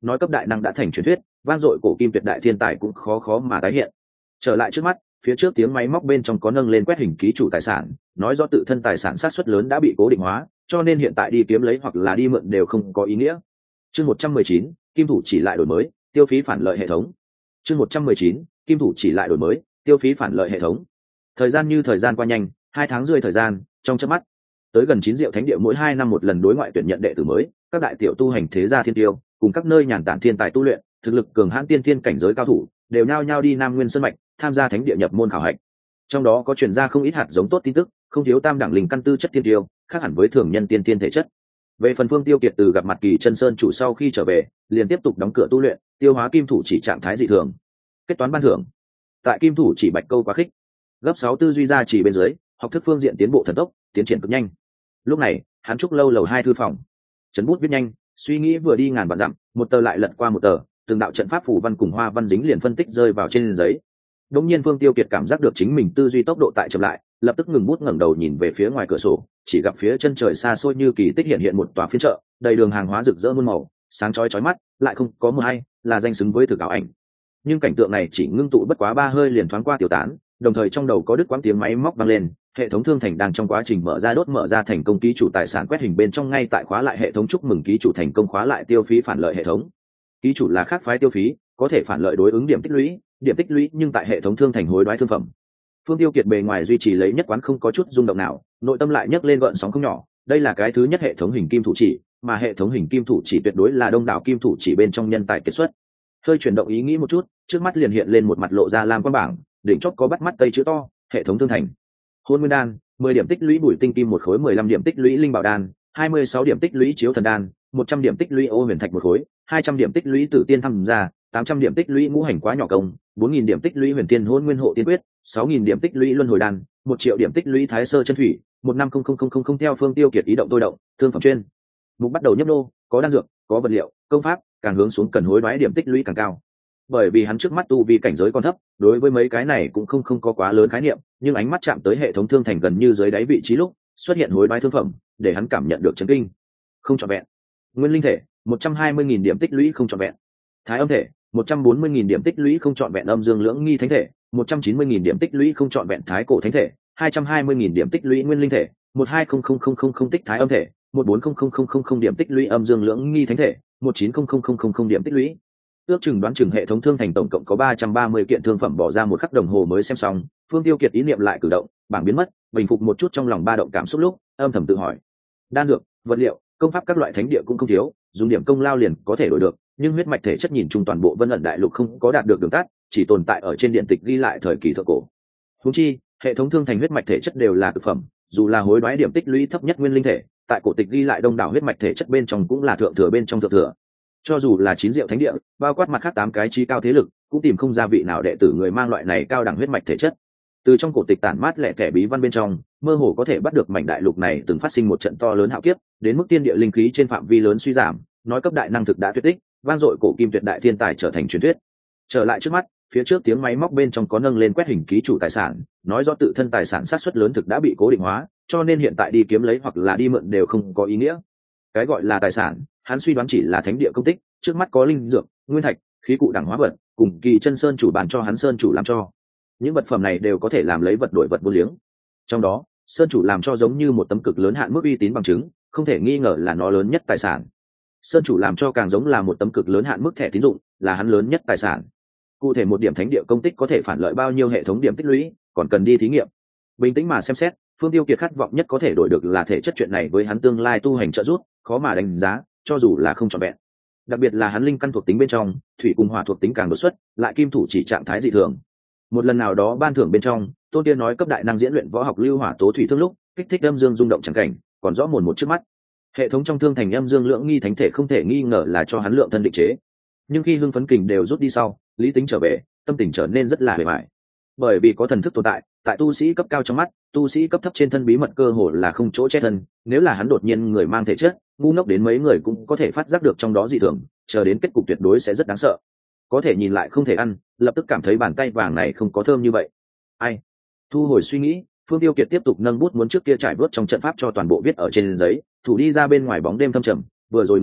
nói cấp đại năng đã thành truyền thuyết, vang dội cổ kim tuyệt đại thiên tài cũng khó khó mà tái hiện. Trở lại trước mắt, phía trước tiếng máy móc bên trong có nâng lên quét hình ký chủ tài sản, nói do tự thân tài sản sát suất lớn đã bị cố định hóa, cho nên hiện tại đi kiếm lấy hoặc là đi mượn đều không có ý nghĩa. Chương một trăm mười chín, kim thủ chỉ lại đổi mới, tiêu phí phản lợi hệ thống. Chương một trăm mười chín, kim thủ chỉ lại đổi mới, tiêu phí phản lợi hệ thống. Thời gian như thời gian qua nhanh, hai tháng rưỡi thời gian, trong chớp mắt, tới gần chín diệu thánh địa mỗi hai năm một lần đối ngoại tuyển nhận đệ tử mới, các đại tiểu tu hành thế gia thiên tiêu, cùng các nơi nhàn tản thiên tài tu luyện, thực lực cường hãn tiên thiên cảnh giới cao thủ, đều nhao nhao đi Nam Nguyên Sơn mạch, tham gia thánh địa nhập môn khảo hạch. Trong đó có truyền ra không ít hạt giống tốt tin tức, không thiếu tam đẳng linh căn tư chất tiên tiêu, khác hẳn với thường nhân tiên tiên thể chất. Về phần Phương Tiêu Kiệt từ gặp mặt Kỳ Chân Sơn chủ sau khi trở về, liền tiếp tục đóng cửa tu luyện, tiêu hóa kim thủ chỉ trạng thái dị thường. Kết toán ban thưởng. Tại kim thủ chỉ bạch câu quá khích, gấp sáu tư duy ra chỉ bên dưới, học thức phương diện tiến bộ thần tốc, tiến triển cực nhanh. Lúc này, hắn trúc lâu lầu hai thư phòng, chấn bút viết nhanh, suy nghĩ vừa đi ngàn vạn dặm, một tờ lại lật qua một tờ, từng đạo trận pháp phủ văn cùng hoa văn dính liền phân tích rơi vào trên giấy. Đống nhiên Phương Tiêu Kiệt cảm giác được chính mình tư duy tốc độ tại chậm lại, lập tức ngừng bút ngẩng đầu nhìn về phía ngoài cửa sổ, chỉ gặp phía chân trời xa xôi như kỳ tích hiện hiện một tòa phiên chợ, đầy đường hàng hóa rực rỡ muôn màu, sáng chói chói mắt, lại không có mưa hay, là danh xứng với thực ảo ảnh. Nhưng cảnh tượng này chỉ ngưng tụ bất quá ba hơi liền thoáng qua tiêu tán, đồng thời trong đầu có đứt quãng tiếng máy móc vang lên, hệ thống thương thành đang trong quá trình mở ra đốt mở ra thành công ký chủ tài sản quét hình bên trong ngay tại khóa lại hệ thống chúc mừng ký chủ thành công khóa lại tiêu phí phản lợi hệ thống. Ký chủ là khác phái tiêu phí, có thể phản lợi đối ứng điểm tích lũy, điểm tích lũy nhưng tại hệ thống thương thành hối đoái thương phẩm. Phương Tiêu Kiệt bề ngoài duy trì lấy nhất quán không có chút rung động nào, nội tâm lại nhấc lên gợn sóng không nhỏ. Đây là cái thứ nhất hệ thống hình kim thủ chỉ, mà hệ thống hình kim thủ chỉ tuyệt đối là đông đảo kim thủ chỉ bên trong nhân tài kiệt xuất. Hơi chuyển động ý nghĩ một chút, trước mắt liền hiện lên một mặt lộ ra lam quan bảng, đỉnh chót có bắt mắt tây chữ to, hệ thống thương thành. Hôn nguyên đan, mười điểm tích lũy bùi tinh kim một khối, mười lăm điểm tích lũy linh bảo đan, hai mươi sáu điểm tích lũy chiếu thần đan, một trăm điểm tích lũy ô huyền thạch một khối, hai trăm điểm tích lũy tử tiên thăm gia, tám trăm điểm tích lũy ngũ hành quá nhỏ công, bốn nghìn điểm tích lũy huyền tiên hôn nguyên hộ tiên quyết, sáu nghìn điểm tích lũy luân hồi đan, một triệu điểm tích lũy thái sơ chân thủy, một năm không không không không không theo Phương Tiêu Kiệt ý động tôi động, thương phẩm chuyên. Mục bắt đầu nhấp nô, có đan dược, có vật liệu, công pháp, càng hướng xuống cần hối đoái điểm tích lũy càng cao. Bởi vì hắn trước mắt tu vi cảnh giới còn thấp, đối với mấy cái này cũng không không có quá lớn khái niệm, nhưng ánh mắt chạm tới hệ thống thương thành gần như dưới đáy vị trí lúc, xuất hiện hối đoái thương phẩm, để hắn cảm nhận được chấn kinh. Không trọn vẹn. Nguyên linh thể, một trăm hai mươi nghìn điểm tích lũy không trọn vẹn. Thái âm thể, một trăm bốn mươi nghìn điểm tích lũy không trọn vẹn. Âm dương lưỡng nghi thánh thể, một trăm chín mươi nghìn điểm tích lũy không trọn vẹn. Thái cổ thánh thể, hai trăm hai mươi nghìn điểm tích lũy nguyên linh thể, một hai không không không không không tích thái âm thể, một bốn không không không không không điểm tích lũy âm dương lưỡng nghi thánh thể, một chín không không không không không điểm tích lũy. Ước chừng đoán chừng hệ thống thương thành tổng cộng có ba trăm ba mươi kiện thương phẩm, bỏ ra một khắc đồng hồ mới xem xong. Phương Tiêu Kiệt ý niệm lại cử động, bảng biến mất, bình phục một chút trong lòng ba động cảm xúc lúc, âm thầm tự hỏi: đan dược, vật liệu, công pháp các loại thánh địa cũng không thiếu, dùng điểm công lao liền có thể đổi được, nhưng huyết mạch thể chất nhìn chung toàn bộ Vân ẩn đại lục không có đạt được đường tắt, chỉ tồn tại ở trên điện tịch ghi lại thời kỳ thượng cổ. Huống chi, hệ thống thương thành huyết mạch thể chất đều là cực phẩm, dù là hối đoái điểm tích lũy thấp nhất nguyên linh thể, tại cổ tịch ghi lại đông đảo huyết mạch thể chất bên trong cũng là thượng thừa bên trong thượng thừa. Cho dù là chín diệu thánh địa, bao quát mặt khác tám cái chi cao thế lực, cũng tìm không ra vị nào đệ tử người mang loại này cao đẳng huyết mạch thể chất. Từ trong cổ tịch tản mát lẻ tẻ bí văn bên trong, mơ hồ có thể bắt được mảnh đại lục này từng phát sinh một trận to lớn hạo kiếp, đến mức tiên địa linh khí trên phạm vi lớn suy giảm, nói cấp đại năng thực đã tuyệt tích, vang dội cổ kim tuyệt đại thiên tài trở thành truyền thuyết. Trở lại trước mắt, phía trước tiếng máy móc bên trong có nâng lên quét hình ký chủ tài sản, nói do tự thân tài sản sát suất lớn thực đã bị cố định hóa, cho nên hiện tại đi kiếm lấy hoặc là đi mượn đều không có ý nghĩa. Cái gọi là tài sản, hắn suy đoán chỉ là thánh địa công tích, trước mắt có linh dược, nguyên thạch, khí cụ đẳng hóa vật, cùng Kỳ Chân Sơn chủ bàn cho hắn sơn chủ làm cho. Những vật phẩm này đều có thể làm lấy vật đổi vật vô liếng. Trong đó, sơn chủ làm cho giống như một tấm cực lớn hạn mức uy tín bằng chứng, không thể nghi ngờ là nó lớn nhất tài sản. Sơn chủ làm cho càng giống là một tấm cực lớn hạn mức thẻ tín dụng, là hắn lớn nhất tài sản. Cụ thể một điểm thánh địa công tích có thể phản lợi bao nhiêu hệ thống điểm tích lũy, còn cần đi thí nghiệm. Bình tĩnh mà xem xét, Phương Tiêu Kiệt khát vọng nhất có thể đổi được là thể chất, chuyện này với hắn tương lai tu hành trợ giúp, khó mà đánh giá, cho dù là không trọn vẹn. Đặc biệt là hắn linh căn thuộc tính bên trong, thủy cùng hỏa thuộc tính càng đột xuất, lại kim thủ chỉ trạng thái dị thường. Một lần nào đó ban thưởng bên trong, Tôn Tiên nói cấp đại năng diễn luyện võ học lưu hỏa tố thủy thương lúc, kích thích âm dương rung động chẳng cảnh, còn rõ mồn một trước mắt. Hệ thống trong thương thành âm dương lưỡng nghi thánh thể không thể nghi ngờ là cho hắn lượng thân định chế. Nhưng khi hưng phấn kình đều rút đi sau, lý tính trở về, tâm tình trở nên rất là bề bại. Bởi vì có thần thức tồn tại, tại tu sĩ cấp cao trong mắt, tu sĩ cấp thấp trên thân bí mật cơ hồ là không chỗ che thân, nếu là hắn đột nhiên người mang thể chất, ngu ngốc đến mấy người cũng có thể phát giác được trong đó dị thường, chờ đến kết cục tuyệt đối sẽ rất đáng sợ. Có thể nhìn lại không thể ăn, lập tức cảm thấy bàn tay vàng này không có thơm như vậy. Ai? Thu hồi suy nghĩ, Phương Tiêu Kiệt tiếp tục nâng bút muốn trước kia trải bớt trong trận pháp cho toàn bộ viết ở trên giấy, thủ đi ra bên ngoài bóng đêm thâm trầm, vừa rồi ngừng bút,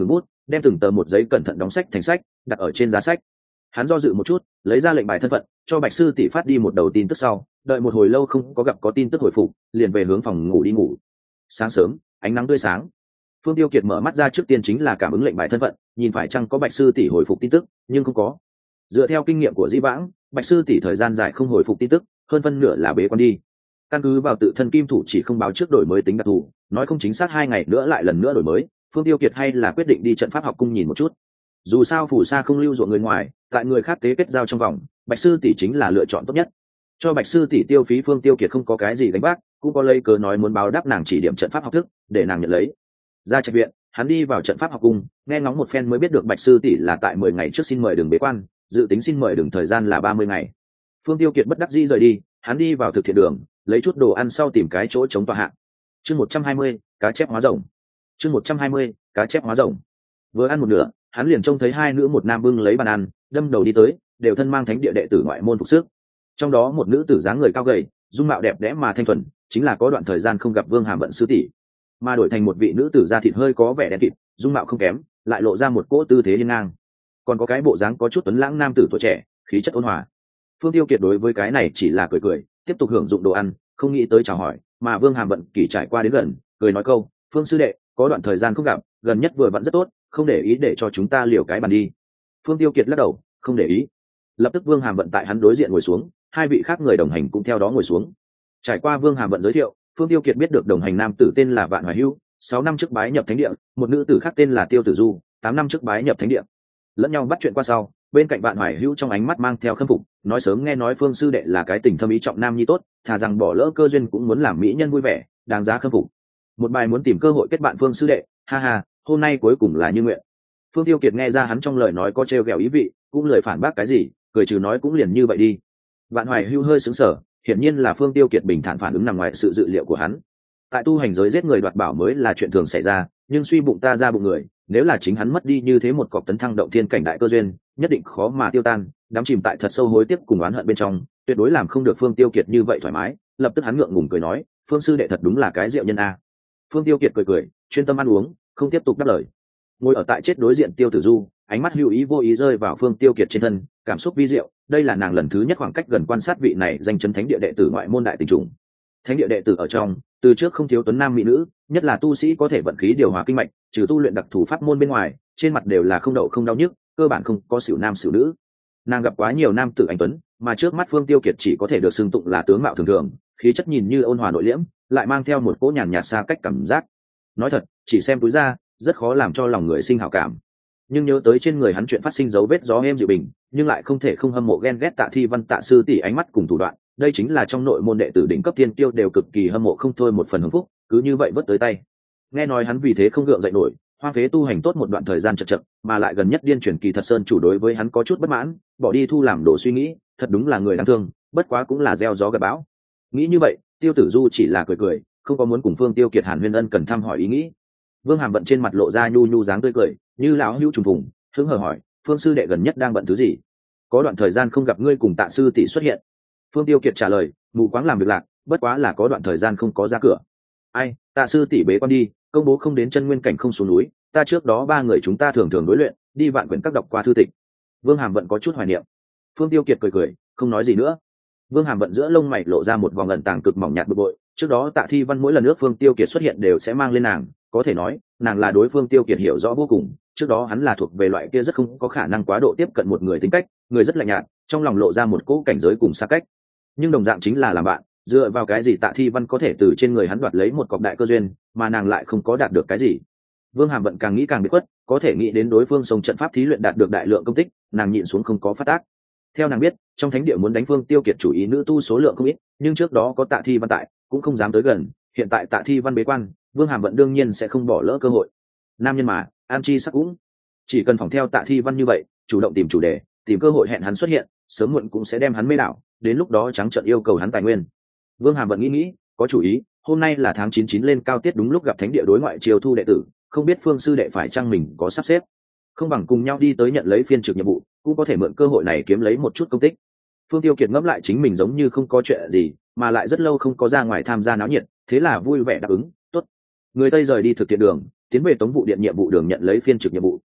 đem từng tờ một giấy cẩn thận đóng sách thành sách đặt ở trên giá sách. Hắn do dự một chút, lấy ra lệnh bài thân phận cho bạch sư tỷ phát đi một đầu tin tức sau, đợi một hồi lâu không có gặp có tin tức hồi phục, liền về hướng phòng ngủ đi ngủ. Sáng sớm, ánh nắng tươi sáng, Phương Tiêu Kiệt mở mắt ra, trước tiên chính là cảm ứng lệnh bài thân phận, nhìn phải chăng có bạch sư tỷ hồi phục tin tức, nhưng không có. Dựa theo kinh nghiệm của Dĩ Vãng, bạch sư tỷ thời gian dài không hồi phục tin tức, hơn phân nửa là bế quan đi. Căn cứ vào tự thân kim thủ chỉ không báo trước đổi mới tính đặc thù, nói không chính xác hai ngày nữa lại lần nữa đổi mới, Phương Tiêu Kiệt hay là quyết định đi trận pháp học cung nhìn một chút. Dù sao phù sa không lưu ruộng người ngoài, tại người khác tế kết giao trong vòng, bạch sư tỷ chính là lựa chọn tốt nhất. Cho bạch sư tỷ tiêu phí, Phương Tiêu Kiệt không có cái gì gánh vác, cũng có lấy cớ nói muốn báo đáp nàng chỉ điểm trận pháp học thức, để nàng nhận lấy. Ra trạch viện, hắn đi vào trận pháp học cung, nghe ngóng một phen mới biết được bạch sư tỷ là tại mười ngày trước xin mời đường bế quan, dự tính xin mời đường thời gian là ba mươi ngày. Phương Tiêu Kiệt bất đắc dĩ rời đi, hắn đi vào thực thiện đường, lấy chút đồ ăn sau tìm cái chỗ chống tọa hạ. Chương một trăm hai mươi, cá chép hóa rồng. Chương một trăm hai mươi, cá chép hóa rồng. Vừa ăn một nửa, hắn liền trông thấy hai nữ một nam bưng lấy bàn ăn, đâm đầu đi tới, đều thân mang thánh địa đệ tử ngoại môn phục sức. Trong đó một nữ tử dáng người cao gầy, dung mạo đẹp đẽ mà thanh thuần, chính là có đoạn thời gian không gặp Vương Hàm Vận sư tỷ, mà đổi thành một vị nữ tử da thịt hơi có vẻ đen kịt, dung mạo không kém, lại lộ ra một cỗ tư thế hiên ngang. Còn có cái bộ dáng có chút tuấn lãng nam tử tuổi trẻ, khí chất ôn hòa. Phương Tiêu Kiệt đối với cái này chỉ là cười cười, tiếp tục hưởng dụng đồ ăn, không nghĩ tới chào hỏi, mà Vương Hàm Vận kỳ trải qua đến gần, cười nói câu: "Phương sư đệ, có đoạn thời gian không gặp, gần nhất vừa vặn rất tốt, không để ý để cho chúng ta liều cái bàn đi." Phương Tiêu Kiệt lắc đầu, không để ý. Lập tức Vương Hàm Vận tại hắn đối diện ngồi xuống, hai vị khác người đồng hành cũng theo đó ngồi xuống. Trải qua Vương Hàm Vận giới thiệu, Phương Tiêu Kiệt biết được đồng hành nam tử tên là Vạn Hoài Hưu, sáu năm trước bái nhập thánh địa, một nữ tử khác tên là Tiêu Tử Du, tám năm trước bái nhập thánh địa. Lẫn nhau bắt chuyện qua sau, bên cạnh Vạn Hoài Hưu trong ánh mắt mang theo khâm phục, nói sớm nghe nói Phương sư đệ là cái tình thâm ý trọng nam nhi tốt, thà rằng bỏ lỡ cơ duyên cũng muốn làm mỹ nhân vui vẻ, đáng giá khâm phục. Một bài muốn tìm cơ hội kết bạn Phương sư đệ, ha ha, hôm nay cuối cùng là như nguyện. Phương Tiêu Kiệt nghe ra hắn trong lời nói có trêu ghẹo ý vị, cũng lời phản bác cái gì, cười trừ nói cũng liền như vậy đi. Vạn Hoài Hưu hơi sững sờ, hiển nhiên là Phương Tiêu Kiệt bình thản phản ứng nằm ngoài sự dự liệu của hắn. Tại tu hành giới giết người đoạt bảo mới là chuyện thường xảy ra, nhưng suy bụng ta ra bụng người, nếu là chính hắn mất đi như thế một cọc tấn thăng động thiên cảnh đại cơ duyên, nhất định khó mà tiêu tan, đắm chìm tại thật sâu hối tiếc cùng oán hận bên trong, tuyệt đối làm không được Phương Tiêu Kiệt như vậy thoải mái. Lập tức hắn ngượng ngùng cười nói: "Phương sư đệ thật đúng là cái diệu nhân a." Phương Tiêu Kiệt cười cười, chuyên tâm ăn uống, không tiếp tục đáp lời. Ngồi ở tại chết đối diện Tiêu Tử Du, ánh mắt hữu ý vô ý rơi vào Phương Tiêu Kiệt trên thân, cảm xúc vi diệu. Đây là nàng lần thứ nhất khoảng cách gần quan sát vị này danh chấn thánh địa đệ tử ngoại môn đại tình trùng. Thánh địa đệ tử ở trong, từ trước không thiếu tuấn nam mỹ nữ, nhất là tu sĩ có thể vận khí điều hòa kinh mạch, trừ tu luyện đặc thù pháp môn bên ngoài, trên mặt đều là không đậu không đau nhức, cơ bản không có xỉu nam xỉu nữ. Nàng gặp quá nhiều nam tử anh tuấn, mà trước mắt Phương Tiêu Kiệt chỉ có thể được xưng tụng là tướng mạo thường thường, khí chất nhìn như ôn hòa nội liễm, lại mang theo một cỗ nhàn nhạt xa cách cảm giác. Nói thật, chỉ xem túi ra, rất khó làm cho lòng người sinh hảo cảm. Nhưng nhớ tới trên người hắn chuyện phát sinh dấu vết gió êm dịu bình, nhưng lại không thể không hâm mộ ghen ghét Tạ Thi Văn Tạ sư tỷ ánh mắt cùng thủ đoạn, đây chính là trong nội môn đệ tử đỉnh cấp thiên tiêu đều cực kỳ hâm mộ không thôi một phần hưởng phúc, cứ như vậy vớt tới tay. Nghe nói hắn vì thế không gượng dậy nổi, hoang phế tu hành tốt một đoạn thời gian chật chật, mà lại gần nhất điên chuyển kỳ thật sơn chủ đối với hắn có chút bất mãn, bỏ đi thu làm đồ suy nghĩ, thật đúng là người đáng thương, bất quá cũng là gieo gió gặt bão. Nghĩ như vậy, Tiêu Tử Du chỉ là cười cười, không có muốn cùng Phương Tiêu Kiệt Hàn Huyên ân cần thăm hỏi ý nghĩ. Vương Hàm Vận trên mặt lộ ra nhu nhu dáng tươi cười, như lão hữu trùng phùng, hứng hờ hỏi: "Phương sư đệ gần nhất đang bận thứ gì? Có đoạn thời gian không gặp ngươi cùng Tạ sư tỷ xuất hiện." Phương Tiêu Kiệt trả lời: "Mù quáng làm việc lạc, bất quá là có đoạn thời gian không có ra cửa." "Ai, Tạ sư tỷ bế quan đi, công bố không đến chân nguyên cảnh không xuống núi, ta trước đó ba người chúng ta thường thường đối luyện, đi vạn quyển các đọc qua thư tịch." Vương Hàm Vận có chút hoài niệm. Phương Tiêu Kiệt cười cười, không nói gì nữa. Vương Hàm Vận giữa lông mày lộ ra một vòng ẩn tàng cực mỏng nhạt bực bội, trước đó Tạ Thi Văn mỗi lần nước Phương Tiêu Kiệt xuất hiện đều sẽ mang lên nàng, có thể nói, nàng là đối Phương Tiêu Kiệt hiểu rõ vô cùng, trước đó hắn là thuộc về loại kia rất không có khả năng quá độ tiếp cận một người tính cách, người rất lạnh nhạt, trong lòng lộ ra một cỗ cảnh giới cùng xa cách. Nhưng đồng dạng chính là làm bạn, dựa vào cái gì Tạ Thi Văn có thể từ trên người hắn đoạt lấy một cọc đại cơ duyên, mà nàng lại không có đạt được cái gì. Vương Hàm Vận càng nghĩ càng biết quất, có thể nghĩ đến đối phương sông trận pháp thí luyện đạt được đại lượng công tích, nàng nhịn xuống không có phát tác. Theo nàng biết, trong thánh địa muốn đánh Phương Tiêu Kiệt chủ ý nữ tu số lượng không ít, nhưng trước đó có Tạ Thi Văn tại, cũng không dám tới gần, hiện tại Tạ Thi Văn bế quan, Vương Hàm Vận đương nhiên sẽ không bỏ lỡ cơ hội. Nam nhân mà, an chi sắc cũng, chỉ cần phòng theo Tạ Thi Văn như vậy, chủ động tìm chủ đề, tìm cơ hội hẹn hắn xuất hiện, sớm muộn cũng sẽ đem hắn mê đảo, đến lúc đó trắng trợn yêu cầu hắn tài nguyên. Vương Hàm Vận nghĩ nghĩ, có chủ ý, hôm nay là tháng chín chín lên cao tiết, đúng lúc gặp thánh địa đối ngoại chiêu thu đệ tử, không biết Phương sư đệ phải chăng mình có sắp xếp, không bằng cùng nhau đi tới nhận lấy phiên trực nhiệm vụ, cũng có thể mượn cơ hội này kiếm lấy một chút công tích. Phương Tiêu Kiệt ngẫm lại chính mình giống như không có chuyện gì, mà lại rất lâu không có ra ngoài tham gia náo nhiệt, thế là vui vẻ đáp ứng. Tốt. Người Tây rời đi thực thiện đường, tiến về Tống vụ điện nhiệm vụ đường nhận lấy phiên trực nhiệm vụ.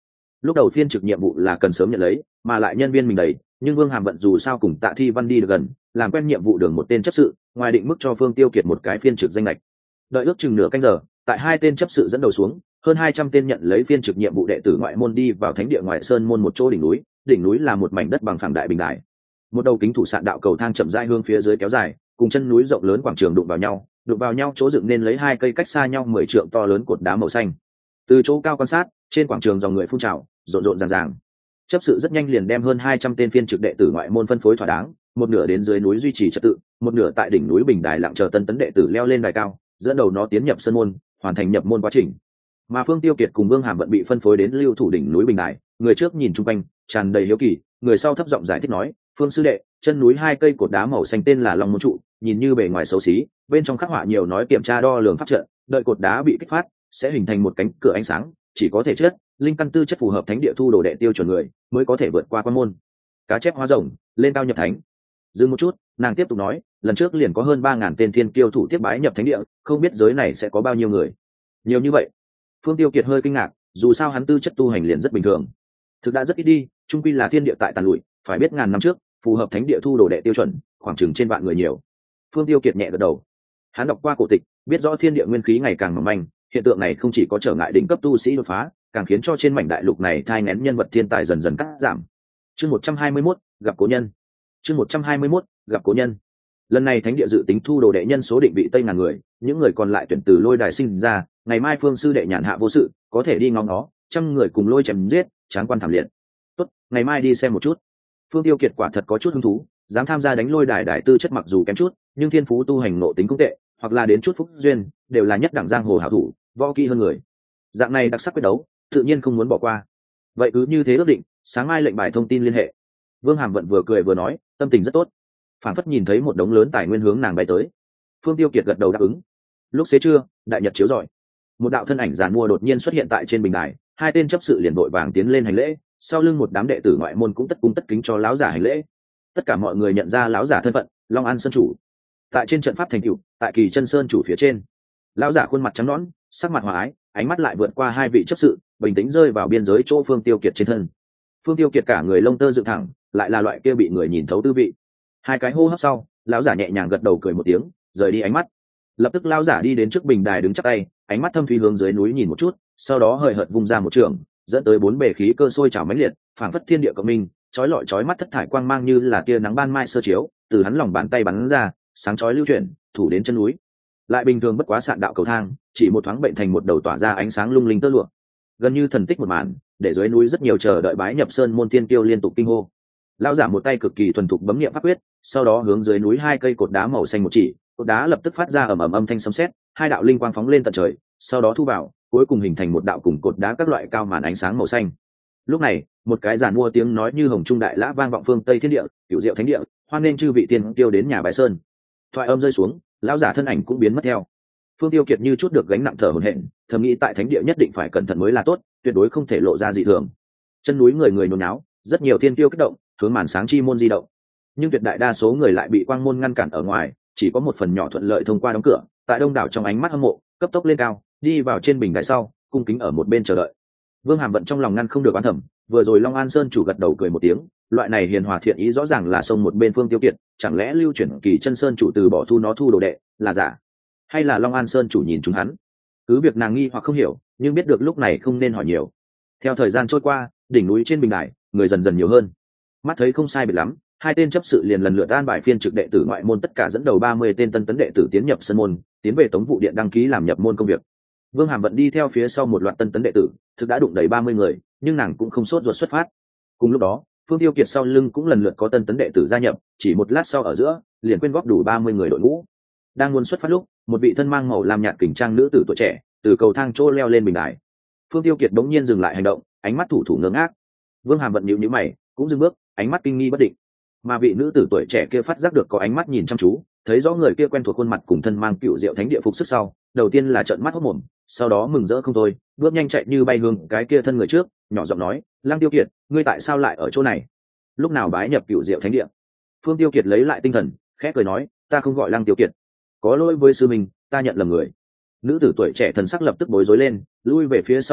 lúc đầu phiên trực nhiệm vụ là cần sớm nhận lấy mà lại nhân viên mình đầy, nhưng Vương Hàm Vận dù sao cùng Tạ Thi Văn đi được gần, làm quen nhiệm vụ đường một tên chấp sự, ngoài định mức cho Phương Tiêu Kiệt một cái phiên trực danh lệch. Đợi ước chừng nửa canh giờ, tại hai tên chấp sự dẫn đầu xuống, hơn hai trăm tên nhận lấy phiên trực nhiệm vụ đệ tử ngoại môn đi vào thánh địa ngoại sơn môn một chỗ đỉnh núi. Đỉnh núi là một mảnh đất bằng phẳng đại bình đại, một đầu kính thủ sạn đạo cầu thang chậm rãi hướng phía dưới kéo dài, cùng chân núi rộng lớn quảng trường đụng vào nhau, đụng vào nhau chỗ dựng nên lấy hai cây cách xa nhau mười trượng to lớn cột đá màu xanh. Từ chỗ cao quan sát, trên quảng trường dòng người phun trào, rộn rộn ràng ràng. Chấp sự rất nhanh liền đem hơn hai trăm tên phiên trực đệ tử ngoại môn phân phối thỏa đáng, một nửa đến dưới núi duy trì trật tự, một nửa tại đỉnh núi bình đài lặng chờ tân tấn đệ tử leo lên đài cao, dẫn đầu nó tiến nhập sân môn, hoàn thành nhập môn quá trình. Mà Phương Tiêu Kiệt cùng Vương Hàm Vận bị phân phối đến lưu thủ đỉnh núi bình đài, người trước nhìn chung quanh, tràn đầy hiếu kỳ, người sau thấp giọng giải thích nói: "Phương sư đệ, chân núi hai cây cột đá màu xanh tên là Long Môn trụ, nhìn như bề ngoài xấu xí, bên trong khắc họa nhiều nói kiểm tra đo lường pháp trận, đợi cột đá bị kích phát, sẽ hình thành một cánh cửa ánh sáng, chỉ có thể chất, linh căn tư chất phù hợp thánh địa thu đồ đệ tiêu chuẩn người, mới có thể vượt qua quan môn. Cá chép hóa rồng, lên cao nhập thánh." Dừng một chút, nàng tiếp tục nói: "Lần trước liền có hơn ba ngàn tên thiên kiêu thủ tiếp bái nhập thánh địa, không biết giới này sẽ có bao nhiêu người?" "Nhiều như vậy?" Phương Tiêu Kiệt hơi kinh ngạc, dù sao hắn tư chất tu hành liền rất bình thường. Thực đã rất ít đi, trung quy là thiên địa tại tàn lụi, phải biết ngàn năm trước, phù hợp thánh địa thu đồ đệ tiêu chuẩn, khoảng chừng trên vạn người nhiều. Phương Tiêu Kiệt nhẹ gật đầu. Hắn đọc qua cổ tịch, biết rõ thiên địa nguyên khí ngày càng mỏng manh, hiện tượng này không chỉ có trở ngại đỉnh cấp tu sĩ đột phá, càng khiến cho trên mảnh đại lục này thai nghén nhân vật thiên tài dần dần cắt giảm. Chương một trăm hai mươi mốt, gặp cố nhân. Chương một trăm hai mươi mốt, gặp cố nhân. Lần này thánh địa dự tính thu đồ đệ nhân số định vị tây ngàn người, những người còn lại tuyển từ lôi đài sinh ra, ngày mai Phương sư đệ nhàn hạ vô sự, có thể đi ngóng nó, trăm người cùng lôi chém giết, tráng quan thảm liệt. Tốt, ngày mai đi xem một chút. Phương Tiêu Kiệt quả thật có chút hứng thú, dám tham gia đánh lôi đài đại tư chất mặc dù kém chút, nhưng thiên phú tu hành nộ tính cũng tệ, hoặc là đến chút phúc duyên, đều là nhất đẳng giang hồ hảo thủ, võ kỹ hơn người. Dạng này đặc sắc quyết đấu, tự nhiên không muốn bỏ qua. Vậy cứ như thế ước định, sáng mai lệnh bài thông tin liên hệ. Vương Hàm Vận vừa cười vừa nói, tâm tình rất tốt, phản phất nhìn thấy một đống lớn tài nguyên hướng nàng bay tới. Phương Tiêu Kiệt gật đầu đáp ứng. Lúc xế trưa, đại nhật chiếu rọi, một đạo thân ảnh giàn mua đột nhiên xuất hiện tại trên bình đài, hai tên chấp sự liền vội vàng tiến lên hành lễ, sau lưng một đám đệ tử ngoại môn cũng tất cung tất kính cho lão giả hành lễ. Tất cả mọi người nhận ra lão giả thân phận, Long An Sơn chủ. Tại trên trận pháp thành cửu, tại Kỳ Chân Sơn chủ phía trên, lão giả khuôn mặt trắng nõn, sắc mặt hòa ái, ánh mắt lại vượt qua hai vị chấp sự, bình tĩnh rơi vào biên giới chỗ Phương Tiêu Kiệt trên thân. Phương Tiêu Kiệt cả người lông tơ dựng thẳng, lại là loại kia bị người nhìn thấu tư vị. Hai cái hô hấp sau, lão giả nhẹ nhàng gật đầu cười một tiếng, rời đi ánh mắt. Lập tức lão giả đi đến trước bình đài đứng chắp tay, ánh mắt thâm thúy hướng dưới núi nhìn một chút, sau đó hời hợt vung ra một trường, dẫn tới bốn bề khí cơ sôi trào mãnh liệt, phảng phất thiên địa cộng minh, chói lọi chói mắt thất thải quang mang như là tia nắng ban mai sơ chiếu, từ hắn lòng bàn tay bắn ra, sáng chói lưu chuyển, thủ đến chân núi. Lại bình thường bất quá sạn đạo cầu thang, chỉ một thoáng bệnh thành một đầu tỏa ra ánh sáng lung linh tơ lụa. Gần như thần tích một màn, để dưới núi rất nhiều chờ đợi bái nhập sơn môn tiên tiêu liên tục kinh hô. Lão giả một tay cực kỳ thuần thục bấm niệm pháp quyết, sau đó hướng dưới núi hai cây cột đá màu xanh một chỉ, cột đá lập tức phát ra ầm ầm âm thanh sấm sét, hai đạo linh quang phóng lên tận trời, sau đó thu vào, cuối cùng hình thành một đạo cùng cột đá các loại cao màn ánh sáng màu xanh. Lúc này, một cái giàn mua tiếng nói như hồng trung đại lã vang vọng phương Tây thiên địa, cửu diệu thánh địa, hoan nên chư vị tiên tiêu đến nhà bái sơn. Thoại âm rơi xuống, lão giả thân ảnh cũng biến mất theo. Phương Tiêu Kiệt như chút được gánh nặng thở hổn hển, thầm nghĩ tại thánh địa nhất định phải cẩn thận mới là tốt, tuyệt đối không thể lộ ra dị thường. Chân núi người người nôn náo, rất nhiều tiên tiêu kích động, hướng màn sáng chi môn di động. Nhưng tuyệt đại đa số người lại bị quang môn ngăn cản ở ngoài, chỉ có một phần nhỏ thuận lợi thông qua đóng cửa, tại đông đảo trong ánh mắt hâm mộ, cấp tốc lên cao, đi vào trên bình đài sau, cung kính ở một bên chờ đợi. Vương Hàm Vận trong lòng ngăn không được oán thầm, vừa rồi Long An Sơn chủ gật đầu cười một tiếng, loại này hiền hòa thiện ý rõ ràng là xông một bên Phương Tiêu Kiệt, chẳng lẽ Lưu Chuyển Kỳ Chân Sơn chủ từ bỏ thu nó thu đồ đệ, là giả? Hay là Long An Sơn chủ nhìn chúng hắn? Cứ việc nàng nghi hoặc không hiểu, nhưng biết được lúc này không nên hỏi nhiều. Theo thời gian trôi qua, đỉnh núi trên bình đài, người dần dần nhiều hơn. Mắt thấy không sai biệt lắm, hai tên chấp sự liền lần lượt an bài phiên trực đệ tử ngoại môn tất cả dẫn đầu ba mươi tên tân tấn đệ tử tiến nhập sân môn, tiến về Tống vụ điện đăng ký làm nhập môn công việc. Vương Hàm Vận đi theo phía sau một loạt tân tấn đệ tử, thực đã đụng đầy ba mươi người, nhưng nàng cũng không sốt ruột xuất phát. Cùng lúc đó, Phương Tiêu Kiệt sau lưng cũng lần lượt có tân tấn đệ tử gia nhập, chỉ một lát sau ở giữa, liền quyên góp đủ ba mươi người đội ngũ. Đang muốn xuất phát lúc, một vị thân mang màu lam nhạt kình trang nữ tử tuổi trẻ, từ cầu thang chỗ leo lên bình đài. Phương Tiêu Kiệt bỗng nhiên dừng lại hành động, ánh mắt thủ thủ ngơ ngác. Vương Hàm Vận nhíu nhíu mày, cũng dừng bước, ánh mắt kinh nghi bất định. Mà vị nữ tử tuổi trẻ kia phát giác được có ánh mắt nhìn chăm chú, thấy rõ người kia quen thuộc khuôn mặt cùng thân mang cựu diệu thánh địa phục sức sau, đầu tiên là trợn mắt hốt mồm, sau đó mừng rỡ không thôi, bước nhanh chạy như bay hướng cái kia thân người trước, nhỏ giọng nói: "Lăng Tiêu Kiệt, ngươi tại sao lại ở chỗ này? Lúc nào bái nhập cựu diệu thánh địa?" Phương Tiêu Kiệt lấy lại tinh thần, khẽ cười nói: "Ta không gọi Lăng Tiêu Kiệt, có lỗi với sư mình, ta nhận lầm người." Nữ tử tuổi trẻ thần sắc lập tức bối rối lên, lui về phía sau mấy bước,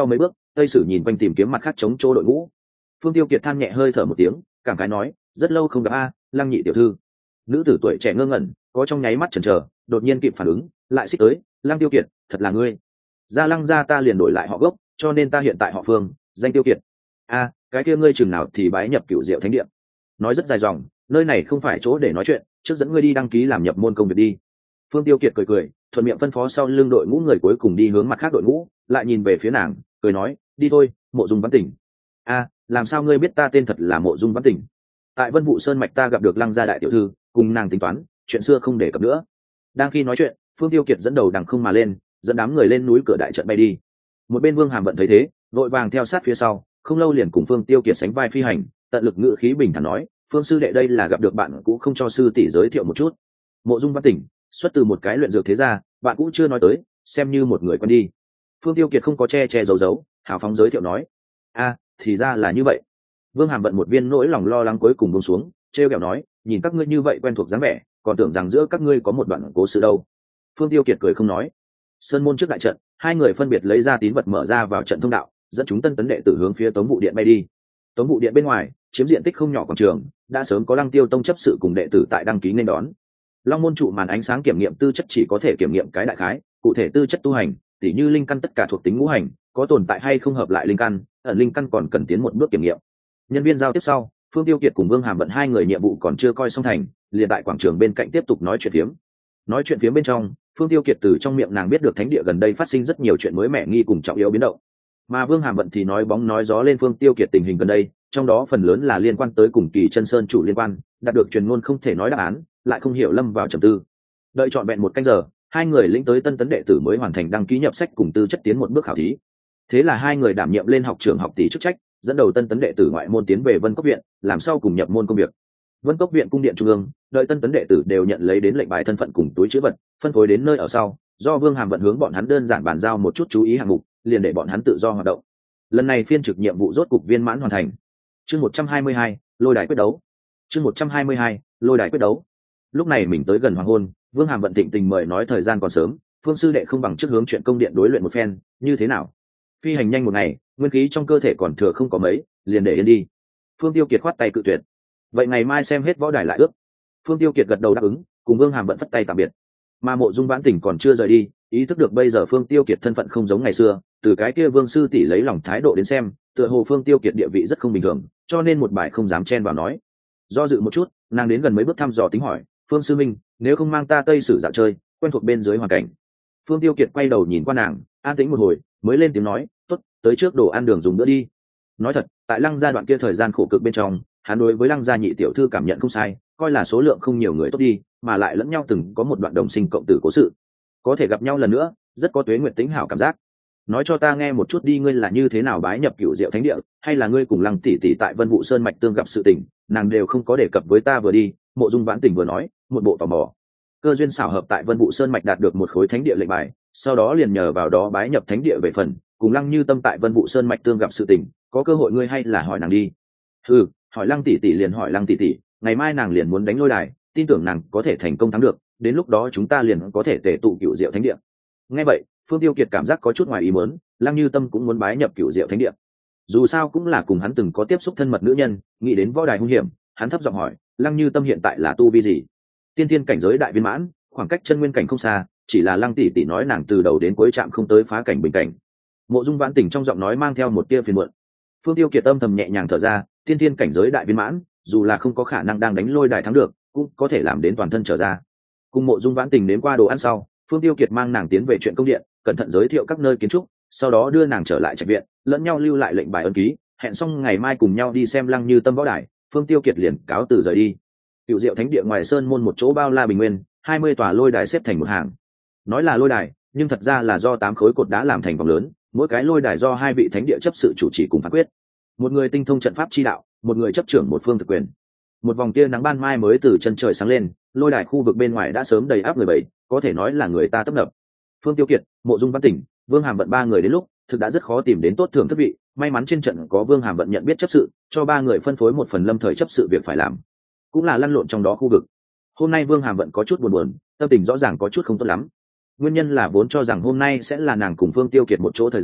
tây sử nhìn quanh tìm kiếm mặt khác chống chỗ đội ngũ. Phương Tiêu Kiệt than nhẹ hơi thở một tiếng, cảm khái nói, rất lâu không gặp a, Lăng nhị tiểu thư. Nữ tử tuổi trẻ ngơ ngẩn, có trong nháy mắt chần chờ, đột nhiên kịp phản ứng, lại xích tới, Lăng Tiêu Kiệt, thật là ngươi. Gia Lăng gia ta liền đổi lại họ gốc, cho nên ta hiện tại họ Phương, danh Tiêu Kiệt. A, cái kia ngươi chừng nào thì bái nhập Cửu Diệu Thánh Địa. Nói rất dài dòng, nơi này không phải chỗ để nói chuyện, trước dẫn ngươi đi đăng ký làm nhập môn công việc đi. Phương Tiêu Kiệt cười cười, thuận miệng phân phó sau lưng đội ngũ người cuối cùng đi hướng mặt khác đội ngũ, lại nhìn về phía nàng, cười nói, đi thôi, Mộ Dung Văn Tỉnh. A, làm sao ngươi biết ta tên thật là Mộ Dung Văn Tỉnh? Tại Vân Vũ Sơn mạch ta gặp được Lăng gia đại tiểu thư, cùng nàng tính toán, chuyện xưa không để cập nữa. Đang khi nói chuyện, Phương Tiêu Kiệt dẫn đầu đằng không mà lên, dẫn đám người lên núi cửa đại trận bay đi. Một bên Vương Hàm Vận thấy thế, vội vàng theo sát phía sau, không lâu liền cùng Phương Tiêu Kiệt sánh vai phi hành, tận lực ngữ khí bình thản nói, Phương sư đệ đây là gặp được bạn cũ không cho sư tỷ giới thiệu một chút. Mộ Dung Văn Tỉnh, xuất từ một cái luyện dược thế gia, bạn cũ chưa nói tới, xem như một người quen đi. Phương Tiêu Kiệt không có che che giấu giấu, hào phóng giới thiệu nói, a, thì ra là như vậy. Vương Hàm Vận một viên nỗi lòng lo lắng cuối cùng buông xuống, trêu ghẹo nói, nhìn các ngươi như vậy quen thuộc dáng vẻ, còn tưởng rằng giữa các ngươi có một đoạn cố sự đâu. Phương Tiêu Kiệt cười không nói. Sơn môn trước đại trận, hai người phân biệt lấy ra tín vật mở ra vào trận thông đạo, dẫn chúng tân tấn đệ tử hướng phía Tống Vụ Điện bay đi. Tống Vụ Điện bên ngoài, chiếm diện tích không nhỏ quảng trường, đã sớm có Lăng Tiêu Tông chấp sự cùng đệ tử tại đăng ký nên đón. Long môn trụ màn ánh sáng kiểm nghiệm tư chất chỉ có thể kiểm nghiệm cái đại khái, cụ thể tư chất tu hành, tỉ như linh căn tất cả thuộc tính ngũ hành, có tồn tại hay không hợp lại linh căn, ẩn linh căn còn cần tiến một bước kiểm nghiệm. Nhân viên giao tiếp sau, Phương Tiêu Kiệt cùng Vương Hàm Vận hai người nhiệm vụ còn chưa coi xong thành, liền tại quảng trường bên cạnh tiếp tục nói chuyện phiếm. Nói chuyện phiếm bên trong, Phương Tiêu Kiệt từ trong miệng nàng biết được thánh địa gần đây phát sinh rất nhiều chuyện mới mẻ nghi cùng trọng yếu biến động, mà Vương Hàm Vận thì nói bóng nói gió lên Phương Tiêu Kiệt tình hình gần đây, trong đó phần lớn là liên quan tới cùng Kỳ Chân Sơn chủ liên quan, đạt được truyền ngôn không thể nói đáp án, lại không hiểu lâm vào trầm tư. Đợi trọn vẹn một canh giờ, hai người lĩnh tới tân tấn đệ tử mới hoàn thành đăng ký nhập sách cùng tư chất tiến một bước khảo thí. Thế là hai người đảm nhiệm lên học trưởng học tỷ chức trách, dẫn đầu tân tấn đệ tử ngoại môn tiến về Vân Cốc viện, làm sau cùng nhập môn công việc. Vân Cốc viện cung điện trung ương, đợi tân tấn đệ tử đều nhận lấy đến lệnh bài thân phận cùng túi trữ vật, phân phối đến nơi ở sau, do Vương Hàm Vận hướng bọn hắn đơn giản bàn giao một chút chú ý hạng mục, liền để bọn hắn tự do hoạt động. Lần này phiên trực nhiệm vụ rốt cục viên mãn hoàn thành. Chương một trăm hai mươi hai, lôi đài quyết đấu. Chương một trăm hai mươi hai, lôi đài quyết đấu. Lúc này mình tới gần hoàng hôn, Vương Hàm Vận thịnh tình mời nói thời gian còn sớm, Phương sư đệ không bằng trước hướng chuyện công điện đối luyện một phen, như thế nào? Phi hành nhanh một ngày, nguyên khí trong cơ thể còn thừa không có mấy, liền để yên đi. Phương Tiêu Kiệt khoát tay cự tuyệt. Vậy ngày mai xem hết võ đài lại ước. Phương Tiêu Kiệt gật đầu đáp ứng, cùng Vương Hàm Vận phất tay tạm biệt. Mà Mộ Dung Vãn Tỉnh còn chưa rời đi, ý thức được bây giờ Phương Tiêu Kiệt thân phận không giống ngày xưa, từ cái kia Vương sư tỷ lấy lòng thái độ đến xem, tựa hồ Phương Tiêu Kiệt địa vị rất không bình thường, cho nên một bài không dám chen vào nói. Do dự một chút, nàng đến gần mấy bước thăm dò tính hỏi, Phương sư minh, nếu không mang ta Tây Sử dạo chơi, quen thuộc bên dưới hoàn cảnh. Phương Tiêu Kiệt quay đầu nhìn qua nàng, an tĩnh một hồi, mới lên tiếng nói, tốt, tới trước đồ ăn đường dùng nữa đi. Nói thật, tại Lăng gia đoạn kia thời gian khổ cực bên trong, hắn đối với Lăng gia nhị tiểu thư cảm nhận không sai, coi là số lượng không nhiều người tốt đi, mà lại lẫn nhau từng có một đoạn đồng sinh cộng tử cố sự, có thể gặp nhau lần nữa, rất có Tuế Nguyệt tính hảo cảm giác. Nói cho ta nghe một chút đi, ngươi là như thế nào bái nhập Cửu Diệu Thánh Địa, hay là ngươi cùng Lăng tỷ tỷ tại Vân Vũ Sơn mạch tương gặp sự tình, nàng đều không có đề cập với ta vừa đi. Mộ Dung Vãn Tình vừa nói, một bộ tò mò. Cơ duyên xảo hợp tại Vân Vũ Sơn mạch đạt được một khối thánh địa lệnh bài, sau đó liền nhờ vào đó bái nhập thánh địa về phần, cùng Lăng Như Tâm tại Vân Vũ Sơn mạch tương gặp sự tình, có cơ hội ngươi hay là hỏi nàng đi. Ừ, hỏi Lăng tỷ tỷ liền hỏi Lăng tỷ tỷ, ngày mai nàng liền muốn đánh lôi đài, tin tưởng nàng có thể thành công thắng được, đến lúc đó chúng ta liền có thể tề tụ Cửu Diệu Thánh Địa. Nghe vậy, Phương Tiêu Kiệt cảm giác có chút ngoài ý muốn, Lăng Như Tâm cũng muốn bái nhập Cửu Diệu Thánh Địa. Dù sao cũng là cùng hắn từng có tiếp xúc thân mật nữ nhân, nghĩ đến võ đài hung hiểm, hắn thấp giọng hỏi, Lăng Như Tâm hiện tại là tu vi gì? Tiên thiên cảnh giới đại viên mãn, khoảng cách chân nguyên cảnh không xa, chỉ là Lăng tỷ tỷ nói nàng từ đầu đến cuối chạm không tới phá cảnh bình cảnh. Mộ Dung Vãn Tình trong giọng nói mang theo một tia phiền muộn. Phương Tiêu Kiệt âm thầm nhẹ nhàng thở ra, tiên thiên cảnh giới đại viên mãn, dù là không có khả năng đang đánh lôi đài thắng được, cũng có thể làm đến toàn thân trở ra. Cùng Mộ Dung Vãn Tình đến qua đồ ăn sau, Phương Tiêu Kiệt mang nàng tiến về chuyện công điện, cẩn thận giới thiệu các nơi kiến trúc, sau đó đưa nàng trở lại trạch viện, lẫn nhau lưu lại lệnh bài ấn ký, hẹn xong ngày mai cùng nhau đi xem Lăng Như Tâm võ đài. Phương Tiêu Kiệt liền cáo từ rời đi. Cửu Diệu Thánh Địa ngoài sơn môn một chỗ bao la bình nguyên, hai mươi tòa lôi đài xếp thành một hàng. Nói là lôi đài, nhưng thật ra là do tám khối cột đá làm thành vòng lớn, mỗi cái lôi đài do hai vị thánh địa chấp sự chủ trì cùng phán quyết. Một người tinh thông trận pháp chi đạo, một người chấp trưởng một phương thực quyền. Một vòng tia nắng ban mai mới từ chân trời sáng lên, lôi đài khu vực bên ngoài đã sớm đầy áp người bảy, có thể nói là người ta tấp nập. Phương Tiêu Kiệt, Mộ Dung Vãn Tình, Vương Hàm Vận ba người đến lúc, thực đã rất khó tìm đến tốt thưởng thức vị, may mắn trên trận có Vương Hàm Vận nhận biết chấp sự, cho ba người phân phối một phần lâm thời chấp sự việc phải làm, cũng là lăn lộn trong đó khu vực. Hôm nay Vương Hàm Vận có chút buồn buồn, tâm tình rõ ràng có chút không tốt lắm. Nguyên nhân là vốn cho rằng hôm nay sẽ là nàng cùng Phương Tiêu Kiệt một chỗ thời gian,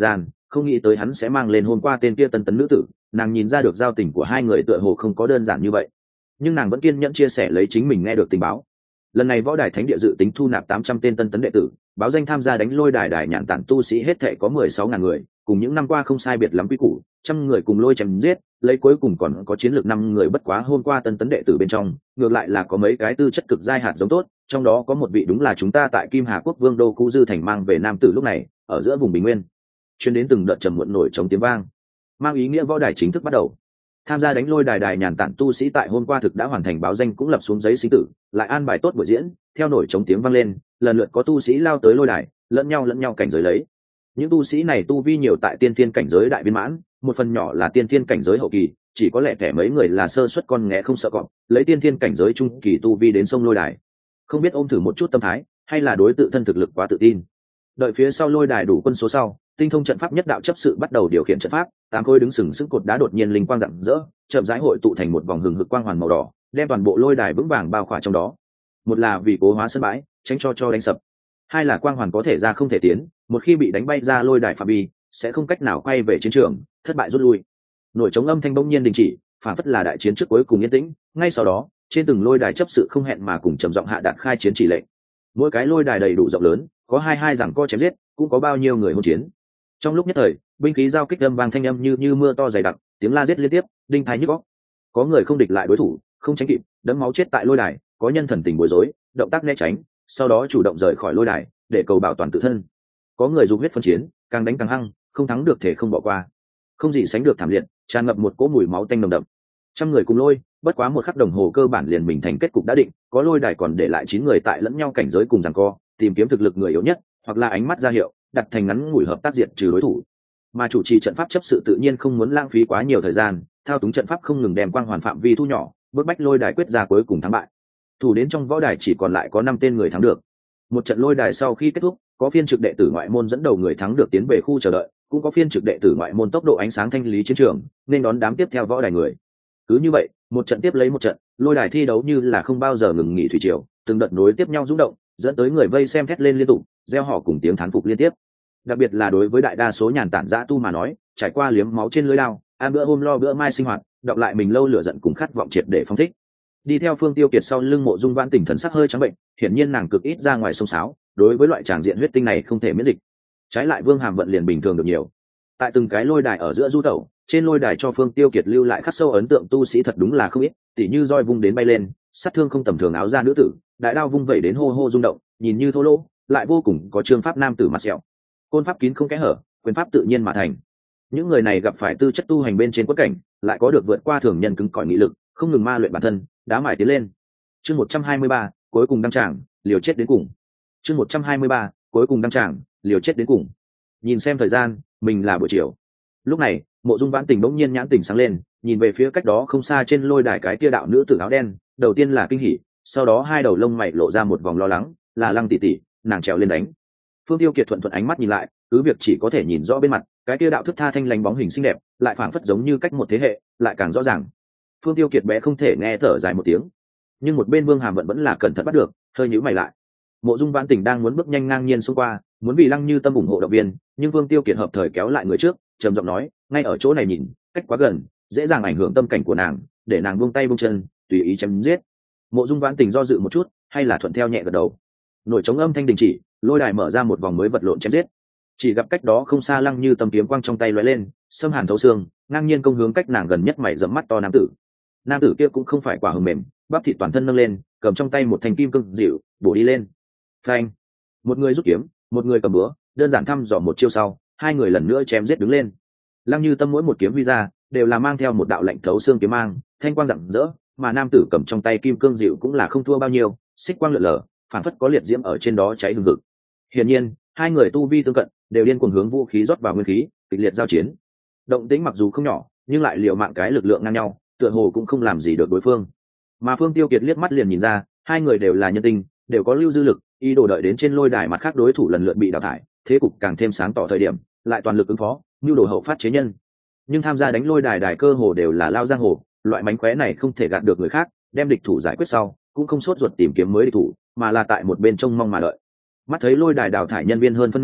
không nghĩ tới hắn sẽ mang lên hôm qua tên kia tân tấn nữ tử. Nàng nhìn ra được giao tình của hai người tựa hồ không có đơn giản như vậy, nhưng nàng vẫn kiên nhẫn chia sẻ lấy chính mình nghe được tình báo. Lần này võ đài thánh địa dự tính thu nạp tám trăm tên tân tấn đệ tử, báo danh tham gia đánh lôi đài đài nhàn tản tu sĩ hết thệ có mười sáu ngàn người, cùng những năm qua không sai biệt lắm quy củ, trăm người cùng lôi chém giết, lấy cuối cùng còn có chiến lược năm người. Bất quá hôm qua tân tấn đệ tử bên trong, ngược lại là có mấy cái tư chất cực giai hạt giống tốt, trong đó có một vị đúng là chúng ta tại Kim Hà Quốc Vương đô Cú Dư thành mang về nam tử. Lúc này, ở giữa vùng bình nguyên, truyền đến từng đợt trầm muộn nổi trống tiếng vang, mang ý nghĩa võ đài chính thức bắt đầu. Tham gia đánh lôi đài đài nhàn tản tu sĩ tại hôm qua thực đã hoàn thành báo danh, cũng lập xuống giấy sinh tử, lại an bài tốt buổi diễn. Theo nổi trống tiếng vang lên, lần lượt có tu sĩ lao tới lôi đài, lẫn nhau lẫn nhau cảnh giới lấy. Những tu sĩ này tu vi nhiều tại tiên thiên cảnh giới đại viên mãn, một phần nhỏ là tiên thiên cảnh giới hậu kỳ, chỉ có lẽ kẻ mấy người là sơ suất con nghé không sợ cọp, lấy tiên thiên cảnh giới trung kỳ tu vi đến sông lôi đài. Không biết ôm thử một chút tâm thái, hay là đối tự thân thực lực quá tự tin. Đợi phía sau lôi đài đủ quân số sau, tinh thông trận pháp nhất đạo chấp sự bắt đầu điều khiển trận pháp. Tám khối đứng sừng sững cột đá đột nhiên linh quang rạng rỡ, chậm rãi hội tụ thành một vòng hừng hực quang hoàn màu đỏ, đem toàn bộ lôi đài vững vàng bao khỏa trong đó. Một là vì cố hóa sân bãi, tránh cho cho đánh sập; hai là quang hoàn có thể ra không thể tiến, một khi bị đánh bay ra lôi đài phạm vi, sẽ không cách nào quay về chiến trường, thất bại rút lui. Nổi trống âm thanh bỗng nhiên đình chỉ, phản phất là đại chiến trước cuối cùng yên tĩnh. Ngay sau đó, trên từng lôi đài chấp sự không hẹn mà cùng trầm giọng hạ đạt khai chiến chỉ lệnh. Mỗi cái lôi đài đầy đủ rộng lớn, có hai hai giằng co chém giết, cũng có bao nhiêu người hỗn chiến. Trong lúc nhất thời, binh khí giao kích âm vang thanh âm như như mưa to dày đặc, tiếng la giết liên tiếp, đinh thái nhức óc. Có người không địch lại đối thủ, không tránh kịp, đẫm máu chết tại lôi đài; có nhân thần tình bối rối, động tác né tránh, sau đó chủ động rời khỏi lôi đài để cầu bảo toàn tự thân. Có người dùng huyết phân chiến, càng đánh càng hăng, không thắng được thể không bỏ qua. Không gì sánh được thảm liệt, tràn ngập một cỗ mùi máu tanh nồng đậm. Trăm người cùng lôi, bất quá một khắc đồng hồ cơ bản liền mình thành kết cục đã định. Có lôi đài còn để lại chín người tại lẫn nhau cảnh giới cùng giằng co, tìm kiếm thực lực người yếu nhất, hoặc là ánh mắt ra hiệu, đặt thành ngắn ngủi hợp tác diệt trừ đối thủ. Mà chủ trì trận pháp chấp sự tự nhiên không muốn lãng phí quá nhiều thời gian, thao túng trận pháp không ngừng đem quang hoàn phạm vi thu nhỏ, bước bách lôi đài quyết ra cuối cùng thắng bại. Thủ đến trong võ đài chỉ còn lại có năm tên người thắng được. Một trận lôi đài sau khi kết thúc, có phiên trực đệ tử ngoại môn dẫn đầu người thắng được tiến về khu chờ đợi, cũng có phiên trực đệ tử ngoại môn tốc độ ánh sáng thanh lý chiến trường, nên đón đám tiếp theo võ đài người. Cứ như vậy, một trận tiếp lấy một trận, lôi đài thi đấu như là không bao giờ ngừng nghỉ thủy triều, từng đợt nối tiếp nhau rung động, dẫn tới người vây xem thét lên liên tục, reo hò cùng tiếng thán phục liên tiếp. Đặc biệt là đối với đại đa số nhàn tản dã tu mà nói, trải qua liếm máu trên lưới lao, ăn bữa hôm lo bữa mai sinh hoạt, đọc lại mình lâu lửa giận cùng khát vọng triệt để phóng thích. Đi theo Phương Tiêu Kiệt sau lưng Mộ Dung Vãn Tình thần sắc hơi trắng bệnh, hiển nhiên nàng cực ít ra ngoài sông sáo, đối với loại tràng diện huyết tinh này không thể miễn dịch. Trái lại Vương Hàm vận liền bình thường được nhiều. Tại từng cái lôi đài ở giữa du tẩu, trên lôi đài cho Phương Tiêu Kiệt lưu lại khắc sâu ấn tượng tu sĩ thật đúng là không ít, tỉ như roi vung đến bay lên, sát thương không tầm thường áo da nữ tử, đại đao vung vẩy đến hô hô rung động, nhìn như thô lỗ, lại vô cùng có chương pháp nam tử mặt sẹo. Côn pháp kín không kẽ hở, quyền pháp tự nhiên mà thành. Những người này gặp phải tư chất tu hành bên trên quất cảnh, lại có được vượt qua thường nhân cứng cỏi nghị lực, không ngừng ma luyện bản thân, đá mài tiến lên. Chương một trăm hai mươi ba, cuối cùng đăng tràng, liều chết đến cùng. Chương một trăm hai mươi ba, cuối cùng đăng tràng, liều chết đến cùng. Nhìn xem thời gian, mình là buổi chiều. Lúc này, Mộ Dung Vãn Tình bỗng nhiên nhãn tỉnh sáng lên, nhìn về phía cách đó không xa trên lôi đài cái kia đạo nữ tử áo đen, đầu tiên là kinh hỉ, sau đó hai đầu lông mày lộ ra một vòng lo lắng, là Lăng tỷ tỷ, nàng trèo lên đánh. Phương Tiêu Kiệt thuận thuận ánh mắt nhìn lại, cứ việc chỉ có thể nhìn rõ bên mặt, cái kia đạo thức tha thanh lành bóng hình xinh đẹp, lại phảng phất giống như cách một thế hệ, lại càng rõ ràng. Phương Tiêu Kiệt bé không thể nghe thở dài một tiếng, nhưng một bên Vương Hàm vận vẫn là cẩn thận bắt được, hơi nhíu mày lại. Mộ Dung Vãn Tình đang muốn bước nhanh ngang nhiên xông qua, muốn vì Lăng Như Tâm ủng hộ động viên, nhưng Phương Tiêu Kiệt hợp thời kéo lại người trước, trầm giọng nói, ngay ở chỗ này nhìn, cách quá gần, dễ dàng ảnh hưởng tâm cảnh của nàng, để nàng buông tay buông chân, tùy ý chém giết. Mộ Dung Vãn Tình do dự một chút, hay là thuận theo nhẹ gật đầu. Nổi trống âm thanh đình chỉ, lôi đài mở ra một vòng mới vật lộn chém giết. Chỉ gặp cách đó không xa Lăng Như Tâm kiếm quang trong tay lóe lên, xâm hàn thấu xương, ngang nhiên công hướng cách nàng gần nhất mày rậm mắt to nam tử. Nam tử kia cũng không phải quả hờ mềm, bắp thịt toàn thân nâng lên, cầm trong tay một thanh kim cương dịu, bổ đi lên. Phanh! Một người rút kiếm, một người cầm búa, đơn giản thăm dò một chiêu sau, hai người lần nữa chém giết đứng lên. Lăng Như Tâm mỗi một kiếm huy ra, đều là mang theo một đạo lạnh thấu xương kiếm mang, thanh quang rạng rỡ, mà nam tử cầm trong tay kim cương dịu cũng là không thua bao nhiêu, xích quang lượn lờ, phản phất có liệt diễm ở trên đó cháy hừng hực. Hiển nhiên, hai người tu vi tương cận, đều điên cuồng hướng vũ khí rót vào nguyên khí, kịch liệt giao chiến. Động tĩnh mặc dù không nhỏ, nhưng lại liều mạng cái lực lượng ngang nhau, tựa hồ cũng không làm gì được đối phương. Mà Phương Tiêu Kiệt liếc mắt liền nhìn ra, hai người đều là nhân tinh, đều có lưu dư lực, ý đồ đợi đến trên lôi đài mặt khác đối thủ lần lượt bị đào thải, thế cục càng thêm sáng tỏ thời điểm, lại toàn lực ứng phó, nhu đồ hậu phát chế nhân. Nhưng tham gia đánh lôi đài đài cơ hồ đều là lao giang hồ, loại mánh khóe này không thể gạt được người khác, đem địch thủ giải quyết sau, cũng không sốt ruột tìm kiếm mới địch thủ, mà là tại một bên trông mong mà đợi. Mắt thấy lôi đài đào thải nhân viên hơn phân nửa,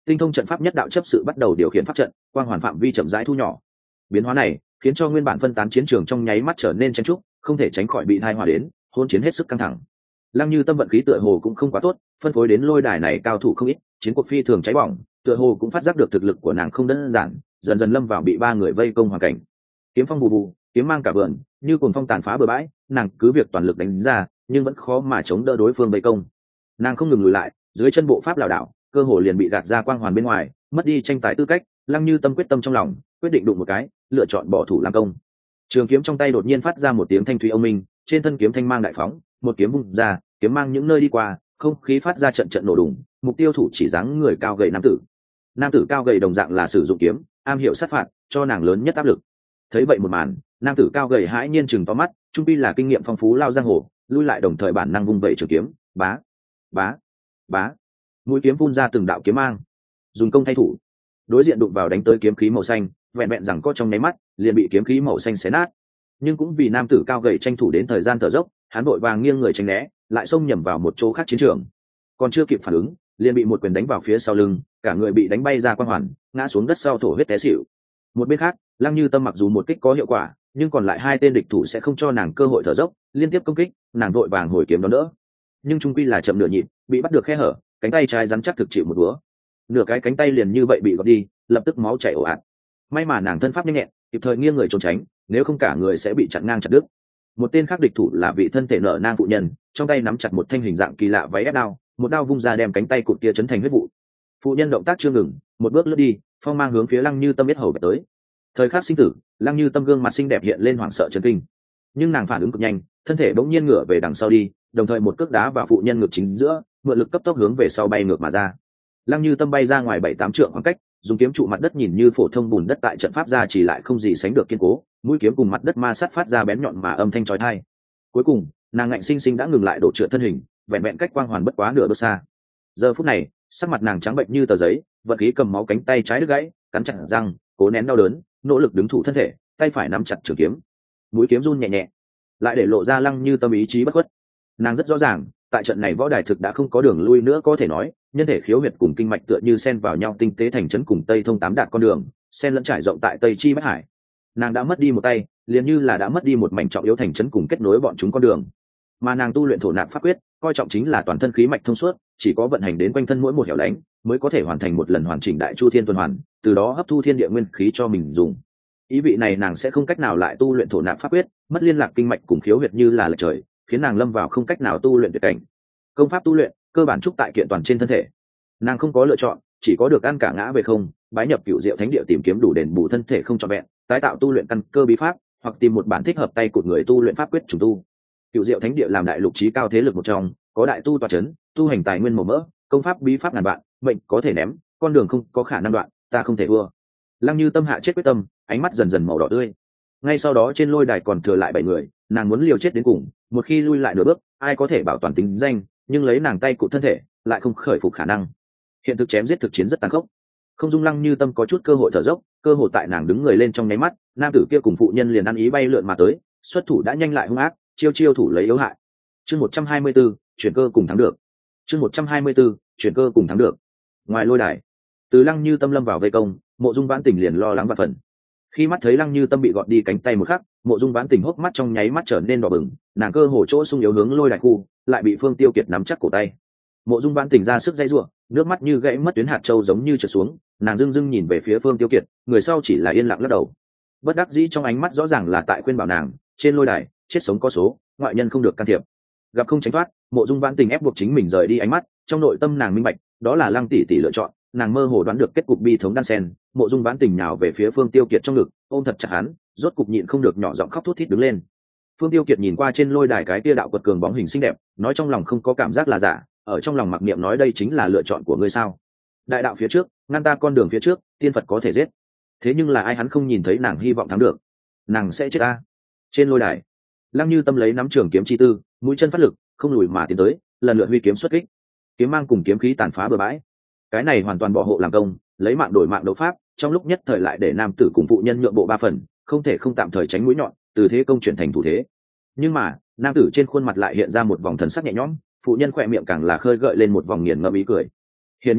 tinh thông trận pháp nhất đạo chấp sự bắt đầu điều khiển pháp trận, quang hoàn phạm vi chậm rãi thu nhỏ. Biến hóa này khiến cho nguyên bản phân tán chiến trường trong nháy mắt trở nên chen trúc, không thể tránh khỏi bị tai họa đến, hỗn chiến hết sức căng thẳng. Lăng Như Tâm vận khí tựa hồ cũng không quá tốt, phân phối đến lôi đài này cao thủ không ít, chiến cuộc phi thường cháy bỏng, tựa hồ cũng phát giác được thực lực của nàng không đơn giản, dần dần lâm vào bị ba người vây công hoàn cảnh. Kiếm phong bù bù, kiếm mang cả vườn, như cuồng phong tàn phá bừa bãi, nàng cứ việc toàn lực đánh ra, nhưng vẫn khó mà chống đỡ đối phương vây công. Nàng không ngừng lùi lại, dưới chân bộ pháp lảo đảo, cơ hồ liền bị gạt ra quang hoàn bên ngoài, mất đi tranh tài tư cách. Lăng Như Tâm quyết tâm trong lòng, quyết định đụng một cái, lựa chọn bỏ thủ làm công. Trường kiếm trong tay đột nhiên phát ra một tiếng thanh thúy ông minh, trên thân kiếm thanh mang đại phóng, một kiếm vung ra, kiếm mang những nơi đi qua, không khí phát ra trận trận nổ đùng, mục tiêu thủ chỉ dáng người cao gầy nam tử. Nam tử cao gầy đồng dạng là sử dụng kiếm, am hiểu sát phạt, cho nàng lớn nhất áp lực. Thấy vậy một màn, nam tử cao gầy hãi nhiên chừng to mắt, trung pi là kinh nghiệm phong phú lao giang hồ, lui lại đồng thời bản năng vung vẩy trường kiếm, bá, bá, bá, mũi kiếm phun ra từng đạo kiếm mang, dùng công thay thủ. Đối diện đụng vào đánh tới kiếm khí màu xanh, vẹn vẹn rằng có trong nháy mắt, liền bị kiếm khí màu xanh xé nát. Nhưng cũng vì nam tử cao gầy tranh thủ đến thời gian thở dốc, hắn vội vàng nghiêng người tránh né, lại xông nhầm vào một chỗ khác chiến trường. Còn chưa kịp phản ứng, liền bị một quyền đánh vào phía sau lưng, cả người bị đánh bay ra quang hoàn, ngã xuống đất sau thổ huyết té xỉu. Một bên khác, Lăng Như Tâm mặc dù một kích có hiệu quả, nhưng còn lại hai tên địch thủ sẽ không cho nàng cơ hội thở dốc, liên tiếp công kích, nàng vội vàng hồi kiếm đón đỡ. Nhưng trung quy là chậm nửa nhịp, bị bắt được khe hở, cánh tay trái rắn chắc thực chịu một búa. Nửa cái cánh tay liền như vậy bị gọt đi, lập tức máu chảy ồ ạt. May mà nàng thân pháp nhanh nhẹn, kịp thời nghiêng người trốn tránh, nếu không cả người sẽ bị chặn ngang chặt đứt. Một tên khác địch thủ là vị thân thể nở nang phụ nhân, trong tay nắm chặt một thanh hình dạng kỳ lạ váy ép đao, một đao vung ra đem cánh tay cụt kia chấn thành huyết vụ. Phụ nhân động tác chưa ngừng, một bước lướt đi, phong mang hướng phía Lăng Như Tâm biết hầu bật tới. Thời khắc sinh tử, Lăng Như Tâm gương mặt xinh đẹp hiện lên hoảng sợ chấn kinh, nhưng nàng phản ứng cực nhanh, thân thể bỗng nhiên ngửa về đằng sau đi, đồng thời một cước đá vào phụ nhân ngực chính giữa, mượn lực cấp tốc hướng về sau bay ngược mà ra. Lăng Như Tâm bay ra ngoài bảy tám trượng khoảng cách, dùng kiếm trụ mặt đất nhìn như phổ thông bùn đất tại trận pháp ra chỉ lại không gì sánh được kiên cố, mũi kiếm cùng mặt đất ma sát phát ra bén nhọn mà âm thanh chói tai. Cuối cùng, nàng ngạnh sinh sinh đã ngừng lại đổ trượt thân hình, vẹn vẹn cách quang hoàn bất quá nửa bước xa. Giờ phút này, sắc mặt nàng trắng bệnh như tờ giấy, vận khí cầm máu cánh tay trái đứt gãy, cắn chặt răng, cố nén đau đớn, nỗ lực đứng thủ thân thể, tay phải nắm chặt trường kiếm. Mũi kiếm run nhẹ nhẹ, lại để lộ ra Lăng Như Tâm ý chí bất khuất. Nàng rất rõ ràng, tại trận này võ đài thực đã không có đường lui nữa, có thể nói, nhân thể khiếu huyệt cùng kinh mạch tựa như xen vào nhau tinh tế thành trấn cùng tây thông tám đạt con đường, xen lẫn trải rộng tại tây chi bách hải. Nàng đã mất đi một tay, liền như là đã mất đi một mảnh trọng yếu thành trấn cùng kết nối bọn chúng con đường. Mà nàng tu luyện thổ nạp pháp quyết, coi trọng chính là toàn thân khí mạch thông suốt, chỉ có vận hành đến quanh thân mỗi một hẻo lánh, mới có thể hoàn thành một lần hoàn chỉnh đại chu thiên tuần hoàn, từ đó hấp thu thiên địa nguyên khí cho mình dùng. Ý vị này nàng sẽ không cách nào lại tu luyện thổ nạp pháp quyết, mất liên lạc kinh mạch cùng khiếu huyệt như là lệch trời, khiến nàng lâm vào không cách nào tu luyện tuyệt cảnh. Công pháp tu luyện cơ bản trúc tại kiện toàn trên thân thể, nàng không có lựa chọn, chỉ có được ăn cả ngã về không, bái nhập cựu diệu thánh địa tìm kiếm đủ đền bù thân thể không trọn vẹn, tái tạo tu luyện căn cơ bí pháp, hoặc tìm một bản thích hợp tay cụt người tu luyện pháp quyết trùng tu. Cựu diệu thánh địa làm đại lục trí cao thế lực một trong, có đại tu tọa chấn, tu hành tài nguyên màu mỡ, công pháp bí pháp ngàn vạn, mệnh có thể ném, con đường không có khả năng đoạn, ta không thể thua. Lăng Như Tâm hạ chết quyết tâm, ánh mắt dần dần màu đỏ tươi. Ngay sau đó trên lôi đài còn thừa lại bảy người, nàng muốn liều chết đến cùng, một khi lui lại nửa bước, ai có thể bảo toàn tính danh, nhưng lấy nàng tay cụt thân thể, lại không khởi phục khả năng. Hiện thực chém giết thực chiến rất tàn khốc, không dung Lăng Như Tâm có chút cơ hội thở dốc, cơ hội tại nàng đứng người lên trong nháy mắt, nam tử kia cùng phụ nhân liền ăn ý bay lượn mà tới, xuất thủ đã nhanh lại hung ác, chiêu chiêu thủ lấy yếu hại. Chương một trăm hai mươi 124, chuyển cơ cùng thắng được. Chương một trăm hai mươi 124, chuyển cơ cùng thắng được. Ngoài lôi đài, từ Lăng Như Tâm lâm vào vây công, Mộ Dung Vãn Tình liền lo lắng vạn phần. Khi mắt thấy Lăng Như Tâm bị gọt đi cánh tay một khắc, Mộ Dung Vãn Tình hốc mắt trong nháy mắt trở nên đỏ bừng, nàng cơ hồ chỗ sung yếu hướng lôi đài khu, lại bị Phương Tiêu Kiệt nắm chắc cổ tay. Mộ Dung Vãn Tình ra sức dãy rủa, nước mắt như gãy mất tuyến hạt châu giống như trượt xuống, nàng dưng dưng nhìn về phía Phương Tiêu Kiệt, người sau chỉ là yên lặng lắc đầu. Bất đắc dĩ trong ánh mắt rõ ràng là tại khuyên bảo nàng, trên lôi đài, chết sống có số, ngoại nhân không được can thiệp. Gặp không tránh thoát, Mộ Dung Vãn Tình ép buộc chính mình rời đi ánh mắt, trong nội tâm nàng minh bạch, đó là Lăng tỷ tỷ lựa chọn, nàng mơ hồ đoán được kết cục bi thống đan sen. Mộ Dung Vãn Tình nhào về phía Phương Tiêu Kiệt trong ngực, ôm thật chặt hắn, rốt cục nhịn không được nhỏ giọng khóc thút thít đứng lên. Phương Tiêu Kiệt nhìn qua trên lôi đài cái kia đạo quật cường bóng hình xinh đẹp, nói trong lòng không có cảm giác là giả, ở trong lòng mặc niệm nói đây chính là lựa chọn của ngươi sao? Đại đạo phía trước, ngăn ta con đường phía trước, tiên Phật có thể giết. Thế nhưng là ai hắn không nhìn thấy nàng hy vọng thắng được, nàng sẽ chết ta. Trên lôi đài, Lăng Như Tâm lấy nắm trường kiếm chi tư, mũi chân phát lực, không lùi mà tiến tới, lần lượt huy kiếm xuất kích. Kiếm mang cùng kiếm khí tàn phá bừa bãi. Cái này hoàn toàn bỏ hộ làm công, lấy mạng đổi mạng đấu pháp, trong lúc nhất thời lại để nam tử cùng phụ nhân nhượng bộ ba phần, không thể không tạm thời tránh mũi nhọn, từ thế công chuyển thành thủ thế. Nhưng mà, nam tử trên khuôn mặt lại hiện ra một vòng thần sắc nhẹ nhõm, phụ nhân khỏe miệng càng là khơi gợi lên một vòng nghiền ngẫm ý cười. Hiển nhiên,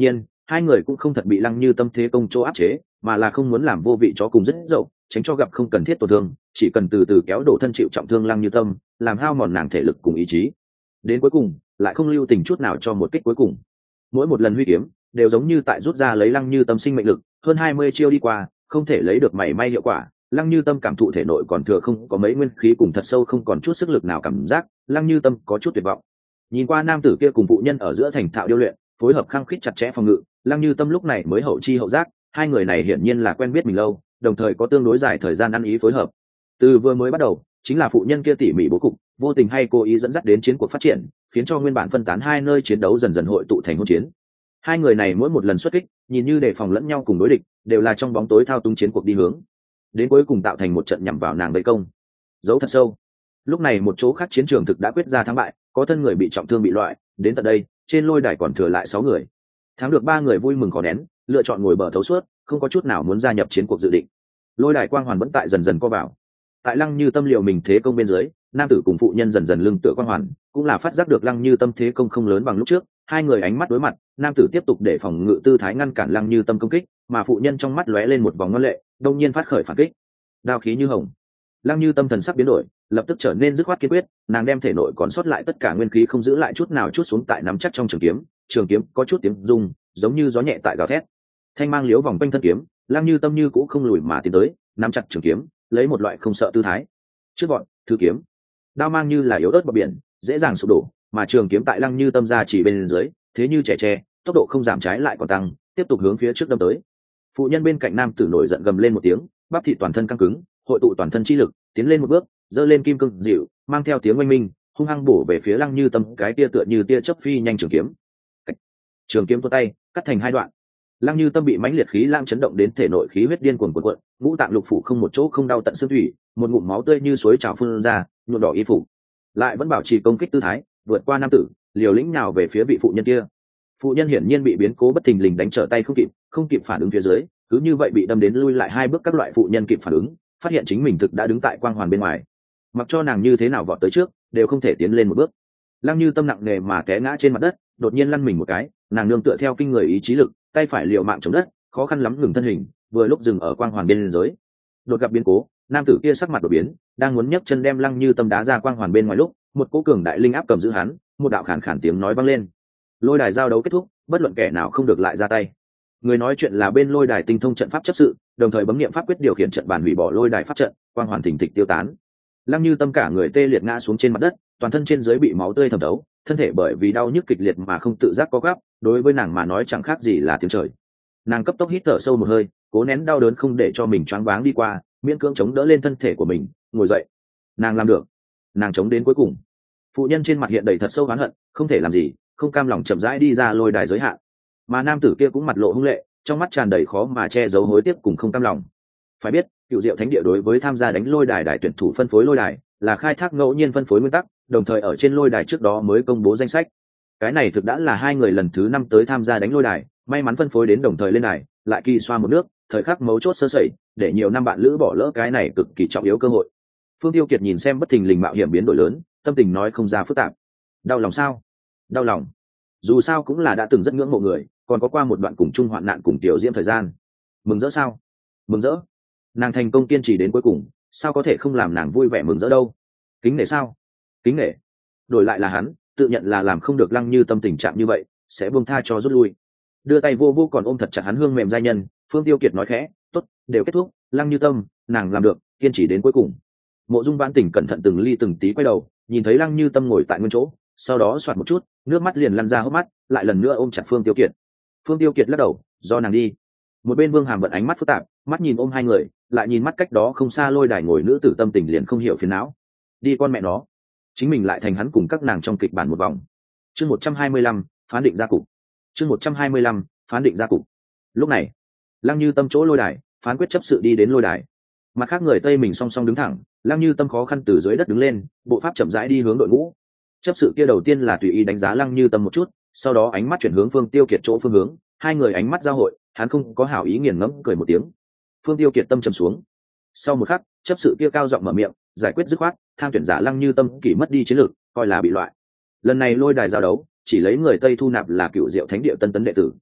hai người cũng không thật bị Lăng Như Tâm thế công chỗ áp chế, mà là không muốn làm vô vị chó cùng rất dậu, tránh cho gặp không cần thiết tổn thương, chỉ cần từ từ kéo đổ thân chịu trọng thương Lăng Như Tâm, làm hao mòn nàng thể lực cùng ý chí. Đến cuối cùng, lại không lưu tình chút nào cho một kích cuối cùng. Mỗi một lần huy kiếm, đều giống như tại rút ra lấy Lăng Như Tâm sinh mệnh lực, hơn hai mươi chiêu đi qua, không thể lấy được mảy may hiệu quả. Lăng Như Tâm cảm thụ thể nội còn thừa không có mấy nguyên khí cùng thật sâu không còn chút sức lực nào cảm giác, Lăng Như Tâm có chút tuyệt vọng. Nhìn qua nam tử kia cùng phụ nhân ở giữa thành thạo điêu luyện, phối hợp khăng khít chặt chẽ phòng ngự, Lăng Như Tâm lúc này mới hậu chi hậu giác, hai người này hiển nhiên là quen biết mình lâu, đồng thời có tương đối dài thời gian ăn ý phối hợp. Từ vừa mới bắt đầu, chính là phụ nhân kia tỉ mỉ bố cục, vô tình hay cố ý dẫn dắt đến chiến cuộc phát triển, khiến cho nguyên bản phân tán hai nơi chiến đấu dần dần hội tụ thành hỗn chiến. Hai người này mỗi một lần xuất kích, nhìn như đề phòng lẫn nhau cùng đối địch, đều là trong bóng tối thao túng chiến cuộc đi hướng, đến cuối cùng tạo thành một trận nhằm vào nàng vây công. Giấu thật sâu. Lúc này một chỗ khác chiến trường thực đã quyết ra thắng bại, có thân người bị trọng thương bị loại, đến tận đây, trên lôi đài còn thừa lại sáu người. Thắng được ba người vui mừng khó nén, lựa chọn ngồi bờ thấu suốt, không có chút nào muốn gia nhập chiến cuộc dự định. Lôi đài quang hoàn vẫn tại dần dần co vào. Tại Lăng Như Tâm liều mình thế công bên dưới, nam tử cùng phụ nhân dần dần lưng tựa quang hoàn, cũng là phát giác được Lăng Như Tâm thế công không lớn bằng lúc trước, hai người ánh mắt đối mặt, nam tử tiếp tục để phòng ngự tư thái ngăn cản Lăng Như Tâm công kích, mà phụ nhân trong mắt lóe lên một vòng ngân lệ, đông nhiên phát khởi phản kích. Đao khí như hồng. Lăng Như Tâm thần sắc biến đổi, lập tức trở nên dứt khoát kiên quyết, nàng đem thể nội còn sót lại tất cả nguyên khí không giữ lại chút nào chút xuống tại nắm chắc trong trường kiếm, trường kiếm có chút tiếng rung, giống như gió nhẹ tại gào thét. Thanh mang liếu vòng quanh thân kiếm, Lăng Như Tâm như cũng không lùi mà tiến tới, nắm chặt trường kiếm, lấy một loại không sợ tư thái. Trước gọn, thứ kiếm. Đao mang như là yếu ớt bờ biển, dễ dàng sụp đổ, mà trường kiếm tại Lăng Như Tâm ra chỉ bên dưới, thế như trẻ tre, tốc độ không giảm trái lại còn tăng, tiếp tục hướng phía trước đâm tới. Phụ nhân bên cạnh nam tử nổi giận gầm lên một tiếng, bắp thịt toàn thân căng cứng, hội tụ toàn thân chi lực, tiến lên một bước, giơ lên kim cương dịu, mang theo tiếng oanh minh, hung hăng bổ về phía Lăng Như Tâm, cái tia tựa như tia chớp phi nhanh trường kiếm. Trường kiếm tuột tay, cắt thành hai đoạn. Lăng Như Tâm bị mãnh liệt khí lang chấn động đến thể nội khí huyết điên cuồng cuộn cuộn, ngũ tạng lục phủ không một chỗ không đau tận xương thủy, một ngụm máu tươi như suối trào phun ra, nhuộm đỏ y phục. Lại vẫn bảo trì công kích tư thái, vượt qua nam tử, liều lĩnh nào về phía vị phụ nhân kia. Phụ nhân hiển nhiên bị biến cố bất thình lình đánh trở tay không kịp, không kịp phản ứng phía dưới, cứ như vậy bị đâm đến lui lại hai bước. Các loại phụ nhân kịp phản ứng, phát hiện chính mình thực đã đứng tại quang hoàn bên ngoài, mặc cho nàng như thế nào vọt tới trước, đều không thể tiến lên một bước. Lăng Như Tâm nặng nề mà té ngã trên mặt đất, đột nhiên lăn mình một cái, nàng nương tựa theo kinh người ý chí lực, tay phải liều mạng chống đất, khó khăn lắm ngừng thân hình, vừa lúc dừng ở quang hoàn bên dưới. Đột gặp biến cố, nam tử kia sắc mặt đột biến, đang muốn nhấc chân đem Lăng Như Tâm đá ra quang hoàn bên ngoài lúc, một cỗ cường đại linh áp cầm giữ hắn, một đạo khàn khàn tiếng nói vang lên. Lôi đài giao đấu kết thúc, bất luận kẻ nào không được lại ra tay. Người nói chuyện là bên lôi đài tinh thông trận pháp chấp sự, đồng thời bấm niệm pháp quyết điều khiển trận bàn hủy bỏ lôi đài pháp trận, quang hoàn thình thịch tiêu tán. Lăng Như Tâm cả người tê liệt ngã xuống trên mặt đất, toàn thân trên dưới bị máu tươi thẩm thấu, thân thể bởi vì đau nhức kịch liệt mà không tự giác co gắp, đối với nàng mà nói chẳng khác gì là tiếng trời. Nàng cấp tốc hít thở sâu một hơi, cố nén đau đớn không để cho mình choáng váng đi qua, miễn cưỡng chống đỡ lên thân thể của mình, ngồi dậy. Nàng làm được, nàng chống đến cuối cùng. Phụ nhân trên mặt hiện đầy thật sâu oán hận, không thể làm gì, không cam lòng chậm rãi đi ra lôi đài giới hạn. Mà nam tử kia cũng mặt lộ hung lệ, trong mắt tràn đầy khó mà che giấu hối tiếc cùng không cam lòng. Phải biết, Cựu Diệu Thánh Địa đối với tham gia đánh lôi đài đại tuyển thủ phân phối lôi đài là khai thác ngẫu nhiên phân phối nguyên tắc, đồng thời ở trên lôi đài trước đó mới công bố danh sách. Cái này thực đã là hai người lần thứ năm tới tham gia đánh lôi đài, may mắn phân phối đến đồng thời lên đài, lại kỳ xoa một nước, thời khắc mấu chốt sơ sẩy, để nhiều năm bạn lữ bỏ lỡ cái này cực kỳ trọng yếu cơ hội. Phương Tiêu Kiệt nhìn xem bất thình lình mạo hiểm biến đổi lớn, tâm tình nói không ra phức tạp. Đau lòng sao? Đau lòng. Dù sao cũng là đã từng rất ngưỡng mộ người, còn có qua một đoạn cùng chung hoạn nạn cùng tiểu diễm thời gian. Mừng rỡ sao? Mừng rỡ. Nàng thành công kiên trì đến cuối cùng, sao có thể không làm nàng vui vẻ mừng rỡ đâu? Kính nể sao? Kính nể. Đổi lại là hắn, tự nhận là làm không được Lăng Như Tâm tình trạng như vậy, sẽ buông tha cho rút lui. Đưa tay vô vô còn ôm thật chặt hắn hương mềm giai nhân, Phương Tiêu Kiệt nói khẽ, tốt, đều kết thúc, Lăng Như Tâm, nàng làm được, kiên trì đến cuối cùng. Mộ Dung Vãn Tình cẩn thận từng ly từng tí quay đầu, nhìn thấy Lăng Như Tâm ngồi tại nguyên chỗ, sau đó xoạt một chút, nước mắt liền lăn ra hốc mắt, lại lần nữa ôm chặt Phương Tiêu Kiệt. Phương Tiêu Kiệt lắc đầu, do nàng đi. Một bên Vương Hàm vận ánh mắt phức tạp, mắt nhìn ôm hai người, lại nhìn mắt cách đó không xa lôi đài ngồi nữ tử, tâm tình liền không hiểu phiền não. Đi con mẹ nó, chính mình lại thành hắn cùng các nàng trong kịch bản một vòng. Chương một trăm hai mươi lăm, phán định ra cục. Chương một trăm hai mươi lăm, phán định ra cục. Lúc này, Lăng Như Tâm chỗ lôi đài, phán quyết chấp sự đi đến lôi đài. Mặt khác người Tây mình song song đứng thẳng, Lăng Như Tâm khó khăn từ dưới đất đứng lên, bộ pháp chậm rãi đi hướng đội ngũ. Chấp sự kia đầu tiên là tùy ý đánh giá Lăng Như Tâm một chút, sau đó ánh mắt chuyển hướng Phương Tiêu Kiệt chỗ phương hướng, hai người ánh mắt giao hội, hắn không có hảo ý nghiền ngẫm cười một tiếng. Phương Tiêu Kiệt tâm trầm xuống. Sau một khắc, chấp sự kia cao giọng mở miệng, giải quyết dứt khoát, tham tuyển giả Lăng Như Tâm kỷ mất đi chiến lược, coi là bị loại. Lần này lôi đài giao đấu, chỉ lấy người Tây thu nạp là Cựu Diệu Thánh Địa tân tấn đệ tử.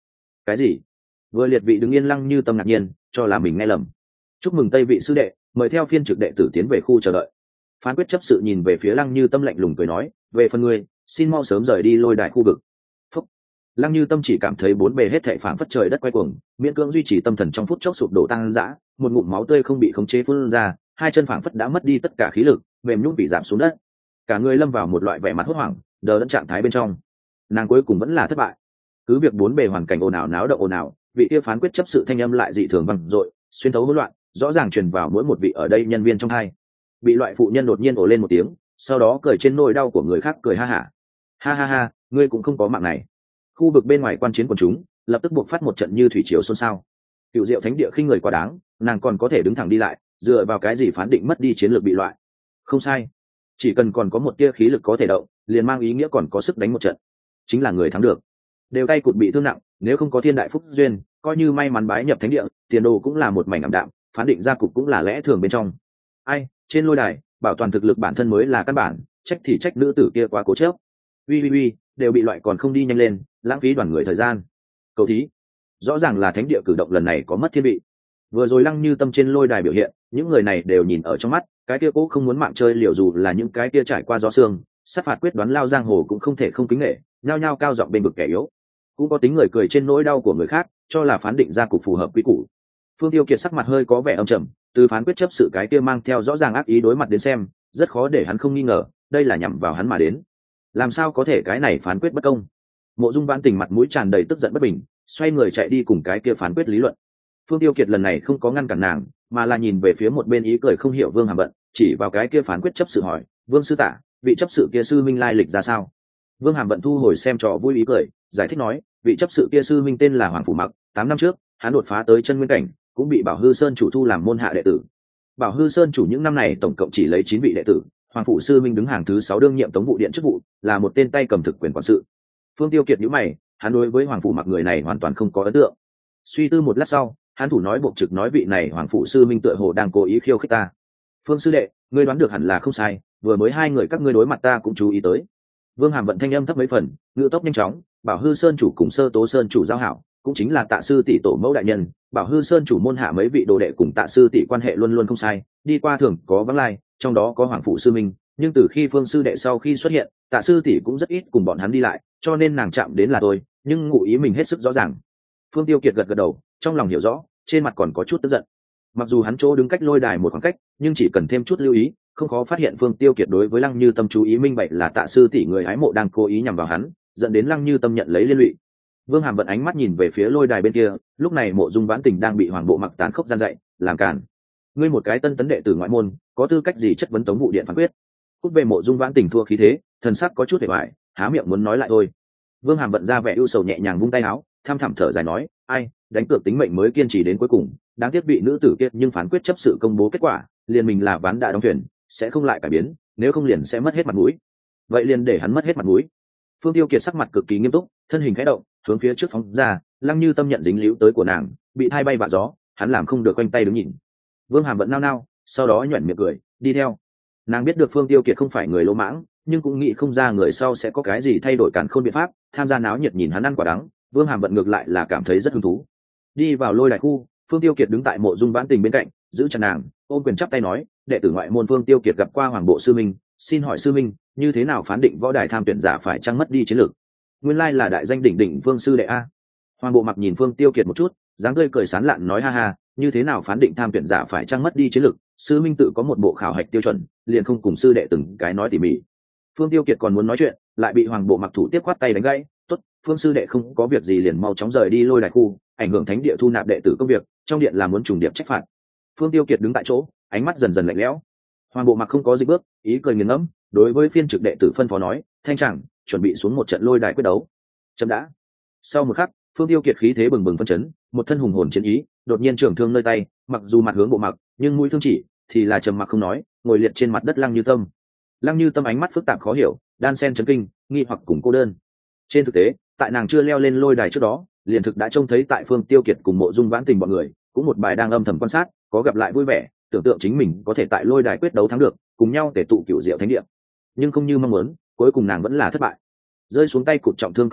Cái gì? Vừa liệt vị đứng yên Lăng Như Tâm ngạc nhiên cho là mình nghe lầm. Chúc mừng Tây vị sư đệ, mời theo phiên trực đệ tử tiến về khu chờ đợi. Phán quyết chấp sự nhìn về phía Lăng Như Tâm lạnh lùng cười nói, về phần ngươi, xin mau sớm rời đi lôi đài khu vực. Phúc. Lăng Như Tâm chỉ cảm thấy bốn bề hết thảy phảng phất trời đất quay cuồng, miễn cưỡng duy trì tâm thần trong phút chốc sụp đổ tăng dã, một ngụm máu tươi không bị khống chế phun ra, hai chân phảng phất đã mất đi tất cả khí lực, mềm nhũn bị giảm xuống đất. Cả người lâm vào một loại vẻ mặt hốt hoảng, đờ đẫn trạng thái bên trong. Nàng cuối cùng vẫn là thất bại. Cứ việc bốn bề hoàn cảnh ồn ào náo động ồn ào, vị kia phán quyết chấp sự thanh âm lại dị thường vang dội, xuyên thấu hỗn loạn, rõ ràng truyền vào mỗi một vị ở đây nhân viên trong hai. Bị loại phụ nhân đột nhiên ồ lên một tiếng, sau đó cười trên nỗi đau của người khác cười ha hả. Ha ha ha, ngươi cũng không có mạng này. Khu vực bên ngoài quan chiến quần chúng lập tức buộc phát một trận như thủy triều xôn xao. Cựu Diệu Thánh Địa khinh người quá đáng, nàng còn có thể đứng thẳng đi lại, dựa vào cái gì phán định mất đi chiến lược bị loại? Không sai, chỉ cần còn có một tia khí lực có thể động, liền mang ý nghĩa còn có sức đánh một trận, chính là người thắng được. Đều tay cụt bị thương nặng, nếu không có thiên đại phúc duyên, coi như may mắn bái nhập thánh địa, tiền đồ cũng là một mảnh ảm đạm, phán định ra cục cũng là lẽ thường bên trong. Ai, trên lôi đài, bảo toàn thực lực bản thân mới là căn bản, trách thì trách nữ tử kia quá cố chấp. Uy uy uy, đều bị loại còn không đi nhanh lên, lãng phí đoàn người thời gian. Cầu thí, rõ ràng là thánh địa cử động lần này có mất thiên vị. Vừa rồi Lăng Như Tâm trên lôi đài biểu hiện, những người này đều nhìn ở trong mắt, cái kia cố không muốn mạng chơi liều dù là những cái kia trải qua gió xương, sát phạt quyết đoán lao giang hồ cũng không thể không kính nể, nhao nhao cao giọng bên vực kẻ yếu. Cũng có tính người cười trên nỗi đau của người khác, cho là phán định ra cục phù hợp quy củ. Phương Tiêu Kiệt sắc mặt hơi có vẻ âm trầm, từ phán quyết chấp sự cái kia mang theo rõ ràng ác ý đối mặt đến xem, rất khó để hắn không nghi ngờ, đây là nhằm vào hắn mà đến. Làm sao có thể cái này phán quyết bất công? Mộ Dung Vãn Tình mặt mũi tràn đầy tức giận bất bình, xoay người chạy đi cùng cái kia phán quyết lý luận. Phương Tiêu Kiệt lần này không có ngăn cản nàng, mà là nhìn về phía một bên ý cười không hiểu Vương Hàm Vận, chỉ vào cái kia phán quyết chấp sự hỏi, "Vương sư tạ, vị chấp sự kia sư minh lai lịch ra sao?" Vương Hàm Vận thu hồi xem trò vui ý cười, giải thích nói, vị chấp sự kia sư minh tên là Hoàng Phủ Mặc, tám năm trước, hắn đột phá tới chân nguyên cảnh, cũng bị Bảo Hư Sơn chủ thu làm môn hạ đệ tử. Bảo Hư Sơn chủ những năm này tổng cộng chỉ lấy chín vị đệ tử, Hoàng Phủ sư minh đứng hàng thứ sáu đương nhiệm Tống vụ điện chức vụ, là một tên tay cầm thực quyền quản sự. Phương Tiêu Kiệt nhíu mày, hắn đối với Hoàng Phủ Mặc người này hoàn toàn không có ấn tượng. Suy tư một lát sau, hắn thủ nói bộ trực nói vị này Hoàng Phủ sư minh tựa hồ đang cố ý khiêu khích ta. Phương sư đệ, ngươi đoán được hẳn là không sai, vừa mới hai người các ngươi đối mặt ta cũng chú ý tới. Vương Hàm Vận thanh âm thấp mấy phần, ngữ tốc nhanh chóng, Bảo Hư Sơn chủ cùng Sơ Tố Sơn chủ giao hảo, cũng chính là Tạ sư tỷ tổ mẫu đại nhân, Bảo Hư Sơn chủ môn hạ mấy vị đồ đệ cùng Tạ sư tỷ quan hệ luôn luôn không sai, đi qua thường có vắng lai, trong đó có Hoàng Phủ sư minh, nhưng từ khi Phương sư đệ sau khi xuất hiện, Tạ sư tỷ cũng rất ít cùng bọn hắn đi lại, cho nên nàng chạm đến là tôi, nhưng ngụ ý mình hết sức rõ ràng. Phương Tiêu Kiệt gật gật đầu, trong lòng hiểu rõ, trên mặt còn có chút tức giận. Mặc dù hắn chỗ đứng cách lôi đài một khoảng cách, nhưng chỉ cần thêm chút lưu ý, không khó phát hiện Phương Tiêu Kiệt đối với Lăng Như Tâm chú ý minh bạch là Tạ sư tỷ người hái mộ đang cố ý nhằm vào hắn, dẫn đến Lăng Như Tâm nhận lấy liên lụy. Vương Hàm Vận ánh mắt nhìn về phía lôi đài bên kia, lúc này Mộ Dung Vãn Tình đang bị Hoàng Bộ Mặc tán khốc gian dạy, làm cản. Ngươi một cái tân tấn đệ tử ngoại môn, có tư cách gì chất vấn Tống vụ điện phán quyết? Cút về. Mộ Dung Vãn Tình thua khí thế, thần sắc có chút hề bại, há miệng muốn nói lại thôi. Vương Hàm Vận ra vẻ ưu sầu nhẹ nhàng vung tay áo, thăm thẳm thở dài nói, ai, đánh cược tính mệnh mới kiên trì đến cuối cùng, đáng tiếc bị nữ tử kia nhưng phán quyết chấp sự công bố kết quả, liền mình là ván đã đóng thuyền, sẽ không lại cải biến, nếu không liền sẽ mất hết mặt mũi. Vậy liền để hắn mất hết mặt mũi. Phương Tiêu Kiệt sắc mặt cực kỳ nghiêm túc, thân hình khẽ động, hướng phía trước phóng ra, Lăng Như Tâm nhận dính líu tới của nàng, bị hai bay vạ gió, hắn làm không được quanh tay đứng nhìn. Vương Hàm Vận nao nao, sau đó nhuyễn miệng cười, đi theo. Nàng biết được Phương Tiêu Kiệt không phải người lỗ mãng, nhưng cũng nghĩ không ra người sau sẽ có cái gì thay đổi cản khôn biện pháp, tham gia náo nhiệt nhìn hắn ăn quả đắng, Vương Hàm Vận ngược lại là cảm thấy rất hứng thú. Đi vào lôi đài khu, Phương Tiêu Kiệt đứng tại Mộ Dung Vãn Tình bên cạnh, giữ chặt nàng, ôm quyền chắp tay nói, đệ tử ngoại môn Phương Tiêu Kiệt gặp qua Hoàng Bộ sư minh, xin hỏi sư minh, như thế nào phán định võ đài tham tuyển giả phải chăng mất đi chiến lược? Nguyên lai là đại danh đỉnh đỉnh Vương sư đệ a. Hoàng Bộ Mặc nhìn Phương Tiêu Kiệt một chút, dáng tươi cười sán lạn nói ha ha, như thế nào phán định tham tuyển giả phải chăng mất đi chiến lược? Sư minh tự có một bộ khảo hạch tiêu chuẩn, liền không cùng sư đệ từng cái nói tỉ mỉ. Phương Tiêu Kiệt còn muốn nói chuyện, lại bị Hoàng Bộ Mặc thủ tiếp quát tay đánh gãy, tốt, Phương sư đệ không có việc gì liền mau chóng rời đi lôi đài khu, ảnh hưởng thánh địa thu nạp đệ tử công việc, trong điện là muốn trùng điệp trách phạt. Phương Tiêu Kiệt đứng tại chỗ, ánh mắt dần dần lạnh lẽo. Hoàng Bộ Mặc không có dịch bước, ý cười nghiền ngẫm, đối với phiên trực đệ tử phân phó nói, thanh chẳng, chuẩn bị xuống một trận lôi đài quyết đấu. Chậm đã. Sau một khắc, Phương Tiêu Kiệt khí thế bừng bừng phân chấn, một thân hùng hồn chiến ý, đột nhiên trường thương nơi tay, mặc dù mặt hướng Bộ Mặc, nhưng mũi thương chỉ thì là trầm mặc không nói, ngồi liệt trên mặt đất Lăng Như Tâm. Lăng Như Tâm ánh mắt phức tạp khó hiểu, đan xen chấn kinh, nghi hoặc cùng cô đơn. Trên thực tế, tại nàng chưa leo lên lôi đài trước đó, liền thực đã trông thấy tại Phương Tiêu Kiệt cùng Mộ Dung Vãn Tình bọn người, cũng một bài đang âm thầm quan sát, có gặp lại vui vẻ, tưởng tượng chính mình có thể tại lôi đài quyết đấu thắng được, cùng nhau để tụ Cửu Diệu Thánh Địa. Nhưng không như mong muốn, cuối cùng nàng vẫn là thất bại. Rơi xuống tay cụt trọng thương cảnh ngộ,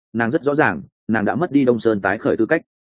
nàng rất rõ ràng nàng đã mất đi đông sơn tái khởi tư cách.